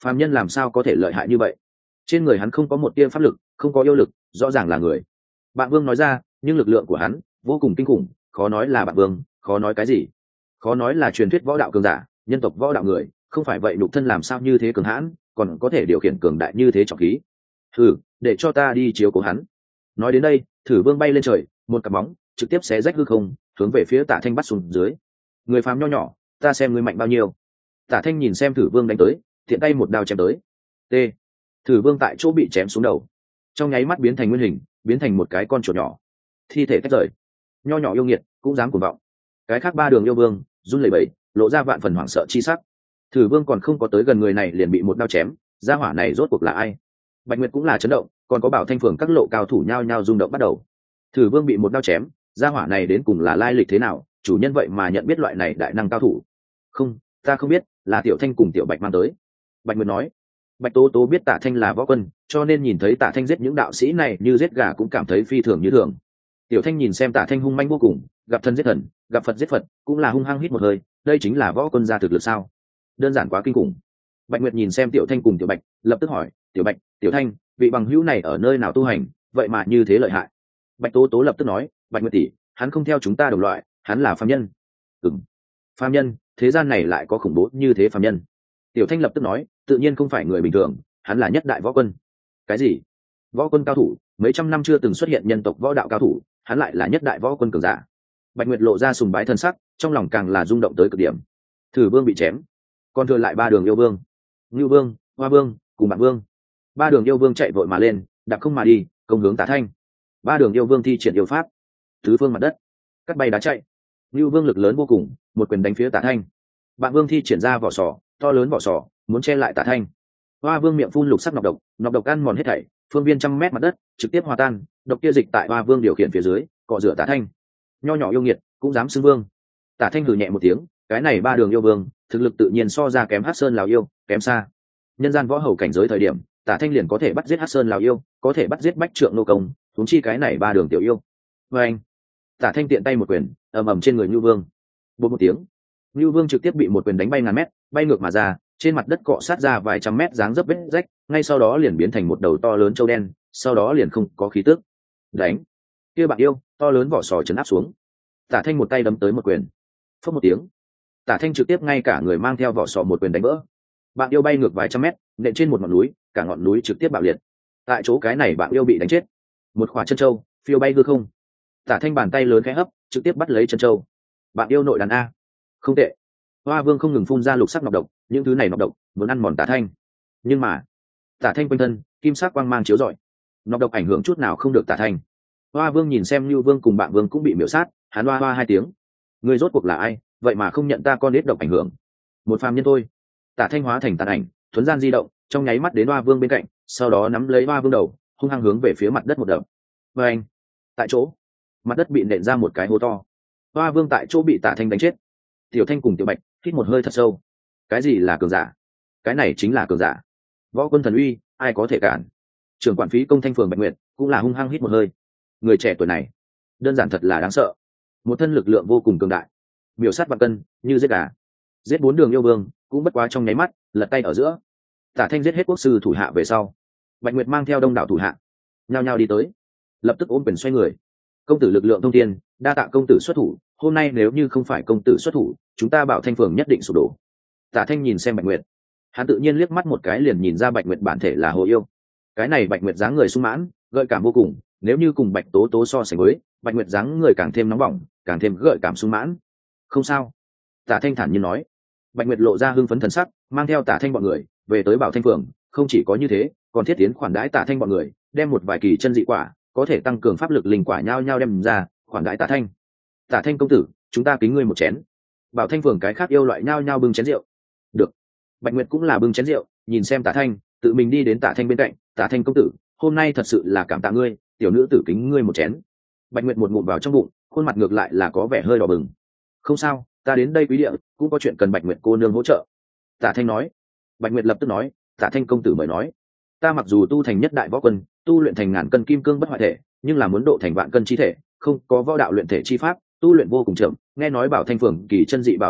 phàm nhân làm sao có thể lợi hại như vậy? Trên người hắn không có một tia pháp lực, không có yêu lực, rõ ràng là người. Bạn Vương nói ra, nhưng lực lượng của hắn vô cùng kinh khủng, khó nói là bạn Vương, khó nói cái gì, khó nói là truyền thuyết võ đạo cường giả, nhân tộc võ đạo người, không phải vậy nhục thân làm sao như thế cường hãn, còn có thể điều khiển cường đại như thế trọng khí. Thử, để cho ta đi chiếu cố hắn. Nói đến đây, Thử Vương bay lên trời, một cặp bóng trực tiếp xé rách hư không, hướng về phía Tả Thanh bắt xuống dưới. Người phàm nho nhỏ, ta xem ngươi mạnh bao nhiêu. Tả Thanh nhìn xem Thử Vương đánh tới, tiện tay một đao chém tới. T. Thử Vương tại chỗ bị chém xuống đầu, trong nháy mắt biến thành nguyên hình, biến thành một cái con chuột nhỏ, thi thể tách rời. Nho nhỏ yêu nghiệt cũng dám cuồng vọng. Cái khác ba đường yêu vương run lẩy bẩy, lộ ra vạn phần hoảng sợ chi sắc. Thử Vương còn không có tới gần người này liền bị một đao chém, gia hỏa này rốt cuộc là ai? Bạch Nguyệt cũng là chấn động, còn có Bảo Thanh phường các lộ cao thủ nhao nhao rung động bắt đầu. Thử Vương bị một đao chém, gia hỏa này đến cùng là lai lịch thế nào, chủ nhân vậy mà nhận biết loại này đại năng cao thủ? Không, ta không biết, là Tiểu Thanh cùng Tiểu Bạch mang tới. Bạch Nguyệt nói. Bạch Tố Tố biết Tả Thanh là võ quân, cho nên nhìn thấy Tả Thanh giết những đạo sĩ này như giết gà cũng cảm thấy phi thường như thường. Tiểu Thanh nhìn xem Tả Thanh hung manh vô cùng, gặp thần giết thần, gặp Phật giết Phật, cũng là hung hăng hít một hơi, đây chính là võ quân gia thực lực sao? Đơn giản quá kinh khủng. Bạch Nguyệt nhìn xem Tiểu Thanh cùng Tiểu Bạch, lập tức hỏi, Tiểu Bạch, Tiểu Thanh, vị bằng hữu này ở nơi nào tu hành, vậy mà như thế lợi hại? Bạch Tố Tố lập tức nói, Bạch Nguyệt tỷ, hắn không theo chúng ta đồng loại, hắn là phàm nhân. Ừm, phàm nhân, thế gian này lại có khủng bố như thế phàm nhân? Tiểu Thanh lập tức nói, tự nhiên không phải người bình thường, hắn là nhất đại võ quân. Cái gì? Võ quân cao thủ? Mấy trăm năm chưa từng xuất hiện nhân tộc võ đạo cao thủ, hắn lại là nhất đại võ quân cường giả. Bạch Nguyệt lộ ra sùng bái thân sắc, trong lòng càng là rung động tới cực điểm. Thử Vương bị chém, còn thừa lại ba đường yêu vương, Ngưu Vương, Hoa Vương cùng Bạn Vương. Ba đường yêu vương chạy vội mà lên, đạp không mà đi, công hướng Tả Thanh. Ba đường yêu vương thi triển yêu pháp, tứ phương mặt đất, cắt bay đá chạy. Ngưu Vương lực lớn vô cùng, một quyền đánh phía Tả Thanh. Bạn Vương thi triển ra vỏ sò, to lớn vỏ sò, muốn che lại Tả Thanh. Hoa Vương miệng phun lục sắc nọc độc ăn mòn hết thảy, phương viên trăm mét mặt đất trực tiếp hòa tan, độc kia dịch tại Hoa Vương điều khiển phía dưới, cọ rửa Tả Thanh. Nho nhỏ yêu nghiệt cũng dám xưng vương. Tả Thanh hừ nhẹ một tiếng, cái này ba đường yêu vương thực lực tự nhiên so ra kém Hắc Sơn Lào yêu, kém xa. Nhân gian võ hầu cảnh giới thời điểm, Tả Thanh liền có thể bắt giết Hắc Sơn Lào yêu, có thể bắt giết Bách Trượng Nô Công, huống chi cái này ba đường tiểu yêu. Và anh, Tả Thanh tiện tay một quyền, ầm ầm trên người Nưu Vương. Bột một tiếng, Nưu Vương trực tiếp bị một quyền đánh bay ngàn mét, bay ngược mà ra, trên mặt đất cọ sát ra vài trăm mét dáng dấp vết rách, ngay sau đó liền biến thành một đầu to lớn trâu đen, sau đó liền không có khí tức. Đánh, kia bạn yêu, to lớn vỏ sò chấn áp xuống. Tả Thanh một tay đấm tới một quyền, phất một tiếng, Tả Thanh trực tiếp ngay cả người mang theo vỏ sò một quyền đánh vỡ. Bạn yêu bay ngược vài trăm mét, nện trên một ngọn núi, cả ngọn núi trực tiếp bạo liệt. Tại chỗ cái này bạn yêu bị đánh chết, một quả chân trâu phiêu bay hư không. Tả Thanh bàn tay lớn khẽ hấp, trực tiếp bắt lấy chân trâu. Bạn yêu nội đàn a, không tệ. Hoa Vương không ngừng phun ra lục sắc nọc độc, những thứ này nọc độc muốn ăn mòn Tả Thanh, nhưng mà Tả Thanh quanh thân kim sắc quang mang chiếu rọi, nọc độc ảnh hưởng chút nào không được Tả Thanh. Hoa Vương nhìn xem Nưu Vương cùng Bạn Vương cũng bị miểu sát, hắn hoa hoa hai tiếng. Người rốt cuộc là ai, vậy mà không nhận ta con nết độc ảnh hưởng? Một phàm nhân thôi. Tả Thanh hóa thành tàn ảnh, thuấn gian di động, trong nháy mắt đến Hoa Vương bên cạnh, sau đó nắm lấy Hoa Vương đầu, hung hăng hướng về phía mặt đất một đập. Và anh, tại chỗ, mặt đất bị nện ra một cái hố to. Hoa Vương tại chỗ bị Tả Thanh đánh chết. Tiểu Thanh cùng Tiểu Bạch hít một hơi thật sâu. Cái gì là cường giả? Cái này chính là cường giả. Võ quân thần uy, ai có thể cản? Trưởng quản phí công Thanh phường Bạch Nguyệt cũng là hung hăng hít một hơi. Người trẻ tuổi này, đơn giản thật là đáng sợ. Một thân lực lượng vô cùng cường đại, miểu sát vạn cân như giết gà. Giết bốn đường yêu vương cũng bất quá trong nháy mắt, lật tay ở giữa. Tả Thanh giết hết quốc sư thủ hạ về sau, Bạch Nguyệt mang theo đông đảo thủ hạ nhao nhao đi tới, lập tức ôm quyền xoay người. Công tử lực lượng thông thiên, đa tạ công tử xuất thủ, hôm nay nếu như không phải công tử xuất thủ, chúng ta Bảo Thanh phường nhất định sụp đổ. Tả Thanh nhìn xem Bạch Nguyệt, hắn tự nhiên liếc mắt một cái liền nhìn ra Bạch Nguyệt bản thể là hồ yêu. Cái này Bạch Nguyệt dáng người sung mãn, gợi cảm vô cùng, nếu như cùng Bạch Tố Tố so sánh với, Bạch Nguyệt dáng người càng thêm nóng bỏng, càng thêm gợi cảm sung mãn. Không sao, Tả Thanh thản nhiên nói. Bạch Nguyệt lộ ra hưng phấn thần sắc, mang theo Tả Thanh bọn người về tới Bảo Thanh phường. Không chỉ có như thế, còn thiết tiến khoản đãi Tả Thanh bọn người, đem một vài kỳ chân dị quả có thể tăng cường pháp lực linh quả nhau nhau đem ra khoản đãi Tả Thanh. Tả Thanh công tử, chúng ta kính ngươi một chén. Bảo Thanh phường cái khác yêu loại nhau nhau bưng chén rượu. Được. Bạch Nguyệt cũng là bưng chén rượu, nhìn xem Tả Thanh, tự mình đi đến Tả Thanh bên cạnh. Tả Thanh công tử, hôm nay thật sự là cảm tạ ngươi, tiểu nữ tử kính ngươi một chén. Bạch Nguyệt một ngụm vào trong bụng, khuôn mặt ngược lại là có vẻ hơi đỏ bừng. Không sao, ta đến đây quý địa cũng có chuyện cần Bạch Nguyệt cô nương hỗ trợ. Tả Thanh nói. Bạch Nguyệt lập tức nói, Tả Thanh công tử mời nói. Ta mặc dù tu thành nhất đại võ quân, tu luyện thành ngàn cân kim cương bất hoại thể, nhưng là muốn độ thành vạn cân chi thể, không có võ đạo luyện thể chi pháp, tu luyện vô cùng chậm. Nghe nói Bảo Thanh phường kỳ chân dị bảo đông đảo,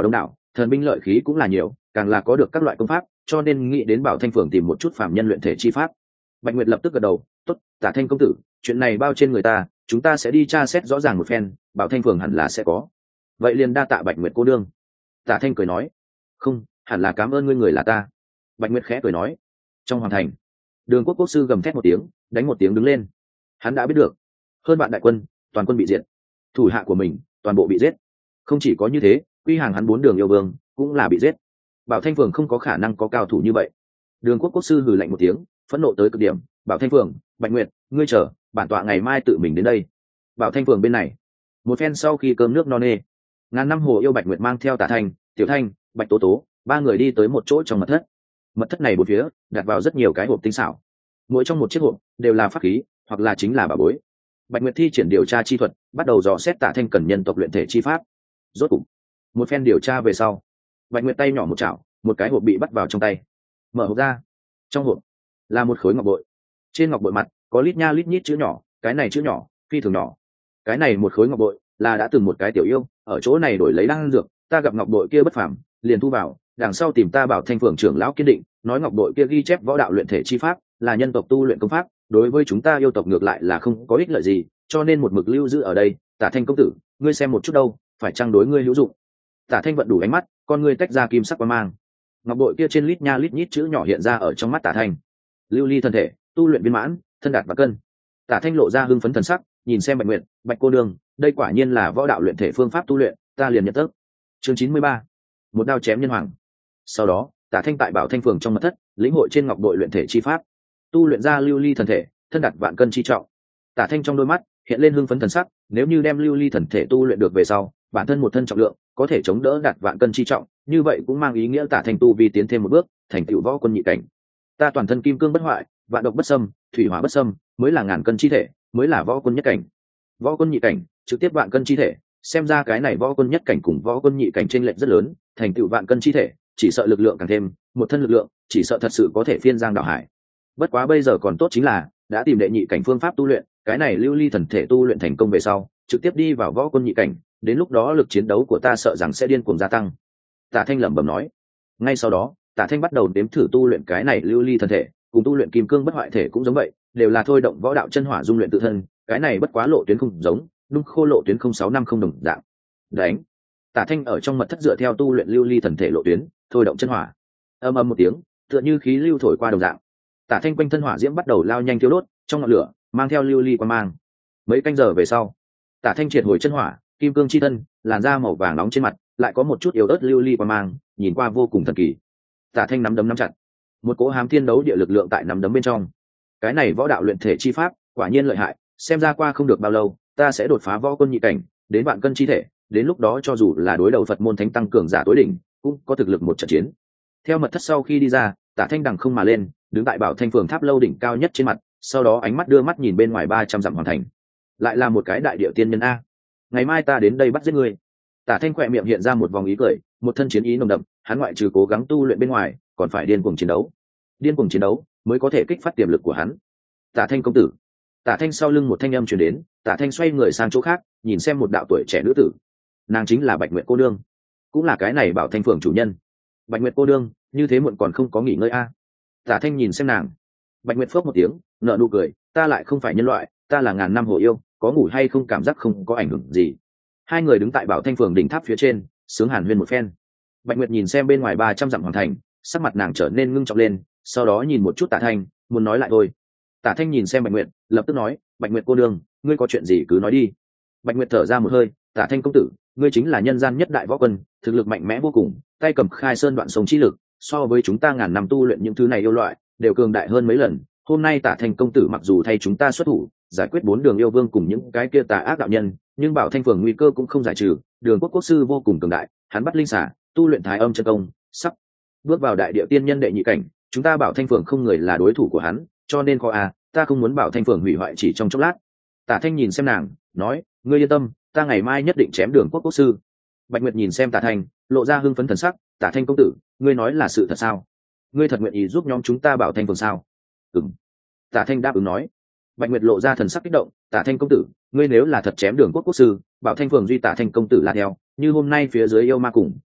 thần binh lợi khí cũng là nhiều, càng là có được các loại công pháp, cho nên nghĩ đến Bảo Thanh Phường tìm một chút phạm nhân luyện thể chi pháp. Bạch Nguyệt lập tức gật đầu, tốt, Tả Thanh công tử, chuyện này bao trên người ta, chúng ta sẽ đi tra xét rõ ràng một phen, Bảo Thanh Phường hẳn là sẽ có. Vậy liền đa tạ Bạch Nguyệt cô đương. Tả Thanh cười nói, không, hẳn là cảm ơn ngươi, người là ta. Bạch Nguyệt khẽ cười nói. Trong hoàng thành, Đường Quốc quốc sư gầm thét một tiếng, đánh một tiếng đứng lên. Hắn đã biết được, hơn vạn đại quân, toàn quân bị diệt, thủ hạ của mình toàn bộ bị giết. Không chỉ có như thế, quy hàng hắn 4 đường yêu vương cũng là bị giết. Bảo Thanh Phường không có khả năng có cao thủ như vậy. Đường Quốc quốc sư hừ lạnh một tiếng, phẫn nộ tới cực điểm. Bảo Thanh Phường, Bạch Nguyệt, ngươi chờ, bản tọa ngày mai tự mình đến đây. Bảo Thanh Phường bên này, một phen sau khi cơm nước no nê, ngàn năm hồ yêu Bạch Nguyệt mang theo Tả Thanh, Tiểu Thanh, Bạch Tố Tố, 3 người đi tới một chỗ trong mật thất. Mật thất này bốn phía đặt vào rất nhiều cái hộp tinh xảo, mỗi trong một chiếc hộp đều là pháp khí hoặc là chính là bảo bối. Bạch Nguyệt thi triển điều tra chi thuật, bắt đầu dò xét Tả Thanh cần nhân tộc luyện thể chi pháp. Rốt cục, một phen điều tra về sau, Bạch Nguyệt tay nhỏ một chảo, một cái hộp bị bắt vào trong tay. Mở hộp ra, trong hộp là một khối ngọc bội. Trên ngọc bội mặt có lít nha lít nhít chữ nhỏ, cái này chữ nhỏ phi thường nhỏ. Cái này một khối ngọc bội là đã từng một cái tiểu yêu ở chỗ này đổi lấy đan dược, ta gặp ngọc bội kia bất phàm, liền thu vào, đằng sau tìm ta Bảo Thanh Phường trưởng lão kiên định, nói ngọc bội kia ghi chép võ đạo luyện thể chi pháp, là nhân tộc tu luyện công pháp, đối với chúng ta yêu tộc ngược lại là không có ích lợi gì, cho nên một mực lưu giữ ở đây. Tả Thanh công tử, ngươi xem một chút đâu, phải chăng đối ngươi hữu dụng? Tả Thanh vận đủ ánh mắt, con ngươi tách ra kim sắc quang mang. Ngọc bội kia trên lít nha lít nhít chữ nhỏ hiện ra ở trong mắt Tả Thanh. Lưu ly thân thể, tu luyện viên mãn, thân đạt và cân. Tả Thanh lộ ra hưng phấn thần sắc, nhìn xem Bạch Nguyệt, Bạch cô nương, đây quả nhiên là võ đạo luyện thể phương pháp tu luyện, ta liền nhận thức. Chương 93, một đao chém nhân hoàng. Sau đó, Tả Thanh tại Bảo Thanh Phường trong mật thất, lĩnh hội trên ngọc bội luyện thể chi pháp, tu luyện ra lưu ly thần thể, thân đạt vạn cân chi trọng. Tả Thanh trong đôi mắt hiện lên hưng phấn thần sắc, nếu như đem lưu ly thần thể tu luyện được về sau, bản thân một thân trọng lượng có thể chống đỡ đạt vạn cân chi trọng, như vậy cũng mang ý nghĩa Tả Thanh tu vi tiến thêm một bước, thành tựu võ quân nhị cảnh. Ta toàn thân kim cương bất hoại, vạn độc bất xâm, thủy hỏa bất xâm, mới là ngàn cân chi thể, mới là võ quân nhất cảnh. Võ quân nhị cảnh, trực tiếp vạn cân chi thể, xem ra cái này võ quân nhất cảnh cùng võ quân nhị cảnh chênh lệch rất lớn, thành tựu vạn cân chi thể, chỉ sợ lực lượng càng thêm, một thân lực lượng, chỉ sợ thật sự có thể phiên giang đảo hải. Bất quá bây giờ còn tốt chính là đã tìm đệ nhị cảnh phương pháp tu luyện, cái này lưu ly thần thể tu luyện thành công về sau, trực tiếp đi vào võ quân nhị cảnh, đến lúc đó lực chiến đấu của ta sợ rằng sẽ điên cuồng gia tăng. Tả Thanh lẩm bẩm nói. Ngay sau đó, Tả Thanh bắt đầu đếm thử tu luyện cái này lưu ly thần thể, cùng tu luyện kim cương bất hoại thể cũng giống vậy, đều là thôi động võ đạo chân hỏa dung luyện tự thân, cái này bất quá lộ tuyến không giống, nung khô lộ tuyến 0650 đồng dạng. Đánh. Tả Thanh ở trong mật thất dựa theo tu luyện lưu ly thần thể lộ tuyến, thôi động chân hỏa. Âm ầm một tiếng, tựa như khí lưu thổi qua đồng dạng. Tả Thanh quanh thân hỏa diễm bắt đầu lao nhanh thiêu đốt, trong ngọn lửa mang theo lưu ly quang mang. Mấy canh giờ về sau, Tả Thanh triệt hồi chân hỏa, kim cương chi thân, làn da màu vàng nóng trên mặt, lại có một chút yếu ớt lưu ly quang mang, nhìn qua vô cùng thần kỳ. Tả Thanh nắm đấm nắm chặt, một cỗ hám thiên đấu địa lực lượng tại nắm đấm bên trong. Cái này võ đạo luyện thể chi pháp, quả nhiên lợi hại, xem ra qua không được bao lâu, ta sẽ đột phá võ quân nhị cảnh, đến vạn cân chi thể, đến lúc đó cho dù là đối đầu Phật môn thánh tăng cường giả tối đỉnh, cũng có thực lực một trận chiến. Theo mật thất sau khi đi ra, Tả Thanh đằng không mà lên, đứng tại Bảo Thanh Phường tháp lâu đỉnh cao nhất trên mặt, sau đó ánh mắt đưa mắt nhìn bên ngoài 300 dặm hoàn thành. Lại là một cái đại địa tiên nhân a. Ngày mai ta đến đây bắt giết ngươi. Tả Thanh khỏe miệng hiện ra một vòng ý cười, một thân chiến ý nồng đậm, hắn ngoại trừ cố gắng tu luyện bên ngoài, còn phải điên cuồng chiến đấu. Điên cuồng chiến đấu mới có thể kích phát tiềm lực của hắn. Tả Thanh công tử. Tả Thanh sau lưng một thanh âm truyền đến, Tả Thanh xoay người sang chỗ khác, nhìn xem một đạo tuổi trẻ nữ tử. Nàng chính là Bạch Nguyệt cô nương, cũng là cái này Bảo Thanh Phường chủ nhân. Bạch Nguyệt cô nương, như thế muộn còn không có nghỉ ngơi a? Tả Thanh nhìn xem nàng. Bạch Nguyệt phớp một tiếng, nở nụ cười, ta lại không phải nhân loại, ta là ngàn năm hồ yêu, có ngủ hay không cảm giác không có ảnh hưởng gì. Hai người đứng tại Bảo Thanh Phường đỉnh tháp phía trên, sướng hàn huyên một phen. Bạch Nguyệt nhìn xem bên ngoài 300 dặm hoàng thành, sắc mặt nàng trở nên ngưng trọng lên, sau đó nhìn một chút Tả Thanh, muốn nói lại thôi. Tả Thanh nhìn xem Bạch Nguyệt, lập tức nói, Bạch Nguyệt cô đương, ngươi có chuyện gì cứ nói đi. Bạch Nguyệt thở ra một hơi, Tả Thanh công tử, ngươi chính là nhân gian nhất đại võ quân, thực lực mạnh mẽ vô cùng, tay cầm khai sơn đoạn sông chi lực, so với chúng ta ngàn năm tu luyện những thứ này yêu loại, đều cường đại hơn mấy lần. Hôm nay Tả Thanh công tử mặc dù thay chúng ta xuất thủ, giải quyết 4 đường yêu vương cùng những cái kia tà ác đạo nhân, nhưng Bảo Thanh Phường nguy cơ cũng không giải trừ, Đường Quốc quốc sư vô cùng cường đại, hắn bắt linh xả, tu luyện thái âm chân công, sắp bước vào đại địa tiên nhân đệ nhị cảnh, chúng ta Bảo Thanh Phường không người là đối thủ của hắn, cho nên khó ta không muốn Bảo Thanh Phường hủy hoại chỉ trong chốc lát. Tả Thanh nhìn xem nàng, nói, ngươi yên tâm, ta ngày mai nhất định chém Đường Quốc quốc sư. Bạch Nguyệt nhìn xem Tả Thanh, lộ ra hưng phấn thần sắc, Tả Thanh công tử, ngươi nói là sự thật sao? Ngươi thật nguyện ý giúp nhóm chúng ta Bảo Thanh Phường sao? Ừm. Tả Thanh đáp ứng nói. Bạch Nguyệt lộ ra thần sắc kích động, Tả Thanh công tử, ngươi nếu là thật chém Đường Quốc quốc sư, Bảo Thanh Phường duy Tả Thanh công tử là theo, như hôm nay phía dưới yêu ma cùng,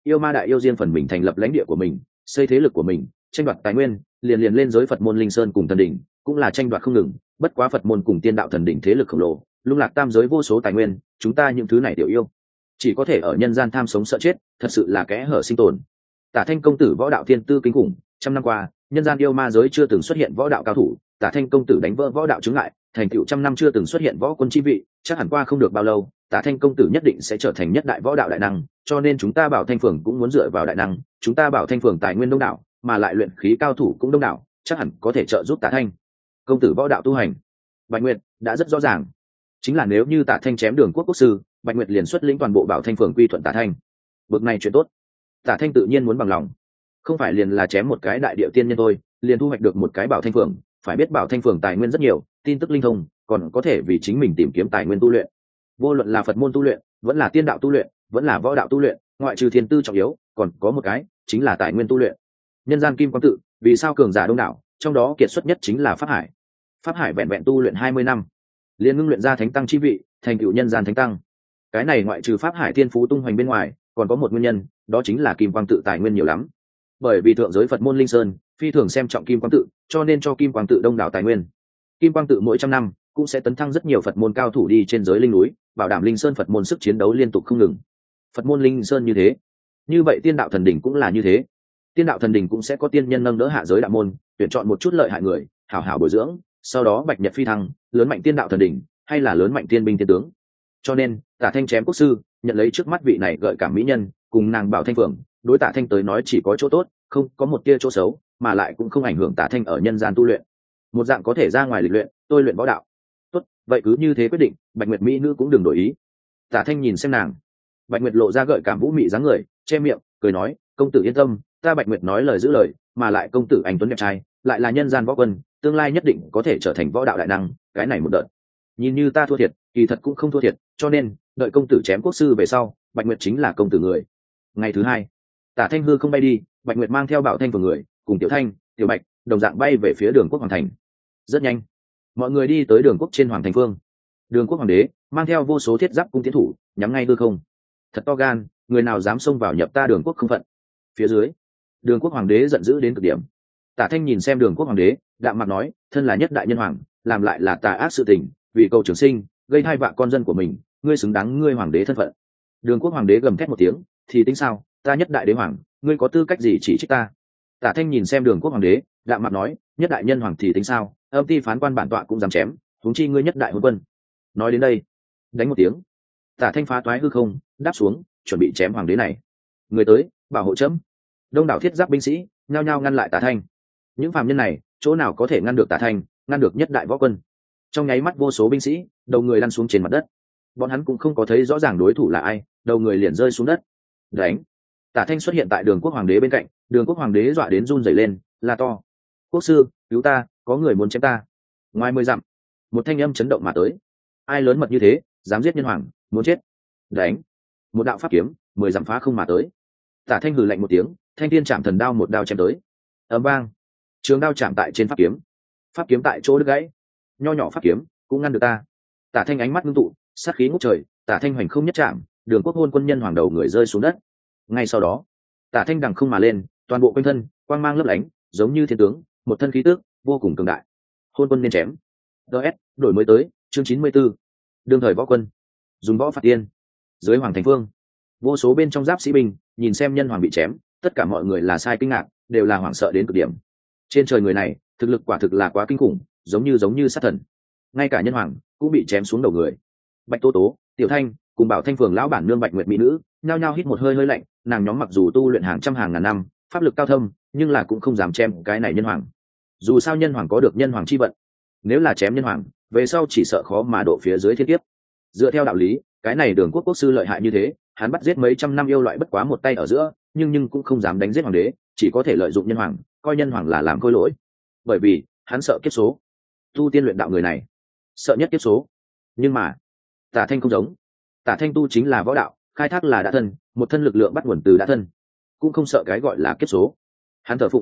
yêu ma đại yêu riêng phần mình thành lập lãnh địa của mình, xây thế lực của mình, tranh đoạt tài nguyên, liền lên giới Phật môn linh sơn cùng thần đỉnh, cũng là tranh đoạt không ngừng. Bất quá Phật môn cùng tiên đạo thần đỉnh thế lực khổng lồ, lung lạc tam giới vô số tài nguyên, chúng ta những thứ này tiểu yêu chỉ có thể ở nhân gian tham sống sợ chết, thật sự là kẽ hở sinh tồn. Tả Thanh công tử võ đạo thiên tư kinh khủng, trăm năm qua nhân gian yêu ma giới chưa từng xuất hiện võ đạo cao thủ. Tả Thanh công tử đánh vỡ võ đạo chứng ngại, thành tựu trăm năm chưa từng xuất hiện võ quân chi vị, chắc hẳn qua không được bao lâu Tả Thanh công tử nhất định sẽ trở thành nhất đại võ đạo đại năng. Cho nên chúng ta Bảo Thanh phường cũng muốn dựa vào đại năng, chúng ta Bảo Thanh phường tài nguyên đông đảo, mà lại luyện khí cao thủ cũng đông đảo, chắc hẳn có thể trợ giúp Tả Thanh công tử võ đạo tu hành. Bạch Nguyệt đã rất rõ ràng, chính là nếu như Tả Thanh chém Đường Quốc quốc sư, Bạch Nguyệt liền xuất lĩnh toàn bộ Bảo Thanh phường quy thuận Tả Thanh. Bực này chuyện tốt, Tả Thanh tự nhiên muốn bằng lòng, không phải liền là chém một cái đại địa tiên nhân thôi, liền thu hoạch được một cái Bảo Thanh phường. Phải biết Bảo Thanh phường tài nguyên rất nhiều, tin tức linh thông, còn có thể vì chính mình tìm kiếm tài nguyên tu luyện. Vô luận là Phật môn tu luyện, vẫn là tiên đạo tu luyện, vẫn là võ đạo tu luyện, ngoại trừ thiên tư trọng yếu, còn có một cái chính là tài nguyên tu luyện. Nhân gian kim quang tự, vì sao cường giả đông đảo, trong đó kiệt xuất nhất chính là Pháp Hải. Pháp Hải vẹn vẹn tu luyện 20 năm, liền ngưng luyện ra thánh tăng chi vị, thành tựu nhân gian thánh tăng. Cái này ngoại trừ Pháp Hải thiên phú tung hoành bên ngoài, còn có một nguyên nhân, đó chính là kim quang tự tài nguyên nhiều lắm. Bởi vì thượng giới Phật môn linh sơn phi thường xem trọng kim quang tự, cho nên cho kim quang tự đông đảo tài nguyên. Kim quang tự mỗi trăm năm cũng sẽ tấn thăng rất nhiều Phật môn cao thủ đi trên giới linh núi, bảo đảm linh sơn Phật môn sức chiến đấu liên tục không ngừng. Phật môn linh sơn như thế, như vậy tiên đạo thần đỉnh cũng là như thế. Tiên đạo thần đỉnh cũng sẽ có tiên nhân nâng đỡ hạ giới đạo môn, tuyển chọn một chút lợi hại người, hảo hảo bồi dưỡng, sau đó bạch nhật phi thăng, lớn mạnh tiên đạo thần đỉnh, hay là lớn mạnh tiên binh tiên tướng. Cho nên Tả Thanh chém quốc sư, nhận lấy trước mắt vị này gợi cảm mỹ nhân, cùng nàng Bảo Thanh phường, đối Tả Thanh tới nói chỉ có chỗ tốt, không có một tia chỗ xấu, mà lại cũng không ảnh hưởng Tả Thanh ở nhân gian tu luyện. Một dạng có thể ra ngoài lịch luyện, tôi luyện võ đạo. Tốt, vậy cứ như thế quyết định, Bạch Nguyệt mỹ nữ cũng đừng đổi ý. Tả Thanh nhìn xem nàng, Bạch Nguyệt lộ ra gợi cảm vũ mị dáng người, che miệng cười nói, công tử yên tâm, ta Bạch Nguyệt nói lời giữ lời, mà lại công tử anh tuấn đẹp trai, lại là nhân gian võ quân, tương lai nhất định có thể trở thành võ đạo đại năng. Cái này một đợt nhìn như ta thua thiệt, kỳ thật cũng không thua thiệt, cho nên đợi công tử chém quốc sư về sau, Bạch Nguyệt chính là công tử người. Ngày thứ hai, Tả Thanh hư không bay đi, Bạch Nguyệt mang theo Bảo Thanh phường người, cùng Tiểu Thanh, Tiểu Bạch đồng dạng bay về phía Đường Quốc hoàng thành. Rất nhanh, mọi người đi tới Đường Quốc trên hoàng thành phương. Đường Quốc hoàng đế mang theo vô số thiết giáp cung tiến thủ, nhắm ngay hư không. Thật to gan, người nào dám xông vào nhập ta Đường Quốc không phận. Phía dưới, Đường Quốc hoàng đế giận dữ đến cực điểm. Tả Thanh nhìn xem Đường Quốc hoàng đế, đạm mặt nói, thân là nhất đại nhân hoàng, làm lại là tà ác sự tình, vì cầu trường sinh, gây hai vạ con dân của mình, ngươi xứng đáng ngươi hoàng đế thân phận. Đường Quốc hoàng đế gầm thét một tiếng, thì tính sao, ta nhất đại đế hoàng, ngươi có tư cách gì chỉ trích ta? Tả Thanh nhìn xem Đường Quốc hoàng đế, đạm mặt nói, nhất đại nhân hoàng thì tính sao, âm ty phán quan bản tọa cũng dám chém, huống chi ngươi nhất đại hôn quân. Nói đến đây, đánh một tiếng, Tả Thanh phá toái hư không, đáp xuống, chuẩn bị chém hoàng đế này. Người tới, bảo hộ chấm. Đông đảo thiết giáp binh sĩ nhao nhao ngăn lại Tả Thanh. Những phàm nhân này, chỗ nào có thể ngăn được Tả Thanh, ngăn được nhất đại võ quân? Trong nháy mắt vô số binh sĩ, đầu người lăn xuống trên mặt đất. Bọn hắn cũng không có thấy rõ ràng đối thủ là ai, đầu người liền rơi xuống đất. Đánh! Tả Thanh xuất hiện tại Đường Quốc hoàng đế bên cạnh, Đường Quốc hoàng đế dọa đến run rẩy lên, la to: quốc sư, cứu ta, có người muốn chém ta. Ngoài 10 dặm, một thanh âm chấn động mà tới. Ai lớn mật như thế, dám giết nhân hoàng, muốn chết. Đánh! Một đạo pháp kiếm 10 dặm phá không mà tới. Tả Thanh hừ lạnh một tiếng, thanh thiên chạm thần đao một đao chém tới. Ầm vang, trường đao chạm tại trên pháp kiếm tại chỗ đứt gãy. Nho nhỏ pháp kiếm cũng ngăn được ta. Tả Thanh ánh mắt ngưng tụ, sát khí ngút trời, Tả Thanh hoành không nhất chạm, Đường Quốc hôn quân nhân hoàng đầu người rơi xuống đất. Ngay sau đó, Tả Thanh đằng không mà lên, toàn bộ quanh thân quang mang lấp lánh, giống như thiên tướng, một thân khí tước vô cùng cường đại. Hôn quân nên chém. DS đổi mới tới chương 94. Đương thời võ quân dùng võ phạt tiên. Dưới hoàng thành phương, vô số bên trong giáp sĩ binh nhìn xem nhân hoàng bị chém, tất cả mọi người là sai kinh ngạc, đều là hoảng sợ đến cực điểm. Trên trời người này, thực lực quả thực là quá kinh khủng, giống như sát thần. Ngay cả nhân hoàng cũng bị chém xuống đầu người. Bạch Tố Tố, Tiểu Thanh cùng Bảo Thanh phường lão bản nương Bạch Nguyệt mỹ nữ nhao nhao hít một hơi hơi lạnh, nàng nhóm mặc dù tu luyện hàng trăm hàng ngàn năm, pháp lực cao thâm, nhưng là cũng không dám chém cái này nhân hoàng. Dù sao nhân hoàng có được nhân hoàng chi vận, nếu là chém nhân hoàng, về sau chỉ sợ khó mà độ phía dưới thiên kiếp. Dựa theo đạo lý, cái này Đường Quốc quốc sư lợi hại như thế, hắn bắt giết mấy trăm năm yêu loại bất quá một tay ở giữa, nhưng cũng không dám đánh giết hoàng đế, chỉ có thể lợi dụng nhân hoàng, coi nhân hoàng là làm khôi lỗi. Bởi vì hắn sợ kiếp số. Tu tiên luyện đạo người này sợ nhất kiếp số. Nhưng mà Tả Thanh không giống. Tả Thanh tu chính là võ đạo, khai thác là đã thân, một thân lực lượng bắt nguồn từ đã thân, cũng không sợ cái gọi là kiếp số. Hắn thờ phụng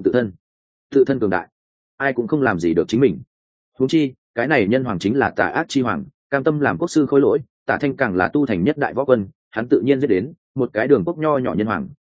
tự thân cường đại, ai cũng không làm gì được chính mình. Huống chi cái này nhân hoàng chính là tà ác chi hoàng, cam tâm làm quốc sư khôi lỗi. Tả Thanh càng là tu thành nhất đại võ quân, hắn tự nhiên giết đến một cái Đường Quốc nho nhỏ nhân hoàng,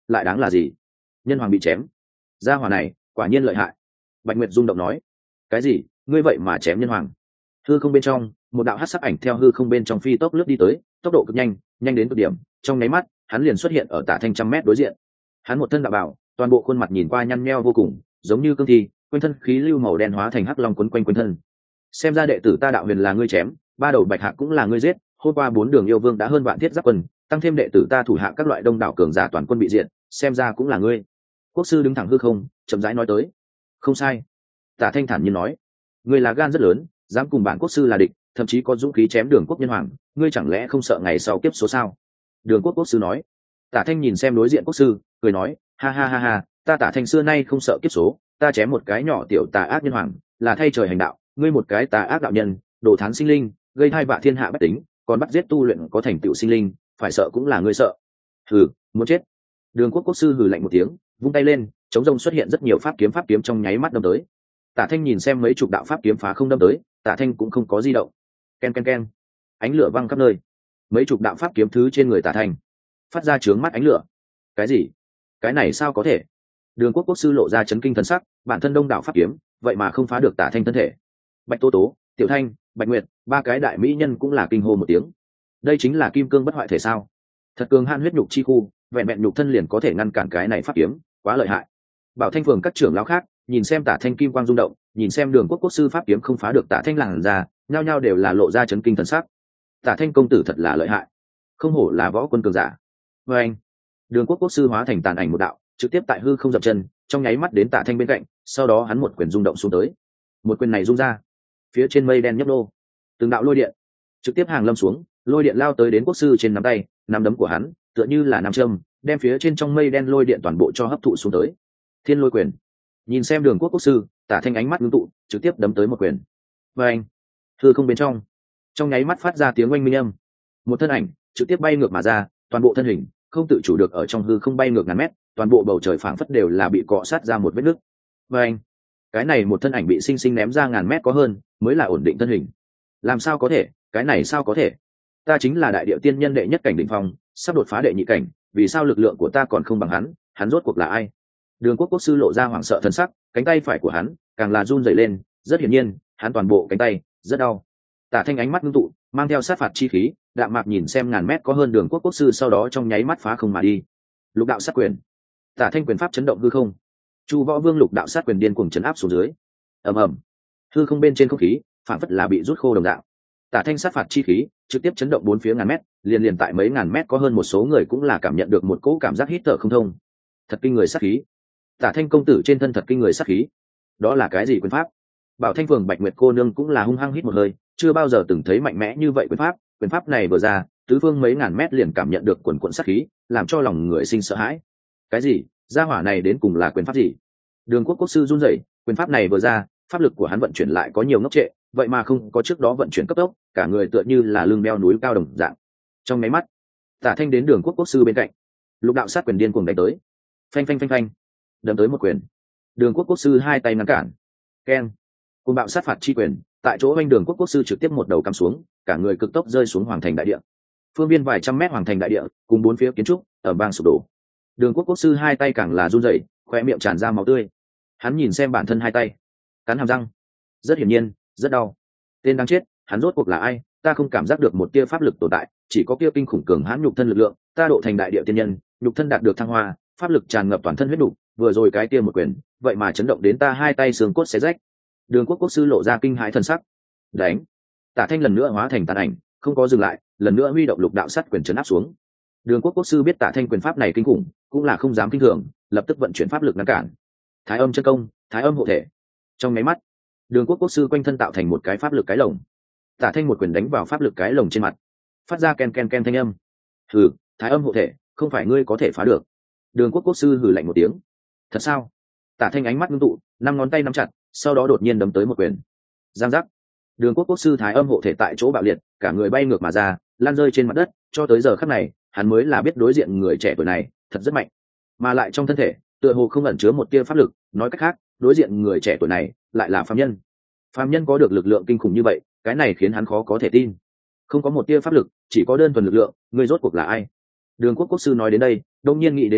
lại đáng là gì? Nhân hoàng bị chém, gia hỏa này quả nhiên lợi hại. Bạch Nguyệt rung động nói. Cái gì? Ngươi vậy mà chém nhân hoàng? Hư không bên trong, một đạo hắc sắc ảnh theo hư không bên trong phi tốc lướt đi tới, tốc độ cực nhanh, nhanh đến cực điểm, trong nháy mắt hắn liền xuất hiện ở Tả Thanh 100 mét đối diện. Hắn một thân đạo bào, toàn bộ khuôn mặt nhìn qua nhăn nheo vô cùng, giống như cương thi, quanh thân khí lưu màu đen hóa thành hắc long quấn quanh quanh thân. Xem ra đệ tử ta Đạo Huyền là ngươi chém, ba đầu bạch hạc cũng là ngươi giết, hôm qua 4 đường yêu vương đã hơn vạn thiết giáp quân, tăng thêm đệ tử ta thủ hạ các loại đông đảo cường giả toàn quân bị diệt, xem ra cũng là ngươi. Quốc sư đứng thẳng hư không, chậm rãi nói tới. Không sai. Tả Thanh thản nhiên nói, ngươi là gan rất lớn, dám cùng bản quốc sư là địch, thậm chí có dũng khí chém Đường Quốc nhân hoàng, ngươi chẳng lẽ không sợ ngày sau kiếp số sao? Đường Quốc quốc sư nói. Tả Thanh nhìn xem đối diện quốc sư, cười nói, ha ha ha ha, ta Tả Thanh xưa nay không sợ kiếp số, ta chém một cái nhỏ tiểu tà ác nhân hoàng, là thay trời hành đạo, ngươi một cái tà ác đạo nhân, đồ thán sinh linh, gây thai vạ thiên hạ bất tính, còn bắt giết tu luyện có thành tựu sinh linh, phải sợ cũng là ngươi sợ. Hừ, muốn chết. Đường Quốc quốc sư hừ lạnh một tiếng, vung tay lên, chống rông xuất hiện rất nhiều pháp kiếm trong nháy mắt đâm tới. Tả Thanh nhìn xem mấy chục đạo pháp kiếm phá không đâm tới, Tả Thanh cũng không có di động. Ken ken ken, ánh lửa văng khắp nơi. Mấy chục đạo pháp kiếm thứ trên người Tả Thanh phát ra chướng mắt ánh lửa. Cái gì? Cái này sao có thể? Đường Quốc quốc sư lộ ra chấn kinh thần sắc, bản thân đông đảo pháp kiếm, vậy mà không phá được Tả Thanh thân thể. Bạch Tố Tố, Tiểu Thanh, Bạch Nguyệt, ba cái đại mỹ nhân cũng là kinh hô một tiếng. Đây chính là kim cương bất hoại thể sao? Thật cường han huyết nhục chi khu, vẹn vẹn nhục thân liền có thể ngăn cản cái này pháp kiếm, quá lợi hại. Bảo Thanh phường các trưởng lão khác nhìn xem Tả Thanh kim quang rung động, nhìn xem Đường Quốc quốc sư pháp kiếm không phá được Tả Thanh làn ra, nhao nhao đều là lộ ra chấn kinh thần sắc. Tả Thanh công tử thật là lợi hại, không hổ là võ quân cường giả. Và anh, Đường Quốc quốc sư hóa thành tàn ảnh một đạo, trực tiếp tại hư không dậm chân, trong nháy mắt đến Tả Thanh bên cạnh, sau đó hắn một quyền rung động xuống tới. Một quyền này rung ra, phía trên mây đen nhấp nô, từng đạo lôi điện trực tiếp hàng lâm xuống, lôi điện lao tới đến quốc sư trên nắm tay, nắm đấm của hắn tựa như là nam châm, đem phía trên trong mây đen lôi điện toàn bộ cho hấp thụ xuống tới. Thiên Lôi Quyền. Nhìn xem Đường Quốc quốc sư, Tả Thanh ánh mắt ngưng tụ, trực tiếp đấm tới một quyền. Và anh, hư không bên trong nháy mắt phát ra tiếng oanh minh âm. Một thân ảnh trực tiếp bay ngược mà ra, toàn bộ thân hình không tự chủ được ở trong hư không bay ngược ngàn mét, toàn bộ bầu trời phảng phất đều là bị cọ sát ra một vết nứt. Và anh, cái này một thân ảnh bị sinh sinh ném ra ngàn mét có hơn, mới là ổn định thân hình. Làm sao có thể? Cái này sao có thể? Ta chính là đại điệu tiên nhân đệ nhất cảnh đỉnh phong, sắp đột phá đệ nhị cảnh, vì sao lực lượng của ta còn không bằng hắn? Hắn rốt cuộc là ai? Đường Quốc quốc sư lộ ra hoảng sợ thần sắc, cánh tay phải của hắn càng là run rẩy lên, rất hiển nhiên, hắn toàn bộ cánh tay rất đau. Tả Thanh ánh mắt ngưng tụ, mang theo sát phạt chi khí, đạm mạc nhìn xem ngàn mét có hơn Đường Quốc quốc sư, sau đó trong nháy mắt phá không mà đi. Lục đạo sát quyền. Tả Thanh quyền pháp chấn động hư không. Chu Võ Vương lục đạo sát quyền điên cuồng chấn áp xuống dưới. Ầm ầm. Hư không bên trên không khí phản phất là bị rút khô đồng dạng. Tả Thanh sát phạt chi khí trực tiếp chấn động 4 phía ngàn mét, liền tại mấy ngàn mét có hơn một số người cũng là cảm nhận được một cỗ cảm giác hít thở không thông. Thật kinh người sát khí. Tả Thanh công tử trên thân thật kinh người sát khí. Đó là cái gì quyền pháp? Bảo Thanh phường Bạch Nguyệt cô nương cũng là hung hăng hít một hơi, chưa bao giờ từng thấy mạnh mẽ như vậy quyền pháp này vừa ra, tứ phương mấy ngàn mét liền cảm nhận được quần quần sát khí, làm cho lòng người sinh sợ hãi. Cái gì? Gia hỏa này đến cùng là quyền pháp gì? Đường Quốc quốc sư run rẩy, quyền pháp này vừa ra, pháp lực của hắn vận chuyển lại có nhiều ngốc trệ, vậy mà không có trước đó vận chuyển cấp tốc, cả người tựa như là lưng đeo núi cao đồng dạng. Trong mấy mắt, Tả Thanh đến Đường Quốc quốc sư bên cạnh, lục đạo sát quyền điên cuồng đánh tới. Phanh phanh phanh phanh, đấm tới một quyền. Đường Quốc quốc sư hai tay ngăn cản. Keng, cùng bạo sát phạt chi quyền, tại chỗ anh Đường Quốc quốc sư trực tiếp một đầu cắm xuống, cả người cực tốc rơi xuống hoàng thành đại địa. Phương viên vài trăm mét hoàng thành đại địa, cùng bốn phía kiến trúc ở bang sụp đổ. Đường Quốc quốc sư hai tay càng là run rẩy, khoe miệng tràn ra máu tươi. Hắn nhìn xem bản thân hai tay, cắn hàm răng, rất hiển nhiên rất đau. Tên đáng chết, hắn rốt cuộc là ai? Ta không cảm giác được một tia pháp lực tồn tại, chỉ có kia kinh khủng cường hãn nhục thân lực lượng. Ta độ thành đại địa tiên nhân, nhục thân đạt được thăng hoa, pháp lực tràn ngập toàn thân huyết đủ. Vừa rồi cái tia một quyền, vậy mà chấn động đến ta hai tay xương cốt xé rách. Đường Quốc quốc sư lộ ra kinh hãi thần sắc. Đánh! Tả Thanh lần nữa hóa thành tàn ảnh, không có dừng lại, lần nữa huy động lục đạo sát quyền trấn áp xuống. Đường Quốc quốc sư biết Tả Thanh quyền pháp này kinh khủng, cũng là không dám kinh thường, lập tức vận chuyển pháp lực ngăn cản. Thái âm chân công, thái âm hộ thể. Trong máy mắt, Đường Quốc quốc sư quanh thân tạo thành một cái pháp lực cái lồng. Tả Thanh một quyền đánh vào pháp lực cái lồng trên mặt, phát ra ken ken ken thanh âm. Hừ, thái âm hộ thể, không phải ngươi có thể phá được. Đường Quốc quốc sư hừ lạnh một tiếng. Thật sao? Tả Thanh ánh mắt ngưng tụ, 5 ngón tay nắm chặt, sau đó đột nhiên đấm tới một quyền. Giang giác. Đường Quốc quốc sư thái âm hộ thể tại chỗ bạo liệt, cả người bay ngược mà ra, lan rơi trên mặt đất. Cho tới giờ khắc này, hắn mới là biết đối diện người trẻ tuổi này thật rất mạnh, mà lại trong thân thể tựa hồ không ẩn chứa một tia pháp lực. Nói cách khác, đối diện người trẻ tuổi này lại là phàm nhân. Phàm nhân có được lực lượng kinh khủng như vậy, cái này khiến hắn khó có thể tin. Không có một tia pháp lực, chỉ có đơn thuần lực lượng, người rốt cuộc là ai? Đường Quốc quốc sư nói đến đây, đông nhiên nghĩ đến một chuyện,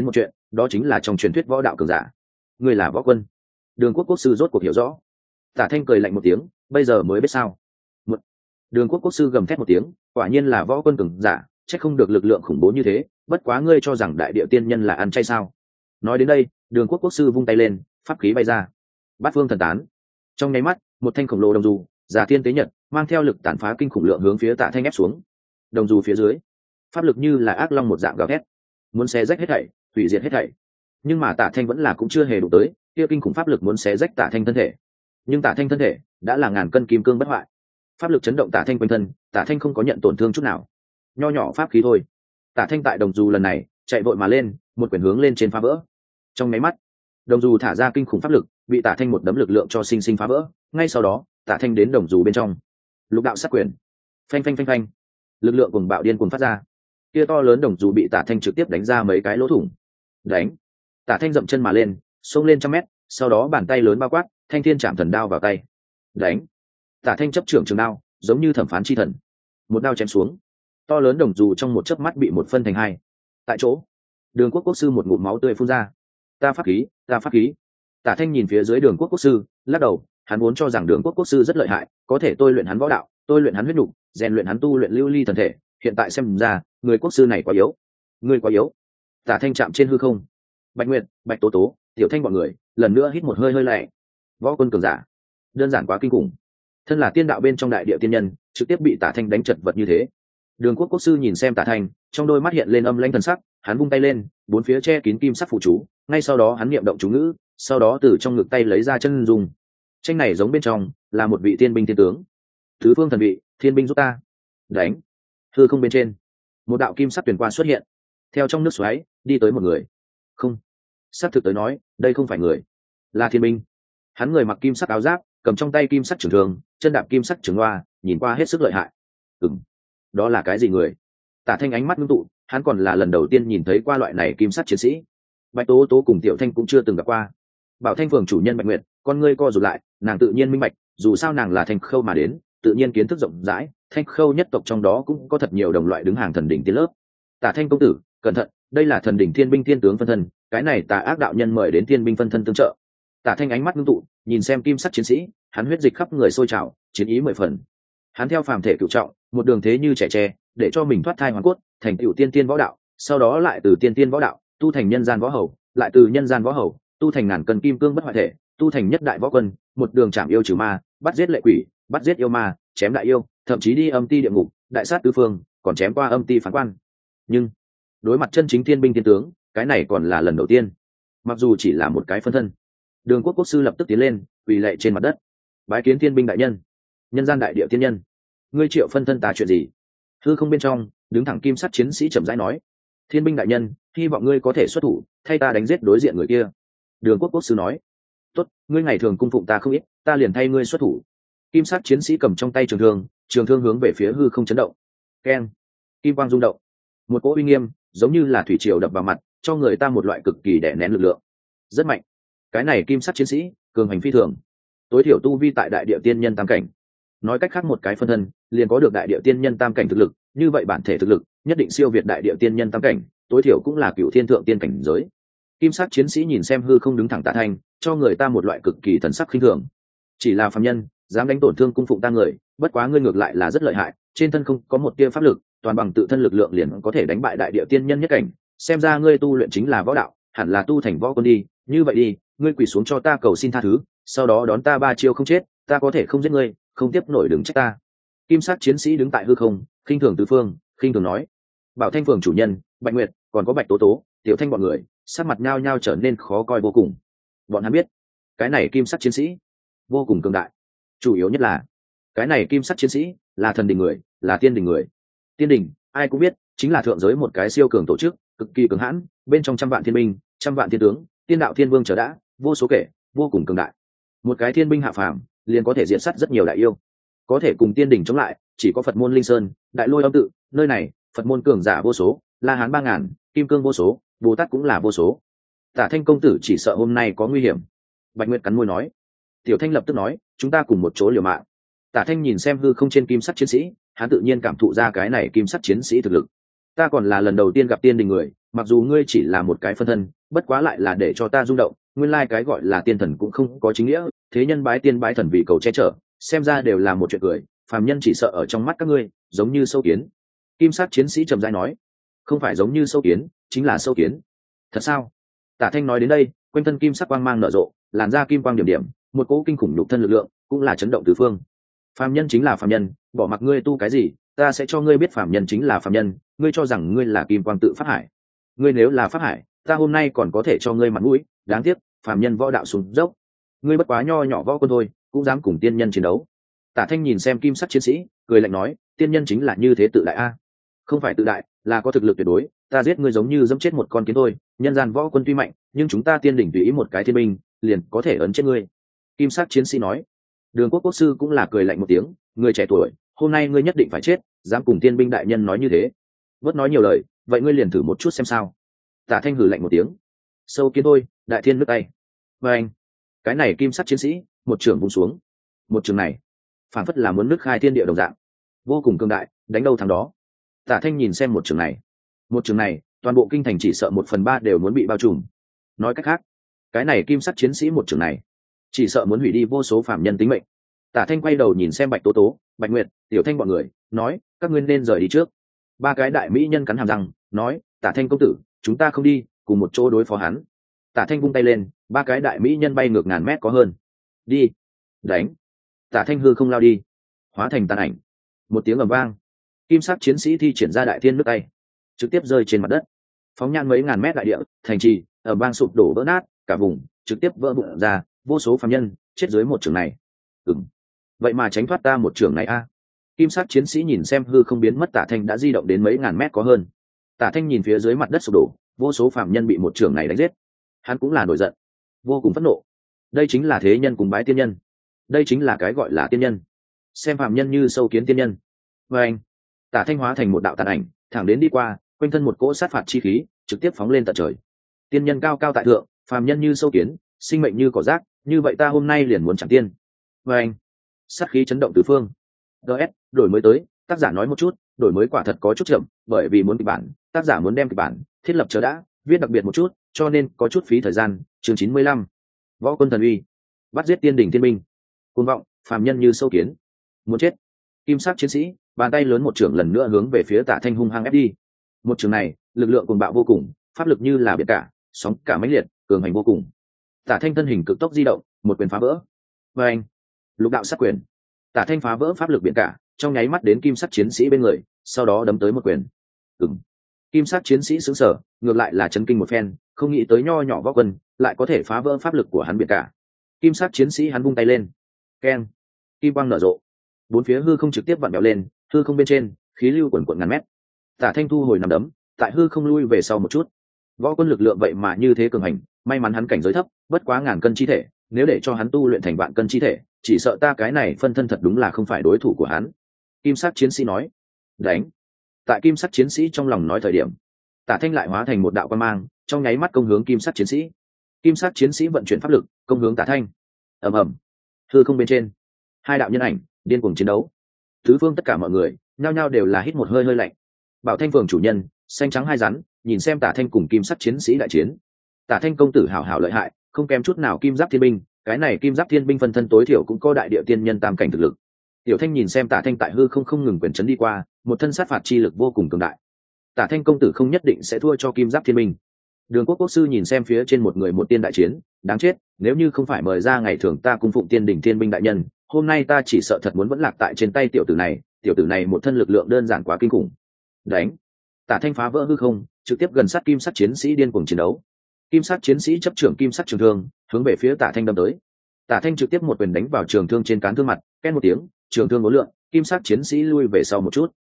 đó chính là trong truyền thuyết võ đạo cường giả. Ngươi là võ quân. Đường Quốc quốc sư rốt cuộc hiểu rõ. Tả Thanh cười lạnh một tiếng, bây giờ mới biết sao. Đường Quốc quốc sư gầm thét một tiếng, quả nhiên là võ quân cường giả, chắc không được lực lượng khủng bố như thế, bất quá ngươi cho rằng đại địa tiên nhân là ăn chay sao? Nói đến đây, Đường Quốc quốc sư vung tay lên, pháp khí bay ra. Bát phương thần tán. Trong nháy mắt, một thanh khổng lồ đồng dù, giả thiên tế nhật, mang theo lực tàn phá kinh khủng lượng hướng phía Tạ Thanh ép xuống. Đồng dù phía dưới, pháp lực như là ác long một dạng gào thét, muốn xé rách hết thảy, hủy diệt hết thảy. Nhưng mà Tạ Thanh vẫn là cũng chưa hề đụng tới, kia kinh khủng pháp lực muốn xé rách Tạ Thanh thân thể. Nhưng Tạ Thanh thân thể đã là ngàn cân kim cương bất hoại. Pháp lực chấn động Tạ Thanh quanh thân, Tạ Thanh không có nhận tổn thương chút nào. Nho nhỏ pháp khí thôi. Tạ Thanh tại đồng dù lần này, chạy vội mà lên, một quyền hướng lên trên phá vỡ. Trong máy mắt, đồng dù thả ra kinh khủng pháp lực, bị Tạ Thanh một đấm lực lượng cho sinh sinh phá vỡ. Ngay sau đó, Tạ Thanh đến đồng dù bên trong. Lục đạo sát quyền. Phanh phanh phanh phanh. Lực lượng cuồng bạo điên cuồng phát ra. Kia to lớn đồng dù bị Tạ Thanh trực tiếp đánh ra mấy cái lỗ thủng. Đánh. Tạ Thanh dậm chân mà lên, xông lên 100 mét, sau đó bàn tay lớn bao quát, thanh thiên chạm thần đao vào tay. Đánh. Tạ Thanh chấp trưởng trường đao, giống như thẩm phán chi thần. Một đao chém xuống, to lớn đồng dù trong một chớp mắt bị một phân thành hai. Tại chỗ, Đường Quốc quốc sư một ngụm máu tươi phun ra. Ta pháp khí, ta pháp khí. Tạ Thanh nhìn phía dưới Đường Quốc quốc sư, lắc đầu, hắn vốn cho rằng Đường Quốc quốc sư rất lợi hại, có thể tôi luyện hắn võ đạo, tôi luyện hắn huyết nục, rèn luyện hắn tu luyện lưu ly thần thể, hiện tại xem ra, người quốc sư này quá yếu. Người quá yếu. Tạ Thanh chạm trên hư không. Bạch Nguyệt, Bạch Tố Tố, Tiểu Thanh bọn người, lần nữa hít một hơi hơi lẹ. Võ quân cường giả, đơn giản quá kinh khủng. Thân là tiên đạo bên trong đại địa tiên nhân, trực tiếp bị Tạ Thanh đánh chật vật như thế. Đường Quốc quốc sư nhìn xem Tạ Thanh, trong đôi mắt hiện lên âm lãnh thần sắc, hắn vung tay lên, bốn phía che kín kim sắc phụ chú, ngay sau đó hắn niệm động chú ngữ, sau đó từ trong ngực tay lấy ra chân dung. Tranh này giống bên trong là một vị tiên binh tiên tướng. Tứ phương thần vị, thiên binh giúp ta. Đánh. Hư không bên trên, một đạo kim sắc tuyển qua xuất hiện, theo trong nước xoáy đi tới một người. Không, xác thực tới nói, đây không phải người, là thiên binh. Hắn người mặc kim sắc áo giáp, cầm trong tay kim sắc trường thương, chân đạp kim sắc trường loa, nhìn qua hết sức lợi hại. Đó là cái gì người? Tạ Thanh ánh mắt ngưng tụ, hắn còn là lần đầu tiên nhìn thấy qua loại này kim sắc chiến sĩ. Bạch Tố Tố cùng Tiểu Thanh cũng chưa từng gặp qua. Bảo Thanh phường chủ nhân Bạch Nguyệt, con ngươi co rụt lại, nàng tự nhiên minh bạch, dù sao nàng là Thanh Khâu mà đến, tự nhiên kiến thức rộng rãi, Thanh Khâu nhất tộc trong đó cũng có thật nhiều đồng loại đứng hàng thần đỉnh tiên lớp. Tạ Thanh công tử, cẩn thận, đây là thần đỉnh thiên binh thiên tướng phân thân, cái này Tà ác đạo nhân mời đến thiên binh phân thân tương trợ. Tạ Thanh ánh mắt ngưng tụ, nhìn xem kim sắc chiến sĩ, hắn huyết dịch khắp người sôi trào, chiến ý 10 phần. Hắn theo phàm thể cựu trọng, một đường thế như trẻ tre, để cho mình thoát thai hoàn cốt, thành tựu tiên tiên võ đạo, sau đó lại từ tiên tiên võ đạo tu thành nhân gian võ hầu, lại từ nhân gian võ hầu tu thành ngàn cân kim cương bất hoại thể, tu thành nhất đại võ quân, một đường chạm yêu trừ ma, bắt giết lệ quỷ, bắt giết yêu ma, chém đại yêu, thậm chí đi âm ti địa ngục, đại sát tứ phương, còn chém qua âm ti phán quan. Nhưng đối mặt chân chính thiên binh thiên tướng, cái này còn là lần đầu tiên. Mặc dù chỉ là một cái phân thân, Đường Quốc quốc sư lập tức tiến lên, quỳ lạy trên mặt đất, bái kiến thiên binh đại nhân, nhân gian đại địa tiên nhân, ngươi triệu phân thân ta chuyện gì? Hư không bên trong, đứng thẳng kim sắt chiến sĩ chậm rãi nói, thiên binh đại nhân, hy vọng ngươi có thể xuất thủ, thay ta đánh giết đối diện người kia. Đường Quốc quốc sư nói, tốt, ngươi ngày thường cung phụng ta không ít, ta liền thay ngươi xuất thủ. Kim sắt chiến sĩ cầm trong tay trường thương hướng về phía hư không chấn động. Keng, kim quang rung động, một cỗ uy nghiêm, giống như là thủy triều đập vào mặt, cho người ta một loại cực kỳ đè nén lực lượng, rất mạnh. Cái này kim sắt chiến sĩ, cường hành phi thường, tối thiểu tu vi tại đại địa tiên nhân tam cảnh. Nói cách khác, một cái phân thân liền có được đại địa tiên nhân tam cảnh thực lực, như vậy bản thể thực lực nhất định siêu việt đại địa tiên nhân tam cảnh, tối thiểu cũng là cựu thiên thượng tiên cảnh giới. Kim sắc chiến sĩ nhìn xem hư không đứng thẳng Tạ Thanh, cho người ta một loại cực kỳ thần sắc khinh thường. Chỉ là phàm nhân, dám đánh tổn thương cung phụng ta người, bất quá ngươi ngược lại là rất lợi hại, trên thân không có một tia pháp lực, toàn bằng tự thân lực lượng liền có thể đánh bại đại địa tiên nhân nhất cảnh, xem ra ngươi tu luyện chính là võ đạo, hẳn là tu thành võ quân đi. Như vậy đi, ngươi quỳ xuống cho ta cầu xin tha thứ, sau đó đón ta 3 chiêu không chết, ta có thể không giết ngươi, không tiếp nổi đừng trách ta. Kim sắc chiến sĩ đứng tại hư không, khinh thường tứ phương, khinh thường nói. Bảo Thanh phường chủ nhân Bạch Nguyệt, còn có Bạch Tố Tố, Tiểu Thanh bọn người, sắc mặt nhao nhao trở nên khó coi vô cùng. Bọn hắn biết, cái này kim sắc chiến sĩ vô cùng cường đại, chủ yếu nhất là cái này kim sắc chiến sĩ là thần đình người, là tiên đình người. Tiên đình, ai cũng biết, chính là thượng giới một cái siêu cường tổ chức, cực kỳ cường hãn, bên trong trăm vạn thiên binh, trăm vạn thiên tướng, tiên đạo thiên vương trở đã, vô số kể, vô cùng cường đại. Một cái thiên binh hạ phàm, liền có thể diện sát rất nhiều đại yêu. Có thể cùng tiên đỉnh chống lại, chỉ có Phật môn Linh Sơn, Đại Lôi Âm tự, nơi này, Phật môn cường giả vô số, La Hán 3000, Kim Cương vô số, Bồ Tát cũng là vô số. Tạ Thanh công tử chỉ sợ hôm nay có nguy hiểm. Bạch Nguyệt cắn môi nói. Tiểu Thanh lập tức nói, chúng ta cùng một chỗ liều mạng. Tạ Thanh nhìn xem hư không trên kim sắt chiến sĩ, hắn tự nhiên cảm thụ ra cái này kim sắt chiến sĩ thực lực. Ta còn là lần đầu tiên gặp tiên đình người, mặc dù ngươi chỉ là một cái phân thân, bất quá lại là để cho ta rung động, nguyên lai cái gọi là tiên thần cũng không có chính nghĩa, thế nhân bái tiên bái thần vì cầu che chở, xem ra đều là một chuyện cười, phàm nhân chỉ sợ ở trong mắt các ngươi giống như sâu kiến. Kim sắc chiến sĩ trầm rãi nói, không phải giống như sâu kiến, chính là sâu kiến. Thật sao? Tả Thanh nói đến đây, quanh thân kim sắc quang mang nở rộ, làn da kim quang điểm điểm, một cỗ kinh khủng nhục thân lực lượng cũng là chấn động tứ phương. Phàm nhân chính là phàm nhân, bỏ mặc ngươi tu cái gì, ta sẽ cho ngươi biết phàm nhân chính là phàm nhân, ngươi cho rằng ngươi là kim quang tự pháp hải. Ngươi nếu là pháp hải, ta hôm nay còn có thể cho ngươi mặt mũi, đáng tiếc, phàm nhân võ đạo xuống dốc. Ngươi bất quá nho nhỏ võ quân thôi, cũng dám cùng tiên nhân chiến đấu. Tả Thanh nhìn xem kim sắc chiến sĩ, cười lạnh nói, tiên nhân chính là như thế tự đại a. Không phải tự đại, là có thực lực tuyệt đối, ta giết ngươi giống như dẫm chết một con kiến thôi, nhân gian võ quân tuy mạnh, nhưng chúng ta tiên đỉnh tùy ý một cái thiên binh, liền có thể ấn chết ngươi. Kim sắc chiến sĩ nói. Đường Quốc quốc sư cũng là cười lạnh một tiếng, người trẻ tuổi, hôm nay ngươi nhất định phải chết, dám cùng tiên binh đại nhân nói như thế. Bớt nói nhiều lời, vậy ngươi liền thử một chút xem sao. Tả Thanh hừ lạnh một tiếng. Sâu kiến thôi, đại thiên nước tay. Và anh, cái này kim sắc chiến sĩ, một trường vung xuống. Một trường này, phản phất là muốn nước khai thiên địa đồng dạng, vô cùng cường đại, đánh đâu thắng đó. Tả Thanh nhìn xem một trường này, toàn bộ kinh thành chỉ sợ 1/3 đều muốn bị bao trùm. Nói cách khác, cái này kim sắc chiến sĩ một trường này, chỉ sợ muốn hủy đi vô số phạm nhân tính mệnh. Tả Thanh quay đầu nhìn xem Bạch Tố Tố, Bạch Nguyệt, Tiểu Thanh bọn người, nói, các ngươi nên rời đi trước. Ba cái đại mỹ nhân cắn hàm răng, nói, Tả Thanh công tử, chúng ta không đi, cùng một chỗ đối phó hắn. Tả Thanh vung tay lên, ba cái đại mỹ nhân bay ngược ngàn mét có hơn. Đi, đánh. Tả Thanh hư không lao đi, hóa thành tàn ảnh. Một tiếng ầm vang, kim sắc chiến sĩ thi triển ra đại thiên nước tay, trực tiếp rơi trên mặt đất, phóng nhan mấy ngàn mét đại địa, thành trì ở bang sụp đổ vỡ nát, cả vùng trực tiếp vỡ vụn ra, vô số phàm nhân chết dưới một trường này. Vậy mà tránh thoát ta một trường này a. Kim sắc chiến sĩ nhìn xem hư không biến mất Tả Thanh đã di động đến mấy ngàn mét có hơn. Tả Thanh nhìn phía dưới mặt đất sụp đổ, vô số phàm nhân bị một trường này đánh giết, hắn cũng là nổi giận, vô cùng phẫn nộ. Đây chính là thế nhân cùng bái tiên nhân, đây chính là cái gọi là tiên nhân, xem phàm nhân như sâu kiến tiên nhân. Và anh, Tả Thanh hóa thành một đạo tàn ảnh, thẳng đến đi qua, quanh thân một cỗ sát phạt chi khí trực tiếp phóng lên tận trời. Tiên nhân cao cao tại thượng, phàm nhân như sâu kiến, sinh mệnh như cỏ rác, như vậy ta hôm nay liền muốn chẳng tiên. Và anh, sát khí chấn động tứ phương. DS, đổi mới tới, tác giả nói một chút, đổi mới quả thật có chút chậm, bởi vì muốn kịch bản, tác giả muốn đem kịch bản thiết lập chờ đã, viết đặc biệt một chút, cho nên có chút phí thời gian. Chương 95, Võ quân thần uy, bắt giết tiên đỉnh tiên binh, cuồng vọng, phàm nhân như sâu kiến, muốn chết. Kim sắc chiến sĩ, bàn tay lớn một trường lần nữa hướng về phía Tả Thanh hung hăng ép đi. Một trường này, lực lượng cuồng bạo vô cùng, pháp lực như là biển cả, sóng cả mãnh liệt, cường hành vô cùng. Tả Thanh thân hình cực tốc di động, một quyền phá vỡ. Và anh, lục đạo sát quyền. Tả Thanh phá vỡ pháp lực biển cả, trong nháy mắt đến kim sắc chiến sĩ bên người, sau đó đấm tới một quyền. Kim sắc chiến sĩ sững sờ, ngược lại là chấn kinh một phen, không nghĩ tới nho nhỏ võ quân lại có thể phá vỡ pháp lực của hắn biển cả. Kim sắc chiến sĩ hắn vung tay lên, keng, kim quang nở rộ, bốn phía hư không trực tiếp vặn vẹo lên, hư không bên trên khí lưu quần quận ngàn mét. Tả Thanh thu hồi nằm đấm, tại hư không lui về sau một chút. Võ quân lực lượng vậy mà như thế cường hành, may mắn hắn cảnh giới thấp, bất quá ngàn cân chi thể, nếu để cho hắn tu luyện thành vạn cân chi thể, chỉ sợ ta cái này phân thân thật đúng là không phải đối thủ của hắn. Kim sắc chiến sĩ nói, đánh. Tại kim sắc chiến sĩ trong lòng nói thời điểm, Tả Thanh lại hóa thành một đạo quang mang, trong nháy mắt công hướng kim sắc chiến sĩ. Kim sắc chiến sĩ vận chuyển pháp lực, công hướng Tả Thanh. Ầm ầm, hư không bên trên, hai đạo nhân ảnh điên cuồng chiến đấu. Tứ phương tất cả mọi người nhao nhao đều là hít một hơi hơi lạnh. Bảo Thanh phường chủ nhân, xanh trắng hai rắn, nhìn xem Tả Thanh cùng kim sắc chiến sĩ đại chiến. Tả Thanh công tử hảo hảo lợi hại, không kém chút nào kim giáp thiên binh, cái này kim giáp thiên binh phân thân tối thiểu cũng có đại địa tiên nhân tam cảnh thực lực. Tiểu Thanh nhìn xem Tả Thanh tại hư không ngừng quyền chấn đi qua, một thân sát phạt chi lực vô cùng cường đại. Tả Thanh công tử không nhất định sẽ thua cho kim giáp thiên binh. Đường Quốc quốc sư nhìn xem phía trên một người một tiên đại chiến, đáng chết, nếu như không phải mời ra ngày thường ta cung phụng tiên đỉnh thiên binh đại nhân, hôm nay ta chỉ sợ thật muốn vẫn lạc tại trên tay tiểu tử này một thân lực lượng đơn giản quá kinh khủng. Đánh. Tả Thanh phá vỡ hư không, trực tiếp gần sát kim sắc chiến sĩ điên cuồng chiến đấu. Kim sắc chiến sĩ chấp trưởng kim sắc trường thương, hướng về phía Tả Thanh đâm tới. Tả Thanh trực tiếp một quyền đánh vào trường thương trên cán thương mặt, két một tiếng, trường thương uốn lượn, kim sắc chiến sĩ lui về sau một chút.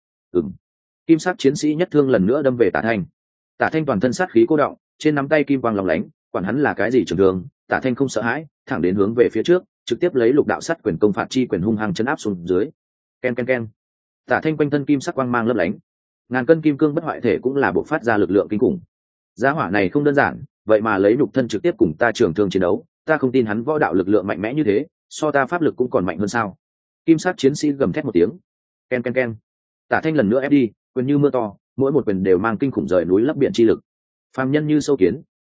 Kim sắc chiến sĩ nhất thương lần nữa đâm về Tả Thanh. Tả Thanh toàn thân sát khí cô đọng, trên nắm tay kim quang lóng lánh, quản hắn là cái gì trường thương, Tả Thanh không sợ hãi, thẳng đến hướng về phía trước, trực tiếp lấy lục đạo sát quyền công phạt chi quyền hung hăng chấn áp xuống dưới. Ken ken ken. Tả Thanh quanh thân kim sắc quang mang lấp lánh, ngàn cân kim cương bất hoại thể cũng là bộc phát ra lực lượng kinh khủng. Giá hỏa này không đơn giản, vậy mà lấy nhục thân trực tiếp cùng ta trường thương chiến đấu, ta không tin hắn võ đạo lực lượng mạnh mẽ như thế, so ta pháp lực cũng còn mạnh hơn sao? Kim sắc chiến sĩ gầm thét một tiếng. Ken ken ken. Tả Thanh lần nữa ép đi, quyền như mưa to, mỗi một quyền đều mang kinh khủng rời núi lấp biển chi lực. Phàm nhân như sâu kiến,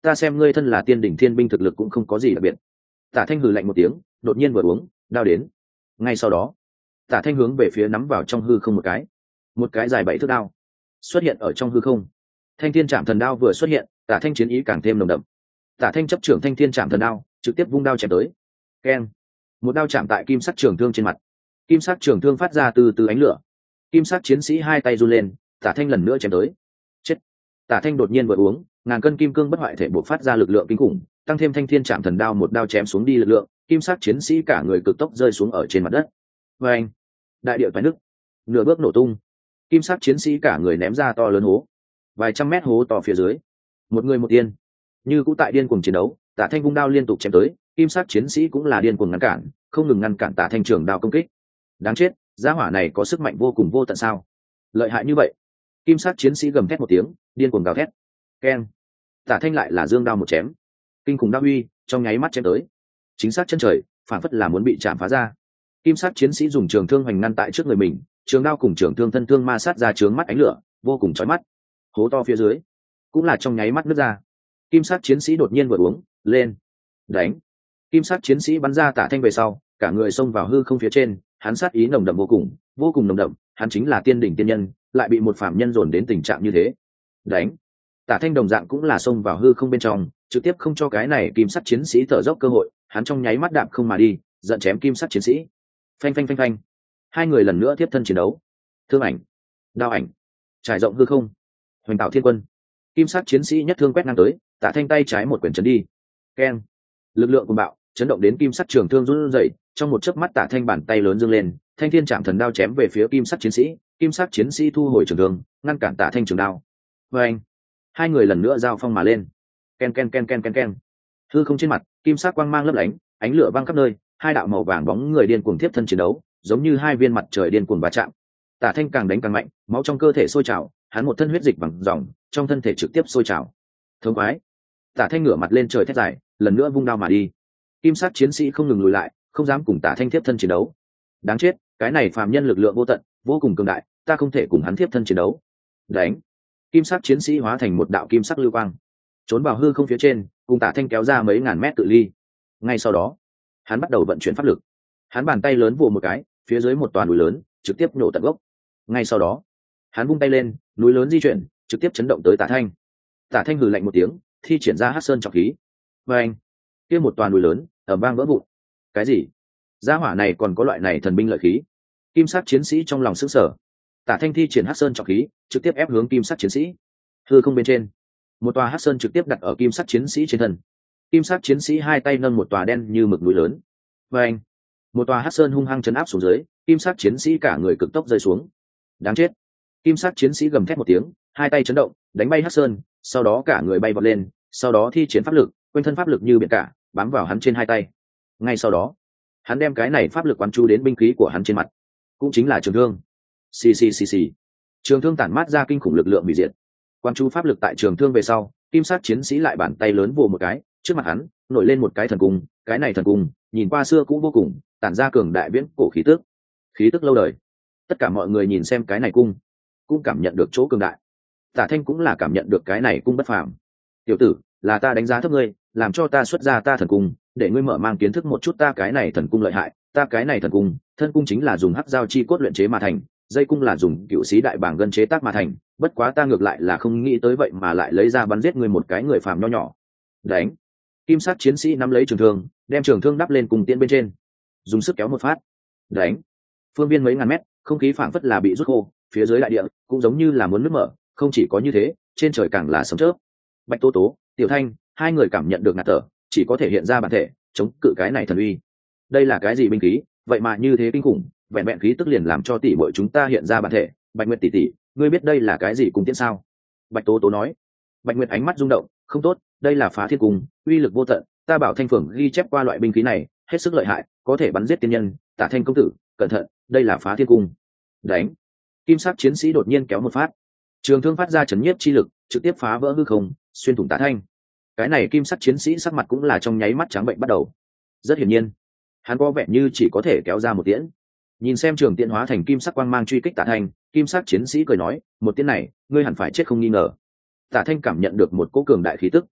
ta xem ngươi thân là tiên đỉnh thiên binh thực lực cũng không có gì đặc biệt. Tả Thanh hừ lạnh một tiếng, đột nhiên vừa uống đao đến. Ngay sau đó Tả Thanh hướng về phía nắm vào trong hư không một cái dài 7 thước đao xuất hiện ở trong hư không. Thanh thiên trảm thần đao vừa xuất hiện, Tả Thanh chiến ý càng thêm nồng đậm. Tả Thanh chấp trưởng thanh thiên trảm thần đao, trực tiếp vung đao chém tới. Keng! Một đao chạm tại kim sắc trường thương trên mặt. Kim sắc trường thương phát ra từ ánh lửa. Kim sắc chiến sĩ hai tay run lên, Tả Thanh lần nữa chém tới. Chết! Tả Thanh đột nhiên vừa uống, ngàn cân kim cương bất hoại thể bộc phát ra lực lượng kinh khủng, tăng thêm thanh thiên trảm thần đao một đao chém xuống đi lực lượng, kim sắc chiến sĩ cả người cực tốc rơi xuống ở trên mặt đất. Và anh! Đại địa toái nứt, nửa bước nổ tung. Kim sắc chiến sĩ cả người ném ra to lớn hố, vài trăm mét hố to phía dưới. Một người một tiên, như cũ tại điên cuồng chiến đấu. Tả Thanh vung đao liên tục chém tới, kim sắc chiến sĩ cũng là điên cuồng ngăn cản, không ngừng ngăn cản Tả Thanh trường đao công kích. Đáng chết, gia hỏa này có sức mạnh vô cùng vô tận sao? Lợi hại như vậy! Kim sắc chiến sĩ gầm thét một tiếng, điên cuồng gào thét. Keng! Tả Thanh lại là dương đao một chém, kinh khủng đao uy trong nháy mắt chém tới, chính xác chân trời, phản phất là muốn bị chạm phá ra. Kim sắc chiến sĩ dùng trường thương hoành ngăn tại trước người mình, trường đao cùng trường thương thân thương ma sát ra chướng mắt ánh lửa, vô cùng chói mắt. Hố to phía dưới cũng là trong nháy mắt nứt ra. Kim sắc chiến sĩ đột nhiên vừa uống lên đánh. Kim sắc chiến sĩ bắn ra Tả Thanh về sau, cả người xông vào hư không phía trên. Hắn sát ý nồng đậm vô cùng nồng đậm. Hắn chính là tiên đỉnh tiên nhân, lại bị một phạm nhân dồn đến tình trạng như thế. Đánh! Tả Thanh đồng dạng cũng là xông vào hư không bên trong, trực tiếp không cho cái này kim sắc chiến sĩ thở dốc cơ hội. Hắn trong nháy mắt đạp không mà đi, giận chém kim sắc chiến sĩ. Phanh phanh phanh phanh! Hai người lần nữa tiếp thân chiến đấu. Thương ảnh, đao ảnh, trải rộng hư không. Hoành tạo thiên quân. Kim sắc chiến sĩ nhất thương quét ngang tới, Tả Thanh tay trái một quyền chấn đi. Keng! Lực lượng cuồng bạo chấn động đến kim sắc trường thương run rẩy. Trong một chớp mắt Tả Thanh bàn tay lớn dương lên, thanh thiên trảm thần đao chém về phía kim sắc chiến sĩ. Kim sắc chiến sĩ thu hồi trường thương, ngăn cản Tả Thanh trường đao. Và anh, hai người lần nữa giao phong mà lên. Ken ken ken ken ken ken. Hư không trên mặt, kim sắc quang mang lấp lánh, ánh lửa văng khắp nơi. Hai đạo màu vàng bóng người điên cuồng tiếp thân chiến đấu, giống như hai viên mặt trời điên cuồng va chạm. Tả Thanh càng đánh càng mạnh, máu trong cơ thể sôi trào, hắn một thân huyết dịch bằng dòng, trong thân thể trực tiếp sôi trào. Thống khoái! Tả Thanh ngửa mặt lên trời thét dài, lần nữa vung đao mà đi. Kim sắc chiến sĩ không ngừng lùi lại, không dám cùng Tả Thanh tiếp thân chiến đấu. Đáng chết, cái này phàm nhân lực lượng vô tận, vô cùng cường đại, ta không thể cùng hắn tiếp thân chiến đấu. Đánh! Kim sắc chiến sĩ hóa thành một đạo kim sắc lưu quang, trốn vào hư không phía trên, cùng Tả Thanh kéo ra mấy ngàn mét cự ly. Ngay sau đó, hắn bắt đầu vận chuyển pháp lực. Hắn bàn tay lớn vồ một cái, phía dưới một toàn núi lớn trực tiếp nổ tận gốc. Ngay sau đó, hắn vung tay lên, núi lớn di chuyển, trực tiếp chấn động tới Tả Thanh. Tả Thanh hừ lạnh một tiếng, thi triển ra Hắc Sơn trọng khí. Và anh, kia một toàn núi lớn ầm vang vỡ vụn. Cái gì? Gia hỏa này còn có loại này thần binh lợi khí? Kim sắc chiến sĩ trong lòng sững sờ. Tả Thanh thi triển Hắc Sơn trọng khí, trực tiếp ép hướng kim sắc chiến sĩ. Hư không bên trên, một tòa Hắc Sơn trực tiếp đặt ở kim sắc chiến sĩ trên thân. Kim sắc chiến sĩ hai tay nâng một tòa đen như mực núi lớn. Và anh, một tòa Hắc Sơn hung hăng chấn áp xuống dưới, kim sắc chiến sĩ cả người cực tốc rơi xuống. Đáng chết! Kim sắc chiến sĩ gầm thét một tiếng, hai tay chấn động, đánh bay Hắc Sơn, sau đó cả người bay vọt lên, sau đó thi triển pháp lực, quanh thân pháp lực như biển cả, bám vào hắn trên hai tay. Ngay sau đó, hắn đem cái này pháp lực quán chú đến binh khí của hắn trên mặt, cũng chính là trường thương. Xì xì xì xì. Trường thương tản mát ra kinh khủng lực lượng hủy diệt. Quán chú pháp lực tại trường thương về sau, kim sắc chiến sĩ lại bàn tay lớn vồ một cái, trước mặt hắn nổi lên một cái thần cung. Cái này thần cung nhìn qua xưa cũ vô cùng, tản ra cường đại viễn cổ khí tức lâu đời. Tất cả mọi người nhìn xem cái này cung, cũng cảm nhận được chỗ cường đại. Tả Thanh cũng là cảm nhận được cái này cung bất phàm. Tiểu tử, là ta đánh giá thấp ngươi, làm cho ta xuất ra ta thần cung, để ngươi mở mang kiến thức một chút ta cái này thần cung lợi hại. Ta cái này thần cung, thân cung chính là dùng hắc giao chi cốt luyện chế mà thành, dây cung là dùng cựu sĩ đại bảng gân chế tác mà thành. Bất quá ta ngược lại là không nghĩ tới vậy mà lại lấy ra bắn giết ngươi một cái người phàm nho nhỏ. Đánh! Kim sắc chiến sĩ nắm lấy trường thương, đem trường thương đắp lên cùng tiễn bên trên, dùng sức kéo một phát. Đánh! Phương viên mấy ngàn mét, không khí phảng phất là bị rút khô, phía dưới đại địa cũng giống như là muốn nứt mở. Không chỉ có như thế, trên trời càng là sấm chớp. Bạch Tố Tố, Tiểu Thanh, hai người cảm nhận được ngạt thở, chỉ có thể hiện ra bản thể chống cự cái này thần uy. Đây là cái gì binh khí, vậy mà như thế kinh khủng, vẹn vẹn khí tức liền làm cho tỷ muội chúng ta hiện ra bản thể. Bạch Nguyệt tỷ tỷ, ngươi biết đây là cái gì cung tiễn sao? Bạch Tố Tố nói. Bạch Nguyệt ánh mắt rung động, không tốt, đây là Phá Thiên Cung, uy lực vô tận, ta bảo Thanh Phượng ghi chép qua loại binh khí này, hết sức lợi hại, có thể bắn giết tiên nhân. Tả Thanh công tử, cẩn thận, đây là Phá Thiên Cung. Đánh! Kim sắc chiến sĩ đột nhiên kéo một phát, trường thương phát ra chấn nhiếp chi lực, trực tiếp phá vỡ hư không, xuyên thủng Tả Thanh. Cái này kim sắc chiến sĩ sắc mặt cũng là trong nháy mắt trắng bệnh bắt đầu. Rất hiển nhiên, hắn có vẻ như chỉ có thể kéo ra một tiễn. Nhìn xem trường tiễn hóa thành kim sắc quang mang truy kích Tả Thanh, kim sắc chiến sĩ cười nói, một tiễn này, ngươi hẳn phải chết không nghi ngờ. Tả Thanh cảm nhận được một cỗ cường đại khí tức,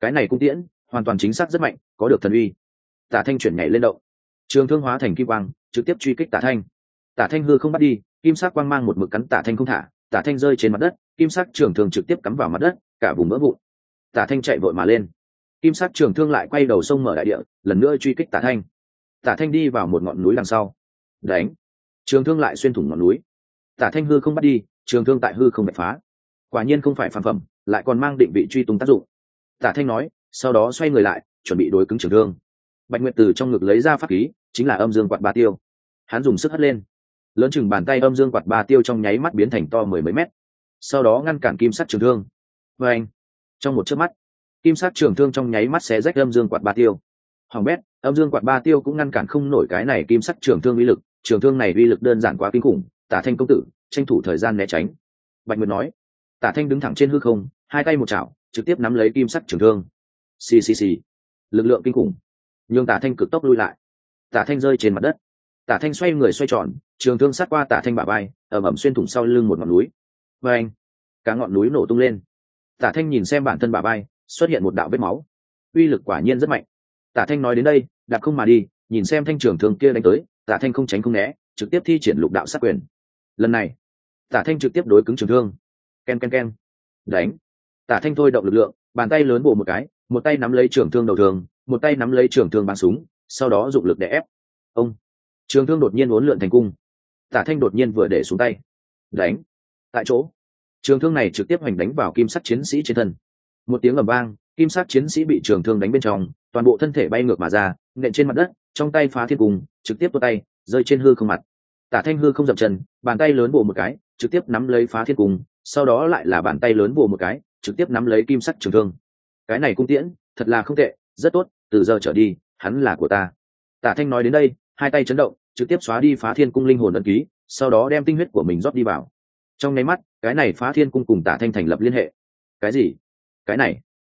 cái này cung tiễn hoàn toàn chính xác rất mạnh, có được thần uy. Tả thanh chuyển nhảy lên động, trường thương hóa thành kim quang trực tiếp truy kích Tả thanh. Tả thanh hư không bắt đi, kim sắc quang mang một mực cắn Tả thanh không thả. Tả thanh rơi trên mặt đất, kim sắc trường thương trực tiếp cắm vào mặt đất, cả vùng vỡ vụn. Tả thanh chạy vội mà lên, kim sắc trường thương lại quay đầu sông mở đại địa, lần nữa truy kích Tả thanh. Tả thanh đi vào một ngọn núi đằng sau, đánh, trường thương lại xuyên thủng ngọn núi. Tả thanh hư không bắt đi, trường thương tại hư không bạch phá. Quả nhiên không phải phàm phẩm, lại còn mang định vị truy tung tác dụng. Tả thanh nói, sau đó xoay người lại chuẩn bị đối cứng trường thương. Bạch Nguyệt từ trong ngực lấy ra pháp khí, chính là âm dương quạt ba tiêu. Hắn dùng sức hất lên, lớn chừng bàn tay âm dương quạt ba tiêu trong nháy mắt biến thành to mười mấy mét, sau đó ngăn cản kim sắc trường thương. Và anh, trong một chớp mắt, kim sắc trường thương trong nháy mắt xé rách âm dương quạt ba tiêu. Hoàng bét, âm dương quạt ba tiêu cũng ngăn cản không nổi cái này kim sắc trường thương uy lực. Trường thương này uy lực đơn giản quá kinh khủng. Tả thanh công tử tranh thủ thời gian né tránh. Bạch Nguyệt nói. Tả thanh đứng thẳng trên hư không, hai tay một chảo trực tiếp nắm lấy kim sắc trường thương. Xì xì xì, lực lượng kinh khủng nhưng Tả thanh cực tốc lui lại. Tả thanh rơi trên mặt đất. Tả thanh xoay người xoay tròn, trường thương sát qua Tả thanh bả vai, ầm ầm xuyên thủng sau lưng một ngọn núi. Và anh, cả ngọn núi nổ tung lên. Tả thanh nhìn xem bản thân bả vai xuất hiện một đạo vết máu, uy lực quả nhiên rất mạnh. Tả thanh nói đến đây đạp không mà đi, nhìn xem thanh trường thương kia đánh tới, Tả thanh không tránh không né, trực tiếp thi triển lục đạo sát quyền. Lần này Tả thanh trực tiếp đối cứng trường thương. Ken ken ken, đánh. Tả thanh thôi động lực lượng, bàn tay lớn bổ một cái, một tay nắm lấy trường thương đầu thương, một tay nắm lấy trường thương bắn súng, sau đó dụng lực để ép. Ông, trường thương đột nhiên uốn lượn thành cung. Tả thanh đột nhiên vừa để xuống tay, đánh. Tại chỗ, trường thương này trực tiếp hoành đánh vào kim sắc chiến sĩ trên thân. Một tiếng ầm vang, kim sắc chiến sĩ bị trường thương đánh bên trong, toàn bộ thân thể bay ngược mà ra, nện trên mặt đất, trong tay phá thiên cung trực tiếp tuột tay rơi trên hư không mặt. Tả thanh hư không dậm chân, bàn tay lớn bổ một cái trực tiếp nắm lấy phá thiên cung, sau đó lại là bàn tay lớn bổ một cái trực tiếp nắm lấy kim sắc trường thương. Cái này cung tiễn thật là không tệ, rất tốt, từ giờ trở đi hắn là của ta. Tả thanh nói đến đây hai tay chấn động, trực tiếp xóa đi phá thiên cung linh hồn ấn ký, sau đó đem tinh huyết của mình rót đi vào. Trong nháy mắt cái này phá thiên cung cùng Tả thanh thành lập liên hệ. Cái gì? Cái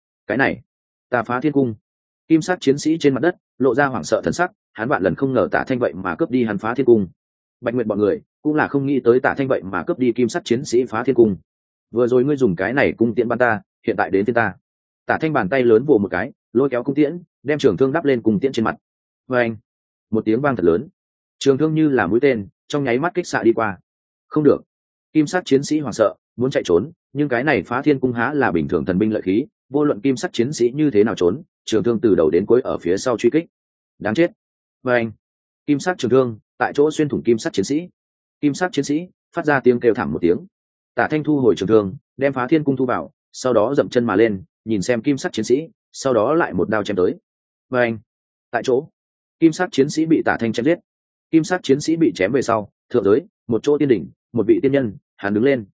này ta phá thiên cung. Kim sắc chiến sĩ trên mặt đất lộ ra hoảng sợ thần sắc, hắn vạn lần không ngờ Tả thanh vậy mà cướp đi hắn phá thiên cung. Bạch Nguyệt bọn người cũng là không nghĩ tới Tả thanh vậy mà cướp đi kim sắc chiến sĩ phá thiên cung. Vừa rồi ngươi dùng cái này cung tiễn bắn ta, hiện tại đến thiên ta. Tả thanh bàn tay lớn vồ một cái, lôi kéo cung tiễn, đem trường thương đắp lên cung tiễn trên mặt. Và anh, một tiếng vang thật lớn, trường thương như là mũi tên trong nháy mắt kích xạ đi qua. Không được, kim sắc chiến sĩ hoảng sợ muốn chạy trốn, nhưng cái này phá thiên cung há là bình thường thần binh lợi khí, vô luận kim sắc chiến sĩ như thế nào trốn, trường thương từ đầu đến cuối ở phía sau truy kích. Đáng chết. Và anh, kim sắc trường thương tại chỗ xuyên thủng kim sắc chiến sĩ. Kim sắc chiến sĩ phát ra tiếng kêu thảm một tiếng. Tả thanh thu hồi trường thương, đem phá thiên cung thu vào, sau đó dậm chân mà lên, nhìn xem kim sắc chiến sĩ, sau đó lại một đao chém tới. Và anh, tại chỗ kim sắc chiến sĩ bị Tả thanh chém giết. Kim sắc chiến sĩ bị chém về sau, thượng giới một chỗ tiên đỉnh, một vị tiên nhân hắn đứng lên.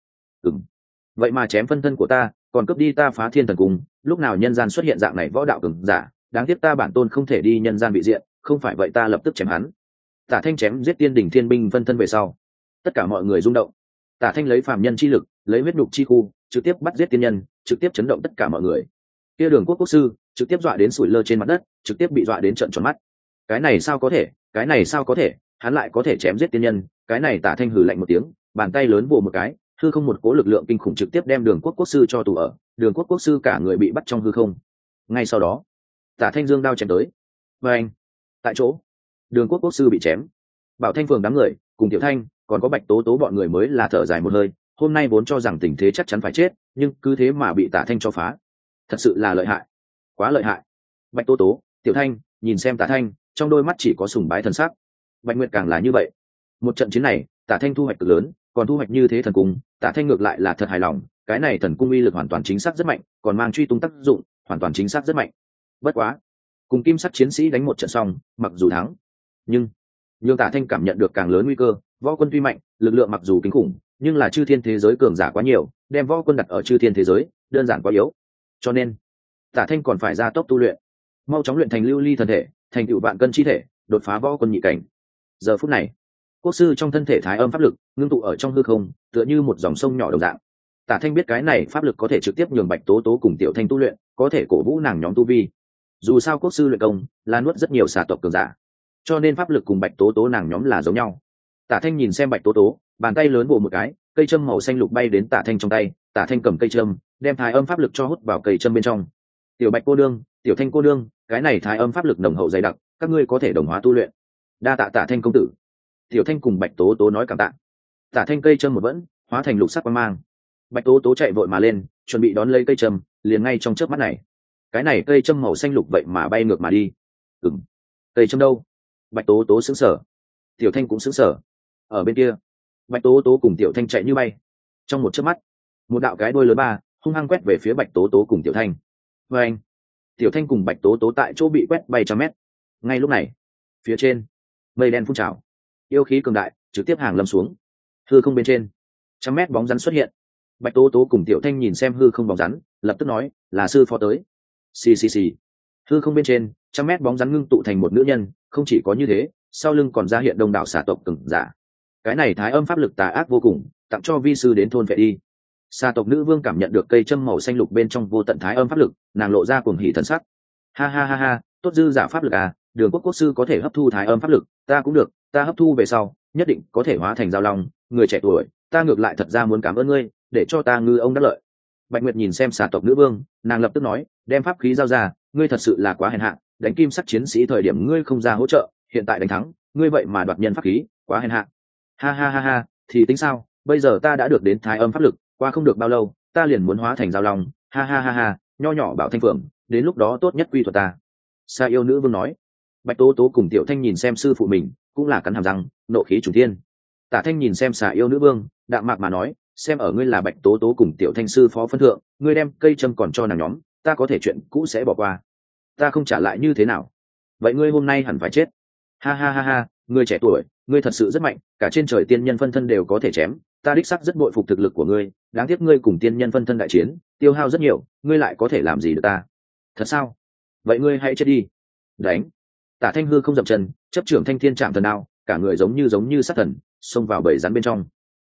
Vậy mà chém phân thân của ta, còn cướp đi ta phá thiên thần cung, lúc nào nhân gian xuất hiện dạng này võ đạo cường giả, đáng tiếc ta bản tôn không thể đi nhân gian bị diện, không phải vậy ta lập tức chém hắn. Tả thanh chém giết tiên đỉnh thiên binh phân thân về sau, tất cả mọi người rung động. Tả thanh lấy phàm nhân chi lực, lấy huyết nhục chi khu, trực tiếp bắt giết tiên nhân, trực tiếp chấn động tất cả mọi người. Kia Đường Quốc quốc sư trực tiếp dọa đến sủi lơ trên mặt đất, trực tiếp bị dọa đến trợn tròn mắt. Cái này sao có thể, cái này sao có thể, hắn lại có thể chém giết tiên nhân. Cái này Tả thanh hừ lạnh một tiếng, bàn tay lớn vồ một cái, hư không một cố lực lượng kinh khủng trực tiếp đem Đường Quốc quốc sư cho tù ở. Đường Quốc quốc sư cả người bị bắt trong hư không. Ngay sau đó Tả thanh dương đao chém tới. Và anh, tại chỗ Đường Quốc quốc sư bị chém. Bảo Thanh Phường đám người cùng Tiểu Thanh còn có Bạch Tố Tố bọn người mới là thở dài một hơi, hôm nay vốn cho rằng tình thế chắc chắn phải chết, nhưng cứ thế mà bị Tả thanh cho phá, thật sự là lợi hại, quá lợi hại. Bạch Tố Tố, Tiểu Thanh nhìn xem Tả thanh, trong đôi mắt chỉ có sùng bái thần sắc. Bạch Nguyệt càng là như vậy. Một trận chiến này Tả thanh thu hoạch cực lớn, còn thu hoạch như thế thần cung, Tả thanh ngược lại là thật hài lòng. Cái này thần cung uy lực hoàn toàn chính xác rất mạnh, còn mang truy tung tác dụng, hoàn toàn chính xác rất mạnh. Bất quá, cùng kim sắc chiến sĩ đánh một trận xong, mặc dù thắng, nhưng Tả thanh cảm nhận được càng lớn nguy cơ. Võ quân tuy mạnh, lực lượng mặc dù kinh khủng, nhưng là chư thiên thế giới cường giả quá nhiều, đem võ quân đặt ở chư thiên thế giới đơn giản quá yếu, cho nên Tả thanh còn phải gia tốc tu luyện, mau chóng luyện thành lưu ly thần thể, thành tựu vạn cân chi thể, đột phá võ quân nhị cảnh. Giờ phút này quốc sư trong thân thể thái âm pháp lực ngưng tụ ở trong hư không, tựa như một dòng sông nhỏ đồng dạng. Tả thanh biết cái này pháp lực có thể trực tiếp nhường Bạch Tố Tố cùng Tiểu Thanh tu luyện, có thể cổ vũ nàng nhóm tu vi. Dù sao quốc sư luyện công là nuốt rất nhiều xà tộc cường giả, cho nên pháp lực cùng Bạch Tố Tố nàng nhóm là giống nhau. Tả thanh nhìn xem Bạch Tố Tố, bàn tay lớn vồ một cái, cây châm màu xanh lục bay đến Tả thanh trong tay. Tả thanh cầm cây châm, đem thái âm pháp lực cho hút vào cây châm bên trong. tiểu bạch cô nương, tiểu thanh cô nương, cái này thái âm pháp lực nồng hậu dày đặc, các ngươi có thể đồng hóa tu luyện. Đa tạ Tả Thanh công tử. Tiểu thanh cùng bạch tố tố nói cảm tạ. Tả Thanh cây châm một vẫn hóa thành lục sắc quang mang. Bạch tố tố chạy vội mà lên, chuẩn bị đón lấy cây châm, liền ngay trong chớp mắt này, cái này cây châm màu xanh lục vậy mà bay ngược mà đi. Cây châm đâu? Bạch tố tố sững sờ, tiểu thanh cũng sững sờ. Ở bên kia, bạch tố tố cùng tiểu thanh chạy như bay. Trong một chớp mắt, một đạo cái đuôi lớn ba hung hăng quét về phía bạch tố tố cùng tiểu thanh. Và anh, tiểu thanh cùng bạch tố tố tại chỗ bị quét bay 100 mét. Ngay lúc này, phía trên mây đen phun trào, yêu khí cường đại trực tiếp hàng lâm xuống. Hư không bên trên 100 mét bóng rắn xuất hiện. Bạch tố tố cùng tiểu thanh nhìn xem hư không bóng rắn, lập tức nói là sư phó tới. Xì xì xì. Hư không bên trên 100 mét bóng rắn ngưng tụ thành một nữ nhân. Không chỉ có như thế, sau lưng còn ra hiện đông đảo xà tộc cường giả. Cái này thái âm pháp lực tà ác vô cùng, tặng cho vi sư đến thôn vệ đi. Xà tộc nữ vương cảm nhận được cây châm màu xanh lục bên trong vô tận thái âm pháp lực, nàng lộ ra cuồng hỉ thần sắc. Ha ha ha ha, tốt dư giả pháp lực à, Đường Quốc quốc sư có thể hấp thu thái âm pháp lực, ta cũng được, ta hấp thu về sau nhất định có thể hóa thành giao long. Người trẻ tuổi, ta ngược lại thật ra muốn cảm ơn ngươi, để cho ta ngư ông đắc lợi. Bạch Nguyệt nhìn xem xà tộc nữ vương, nàng lập tức nói, đem pháp khí giao ra, ngươi thật sự là quá hèn hạ, đánh kim sắc chiến sĩ thời điểm ngươi không ra hỗ trợ, hiện tại đánh thắng, ngươi vậy mà đoạt nhân pháp khí, quá hèn hạ. Ha ha ha ha, thì tính sao, bây giờ ta đã được đến thái âm pháp lực, qua không được bao lâu, ta liền muốn hóa thành giao long. Ha ha ha ha, nho nhỏ Bảo Thanh Phượng, đến lúc đó tốt nhất quy thuật ta. Sa yêu nữ vương nói. Bạch tố tố cùng tiểu thanh nhìn xem sư phụ mình, cũng là cắn hàm răng, nộ khí trùng thiên. Tả Thanh nhìn xem xà yêu nữ vương, đạm mạc mà nói, xem ở ngươi là bạch tố tố cùng tiểu thanh sư phó phân thượng, ngươi đem cây châm còn cho nàng nhóm, ta có thể chuyện cũ sẽ bỏ qua, ta không trả lại như thế nào? Vậy ngươi hôm nay hẳn phải chết. Ha ha ha ha, ngươi trẻ tuổi, ngươi thật sự rất mạnh, cả trên trời tiên nhân phân thân đều có thể chém, ta đích sắc rất bội phục thực lực của ngươi, đáng tiếc ngươi cùng tiên nhân phân thân đại chiến, tiêu hao rất nhiều, ngươi lại có thể làm gì được ta? Thật sao? Vậy ngươi hãy chết đi. Đánh. Tả Thanh hư không dậm chân, chấp trưởng thanh thiên trạm thần đao, cả người giống như sát thần, xông vào bầy rắn bên trong.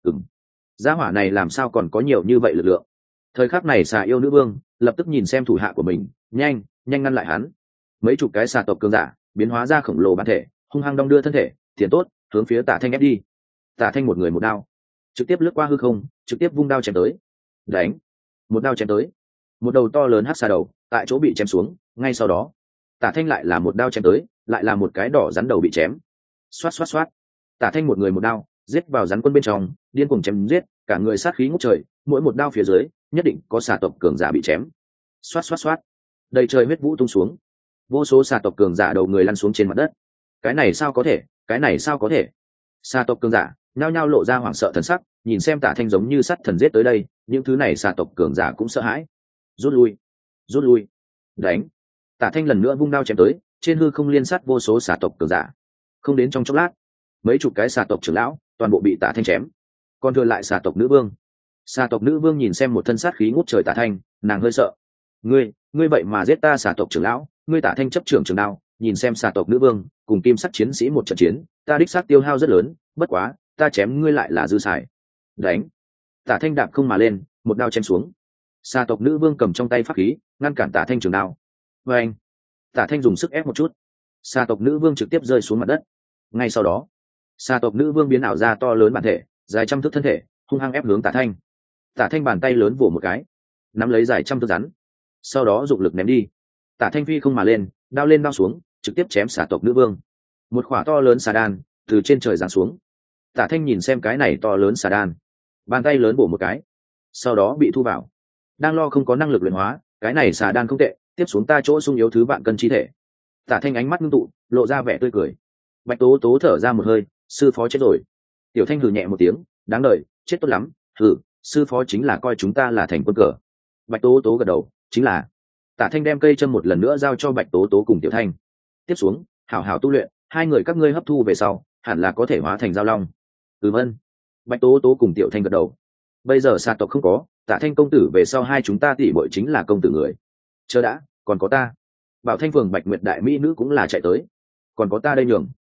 Gia hỏa này làm sao còn có nhiều như vậy lực lượng? Thời khắc này xà yêu nữ vương lập tức nhìn xem thủ hạ của mình, nhanh ngăn lại hắn. Mấy chục cái xà tộc cường giả biến hóa ra khổng lồ bản thể, hung hăng đong đưa thân thể, tiền tốt, hướng phía Tả Thanh ép đi. Tả Thanh một người một đao, trực tiếp lướt qua hư không, trực tiếp vung đao chém tới. Đánh. Một đao chém tới, một đầu to lớn hắc xà đầu tại chỗ bị chém xuống, ngay sau đó Tả Thanh lại là một đao chém tới, lại là một cái đỏ rắn đầu bị chém. Xoát xoát xoát. Tả Thanh một người một đao giết vào rắn quân bên trong, điên cuồng chém giết, cả người sát khí ngút trời, mỗi một đao phía dưới nhất định có xà tộc cường giả bị chém. Xoát xoát xoát. Đầy trời huyết vũ tung xuống, vô số xà tộc cường giả đầu người lăn xuống trên mặt đất. Cái này sao có thể, cái này sao có thể? Xà tộc cường giả nhao nhao lộ ra hoảng sợ thần sắc, nhìn xem Tả Thanh giống như sắt thần giết tới đây, những thứ này xà tộc cường giả cũng sợ hãi. Rút lui. Đánh. Tả Thanh lần nữa vung đao chém tới, trên hư không liên sát vô số xà tộc cường giả. Không đến trong chốc lát, mấy chục cái xà tộc trưởng lão toàn bộ bị Tả Thanh chém, còn thừa lại xà tộc nữ vương. Xà tộc nữ vương nhìn xem một thân sát khí ngút trời Tả Thanh, nàng hơi sợ. Ngươi vậy mà giết ta xà tộc trưởng lão, ngươi Tả Thanh chấp trưởng trường đao, nhìn xem xà tộc nữ vương cùng kim sắc chiến sĩ một trận chiến, ta đích xác tiêu hao rất lớn, bất quá ta chém ngươi lại là dư xài. Đánh. Tả Thanh đạp không mà lên, một đao chém xuống. Xà tộc nữ vương cầm trong tay pháp khí ngăn cản Tả Thanh trường đao. Và anh. Tả Thanh dùng sức ép một chút, xà tộc nữ vương trực tiếp rơi xuống mặt đất. Ngay sau đó, xà tộc nữ vương biến ảo ra to lớn bản thể, dài trăm thước thân thể, hung hăng ép hướng Tả Thanh. Tả Thanh bàn tay lớn vỗ một cái, nắm lấy dài trăm thước rắn, sau đó dụng lực ném đi. Tả Thanh phi không mà lên, đao lên đao xuống, trực tiếp chém xà tộc nữ vương. Một khỏa to lớn xà đan từ trên trời giáng xuống. Tả Thanh nhìn xem cái này to lớn xà đan, bàn tay lớn vỗ một cái, sau đó bị thu vào. Đang lo không có năng lực luyện hóa, cái này xà đan không tệ, tiếp xuống ta chỗ sung yếu thứ vạn cân chi thể. Tả Thanh ánh mắt ngưng tụ, lộ ra vẻ tươi cười. Bạch tố tố thở ra một hơi, sư phó chết rồi. Tiểu Thanh hừ nhẹ một tiếng, đáng đời, chết tốt lắm. Hừ, sư phó chính là coi chúng ta là thành quân cờ. Bạch tố tố gật đầu, chính là. Tả Thanh đem cây châm một lần nữa giao cho Bạch tố tố cùng Tiểu Thanh. Tiếp xuống, hảo hảo tu luyện, hai người các ngươi hấp thu về sau hẳn là có thể hóa thành giao long. Vâng. Bạch tố tố cùng Tiểu Thanh gật đầu. Bây giờ xà tộc không có, Tả Thanh công tử về sau hai chúng ta tỷ muội chính là công tử người. Chờ đã, còn có ta. Bảo Thanh phường Bạch Nguyệt đại mỹ nữ cũng là chạy tới, còn có ta đây nhường.